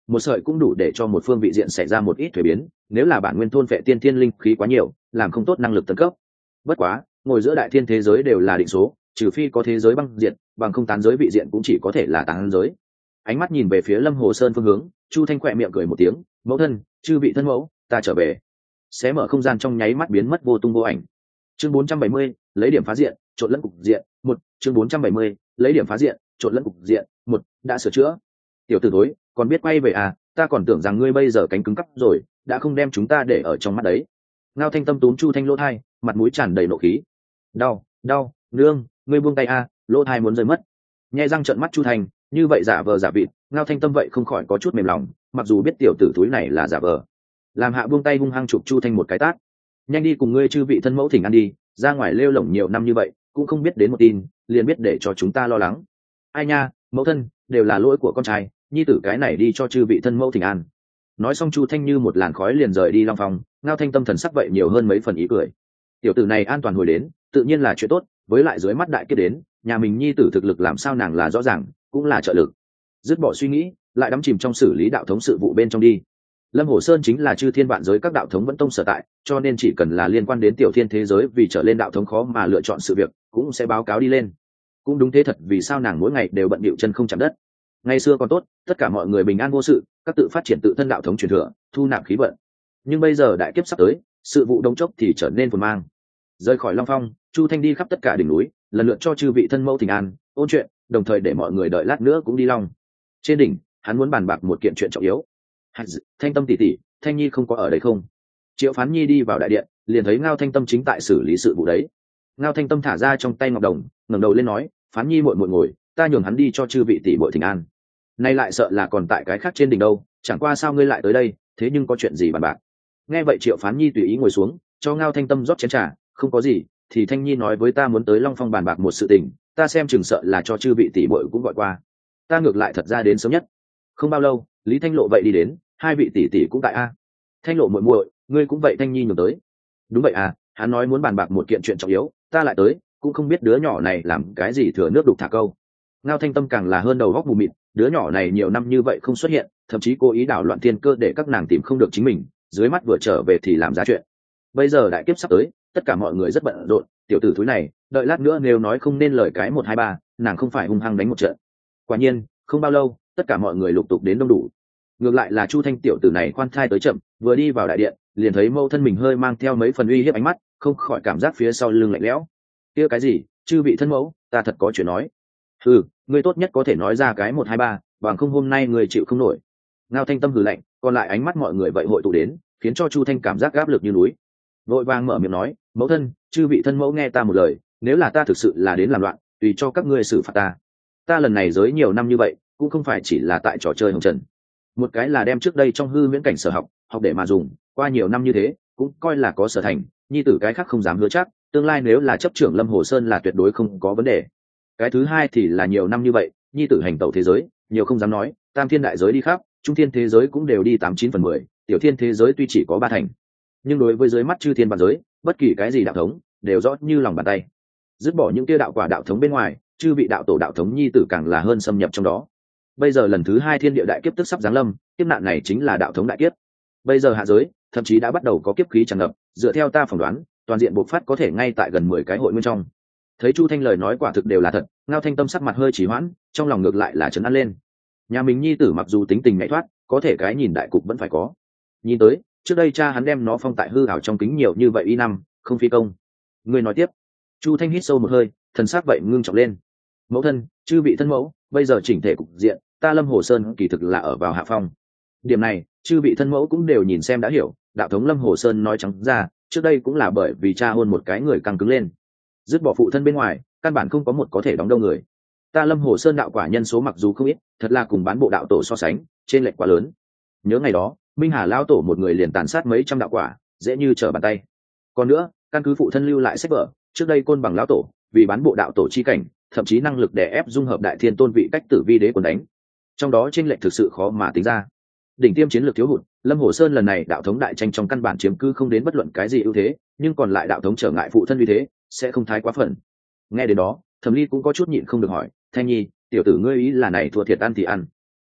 một sợi cũng đủ để cho một phương vị diện xảy ra một ít thuế biến, nếu là bản nguyên thôn vệ tiên thiên linh khí quá nhiều, làm không tốt năng lực tấn cấp. Bất quá ngồi giữa đại thiên thế giới đều là định số, trừ phi có thế giới băng diện, bằng không tán giới vị diện cũng chỉ có thể là tán giới. Ánh mắt nhìn về phía Lâm Hồ Sơn phương hướng, Chu Thanh khỏe miệng cười một tiếng, mẫu thân, chư vị thân mẫu, ta trở về. Xé mở không gian trong nháy mắt biến mất vô tung vô ảnh. Chương bốn trăm bảy mươi, lấy điểm phá diện, trộn lẫn cục diện, một. Chương bốn trăm bảy mươi, lấy điểm phá diện, trộn lẫn cục diện, một. Đã sửa chữa. Tiểu tử thối, còn biết quay về à? Ta còn tưởng rằng ngươi bây giờ cánh cứng cắp rồi, đã không đem chúng ta để ở trong mắt đấy. Ngao Thanh Tâm túm Chu Thanh lỗ thai, mặt mũi tràn đầy nộ khí. Đau, đau, nương, ngươi buông tay a, lỗ thai muốn rơi mất. Nhẹ răng trợn mắt Chu Thanh, như vậy giả vờ giả vịt, Ngao Thanh Tâm vậy không khỏi có chút mềm lòng, mặc dù biết tiểu tử túi này là giả vờ. Làm hạ buông tay hung hăng chụp Chu Thanh một cái tát. Nhanh đi cùng ngươi chư vị thân mẫu thỉnh ăn đi, ra ngoài lêu lổng nhiều năm như vậy, cũng không biết đến một tin, liền biết để cho chúng ta lo lắng. Ai nha, mẫu thân, đều là lỗi của con trai, nhi tử cái này đi cho chư vị thân mẫu thỉnh an. Nói xong Chu Thanh như một làn khói liền rời đi Long Phong, Ngao Thanh Tâm thần sắc vậy nhiều hơn mấy phần ý cười. Tiểu tử này an toàn hồi đến, tự nhiên là chuyện tốt, với lại dưới mắt đại kết đến, nhà mình nhi tử thực lực làm sao nàng là rõ ràng, cũng là trợ lực. Dứt bỏ suy nghĩ, lại đắm chìm trong xử lý đạo thống sự vụ bên trong đi. Lâm Hồ Sơn chính là chư thiên vạn giới các đạo thống vẫn tông sở tại, cho nên chỉ cần là liên quan đến tiểu thiên thế giới vì trở lên đạo thống khó mà lựa chọn sự việc, cũng sẽ báo cáo đi lên. Cũng đúng thế thật, vì sao nàng mỗi ngày đều bận bịu chân không chạm đất. Ngày xưa còn tốt, tất cả mọi người bình an vô sự, các tự phát triển tự thân đạo thống truyền thừa, thu nạp khí vận. Nhưng bây giờ đại kiếp sắp tới, sự vụ đống chốc thì trở nên phồn mang. Rời khỏi Long Phong, Chu Thanh đi khắp tất cả đỉnh núi, lần lượt cho chư vị thân mẫu thỉnh an, ôn chuyện, đồng thời để mọi người đợi lát nữa cũng đi long. Trên đỉnh, hắn muốn bàn bạc một kiện chuyện trọng yếu. Thanh Tâm tỷ tỷ, Thanh Nhi không có ở đây không? Triệu Phán Nhi đi vào đại điện, liền thấy Ngao Thanh Tâm chính tại xử lý sự vụ đấy. Ngao Thanh Tâm thả ra trong tay ngọc đồng, ngẩng đầu lên nói, Phán Nhi muội muội ngồi, ta nhường hắn đi cho chư vị tỷ muội thỉnh an. Nay lại sợ là còn tại cái khác trên đỉnh đâu, chẳng qua sao ngươi lại tới đây, thế nhưng có chuyện gì bàn bạc? Nghe vậy Triệu Phán Nhi tùy ý ngồi xuống, cho Ngao Thanh Tâm rót chén trà, không có gì, thì Thanh Nhi nói với ta muốn tới Long Phong bàn bạc một sự tình, ta xem chừng sợ là cho chư vị tỷ muội cũng gọi qua. Ta ngược lại thật ra đến sớm nhất. Không bao lâu, Lý Thanh Lộ vậy đi đến, hai vị tỷ tỷ cũng tại a. Thanh Lộ muội muội, ngươi cũng vậy? Thanh Nhi nhường tới. Đúng vậy à, hắn nói muốn bàn bạc một kiện chuyện trọng yếu, ta lại tới, cũng không biết đứa nhỏ này làm cái gì thừa nước đục thả câu. Ngao Thanh Tâm càng là hơn đầu góc mù mịt, đứa nhỏ này nhiều năm như vậy không xuất hiện, thậm chí cố ý đảo loạn thiên cơ để các nàng tìm không được chính mình, dưới mắt vừa trở về thì làm ra chuyện. Bây giờ đại kiếp sắp tới, tất cả mọi người rất bận rộn, tiểu tử thúi này, đợi lát nữa nếu nói không nên lời cái một hai ba, nàng không phải hung hăng đánh một trận. Quả nhiên, không bao lâu, tất cả mọi người lục tục đến đông đủ. Ngược lại là Chu Thanh tiểu tử này khoan thai tới chậm, vừa đi vào đại điện, liền thấy mâu thân mình hơi mang theo mấy phần uy hiếp ánh mắt, không khỏi cảm giác phía sau lưng lạnh lẽo. Kia cái gì, chư vị thân mẫu, ta thật có chuyện nói. Ừ, ngươi tốt nhất có thể nói ra cái một hai ba, bằng không hôm nay người chịu không nổi. Ngao Thanh Tâm hừ lạnh, còn lại ánh mắt mọi người vậy hội tụ đến, khiến cho Chu Thanh cảm giác áp lực như núi. Vội vàng mở miệng nói, mẫu thân, chư vị thân mẫu nghe ta một lời, nếu là ta thực sự là đến làm loạn, tùy cho các ngươi xử phạt ta. Ta lần này giới nhiều năm như vậy, cũng không phải chỉ là tại trò chơi hồng trần. Một cái là đem trước đây trong hư viễn cảnh sở học, học để mà dùng, qua nhiều năm như thế, cũng coi là có sở thành, nhi tử cái khác không dám hứa chắc, tương lai nếu là chấp trưởng Lâm Hồ Sơn là tuyệt đối không có vấn đề. Cái thứ hai thì là nhiều năm như vậy, nhi tử hành tẩu thế giới, nhiều không dám nói, tam thiên đại giới đi khắp, trung thiên thế giới cũng đều đi tám chín phần mười, tiểu thiên thế giới tuy chỉ có ba thành, nhưng đối với dưới mắt chư thiên vạn giới, bất kỳ cái gì đạo thống đều rõ như lòng bàn tay. Dứt bỏ những tia đạo quả đạo thống bên ngoài, chư vị đạo tổ đạo thống nhi tử càng là hơn xâm nhập trong đó. Bây giờ lần thứ hai thiên địa đại kiếp tức sắp giáng lâm, kiếp nạn này chính là đạo thống đại kiếp. Bây giờ hạ giới thậm chí đã bắt đầu có kiếp khí tràn ngập, dựa theo ta phỏng đoán, toàn diện bộc phát có thể ngay tại gần mười cái hội nguyên trong. Thấy Chu Thanh lời nói quả thực đều là thật, Ngao Thanh Tâm sắc mặt hơi trì hoãn, trong lòng ngược lại là trấn an lên. Nhà mình nhi tử mặc dù tính tình nhạy thoát, có thể cái nhìn đại cục vẫn phải có. Nhìn tới, trước đây cha hắn đem nó phong tại hư ảo trong kính nhiều như vậy y năm, không phi công. Người nói tiếp. Chu Thanh hít sâu một hơi, thần sắc vậy ngưng trọng lên. Mẫu thân, chư vị thân mẫu, bây giờ chỉnh thể cục diện, ta Lâm Hồ Sơn kỳ thực là ở vào hạ phong. Điểm này, chư vị thân mẫu cũng đều nhìn xem đã hiểu, đạo thống Lâm Hồ Sơn nói trắng ra, trước đây cũng là bởi vì cha hôn một cái người căng cứng lên. Dứt bỏ phụ thân bên ngoài, căn bản không có một có thể đóng đâu người. Ta Lâm Hồ Sơn đạo quả nhân số mặc dù không ít, thật là cùng bán bộ đạo tổ so sánh, trên lệch quá lớn. Nhớ ngày đó, Minh Hà lão tổ một người liền tàn sát mấy trăm đạo quả, dễ như trở bàn tay. Còn nữa, căn cứ phụ thân lưu lại sách vở, trước đây Côn Bằng lão tổ, vì bán bộ đạo tổ chi cảnh, thậm chí năng lực đè ép dung hợp đại thiên tôn vị cách tử vi đế quần đánh. Trong đó chênh lệch thực sự khó mà tính ra. Đỉnh tiêm chiến lược thiếu hụt, Lâm Hồ Sơn lần này đạo thống đại tranh trong căn bản chiếm cứ không đến bất luận cái gì ưu thế, nhưng còn lại đạo thống trở ngại phụ thân vì thế, sẽ không thái quá phần. Nghe đến đó, Thẩm Ly cũng có chút nhịn không được hỏi, Thanh Nhi, tiểu tử ngươi ý là này thua thiệt ăn thì ăn.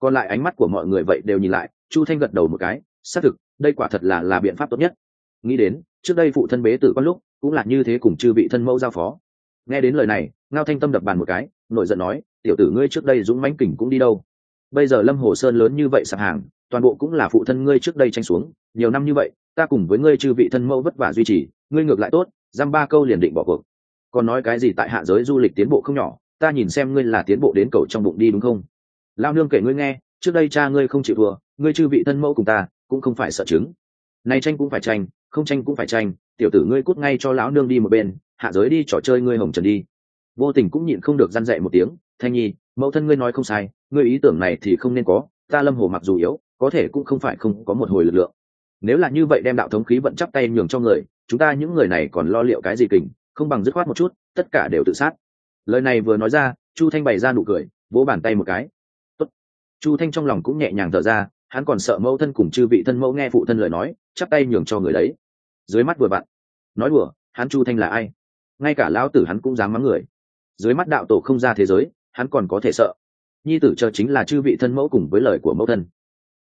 Còn lại ánh mắt của mọi người vậy đều nhìn lại, Chu Thanh gật đầu một cái, xác thực đây quả thật là là biện pháp tốt nhất. Nghĩ đến trước đây phụ thân bế tử quan lúc cũng là như thế, cùng chư vị thân mẫu giao phó. Nghe đến lời này, Ngao Thanh Tâm đập bàn một cái, nổi giận nói, tiểu tử ngươi trước đây dũng mãnh kình cũng đi đâu? Bây giờ Lâm Hồ Sơn lớn như vậy sạp hàng, toàn bộ cũng là phụ thân ngươi trước đây tranh xuống, nhiều năm như vậy ta cùng với ngươi chư vị thân mẫu vất vả duy trì, ngươi ngược lại tốt, dăm ba câu liền định bỏ cuộc. Còn nói cái gì tại hạ giới du lịch tiến bộ không nhỏ, ta nhìn xem ngươi là tiến bộ đến cầu trong bụng đi đúng không? Lao nương kể ngươi nghe, trước đây cha ngươi không chịu thua, ngươi chư vị thân mẫu cùng ta cũng không phải sợ chứng. Này tranh cũng phải tranh, không tranh cũng phải tranh, tiểu tử ngươi cút ngay cho lão nương đi một bên, hạ giới đi trò chơi ngươi hồng trần đi. Vô Tình cũng nhịn không được răn dạy một tiếng, Thanh Nhi, mẫu thân ngươi nói không sai, ngươi ý tưởng này thì không nên có, ta Lâm Hồ mặc dù yếu, có thể cũng không phải không có một hồi lực lượng. Nếu là như vậy đem đạo thống khí vận chắp tay nhường cho người, chúng ta những người này còn lo liệu cái gì kình, không bằng dứt khoát một chút, tất cả đều tự sát. Lời này vừa nói ra, Chu Thanh bày ra nụ cười, vỗ bàn tay một cái. Tốt. Chu Thanh trong lòng cũng nhẹ nhàng thở ra, hắn còn sợ mẫu thân cùng chư vị thân mẫu nghe phụ thân lời nói, chắp tay nhường cho người đấy. Dưới mắt vừa vặn. Nói đùa, hắn Chu Thanh là ai? Ngay cả lão tử hắn cũng dám mắng người. Dưới mắt đạo tổ không ra thế giới, hắn còn có thể sợ. Nhi tử chờ chính là chư vị thân mẫu cùng với lời của mẫu thân.